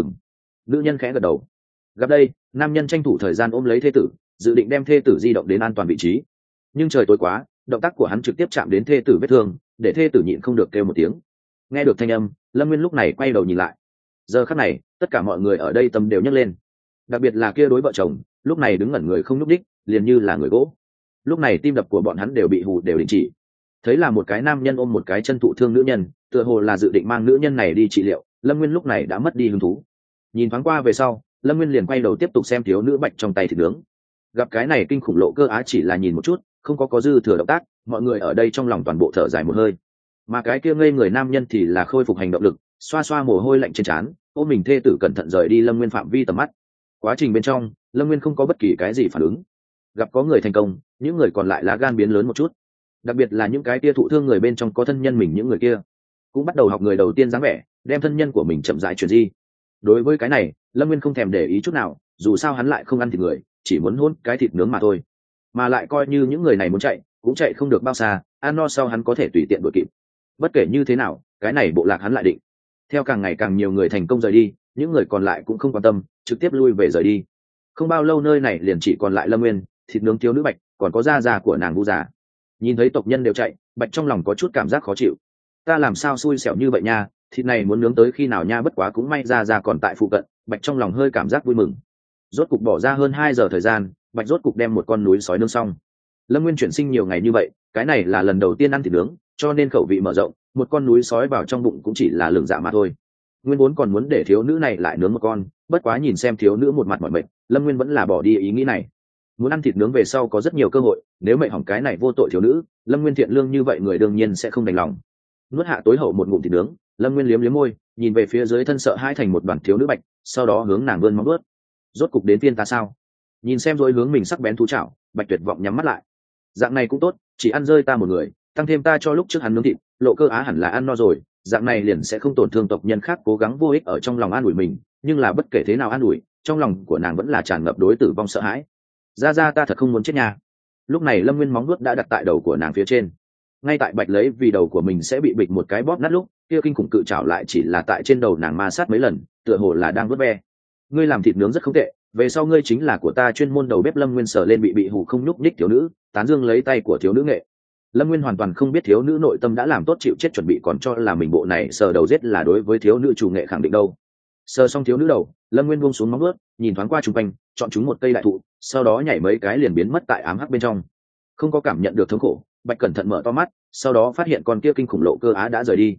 Nữ nhân khẽ gật đầu. Gặp đây, nam nhân tranh thủ thời gian ôm lấy thê tử, dự định đem thê tử di động đến an toàn vị trí. Nhưng trời tối quá, động tác của hắn trực tiếp chạm đến thê tử vết thương, để thê tử nhịn không được kêu một tiếng. Nghe được thanh âm, Lâm Nguyên lúc này quay đầu nhìn lại. Giờ khắc này, tất cả mọi người ở đây tâm đều nhấc lên, đặc biệt là kia đối vợ chồng, lúc này đứng ngẩn người không nhúc đích, liền như là người gỗ. Lúc này tim đập của bọn hắn đều bị hù đều đình chỉ. Thấy là một cái nam nhân ôm một cái chân thụ thương nữ nhân, tựa hồ là dự định mang nữ nhân này đi trị liệu, Lâm Nguyên lúc này đã mất đi hứng thú. Nhìn thoáng qua về sau, Lâm Nguyên liền quay đầu tiếp tục xem thiếu nữ bạch trong tay thịt nướng. Gặp cái này kinh khủng Lộ Cơ Á chỉ là nhìn một chút, không có dư thừa động tác, mọi người ở đây trong lòng toàn bộ thở dài một hơi. Mà cái kia ngây người nam nhân thì là khôi phục hành động lực, xoa xoa mồ hôi lạnh trên trán, ôm mình thê tử cẩn thận rời đi Lâm Nguyên phạm vi tầm mắt. Quá trình bên trong, Lâm Nguyên không có bất kỳ cái gì phản ứng. Gặp có người thành công, những người còn lại lá gan biến lớn một chút. Đặc biệt là những cái kia thụ thương người bên trong có thân nhân mình, những người kia cũng bắt đầu học người đầu tiên dáng vẻ, đem thân nhân của mình chậm rãi chuyển di. Đối với cái này, Lâm Nguyên không thèm để ý chút nào, dù sao hắn lại không ăn thịt người, chỉ muốn hôn cái thịt nướng mà thôi. Mà lại coi như những người này muốn chạy, cũng chạy không được bao xa, ăn no sau hắn có thể tùy tiện đuổi kịp. Bất kể như thế nào, cái này bộ lạc hắn lại định. Theo càng ngày càng nhiều người thành công rời đi, những người còn lại cũng không quan tâm, trực tiếp lui về rời đi. Không bao lâu nơi này liền chỉ còn lại Lâm Nguyên, thịt nướng thiếu nữ Bạch, còn có da già của nàng Vu già. Nhìn thấy tộc nhân đều chạy, Bạch trong lòng có chút cảm giác khó chịu. Ta làm sao xui xẻo như vậy nha, thịt này muốn nướng tới khi nào nha, bất quá cũng may da già còn tại phụ cận, Bạch trong lòng hơi cảm giác vui mừng. Rốt cục bỏ ra hơn 2 giờ thời gian, Bạch rốt cục đem một con núi sói nướng xong. Lâm Nguyên chuyển sinh nhiều ngày như vậy, cái này là lần đầu tiên ăn thịt nướng, cho nên khẩu vị mở rộng, một con núi sói vào trong bụng cũng chỉ là lường dạ mà thôi. Nguyên vốn còn muốn để thiếu nữ này lại nướng một con, bất quá nhìn xem thiếu nữ một mặt mỏi mệt, Lâm Nguyên vẫn là bỏ đi ý nghĩ này. Muốn ăn thịt nướng về sau có rất nhiều cơ hội, nếu mẹ hỏng cái này vô tội thiếu nữ, Lâm Nguyên thiện lương như vậy người đương nhiên sẽ không đành lòng. Nuốt hạ tối hậu một ngụm thịt nướng, Lâm Nguyên liếm liếm môi, nhìn về phía dưới thân sợ hai thành một đoàn thiếu nữ Bạch, sau đó hướng nàng vươn móng vuốt. Rốt cục đến phiên ta sao? Nhìn xem rồi hướng mình sắc bén thú chảo, Bạch tuyệt vọng nhắm mắt lại. Dạng này cũng tốt, chỉ ăn rơi ta một người, tăng thêm ta cho lúc trước hắn nướng thịt, Lộ Cơ Á hẳn là ăn no rồi, dạng này liền sẽ không tổn thương tộc nhân khác. Cố gắng vô ích ở trong lòng an ủi mình, nhưng là bất kể thế nào an ủi, trong lòng của nàng vẫn là tràn ngập đối tử vong sợ hãi. Ra ta thật không muốn chết nha. Lúc này Lâm Nguyên móng vuốt đã đặt tại đầu của nàng phía trên. Ngay tại Bạch lấy vì đầu của mình sẽ bị bịch một cái bóp nát lúc, kia kinh khủng cự trảo lại chỉ là tại trên đầu nàng ma sát mấy lần, tựa hồ là đang vuốt ve. Ngươi làm thịt nướng rất không tệ, về sau ngươi chính là của ta chuyên môn đầu bếp. Lâm Nguyên sờ lên bị hù không nhúc nhích thiếu nữ, tán dương lấy tay của thiếu nữ nghệ. Lâm Nguyên hoàn toàn không biết thiếu nữ nội tâm đã làm tốt chịu chết chuẩn bị, còn cho là mình bộ này sờ đầu giết là đối với thiếu nữ chủ nghệ khẳng định đâu. Sờ xong thiếu nữ đầu, Lâm Nguyên buông xuống móng vuốt, nhìn thoáng qua chung quanh, chọn chúng một cây đại thụ, sau đó nhảy mấy cái liền biến mất tại ám hắc bên trong. Không có cảm nhận được thống khổ, Bạch cẩn thận mở to mắt, sau đó phát hiện con kia kinh khủng Lộ Cơ Á đã rời đi.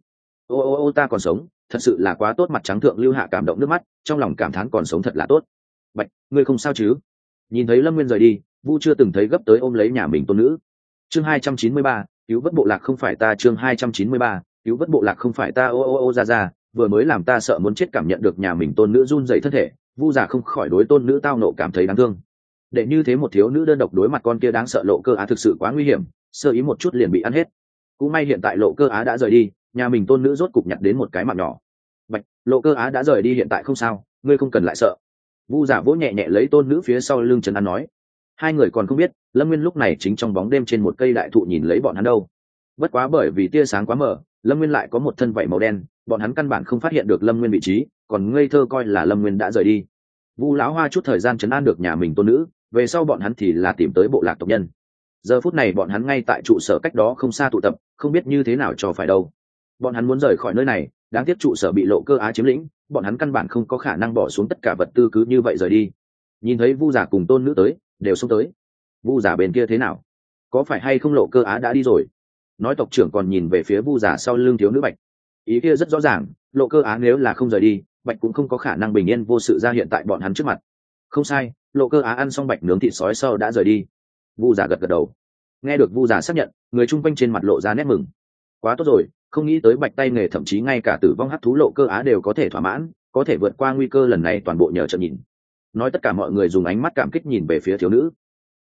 Ô ta còn sống, thật sự là quá tốt. Mặt trắng thượng lưu hạ cảm động nước mắt, trong lòng cảm thán còn sống thật là tốt. Bạch, ngươi không sao chứ? Nhìn thấy Lâm Nguyên rời đi, Vu chưa từng thấy gấp tới ôm lấy nhà mình tôn nữ. Chương 293, cứu vớt bộ lạc không phải ta. Chương 293, cứu vớt bộ lạc không phải ta. Ô ra, vừa mới làm ta sợ muốn chết. Cảm nhận được nhà mình tôn nữ run rẩy thân thể, Vu già không khỏi đối tôn nữ tao nộ cảm thấy đáng thương. Để như thế một thiếu nữ đơn độc đối mặt con kia đáng sợ Lộ Cơ Á thực sự quá nguy hiểm, sơ ý một chút liền bị ăn hết. Cũng may hiện tại Lộ Cơ Á đã rời đi, nhà mình tôn nữ rốt cục nhặt đến một cái mạng nhỏ. Bạch, Lộ Cơ Á đã rời đi, hiện tại không sao, ngươi không cần lại sợ. Vu giả vỗ nhẹ nhẹ lấy tôn nữ phía sau lưng trấn an nói. Hai người còn không biết, Lâm Nguyên lúc này chính trong bóng đêm trên một cây đại thụ nhìn lấy bọn hắn đâu. Bất quá bởi vì tia sáng quá mờ, Lâm Nguyên lại có một thân vảy màu đen, bọn hắn căn bản không phát hiện được Lâm Nguyên vị trí, còn ngây thơ coi là Lâm Nguyên đã rời đi. Vu lão hoa chút thời gian trấn an được nhà mình tôn nữ, về sau bọn hắn thì là tìm tới bộ lạc tộc nhân. Giờ phút này bọn hắn ngay tại trụ sở cách đó không xa tụ tập, không biết như thế nào cho phải đâu. Bọn hắn muốn rời khỏi nơi này, đáng tiếc trụ sở bị Lộ Cơ Á chiếm lĩnh, bọn hắn căn bản không có khả năng bỏ xuống tất cả vật tư cứ như vậy rời đi. Nhìn thấy Vu giả cùng tôn nữ tới, đều xông tới. Vu giả bên kia thế nào? Có phải hay không Lộ Cơ Á đã đi rồi? Nói tộc trưởng còn nhìn về phía Vu giả sau lưng thiếu nữ Bạch. Ý kia rất rõ ràng, Lộ Cơ Á nếu là không rời đi, Bạch cũng không có khả năng bình yên vô sự ra hiện tại bọn hắn trước mặt. Không sai, Lộ Cơ Á ăn xong Bạch nướng thịt sói sau đã rời đi. Vu giả gật gật đầu. Nghe được Vu giả xác nhận, người chung quanh trên mặt lộ ra nét mừng. Quá tốt rồi, không nghĩ tới Bạch tay nghề thậm chí ngay cả tử vong hắc thú Lộ Cơ Á đều có thể thỏa mãn, có thể vượt qua nguy cơ lần này toàn bộ nhờ trợ nhìn. Nói tất cả mọi người dùng ánh mắt cảm kích nhìn về phía thiếu nữ.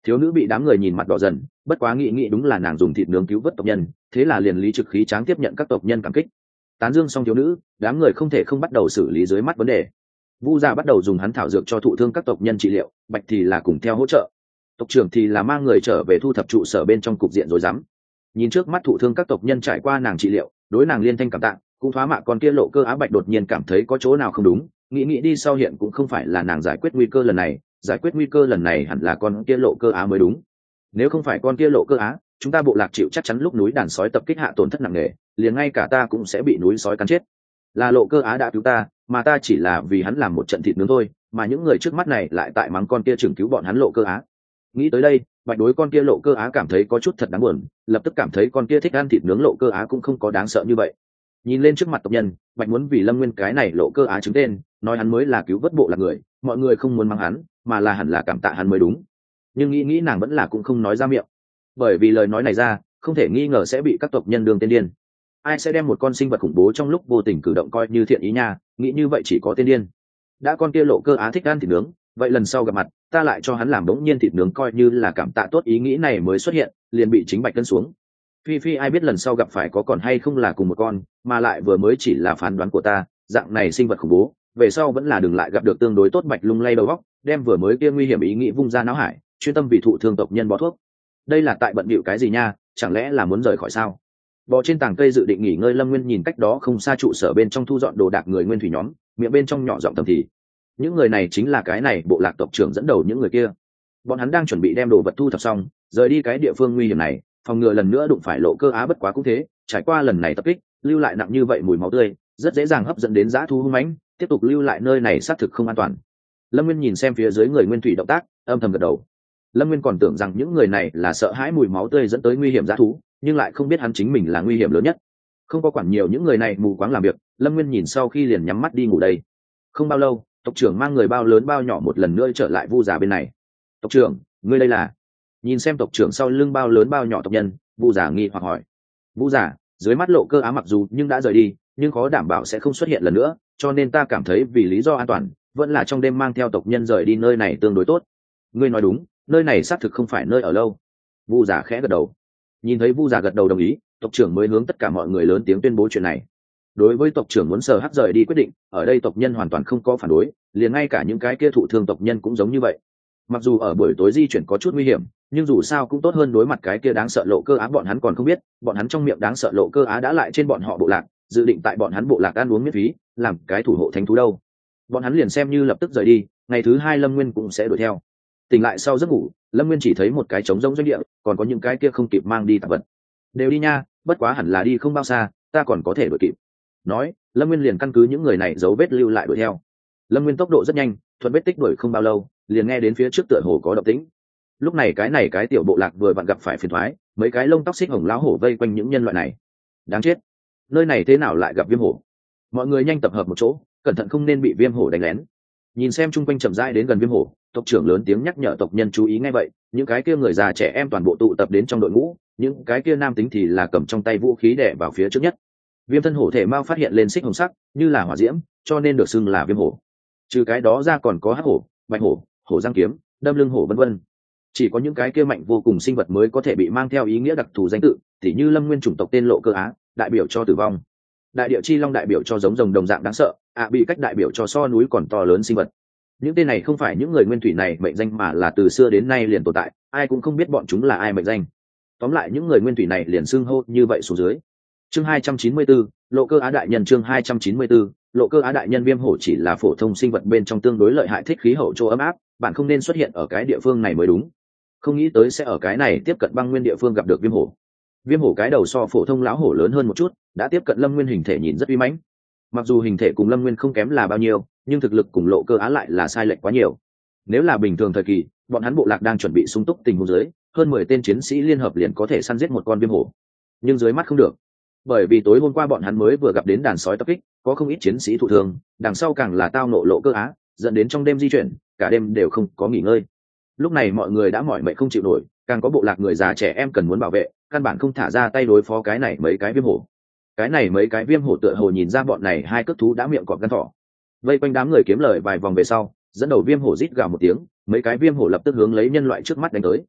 Thiếu nữ bị đám người nhìn mặt đỏ dần, bất quá nghĩ đúng là nàng dùng thịt nướng cứu vớt tộc nhân, thế là liền lý trực khí tráng tiếp nhận các tộc nhân cảm kích. Tán dương xong thiếu nữ, đám người không thể không bắt đầu xử lý dưới mắt vấn đề. Vu gia bắt đầu dùng hắn thảo dược cho thụ thương các tộc nhân trị liệu, Bạch thì là cùng theo hỗ trợ. Tộc trưởng thì là mang người trở về thu thập trụ sở bên trong cục diện rối rắm. Nhìn trước mắt thụ thương các tộc nhân trải qua nàng trị liệu, đối nàng liên thanh cảm tạ, cũng thoá mạ con kia Lộ Cơ Á Bạch đột nhiên cảm thấy có chỗ nào không đúng, nghĩ đi sau hiện cũng không phải là nàng giải quyết nguy cơ lần này, giải quyết nguy cơ lần này hẳn là con kia Lộ Cơ Á mới đúng. Nếu không phải con kia Lộ Cơ Á, chúng ta bộ lạc chịu chắc chắn lúc núi đàn sói tập kích hạ tổn thất nặng nề, liền ngay cả ta cũng sẽ bị núi sói cắn chết. Là Lộ Cơ Á đã cứu ta, mà ta chỉ là vì hắn làm một trận thịt nướng thôi, mà những người trước mắt này lại tại mắng con kia chừng cứu bọn hắn Lộ Cơ Á. Nghĩ tới đây, Bạch đối con kia Lộ Cơ Á cảm thấy có chút thật đáng buồn, lập tức cảm thấy con kia thích ăn thịt nướng Lộ Cơ Á cũng không có đáng sợ như vậy. Nhìn lên trước mặt tộc nhân, Bạch muốn vì Lâm Nguyên cái này Lộ Cơ Á chứng tên, nói hắn mới là cứu vớt bộ lạc người, mọi người không muốn mắng hắn, mà là hẳn là cảm tạ hắn mới đúng. Nhưng nghĩ nàng vẫn là cũng không nói ra miệng, bởi vì lời nói này ra, không thể nghi ngờ sẽ bị các tộc nhân đương tên điên. Ai sẽ đem một con sinh vật khủng bố trong lúc vô tình cử động coi như thiện ý nha, nghĩ như vậy chỉ có tên điên. Đã con kia Lộ Cơ Á thích ăn thịt nướng, vậy lần sau gặp mặt ta lại cho hắn làm bỗng nhiên thịt nướng coi như là cảm tạ tốt, ý nghĩ này mới xuất hiện liền bị chính Bạch cân xuống. Phi ai biết lần sau gặp phải có còn hay không là cùng một con, mà lại vừa mới chỉ là phán đoán của ta, dạng này sinh vật khủng bố về sau vẫn là đừng lại gặp được tương đối tốt. Bạch lung lay đầu góc, đem vừa mới kia nguy hiểm ý nghĩ vung ra não hải, chuyên tâm vì thụ thương tộc nhân bó thuốc. Đây là tại bận bịu cái gì nha, chẳng lẽ là muốn rời khỏi sao? Bò trên tảng cây dự định nghỉ ngơi Lâm Nguyên nhìn cách đó không xa trụ sở bên trong thu dọn đồ đạc người nguyên thủy nhóm, miệng bên trong nhỏ giọng thầm thì. Những người này chính là cái này bộ lạc tộc trưởng dẫn đầu những người kia. Bọn hắn đang chuẩn bị đem đồ vật thu thập xong, rời đi cái địa phương nguy hiểm này, phòng ngừa lần nữa đụng phải Lộ Cơ Á. Bất quá cũng thế, trải qua lần này tập kích, lưu lại nặng như vậy mùi máu tươi, rất dễ dàng hấp dẫn đến dã thú hung mãnh, tiếp tục lưu lại nơi này xác thực không an toàn. Lâm Nguyên nhìn xem phía dưới người nguyên thủy động tác, âm thầm gật đầu. Lâm Nguyên còn tưởng rằng những người này là sợ hãi mùi máu tươi dẫn tới nguy hiểm dã thú, nhưng lại không biết hắn chính mình là nguy hiểm lớn nhất. Không có quản nhiều những người này mù quáng làm việc, Lâm Nguyên nhìn sau khi liền nhắm mắt đi ngủ đây. Không bao lâu, tộc trưởng mang người bao lớn bao nhỏ một lần nữa trở lại Vu Giả bên này. Tộc trưởng, ngươi đây là? Nhìn xem tộc trưởng sau lưng bao lớn bao nhỏ tộc nhân, Vu Giả nghi hoặc hỏi. Vu Giả, dưới mắt Lộ Cơ Á mặc dù nhưng đã rời đi, nhưng khó đảm bảo sẽ không xuất hiện lần nữa, cho nên ta cảm thấy vì lý do an toàn, vẫn là trong đêm mang theo tộc nhân rời đi nơi này tương đối tốt. Ngươi nói đúng, nơi này xác thực không phải nơi ở lâu. Vu Giả khẽ gật đầu. Nhìn thấy Vu Giả gật đầu đồng ý, tộc trưởng mới hướng tất cả mọi người lớn tiếng tuyên bố chuyện này. Đối với tộc trưởng muốn Sở Hắc rời đi quyết định, ở đây tộc nhân hoàn toàn không có phản đối, liền ngay cả những cái kia thụ thương tộc nhân cũng giống như vậy. Mặc dù ở buổi tối di chuyển có chút nguy hiểm, nhưng dù sao cũng tốt hơn đối mặt cái kia đáng sợ Lộ Cơ Á. Bọn hắn còn không biết, bọn hắn trong miệng đáng sợ Lộ Cơ Á đã lại trên bọn họ bộ lạc, dự định tại bọn hắn bộ lạc ăn uống miễn phí, làm cái thủ hộ thánh thú đâu. Bọn hắn liền xem như lập tức rời đi, ngày thứ hai Lâm Nguyên cũng sẽ đuổi theo. Tỉnh lại sau giấc ngủ, Lâm Nguyên chỉ thấy một cái trống rỗng doanh địa, còn có những cái kia không kịp mang đi tạp vật. Đều đi nha, bất quá hẳn là đi không bao xa, ta còn có thể đuổi kịp. Nói, Lâm Nguyên liền căn cứ những người này dấu vết lưu lại đuổi theo. Lâm Nguyên tốc độ rất nhanh, thuận vết tích đuổi không bao lâu, liền nghe đến phía trước tựa hồ có động tĩnh. Lúc này cái tiểu bộ lạc vừa vặn gặp phải phiền toái, mấy cái lông tóc xích hồng lão hổ vây quanh những nhân loại này. Đáng chết, nơi này thế nào lại gặp viêm hổ? Mọi người nhanh tập hợp một chỗ, cẩn thận không nên bị viêm hổ đánh lén. Nhìn xem chung quanh chậm rãi đến gần viêm hổ, tộc trưởng lớn tiếng nhắc nhở tộc nhân chú ý. Ngay vậy, những cái kia người già trẻ em toàn bộ tụ tập đến trong đội ngũ, những cái kia nam tính thì là cầm trong tay vũ khí đè vào phía trước nhất. Viêm thân hổ thể mao phát hiện lên xích hồng sắc, như là hỏa diễm, cho nên được xưng là viêm hổ. Trừ cái đó ra còn có hắc hổ, bạch hổ, hổ giang kiếm, đâm lưng hổ vân vân. Chỉ có những cái kia mạnh vô cùng sinh vật mới có thể bị mang theo ý nghĩa đặc thù danh tự, tỉ như Lâm Nguyên chủng tộc tên Lộ Cơ Á, đại biểu cho tử vong. Đại địa chi long đại biểu cho giống rồng đồng dạng đáng sợ, bị cách đại biểu cho so núi còn to lớn sinh vật. Những tên này không phải những người nguyên thủy này mệnh danh, mà là từ xưa đến nay liền tồn tại, ai cũng không biết bọn chúng là ai mệnh danh. Tóm lại những người nguyên thủy này liền xưng hô như vậy xuống dưới. Chương 294, Lộ Cơ Á đại nhân. Chương 294, Lộ Cơ Á đại nhân. Viêm hổ chỉ là phổ thông sinh vật bên trong tương đối lợi hại, thích khí hậu chỗ ấm áp, bạn không nên xuất hiện ở cái địa phương này mới đúng. Không nghĩ tới sẽ ở cái này tiếp cận băng nguyên địa phương gặp được viêm hổ. Viêm hổ cái đầu so phổ thông lão hổ lớn hơn một chút, đã tiếp cận Lâm Nguyên, hình thể nhìn rất uy mãnh. Mặc dù hình thể cùng Lâm Nguyên không kém là bao nhiêu, nhưng thực lực cùng Lộ Cơ Á lại là sai lệch quá nhiều. Nếu là bình thường thời kỳ, bọn hắn bộ lạc đang chuẩn bị sung túc tình huống dưới, hơn 10 tên chiến sĩ liên hợp liền có thể săn giết một con viêm hổ. Nhưng dưới mắt không được, bởi vì tối hôm qua bọn hắn mới vừa gặp đến đàn sói tập kích, có không ít chiến sĩ thụ thương, đằng sau càng là tao nộ Lộ Cơ Á, dẫn đến trong đêm di chuyển, cả đêm đều không có nghỉ ngơi. Lúc này mọi người đã mỏi mệt không chịu nổi, càng có bộ lạc người già trẻ em cần muốn bảo vệ, căn bản không thả ra tay đối phó cái này mấy cái viêm hổ. Cái này mấy cái viêm hổ tựa hồ nhìn ra bọn này hai cước thú đã miệng cọp gan thỏ. Vây quanh đám người kiếm lời vài vòng về sau, dẫn đầu viêm hổ rít gào một tiếng, mấy cái viêm hổ lập tức hướng lấy nhân loại trước mắt đánh tới,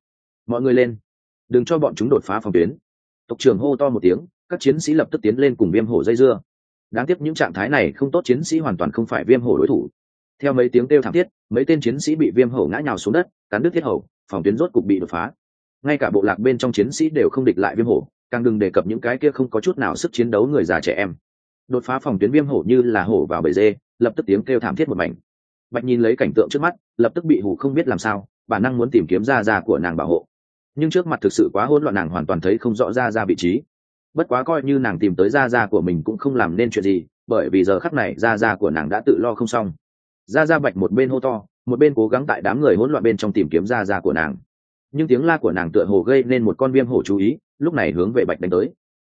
mọi người lên, đừng cho bọn chúng đột phá phòng tuyến. Tộc trưởng hô to một tiếng, các chiến sĩ lập tức tiến lên cùng viêm hổ dây dưa. Đáng tiếc những trạng thái này không tốt, chiến sĩ hoàn toàn không phải viêm hổ đối thủ. Theo mấy tiếng kêu thảm thiết, mấy tên chiến sĩ bị viêm hổ ngã nhào xuống đất, cắn đứt thiết hầu, phòng tuyến rốt cục bị đột phá. Ngay cả bộ lạc bên trong chiến sĩ đều không địch lại viêm hổ, càng đừng đề cập những cái kia không có chút nào sức chiến đấu người già trẻ em. Đột phá phòng tuyến viêm hổ như là hổ vào bầy dê, lập tức tiếng kêu thảm thiết một mảnh. Bạch nhìn lấy cảnh tượng trước mắt, lập tức bị hù không biết làm sao, bản năng muốn tìm kiếm ra của nàng bảo hộ, nhưng trước mặt thực sự quá hỗn loạn, nàng hoàn toàn thấy không rõ ra vị trí. Bất quá coi như nàng tìm tới ra của mình cũng không làm nên chuyện gì, bởi vì giờ khắc này ra của nàng đã tự lo không xong. Ra Bạch một bên hô to, một bên cố gắng tại đám người hỗn loạn bên trong tìm kiếm ra của nàng, nhưng tiếng la của nàng tựa hồ gây nên một con viêm hổ chú ý, lúc này hướng về Bạch đánh tới.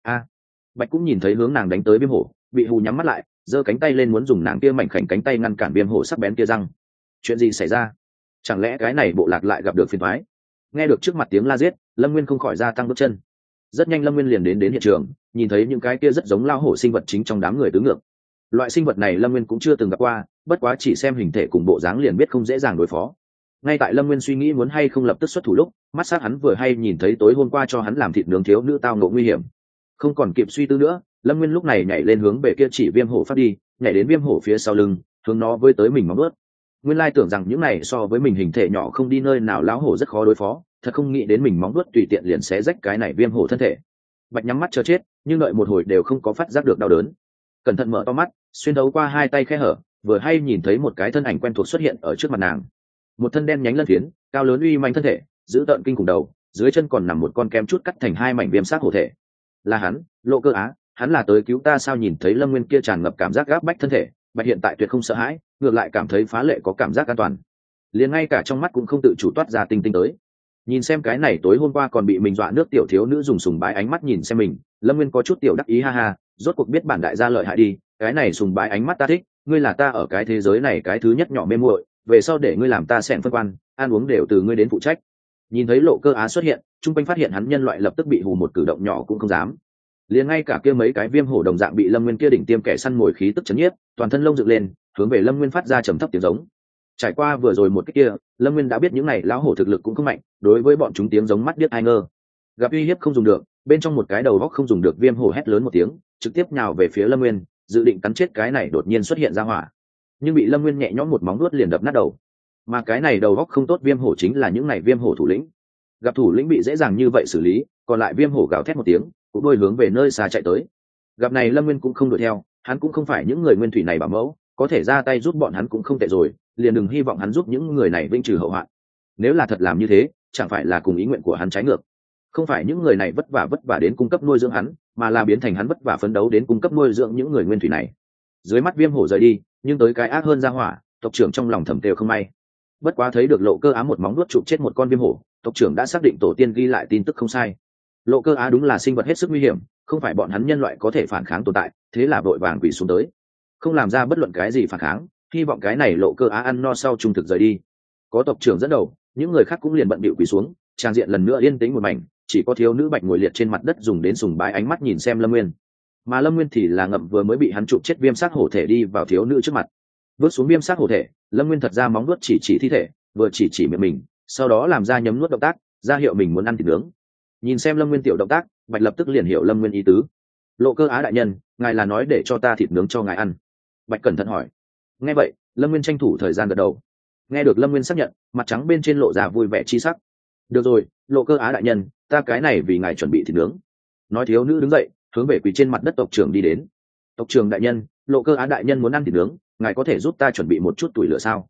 Bạch cũng nhìn thấy hướng nàng đánh tới viêm hổ, bị hù nhắm mắt lại, giơ cánh tay lên muốn dùng nàng kia mảnh khảnh cánh tay ngăn cản viêm hổ sắc bén kia răng. Chuyện gì xảy ra? Chẳng lẽ cái này bộ lạc lại gặp được phiền toái? Nghe được trước mặt tiếng la giết, Lâm Nguyên không khỏi gia tăng bước chân. Rất nhanh Lâm Nguyên liền đến hiện trường, nhìn thấy những cái kia rất giống lao hổ sinh vật chính trong đám người tứ ngược. Loại sinh vật này Lâm Nguyên cũng chưa từng gặp qua, bất quá chỉ xem hình thể cùng bộ dáng liền biết không dễ dàng đối phó. Ngay tại Lâm Nguyên suy nghĩ muốn hay không lập tức xuất thủ lúc, mắt sắc hắn vừa hay nhìn thấy tối hôm qua cho hắn làm thịt nướng thiếu nữ tao ngộ nguy hiểm. Không còn kịp suy tư nữa, Lâm Nguyên lúc này nhảy lên hướng về kia chỉ viêm hổ phát đi, nhảy đến viêm hổ phía sau lưng, hướng nó với tới mình móng vuốt. Nguyên lai tưởng rằng những này so với mình hình thể nhỏ không đi nơi nào lão hổ rất khó đối phó, thật không nghĩ đến mình móng vuốt tùy tiện liền xé rách cái này viêm hổ thân thể. Bạch nhắm mắt chờ chết, nhưng đợi một hồi đều không có phát giác được đau đớn. Cẩn thận mở to mắt, xuyên thấu qua hai tay khe hở, vừa hay nhìn thấy một cái thân ảnh quen thuộc xuất hiện ở trước mặt nàng. Một thân đen nhánh lân phiến, cao lớn uy manh thân thể, giữ tợn kinh khủng đầu, dưới chân còn nằm một con kem chút cắt thành hai mảnh viêm xác hổ thể. Là hắn, Lộ Cơ Á, hắn là tới cứu ta sao? Nhìn thấy Lâm Nguyên kia tràn ngập cảm giác gáp bách thân thể, Bạch hiện tại tuyệt không sợ hãi, ngược lại cảm thấy phá lệ có cảm giác an toàn, liền ngay cả trong mắt cũng không tự chủ toát ra tinh tinh tới. Nhìn xem cái này tối hôm qua còn bị mình dọa nước tiểu thiếu nữ dùng sùng bái ánh mắt nhìn xem mình, Lâm Nguyên có chút tiểu đắc ý, ha ha, rốt cuộc biết bản đại gia lợi hại đi, cái này sùng bái ánh mắt ta thích, ngươi là ta ở cái thế giới này cái thứ nhất nhỏ mê muội, về sau để ngươi làm ta xẻn phân quan, ăn uống đều từ ngươi đến phụ trách. Nhìn thấy Lộ Cơ Á xuất hiện, trung quanh phát hiện hắn nhân loại lập tức bị hù, một cử động nhỏ cũng không dám. Liền ngay cả kia mấy cái viêm hổ đồng dạng bị Lâm Nguyên kia đỉnh tiêm kẻ săn mồi khí tức chấn nhiếp, toàn thân lông dựng lên, hướng về Lâm Nguyên phát ra trầm thấp tiếng giống. Trải qua vừa rồi một cái kia, Lâm Nguyên đã biết những này lão hổ thực lực cũng không mạnh, đối với bọn chúng tiếng giống mắt điếc ai ngơ. Gặp uy hiếp không dùng được, bên trong một cái đầu góc không dùng được viêm hổ hét lớn một tiếng, trực tiếp nhào về phía Lâm Nguyên, dự định cắn chết cái này đột nhiên xuất hiện ra hỏa. Nhưng bị Lâm Nguyên nhẹ nhõm một móng vuốt liền đập nát đầu. Mà cái này đầu góc không tốt viêm hổ chính là những này viêm hổ thủ lĩnh. Gặp thủ lĩnh bị dễ dàng như vậy xử lý, còn lại viêm hổ gào thét một tiếng, cũng đuôi hướng về nơi xa chạy tới. Gặp này Lâm Nguyên cũng không đuổi theo, hắn cũng không phải những người nguyên thủy này bảo mẫu, có thể ra tay giúp bọn hắn cũng không tệ rồi, liền đừng hy vọng hắn giúp những người này vĩnh trừ hậu hoạn. Nếu là thật làm như thế, chẳng phải là cùng ý nguyện của hắn trái ngược. Không phải những người này vất vả đến cung cấp nuôi dưỡng hắn, mà là biến thành hắn vất vả phấn đấu đến cung cấp nuôi dưỡng những người nguyên thủy này. Dưới mắt viêm hổ rời đi, nhưng tới cái ác hơn ra hỏa, tộc trưởng trong lòng thầm kêu không may. Bất quá thấy được Lộ Cơ Á một móng nuốt chụp chết một con viêm hổ, tộc trưởng đã xác định tổ tiên ghi lại tin tức không sai. Lộ Cơ Á đúng là sinh vật hết sức nguy hiểm, không phải bọn hắn nhân loại có thể phản kháng tồn tại, thế là vội vàng quỳ xuống tới, không làm ra bất luận cái gì phản kháng, hy vọng cái này Lộ Cơ Á ăn no sau trung thực rời đi. Có tộc trưởng dẫn đầu, những người khác cũng liền bận bịu quỳ xuống, trang diện lần nữa yên tĩnh một mảnh, chỉ có thiếu nữ Bạch ngồi liệt trên mặt đất dùng đến sùng bái ánh mắt nhìn xem Lâm Nguyên. Mà Lâm Nguyên thì là ngậm vừa mới bị hắn chụp chết viêm xác hổ thể đi vào thiếu nữ trước mặt. Vớt xuống viêm xác hổ thể, Lâm Nguyên thật ra móng vuốt chỉ thi thể, vừa chỉ miệng mình, sau đó làm ra nhấm nuốt động tác, ra hiệu mình muốn ăn thịt nướng. Nhìn xem Lâm Nguyên tiểu động tác, Bạch lập tức liền hiểu Lâm Nguyên ý tứ. Lộ Cơ Á đại nhân, ngài là nói để cho ta thịt nướng cho ngài ăn? Bạch cẩn thận hỏi. Nghe vậy, Lâm Nguyên tranh thủ thời gian gật đầu. Nghe được Lâm Nguyên xác nhận, mặt trắng bên trên lộ ra vui vẻ chi sắc. Được rồi, Lộ Cơ Á đại nhân, ta cái này vì ngài chuẩn bị thịt nướng. Nói thiếu nữ đứng dậy, hướng về quỳ trên mặt đất tộc trưởng đi đến. Tộc trưởng đại nhân, Lộ Cơ Á đại nhân muốn ăn thịt nướng, ngài có thể giúp ta chuẩn bị một chút tuổi lửa sao?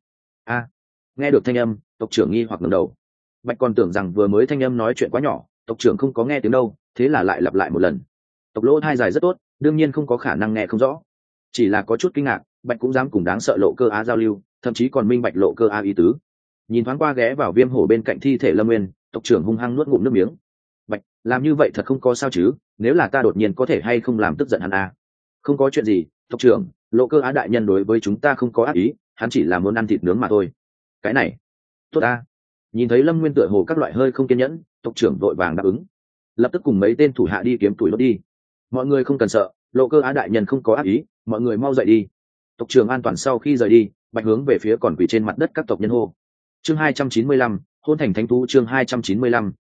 Nghe được thanh âm, tộc trưởng nghi hoặc ngẩng đầu. Bạch còn tưởng rằng vừa mới thanh âm nói chuyện quá nhỏ, tộc trưởng không có nghe tiếng đâu, thế là lại lặp lại một lần. Tộc lỗ thai dài rất tốt, đương nhiên không có khả năng nghe không rõ, chỉ là có chút kinh ngạc. Bạch cũng dám cùng đáng sợ Lộ Cơ Á giao lưu, thậm chí còn minh bạch Lộ Cơ Á ý tứ. Nhìn thoáng qua ghé vào viêm hổ bên cạnh thi thể Lâm Nguyên, tộc trưởng hung hăng nuốt ngụm nước miếng. Bạch, làm như vậy thật không có sao chứ? Nếu là ta đột nhiên có thể hay không làm tức giận hắn à? Không có chuyện gì, tộc trưởng, Lộ Cơ Á đại nhân đối với chúng ta không có ác ý, hắn chỉ là muốn ăn thịt nướng mà thôi. Cái này, tốt ta. Nhìn thấy Lâm Nguyên tựa hồ các loại hơi không kiên nhẫn, tộc trưởng vội vàng đáp ứng, lập tức cùng mấy tên thủ hạ đi kiếm tuổi đốt đi. Mọi người không cần sợ, Lộ Cơ Á đại nhân không có ác ý, mọi người mau dậy đi. Tộc trưởng an toàn sau khi rời đi, Bạch hướng về phía còn quỳ trên mặt đất các tộc nhân hô. Chương 295, hôn thành thánh thú. Chương 295,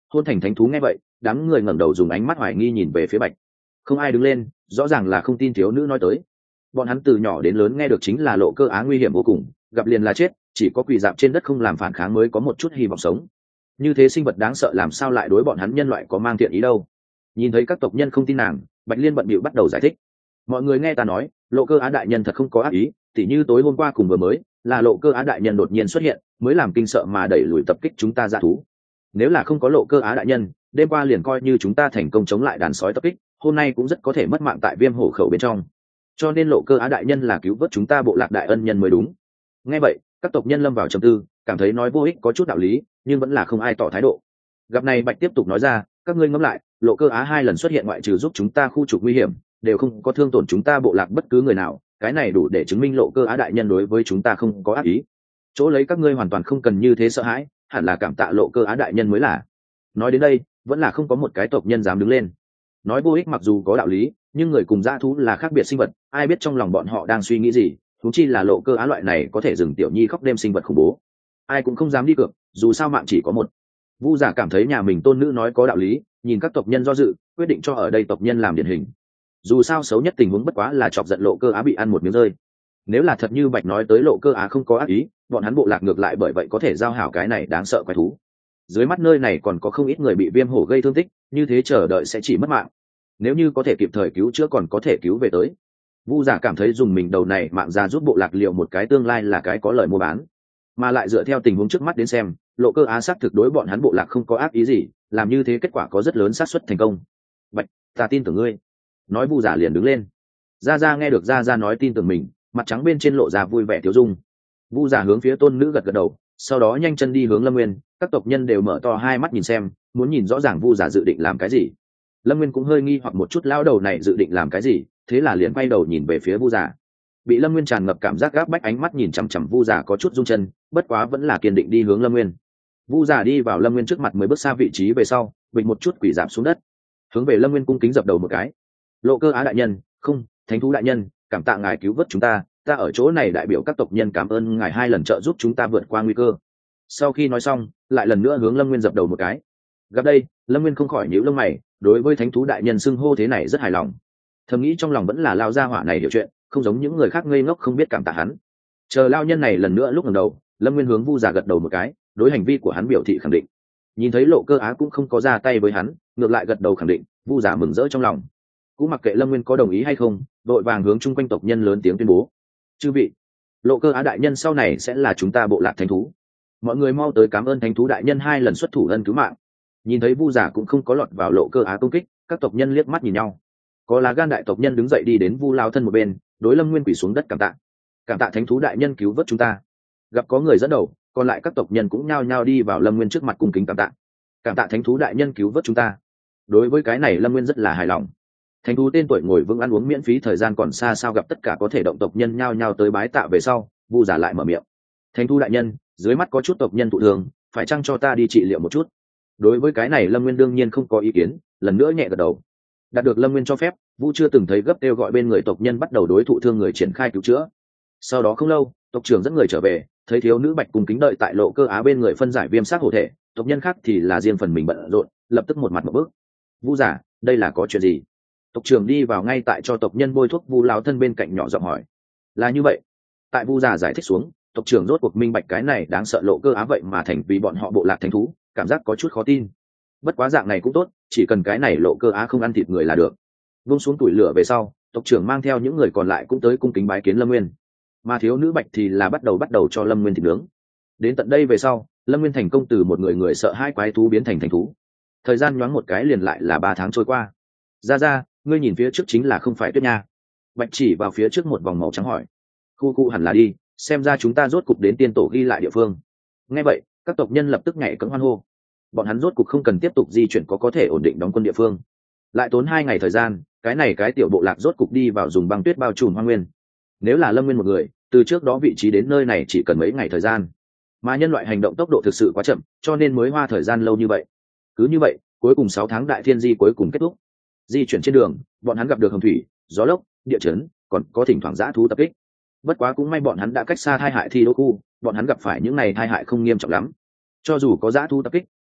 Hôn thành thánh thú nghe vậy, đám người ngẩng đầu dùng ánh mắt hoài nghi nhìn về phía Bạch. Không ai đứng lên, rõ ràng là không tin thiếu nữ nói tới. Bọn hắn từ nhỏ đến lớn nghe được chính là Lộ Cơ Á nguy hiểm vô cùng, gặp liền là chết, chỉ có quỳ dạp trên đất không làm phản kháng mới có một chút hy vọng sống. Như thế sinh vật đáng sợ làm sao lại đối bọn hắn nhân loại có mang thiện ý đâu? Nhìn thấy các tộc nhân không tin nàng, Bạch Liên bận bịu bắt đầu giải thích. Mọi người nghe ta nói, Lộ Cơ Á đại nhân thật không có ác ý, tỉ như tối hôm qua cùng vừa mới, là Lộ Cơ Á đại nhân đột nhiên xuất hiện, mới làm kinh sợ mà đẩy lùi tập kích chúng ta dã thú. Nếu là không có Lộ Cơ Á đại nhân, đêm qua liền coi như chúng ta thành công chống lại đàn sói tập kích, hôm nay cũng rất có thể mất mạng tại Viêm Hổ khẩu bên trong. Cho nên Lộ Cơ Á đại nhân là cứu vớt chúng ta bộ lạc đại ân nhân mới đúng. Nghe vậy, các tộc nhân lâm vào trầm tư, cảm thấy nói vô ích có chút đạo lý, nhưng vẫn là không ai tỏ thái độ. Gặp này Bạch tiếp tục nói ra, các ngươi ngẫm lại, Lộ Cơ Á 2 lần xuất hiện ngoại trừ giúp chúng ta khu trục nguy hiểm, đều không có thương tổn chúng ta bộ lạc bất cứ người nào, cái này đủ để chứng minh Lộ Cơ Á đại nhân đối với chúng ta không có ác ý. Chỗ lấy các ngươi hoàn toàn không cần như thế sợ hãi, hẳn là cảm tạ Lộ Cơ Á đại nhân mới là. Nói đến đây, vẫn là không có một cái tộc nhân dám đứng lên. Nói vô ích mặc dù có đạo lý, nhưng người cùng dã thú là khác biệt sinh vật, ai biết trong lòng bọn họ đang suy nghĩ gì, thú chi là Lộ Cơ Á loại này có thể dừng tiểu nhi khóc đêm sinh vật khủng bố. Ai cũng không dám đi cược, dù sao mạng chỉ có một. Vu Giả cảm thấy nhà mình tôn nữ nói có đạo lý, nhìn các tộc nhân do dự, quyết định cho ở đây tộc nhân làm điển hình. Dù sao xấu nhất tình huống bất quá là chọc giận Lộ Cơ Á bị ăn một miếng rơi. Nếu là thật như Bạch nói tới Lộ Cơ Á không có ác ý, bọn hắn bộ lạc ngược lại bởi vậy có thể giao hảo cái này đáng sợ quái thú. Dưới mắt nơi này còn có không ít người bị Viêm Hổ gây thương tích, như thế chờ đợi sẽ chỉ mất mạng. Nếu như có thể kịp thời cứu chữa còn có thể cứu về tới. Vu Giả cảm thấy dùng mình đầu này mạng ra giúp bộ lạc liệu một cái tương lai là cái có lợi mua bán, mà lại dựa theo tình huống trước mắt đến xem, Lộ Cơ Á xác thực đối bọn hắn bộ lạc không có ác ý gì, làm như thế kết quả có rất lớn xác suất thành công. Bạch, ta tin tưởng ngươi. Nói Vu Giả liền đứng lên. Gia Gia nghe được Gia Gia nói tin tưởng mình, mặt trắng bên trên lộ ra vui vẻ thiếu dung. Vu Giả hướng phía tôn nữ gật gật đầu, sau đó nhanh chân đi hướng Lâm Nguyên, các tộc nhân đều mở to hai mắt nhìn xem, muốn nhìn rõ ràng Vu Giả dự định làm cái gì. Lâm Nguyên cũng hơi nghi hoặc một chút lão đầu này dự định làm cái gì, thế là liền quay đầu nhìn về phía Vu Giả. Bị Lâm Nguyên tràn ngập cảm giác gáp bách ánh mắt nhìn chằm chằm Vu Giả có chút rung chân, bất quá vẫn là kiên định đi hướng Lâm Nguyên. Vu Giả đi vào Lâm Nguyên trước mặt 10 bước xa vị trí về sau, bình một chút quỳ rạp xuống đất, hướng về Lâm Nguyên cung kính dập đầu một cái. Lộ Cơ Á đại nhân, không, Thánh thú đại nhân, cảm tạ ngài cứu vớt chúng ta, ta ở chỗ này đại biểu các tộc nhân cảm ơn ngài 2 lần trợ giúp chúng ta vượt qua nguy cơ. Sau khi nói xong, lại lần nữa hướng Lâm Nguyên dập đầu một cái. Gặp đây, Lâm Nguyên không khỏi nhíu lông mày, đối với Thánh thú đại nhân xưng hô thế này rất hài lòng. Thầm nghĩ trong lòng vẫn là lao gia hỏa này hiểu chuyện, không giống những người khác ngây ngốc không biết cảm tạ hắn. Chờ lao nhân này lần nữa lúc ngẩng đầu, Lâm Nguyên hướng Vu Giả gật đầu một cái, đối hành vi của hắn biểu thị khẳng định. Nhìn thấy Lộ Cơ Á cũng không có ra tay với hắn, ngược lại gật đầu khẳng định, Vu Giả mừng rỡ trong lòng. Cũng mặc kệ Lâm Nguyên có đồng ý hay không, đội vàng hướng chung quanh tộc nhân lớn tiếng tuyên bố: chư vị, Lộ Cơ Á đại nhân sau này sẽ là chúng ta bộ lạc thánh thú, mọi người mau tới cảm ơn thánh thú đại nhân 2 lần xuất thủ ân cứu mạng. Nhìn thấy Vu Giả cũng không có lọt vào Lộ Cơ Á công kích, các tộc nhân liếc mắt nhìn nhau. Có lá gan đại tộc nhân đứng dậy đi đến Vu lao thân một bên, đối Lâm Nguyên quỳ xuống đất cảm tạ. Cảm tạ thánh thú đại nhân cứu vớt chúng ta. Gặp có người dẫn đầu, còn lại các tộc nhân cũng nhao nhao đi vào Lâm Nguyên trước mặt cung kính cảm tạ. Cảm tạ thánh thú đại nhân cứu vớt chúng ta. Đối với cái này Lâm Nguyên rất là hài lòng. Thánh thú tên tuổi ngồi vững ăn uống miễn phí thời gian còn xa sao, gặp tất cả có thể động tộc nhân nhao nhao tới bái tạ về sau, Vu Giả lại mở miệng: thánh thú đại nhân, dưới mắt có chút tộc nhân thụ thương, phải chăng cho ta đi trị liệu một chút? Đối với cái này Lâm Nguyên đương nhiên không có ý kiến, lần nữa nhẹ gật đầu. Đạt được Lâm Nguyên cho phép, Vu chưa từng thấy gấp kêu gọi bên người tộc nhân bắt đầu đối thụ thương người triển khai cứu chữa. Sau đó không lâu, tộc trưởng dẫn người trở về, thấy thiếu nữ Bạch cùng kính đợi tại Lộ Cơ Á bên người phân giải viêm xác hổ thể, tộc nhân khác thì là riêng phần mình bận rộn, lập tức một mặt một bước. Vu giả, đây là có chuyện gì? Tộc trưởng đi vào ngay tại cho tộc nhân bôi thuốc Vu lão thân bên cạnh nhỏ giọng hỏi. Là như vậy. Tại Vu giả giải thích xuống, tộc trưởng rốt cuộc minh bạch cái này đáng sợ Lộ Cơ Á vậy mà thành vì bọn họ bộ lạc thánh thú, cảm giác có chút khó tin. Bất quá dạng này cũng tốt, chỉ cần cái này Lộ Cơ Á không ăn thịt người là được. Vung xuống tuổi lửa về sau, tộc trưởng mang theo những người còn lại cũng tới cung kính bái kiến Lâm Nguyên. Mà thiếu nữ Bạch thì là bắt đầu cho Lâm Nguyên thịt nướng. Đến tận đây về sau, Lâm Nguyên thành công từ một người sợ hai quái thú biến thành thành thú. Thời gian nhoáng một cái liền lại là 3 tháng trôi qua. Ra, ngươi nhìn phía trước chính là không phải Tuyết Nha? Bạch chỉ vào phía trước một vòng màu trắng hỏi. Khu hẳn là đi, xem ra chúng ta rốt cục đến tiên tổ ghi lại địa phương. Nghe vậy, các tộc nhân lập tức nhảy cẫng hoan hô. Bọn hắn rốt cục không cần tiếp tục di chuyển có thể ổn định đóng quân địa phương. Lại tốn 2 ngày thời gian, cái tiểu bộ lạc rốt cục đi vào dùng băng tuyết bao trùm hoang nguyên. Nếu là Lâm Nguyên một người, từ trước đó vị trí đến nơi này chỉ cần mấy ngày thời gian. Mà nhân loại hành động tốc độ thực sự quá chậm, cho nên mới hoa thời gian lâu như vậy. Cứ như vậy, cuối cùng 6 tháng đại thiên di cuối cùng kết thúc. Di chuyển trên đường, bọn hắn gặp được hồng thủy, gió lốc, địa chấn, còn có thỉnh thoảng dã thú tập kích. Bất quá cũng may bọn hắn đã cách xa tai hại thi đô khu, bọn hắn gặp phải những này tai hại không nghiêm trọng lắm. Cho dù có dã thú tập kích,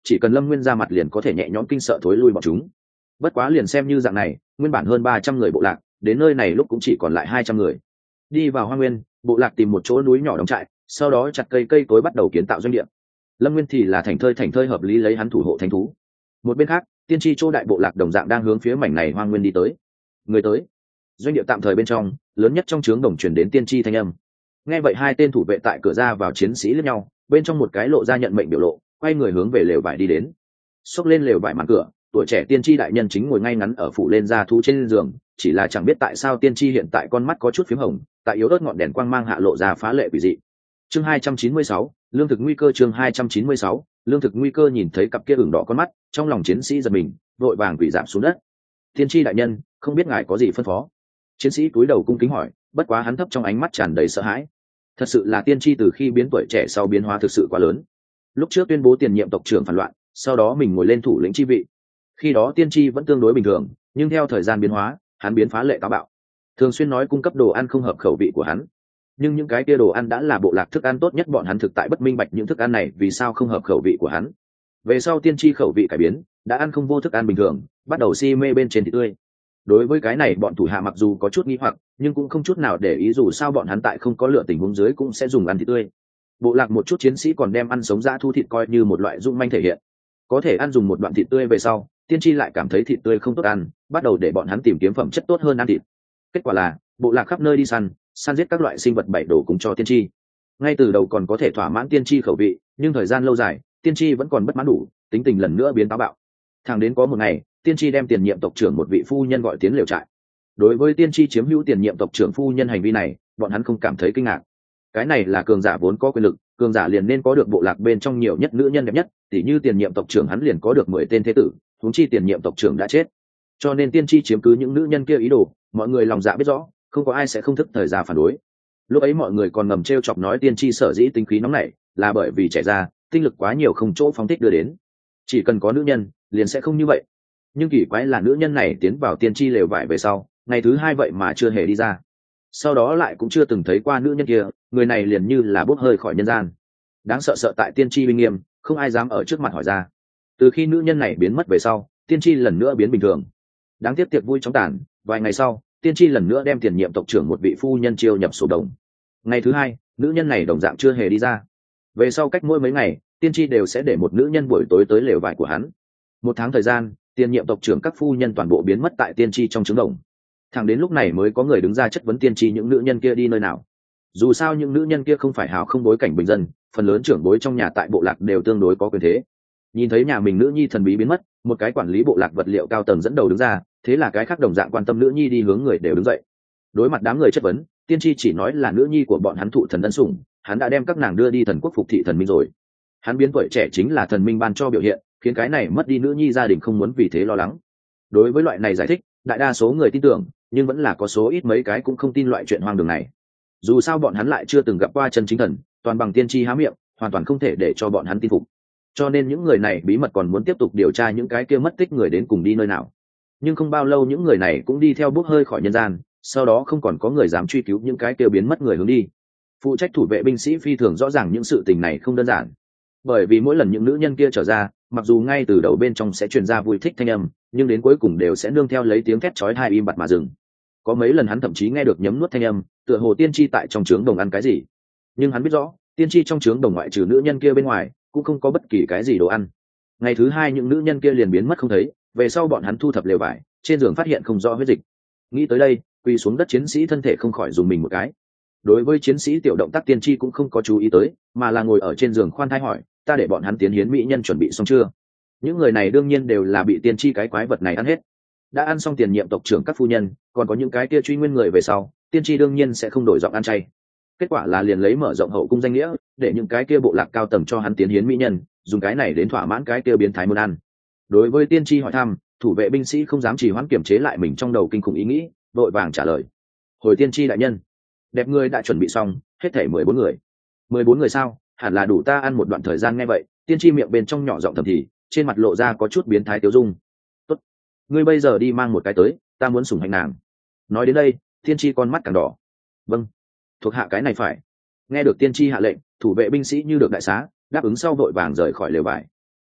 chỉ cần Lâm Nguyên ra mặt liền có thể nhẹ nhõm kinh sợ thối lui bọn chúng. Bất quá liền xem như dạng này, nguyên bản hơn 300 người bộ lạc, đến nơi này lúc cũng chỉ còn lại 200 người. Đi vào hoang nguyên, bộ lạc tìm một chỗ núi nhỏ đóng trại, sau đó chặt cây cối bắt đầu kiến tạo doanh địa. Lâm Nguyên thì là thành thơi hợp lý lấy hắn thủ hộ thánh thú. Một bên khác, tiên tri chỗ đại bộ lạc đồng dạng đang hướng phía mảnh này hoang nguyên đi tới. Người tới. Doanh địa tạm thời bên trong, lớn nhất trong trướng đồng truyền đến tiên tri thanh âm. Nghe vậy hai tên thủ vệ tại cửa ra vào chiến sĩ liếc nhau, bên trong một cái lộ ra nhận mệnh biểu lộ, quay người hướng về lều vải đi đến. Xốc lên lều vải màn cửa, tuổi trẻ tiên tri đại nhân chính ngồi ngay ngắn ở phủ lên da thú trên giường, chỉ là chẳng biết tại sao tiên tri hiện tại con mắt có chút phím hồng, tại yếu ớt ngọn đèn quang mang hạ lộ ra phá lệ quỷ dị. Chương 296, lương thực nguy cơ. Chương 296, lương thực nguy cơ. Nhìn thấy cặp kia ửng đỏ con mắt, trong lòng chiến sĩ giật mình, vội vàng quỳ giảm xuống đất. Tiên tri đại nhân, không biết ngài có gì phân phó? Chiến sĩ cúi đầu cung kính hỏi, bất quá hắn thấp trong ánh mắt tràn đầy sợ hãi. Thật sự là tiên tri từ khi biến tuổi trẻ sau biến hóa thực sự quá lớn. Lúc trước tuyên bố tiền nhiệm tộc trưởng phản loạn, sau đó mình ngồi lên thủ lĩnh chi vị. Khi đó tiên tri vẫn tương đối bình thường, nhưng theo thời gian biến hóa, hắn biến phá lệ táo bạo, thường xuyên nói cung cấp đồ ăn không hợp khẩu vị của hắn. Nhưng những cái kia đồ ăn đã là bộ lạc thức ăn tốt nhất, bọn hắn thực tại bất minh bạch những thức ăn này vì sao không hợp khẩu vị của hắn. Về sau tiên tri khẩu vị cải biến, đã ăn không vô thức ăn bình thường, bắt đầu si mê bên trên thịt tươi. Đối với cái này bọn thủ hạ mặc dù có chút nghi hoặc, nhưng cũng không chút nào để ý, dù sao bọn hắn tại không có lựa tình huống dưới cũng sẽ dùng ăn thịt tươi. Bộ lạc một chút chiến sĩ còn đem ăn sống dã thu thịt coi như một loại dung manh thể hiện. Có thể ăn dùng một đoạn thịt tươi về sau, tiên tri lại cảm thấy thịt tươi không tốt ăn, bắt đầu để bọn hắn tìm kiếm phẩm chất tốt hơn ăn thịt. Kết quả là bộ lạc khắp nơi đi săn giết các loại sinh vật bảy đồ cùng cho tiên tri. Ngay từ đầu còn có thể thỏa mãn tiên tri khẩu vị, nhưng thời gian lâu dài tiên tri vẫn còn bất mãn đủ, tính tình lần nữa biến táo bạo. Thẳng đến có một ngày, tiên tri đem tiền nhiệm tộc trưởng một vị phu nhân gọi tiến lều trại. Đối với tiên tri chiếm hữu tiền nhiệm tộc trưởng phu nhân hành vi này, bọn hắn không cảm thấy kinh ngạc. Cái này là cường giả vốn có quyền lực, cường giả liền nên có được bộ lạc bên trong nhiều nhất nữ nhân đẹp nhất, tỉ như tiền nhiệm tộc trưởng hắn liền có được 10 tên thế tử, huống chi tiền nhiệm tộc trưởng đã chết. Cho nên tiên tri chiếm cứ những nữ nhân kia ý đồ, mọi người lòng dạ biết rõ, không có ai sẽ không thức thời ra phản đối. Lúc ấy mọi người còn ngầm trêu chọc nói tiên tri sở dĩ tính khí nóng nảy, là bởi vì trẻ ra, tinh lực quá nhiều không chỗ phóng thích đưa đến. Chỉ cần có nữ nhân, liền sẽ không như vậy. Nhưng kỳ quái là nữ nhân này tiến vào tiên tri lều vải về sau, ngày thứ 2 vậy mà chưa hề đi ra. Sau đó lại cũng chưa từng thấy qua nữ nhân kia, người này liền như là bốc hơi khỏi nhân gian. Đáng sợ tại tiên tri uy nghiêm, không ai dám ở trước mặt hỏi ra. Từ khi nữ nhân này biến mất về sau, tiên tri lần nữa biến bình thường. Đáng tiếc tiệc vui chóng tàn, vài ngày sau, tiên tri lần nữa đem tiền nhiệm tộc trưởng một vị phu nhân chiêu nhập sổ đồng. Ngày thứ 2, nữ nhân này đồng dạng chưa hề đi ra. Về sau cách mỗi mấy ngày, tiên tri đều sẽ để một nữ nhân buổi tối tới lều vải của hắn. 1 tháng thời gian, tiền nhiệm tộc trưởng các phu nhân toàn bộ biến mất tại tiên tri trong trứng đồng. Thẳng đến lúc này mới có người đứng ra chất vấn tiên tri những nữ nhân kia đi nơi nào. Dù sao những nữ nhân kia không phải hào không bối cảnh bình dân, phần lớn trưởng bối trong nhà tại bộ lạc đều tương đối có quyền thế. Nhìn thấy nhà mình nữ nhi thần bí biến mất, một cái quản lý bộ lạc vật liệu cao tầng dẫn đầu đứng ra, thế là cái khác đồng dạng quan tâm nữ nhi đi hướng người đều đứng dậy. Đối mặt đám người chất vấn, tiên tri chỉ nói là nữ nhi của bọn hắn thụ thần ân sủng, hắn đã đem các nàng đưa đi thần quốc phục thị thần minh rồi. Hắn biến tuổi trẻ chính là thần minh ban cho biểu hiện, khiến cái này mất đi nữ nhi gia đình không muốn vì thế lo lắng. Đối với loại này giải thích, đại đa số người tin tưởng, nhưng vẫn là có số ít mấy cái cũng không tin loại chuyện hoang đường này. Dù sao bọn hắn lại chưa từng gặp qua chân chính thần, toàn bằng tiên tri há miệng, hoàn toàn không thể để cho bọn hắn tin phục. Cho nên những người này bí mật còn muốn tiếp tục điều tra những cái kia mất tích người đến cùng đi nơi nào. Nhưng không bao lâu những người này cũng đi theo bốc hơi khỏi nhân gian, sau đó không còn có người dám truy cứu những cái kia biến mất người hướng đi. Phụ trách thủ vệ binh sĩ phi thường rõ ràng những sự tình này không đơn giản. Bởi vì mỗi lần những nữ nhân kia trở ra, mặc dù ngay từ đầu bên trong sẽ truyền ra vui thích thanh âm, nhưng đến cuối cùng đều sẽ nương theo lấy tiếng thét chói tai im bặt mà dừng. Có mấy lần hắn thậm chí nghe được nhấm nuốt thanh âm, tựa hồ tiên tri tại trong trướng đồng ăn cái gì. Nhưng hắn biết rõ, tiên tri trong trướng đồng ngoại trừ nữ nhân kia bên ngoài, cũng không có bất kỳ cái gì đồ ăn. Ngày thứ 2 những nữ nhân kia liền biến mất không thấy, về sau bọn hắn thu thập lều vải, trên giường phát hiện không rõ huyết dịch. Nghĩ tới đây, quỳ xuống đất chiến sĩ thân thể không khỏi dùng mình một cái. Đối với chiến sĩ tiểu động tác tiên tri cũng không có chú ý tới, mà là ngồi ở trên giường khoan thai hỏi, ta để bọn hắn tiến hiến mỹ nhân chuẩn bị xong chưa? Những người này đương nhiên đều là bị tiên tri cái quái vật này ăn hết. Đã ăn xong tiền nhiệm tộc trưởng các phu nhân, còn có những cái kia truy nguyên người về sau, tiên tri đương nhiên sẽ không đổi giọng ăn chay. Kết quả là liền lấy mở rộng hậu cung danh nghĩa, để những cái kia bộ lạc cao tầng cho hắn tiến hiến mỹ nhân, dùng cái này đến thỏa mãn cái kia biến thái muốn ăn. Đối với tiên tri hỏi thăm, thủ vệ binh sĩ không dám trì hoãn, kiềm chế lại mình trong đầu kinh khủng ý nghĩ, vội vàng trả lời, hồi tiên tri đại nhân, đẹp người đã chuẩn bị xong, hết thảy 14 người. 14 người sao? Hẳn là đủ ta ăn một đoạn thời gian. Nghe vậy, tiên tri miệng bên trong nhỏ giọng thầm thì, trên mặt lộ ra có chút biến thái tiêu dung. Tốt, ngươi bây giờ đi mang một cái tới, ta muốn sủng hạnh nàng. Nói đến đây, tiên tri con mắt càng đỏ. Vâng, thuộc hạ cái này phải. Nghe được tiên tri hạ lệnh, thủ vệ binh sĩ như được đại xá, đáp ứng sau vội vàng rời khỏi lều vải.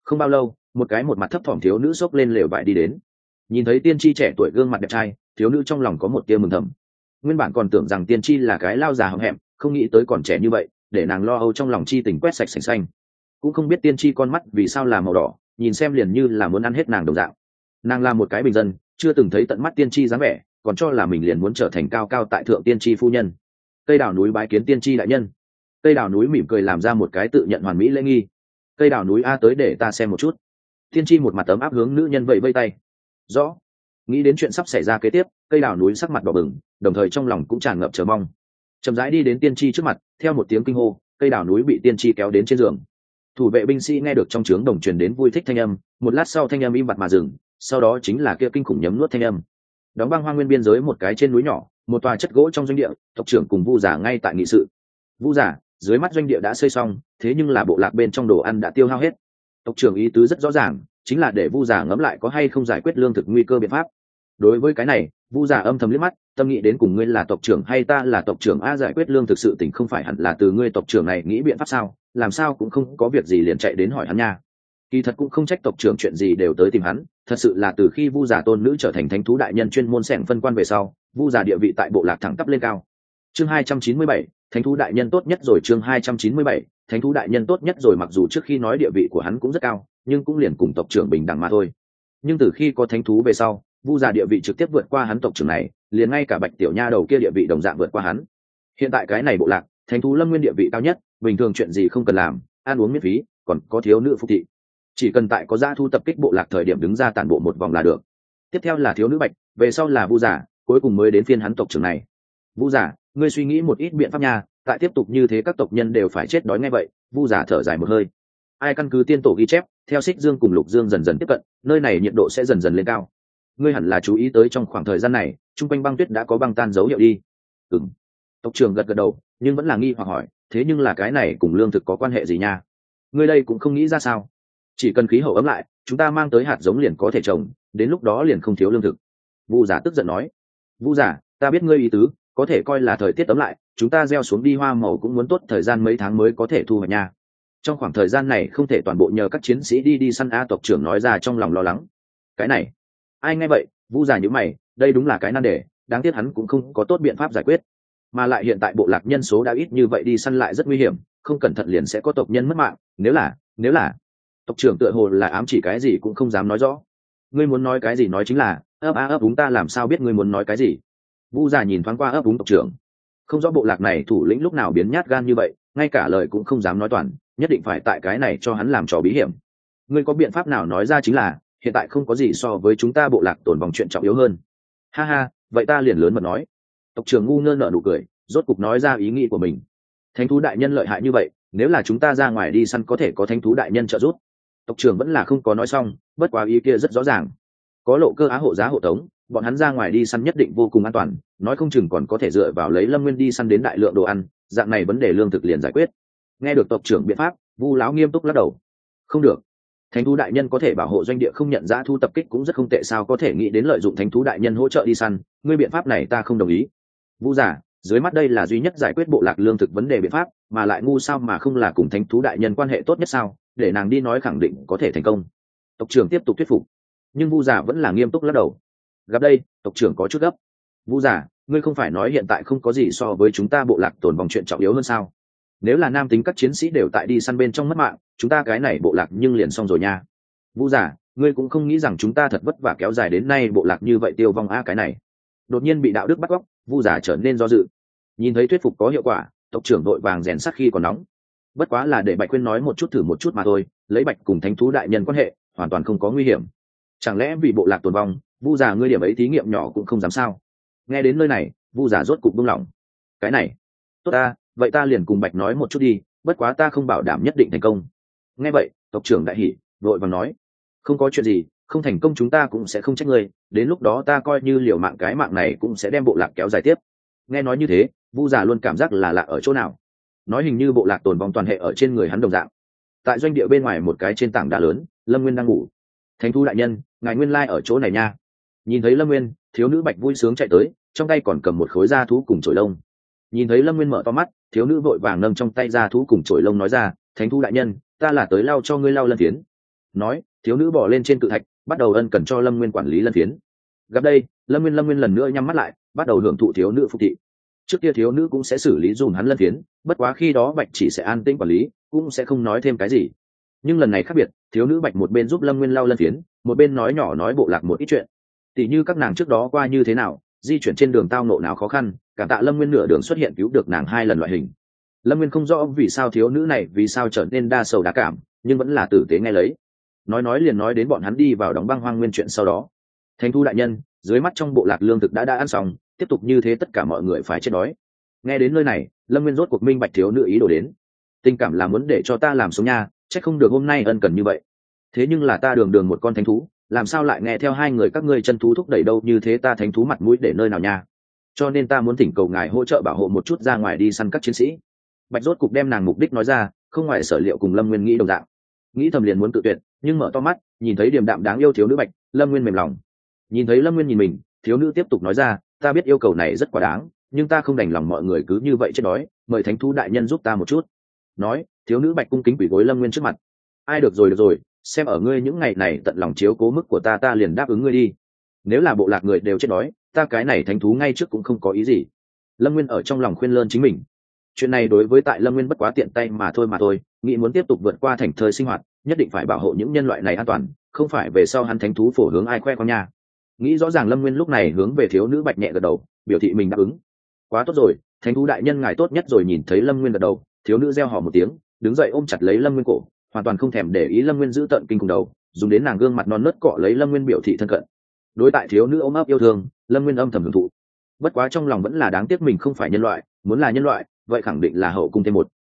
Không bao lâu, một mặt thấp thỏm thiếu nữ xốc lên lều vải đi đến. Nhìn thấy tiên tri trẻ tuổi gương mặt đẹp trai, thiếu nữ trong lòng có một tia mừng thầm. Nguyên bản còn tưởng rằng tiên tri là cái lao già hậm hẹm, không nghĩ tới còn trẻ như vậy, để nàng lo âu trong lòng chi tình quét sạch sành xanh. Cũng không biết tiên tri con mắt vì sao là màu đỏ, nhìn xem liền như là muốn ăn hết nàng đồng dạng. Nàng là một cái bình dân, chưa từng thấy tận mắt tiên tri dáng vẻ, còn cho là mình liền muốn trở thành cao cao tại thượng tiên tri phu nhân. Cây đào núi bái kiến tiên tri đại nhân. Cây đào núi mỉm cười làm ra một cái tự nhận hoàn mỹ lễ nghi. Cây đào núi a tới để ta xem một chút. Tiên tri một mặt ấm áp hướng nữ nhân vẫy vây tay. Rõ. Nghĩ đến chuyện sắp xảy ra kế tiếp, cây đào núi sắc mặt đỏ bừng, đồng thời trong lòng cũng tràn ngập chờ mong. Chậm rãi đi đến tiên tri trước mặt, theo một tiếng kinh hô, cây đào núi bị tiên tri kéo đến trên giường. Thủ vệ binh sĩ nghe được trong trướng đồng truyền đến vui thích thanh âm, một lát sau thanh âm im bặt mà dừng, sau đó chính là kia kinh khủng nhấm nuốt thanh âm. Đóng băng hoang nguyên biên giới một cái trên núi nhỏ, một tòa chất gỗ trong doanh địa, tộc trưởng cùng vu giả ngay tại nghị sự. Vu giả, dưới mắt doanh địa đã xây xong, thế nhưng là bộ lạc bên trong đồ ăn đã tiêu hao hết. Tộc trưởng ý tứ rất rõ ràng, chính là để vu giả ngẫm lại có hay không giải quyết lương thực nguy cơ biện pháp. Đối với cái này, vu giả âm thầm liếc mắt, tâm nghĩ đến cùng ngươi là tộc trưởng hay ta là tộc trưởng a, giải quyết lương thực sự tình không phải hẳn là từ ngươi tộc trưởng này nghĩ biện pháp sao, làm sao cũng không có việc gì liền chạy đến hỏi hắn nha. Kỳ thật cũng không trách tộc trưởng chuyện gì đều tới tìm hắn, thật sự là từ khi vu giả tôn nữ trở thành thánh thú đại nhân chuyên môn xẻng phân quan về sau, vu giả địa vị tại bộ lạc thẳng tắp lên cao. Chương 297, thánh thú đại nhân tốt nhất rồi. Chương 297, thánh thú đại nhân tốt nhất rồi. Mặc dù trước khi nói địa vị của hắn cũng rất cao, nhưng cũng liền cùng tộc trưởng bình đẳng mà thôi. Nhưng từ khi có thánh thú về sau, vu giả địa vị trực tiếp vượt qua hắn tộc trưởng này, liền ngay cả bạch tiểu nha đầu kia địa vị đồng dạng vượt qua hắn. Hiện tại cái này bộ lạc, thánh thú lâm nguyên địa vị cao nhất, bình thường chuyện gì không cần làm, ăn uống miễn phí, còn có thiếu nữ phục thị. Chỉ cần tại có dã thu tập kích bộ lạc thời điểm đứng ra tản bộ một vòng là được. Tiếp theo là thiếu nữ bạch, về sau là vu giả, cuối cùng mới đến phiên hắn tộc trưởng này. Vu giả, ngươi suy nghĩ một ít biện pháp nha, tại tiếp tục như thế các tộc nhân đều phải chết đói ngay vậy. Vu giả thở dài một hơi. Ai căn cứ tiên tổ ghi chép, theo xích dương cùng lục dương dần dần tiếp cận, nơi này nhiệt độ sẽ dần dần lên cao. Ngươi hẳn là chú ý tới trong khoảng thời gian này, trung quanh băng tuyết đã có băng tan dấu hiệu đi. Ừm. Tộc trưởng gật gật đầu, nhưng vẫn là nghi hoặc hỏi, thế nhưng là cái này cùng lương thực có quan hệ gì nha? Ngươi đây cũng không nghĩ ra sao? Chỉ cần khí hậu ấm lại, chúng ta mang tới hạt giống liền có thể trồng, đến lúc đó liền không thiếu lương thực. Vu giả tức giận nói. Vu giả, ta biết ngươi ý tứ, có thể coi là thời tiết ấm lại, chúng ta gieo xuống đi hoa màu cũng muốn tốt thời gian mấy tháng mới có thể thu hoạch nha. Trong khoảng thời gian này không thể toàn bộ nhờ các chiến sĩ đi săn a, tộc trưởng nói ra trong lòng lo lắng. Cái này, ai nghe vậy? Vu giả nhíu mày, đây đúng là cái nan đề, đáng tiếc hắn cũng không có tốt biện pháp giải quyết. Mà lại hiện tại bộ lạc nhân số đã ít như vậy đi săn lại rất nguy hiểm, không cẩn thận liền sẽ có tộc nhân mất mạng, nếu là tộc trưởng tựa hồ là ám chỉ cái gì cũng không dám nói rõ. Ngươi muốn nói cái gì nói chính là, ấp úng, ta làm sao biết ngươi muốn nói cái gì? Vu giả nhìn thoáng qua ấp úng tộc trưởng, không rõ bộ lạc này thủ lĩnh lúc nào biến nhát gan như vậy, ngay cả lời cũng không dám nói toàn, nhất định phải tại cái này cho hắn làm trò bí hiểm. Ngươi có biện pháp nào nói ra chính là, hiện tại không có gì so với chúng ta bộ lạc tổn vòng chuyện trọng yếu hơn. Ha ha, vậy ta liền lớn mật nói. Tộc trưởng ngu ngơ nở nụ cười, rốt cục nói ra ý nghĩ của mình. Thánh thú đại nhân lợi hại như vậy, nếu là chúng ta ra ngoài đi săn có thể có thánh thú đại nhân trợ giúp. Tộc trưởng vẫn là không có nói xong, bất quá ý kia rất rõ ràng. Có lộ cơ á hộ giá hộ tống, bọn hắn ra ngoài đi săn nhất định vô cùng an toàn, nói không chừng còn có thể dựa vào lấy lâm nguyên đi săn đến đại lượng đồ ăn, dạng này vấn đề lương thực liền giải quyết. Nghe được tộc trưởng biện pháp, Vu lão nghiêm túc lắc đầu. Không được, thánh thú đại nhân có thể bảo hộ doanh địa không nhận dã thu tập kích cũng rất không tệ, sao có thể nghĩ đến lợi dụng thánh thú đại nhân hỗ trợ đi săn, ngươi biện pháp này ta không đồng ý. Vu giả, dưới mắt đây là duy nhất giải quyết bộ lạc lương thực vấn đề biện pháp, mà lại ngu sao mà không là cùng thánh thú đại nhân quan hệ tốt nhất sao, để nàng đi nói khẳng định có thể thành công. Tộc trưởng tiếp tục thuyết phục, nhưng Vu giả vẫn là nghiêm túc lắc đầu. Gặp đây, tộc trưởng có chút gấp. Vu giả, ngươi không phải nói hiện tại không có gì so với chúng ta bộ lạc tồn vòng chuyện trọng yếu hơn sao? Nếu là nam tính các chiến sĩ đều tại đi săn bên trong mất mạng, chúng ta cái này bộ lạc nhưng liền xong rồi nha. Vu giả, ngươi cũng không nghĩ rằng chúng ta thật vất vả kéo dài đến nay bộ lạc như vậy tiêu vong a, cái này. Đột nhiên bị đạo đức bắt cóc, Vu giả trở nên do dự. Nhìn thấy thuyết phục có hiệu quả, tộc trưởng đội vàng rèn sắt khi còn nóng. Bất quá là để Bạch Quyên nói một chút thử một chút mà thôi, lấy Bạch cùng thánh thú đại nhân quan hệ, hoàn toàn không có nguy hiểm. Chẳng lẽ vì bộ lạc tồn vong, Vu giả ngươi điểm ấy thí nghiệm nhỏ cũng không dám sao? Nghe đến nơi này, Vu giả rốt cục buông lỏng. Cái này, tốt ta, vậy ta liền cùng Bạch nói một chút đi, bất quá ta không bảo đảm nhất định thành công. Nghe vậy, tộc trưởng đại hỉ, vội vàng nói, không có chuyện gì, không thành công chúng ta cũng sẽ không trách ngươi, đến lúc đó ta coi như liều mạng cái mạng này cũng sẽ đem bộ lạc kéo dài tiếp. Nghe nói như thế, Vu giả luôn cảm giác là lạ ở chỗ nào, nói hình như bộ lạc tồn vong toàn hệ ở trên người hắn đồng dạng. Tại doanh địa bên ngoài một cái trên tảng đá lớn, Lâm Nguyên đang ngủ. Thánh thú đại nhân, ngài nguyên lai ở chỗ này nha. Nhìn thấy Lâm Nguyên, thiếu nữ Bạch vui sướng chạy tới, trong tay còn cầm một khối da thú cùng chổi lông. Nhìn thấy Lâm Nguyên mở to mắt, thiếu nữ vội vàng nâng trong tay da thú cùng chổi lông nói ra, thánh thú đại nhân, ta là tới lau cho ngươi lau lân phiến. nói thiếu nữ bỏ lên trên cự thạch bắt đầu ân cần cho lâm nguyên quản lý lân phiến. Gặp đây lâm nguyên lần nữa nhắm mắt lại bắt đầu hưởng thụ thiếu nữ phục thị. Trước kia thiếu nữ cũng sẽ xử lý dùm hắn lân phiến, bất quá khi đó bạch chỉ sẽ an tĩnh quản lý, cũng sẽ không nói thêm cái gì. Nhưng lần này khác biệt, thiếu nữ bạch một bên giúp lâm nguyên lau lân phiến, một bên nói nhỏ nói bộ lạc một ít chuyện, tỉ như các nàng trước đó qua như thế nào, di chuyển trên đường tao nộ nào khó khăn, cảm tạ lâm nguyên nửa đường xuất hiện cứu được nàng 2 lần loại hình. Lâm nguyên không rõ vì sao thiếu nữ này vì sao trở nên đa sầu đa cảm, nhưng vẫn là tử tế nghe lấy. Nói liền nói đến bọn hắn đi vào đóng băng hoang nguyên chuyện sau đó. Thánh thú đại nhân, dưới mắt trong bộ lạc lương thực đã ăn xong, tiếp tục như thế tất cả mọi người phải chết đói. Nghe đến nơi này lâm nguyên rốt cuộc minh bạch thiếu nữ ý đồ đến. Tình cảm là muốn để cho ta làm sống nha, chắc không được hôm nay ân cần như vậy. Thế nhưng là ta đường một con thánh thú, làm sao lại nghe theo 2 người các ngươi chân thú thúc đẩy đâu, như thế ta thánh thú mặt mũi để nơi nào nha. Cho nên ta muốn thỉnh cầu ngài hỗ trợ bảo hộ một chút ra ngoài đi săn các chiến sĩ. Bạch rốt cục đem nàng mục đích nói ra, không ngoài sở liệu cùng lâm nguyên nghĩ đồng dạng. Nghĩ thầm liền muốn tự tuyệt, nhưng mở to mắt nhìn thấy điềm đạm đáng yêu thiếu nữ bạch, lâm nguyên mềm lòng. Nhìn thấy lâm nguyên nhìn mình, thiếu nữ tiếp tục nói ra, ta biết yêu cầu này rất quá đáng, nhưng ta không đành lòng mọi người cứ như vậy chết đói, mời thánh thú đại nhân giúp ta một chút. Nói thiếu nữ bạch cung kính quỳ gối lâm nguyên trước mặt. Ai, được rồi, xem ở ngươi những ngày này tận lòng chiếu cố mức của ta liền đáp ứng ngươi đi. Nếu là bộ lạc người đều chết đói, ta cái này thánh thú ngay trước cũng không có ý gì. Lâm nguyên ở trong lòng khuyên lơn chính mình. Chuyện này đối với tại lâm nguyên bất quá tiện tay mà thôi, nghĩ muốn tiếp tục vượt qua thành thơi sinh hoạt, nhất định phải bảo hộ những nhân loại này an toàn, không phải về sau hắn thánh thú phổ hướng ai khoe con nha. Nghĩ rõ ràng lâm nguyên lúc này hướng về thiếu nữ bạch nhẹ gật đầu, biểu thị mình đáp ứng. Quá tốt rồi, thánh thú đại nhân ngài tốt nhất rồi. Nhìn thấy lâm nguyên gật đầu, thiếu nữ reo hò một tiếng, đứng dậy ôm chặt lấy lâm nguyên cổ, hoàn toàn không thèm để ý lâm nguyên giữ tận kinh khủng đầu, dùng đến nàng gương mặt non nớt cọ lấy lâm nguyên biểu thị thân cận. Đối tại thiếu nữ ôm ấp yêu thương, lâm nguyên âm thầm hưởng thụ. Bất quá trong lòng vẫn là đáng tiếc mình không phải nhân loại, muốn là nhân loại vậy khẳng định là hậu cung thêm một,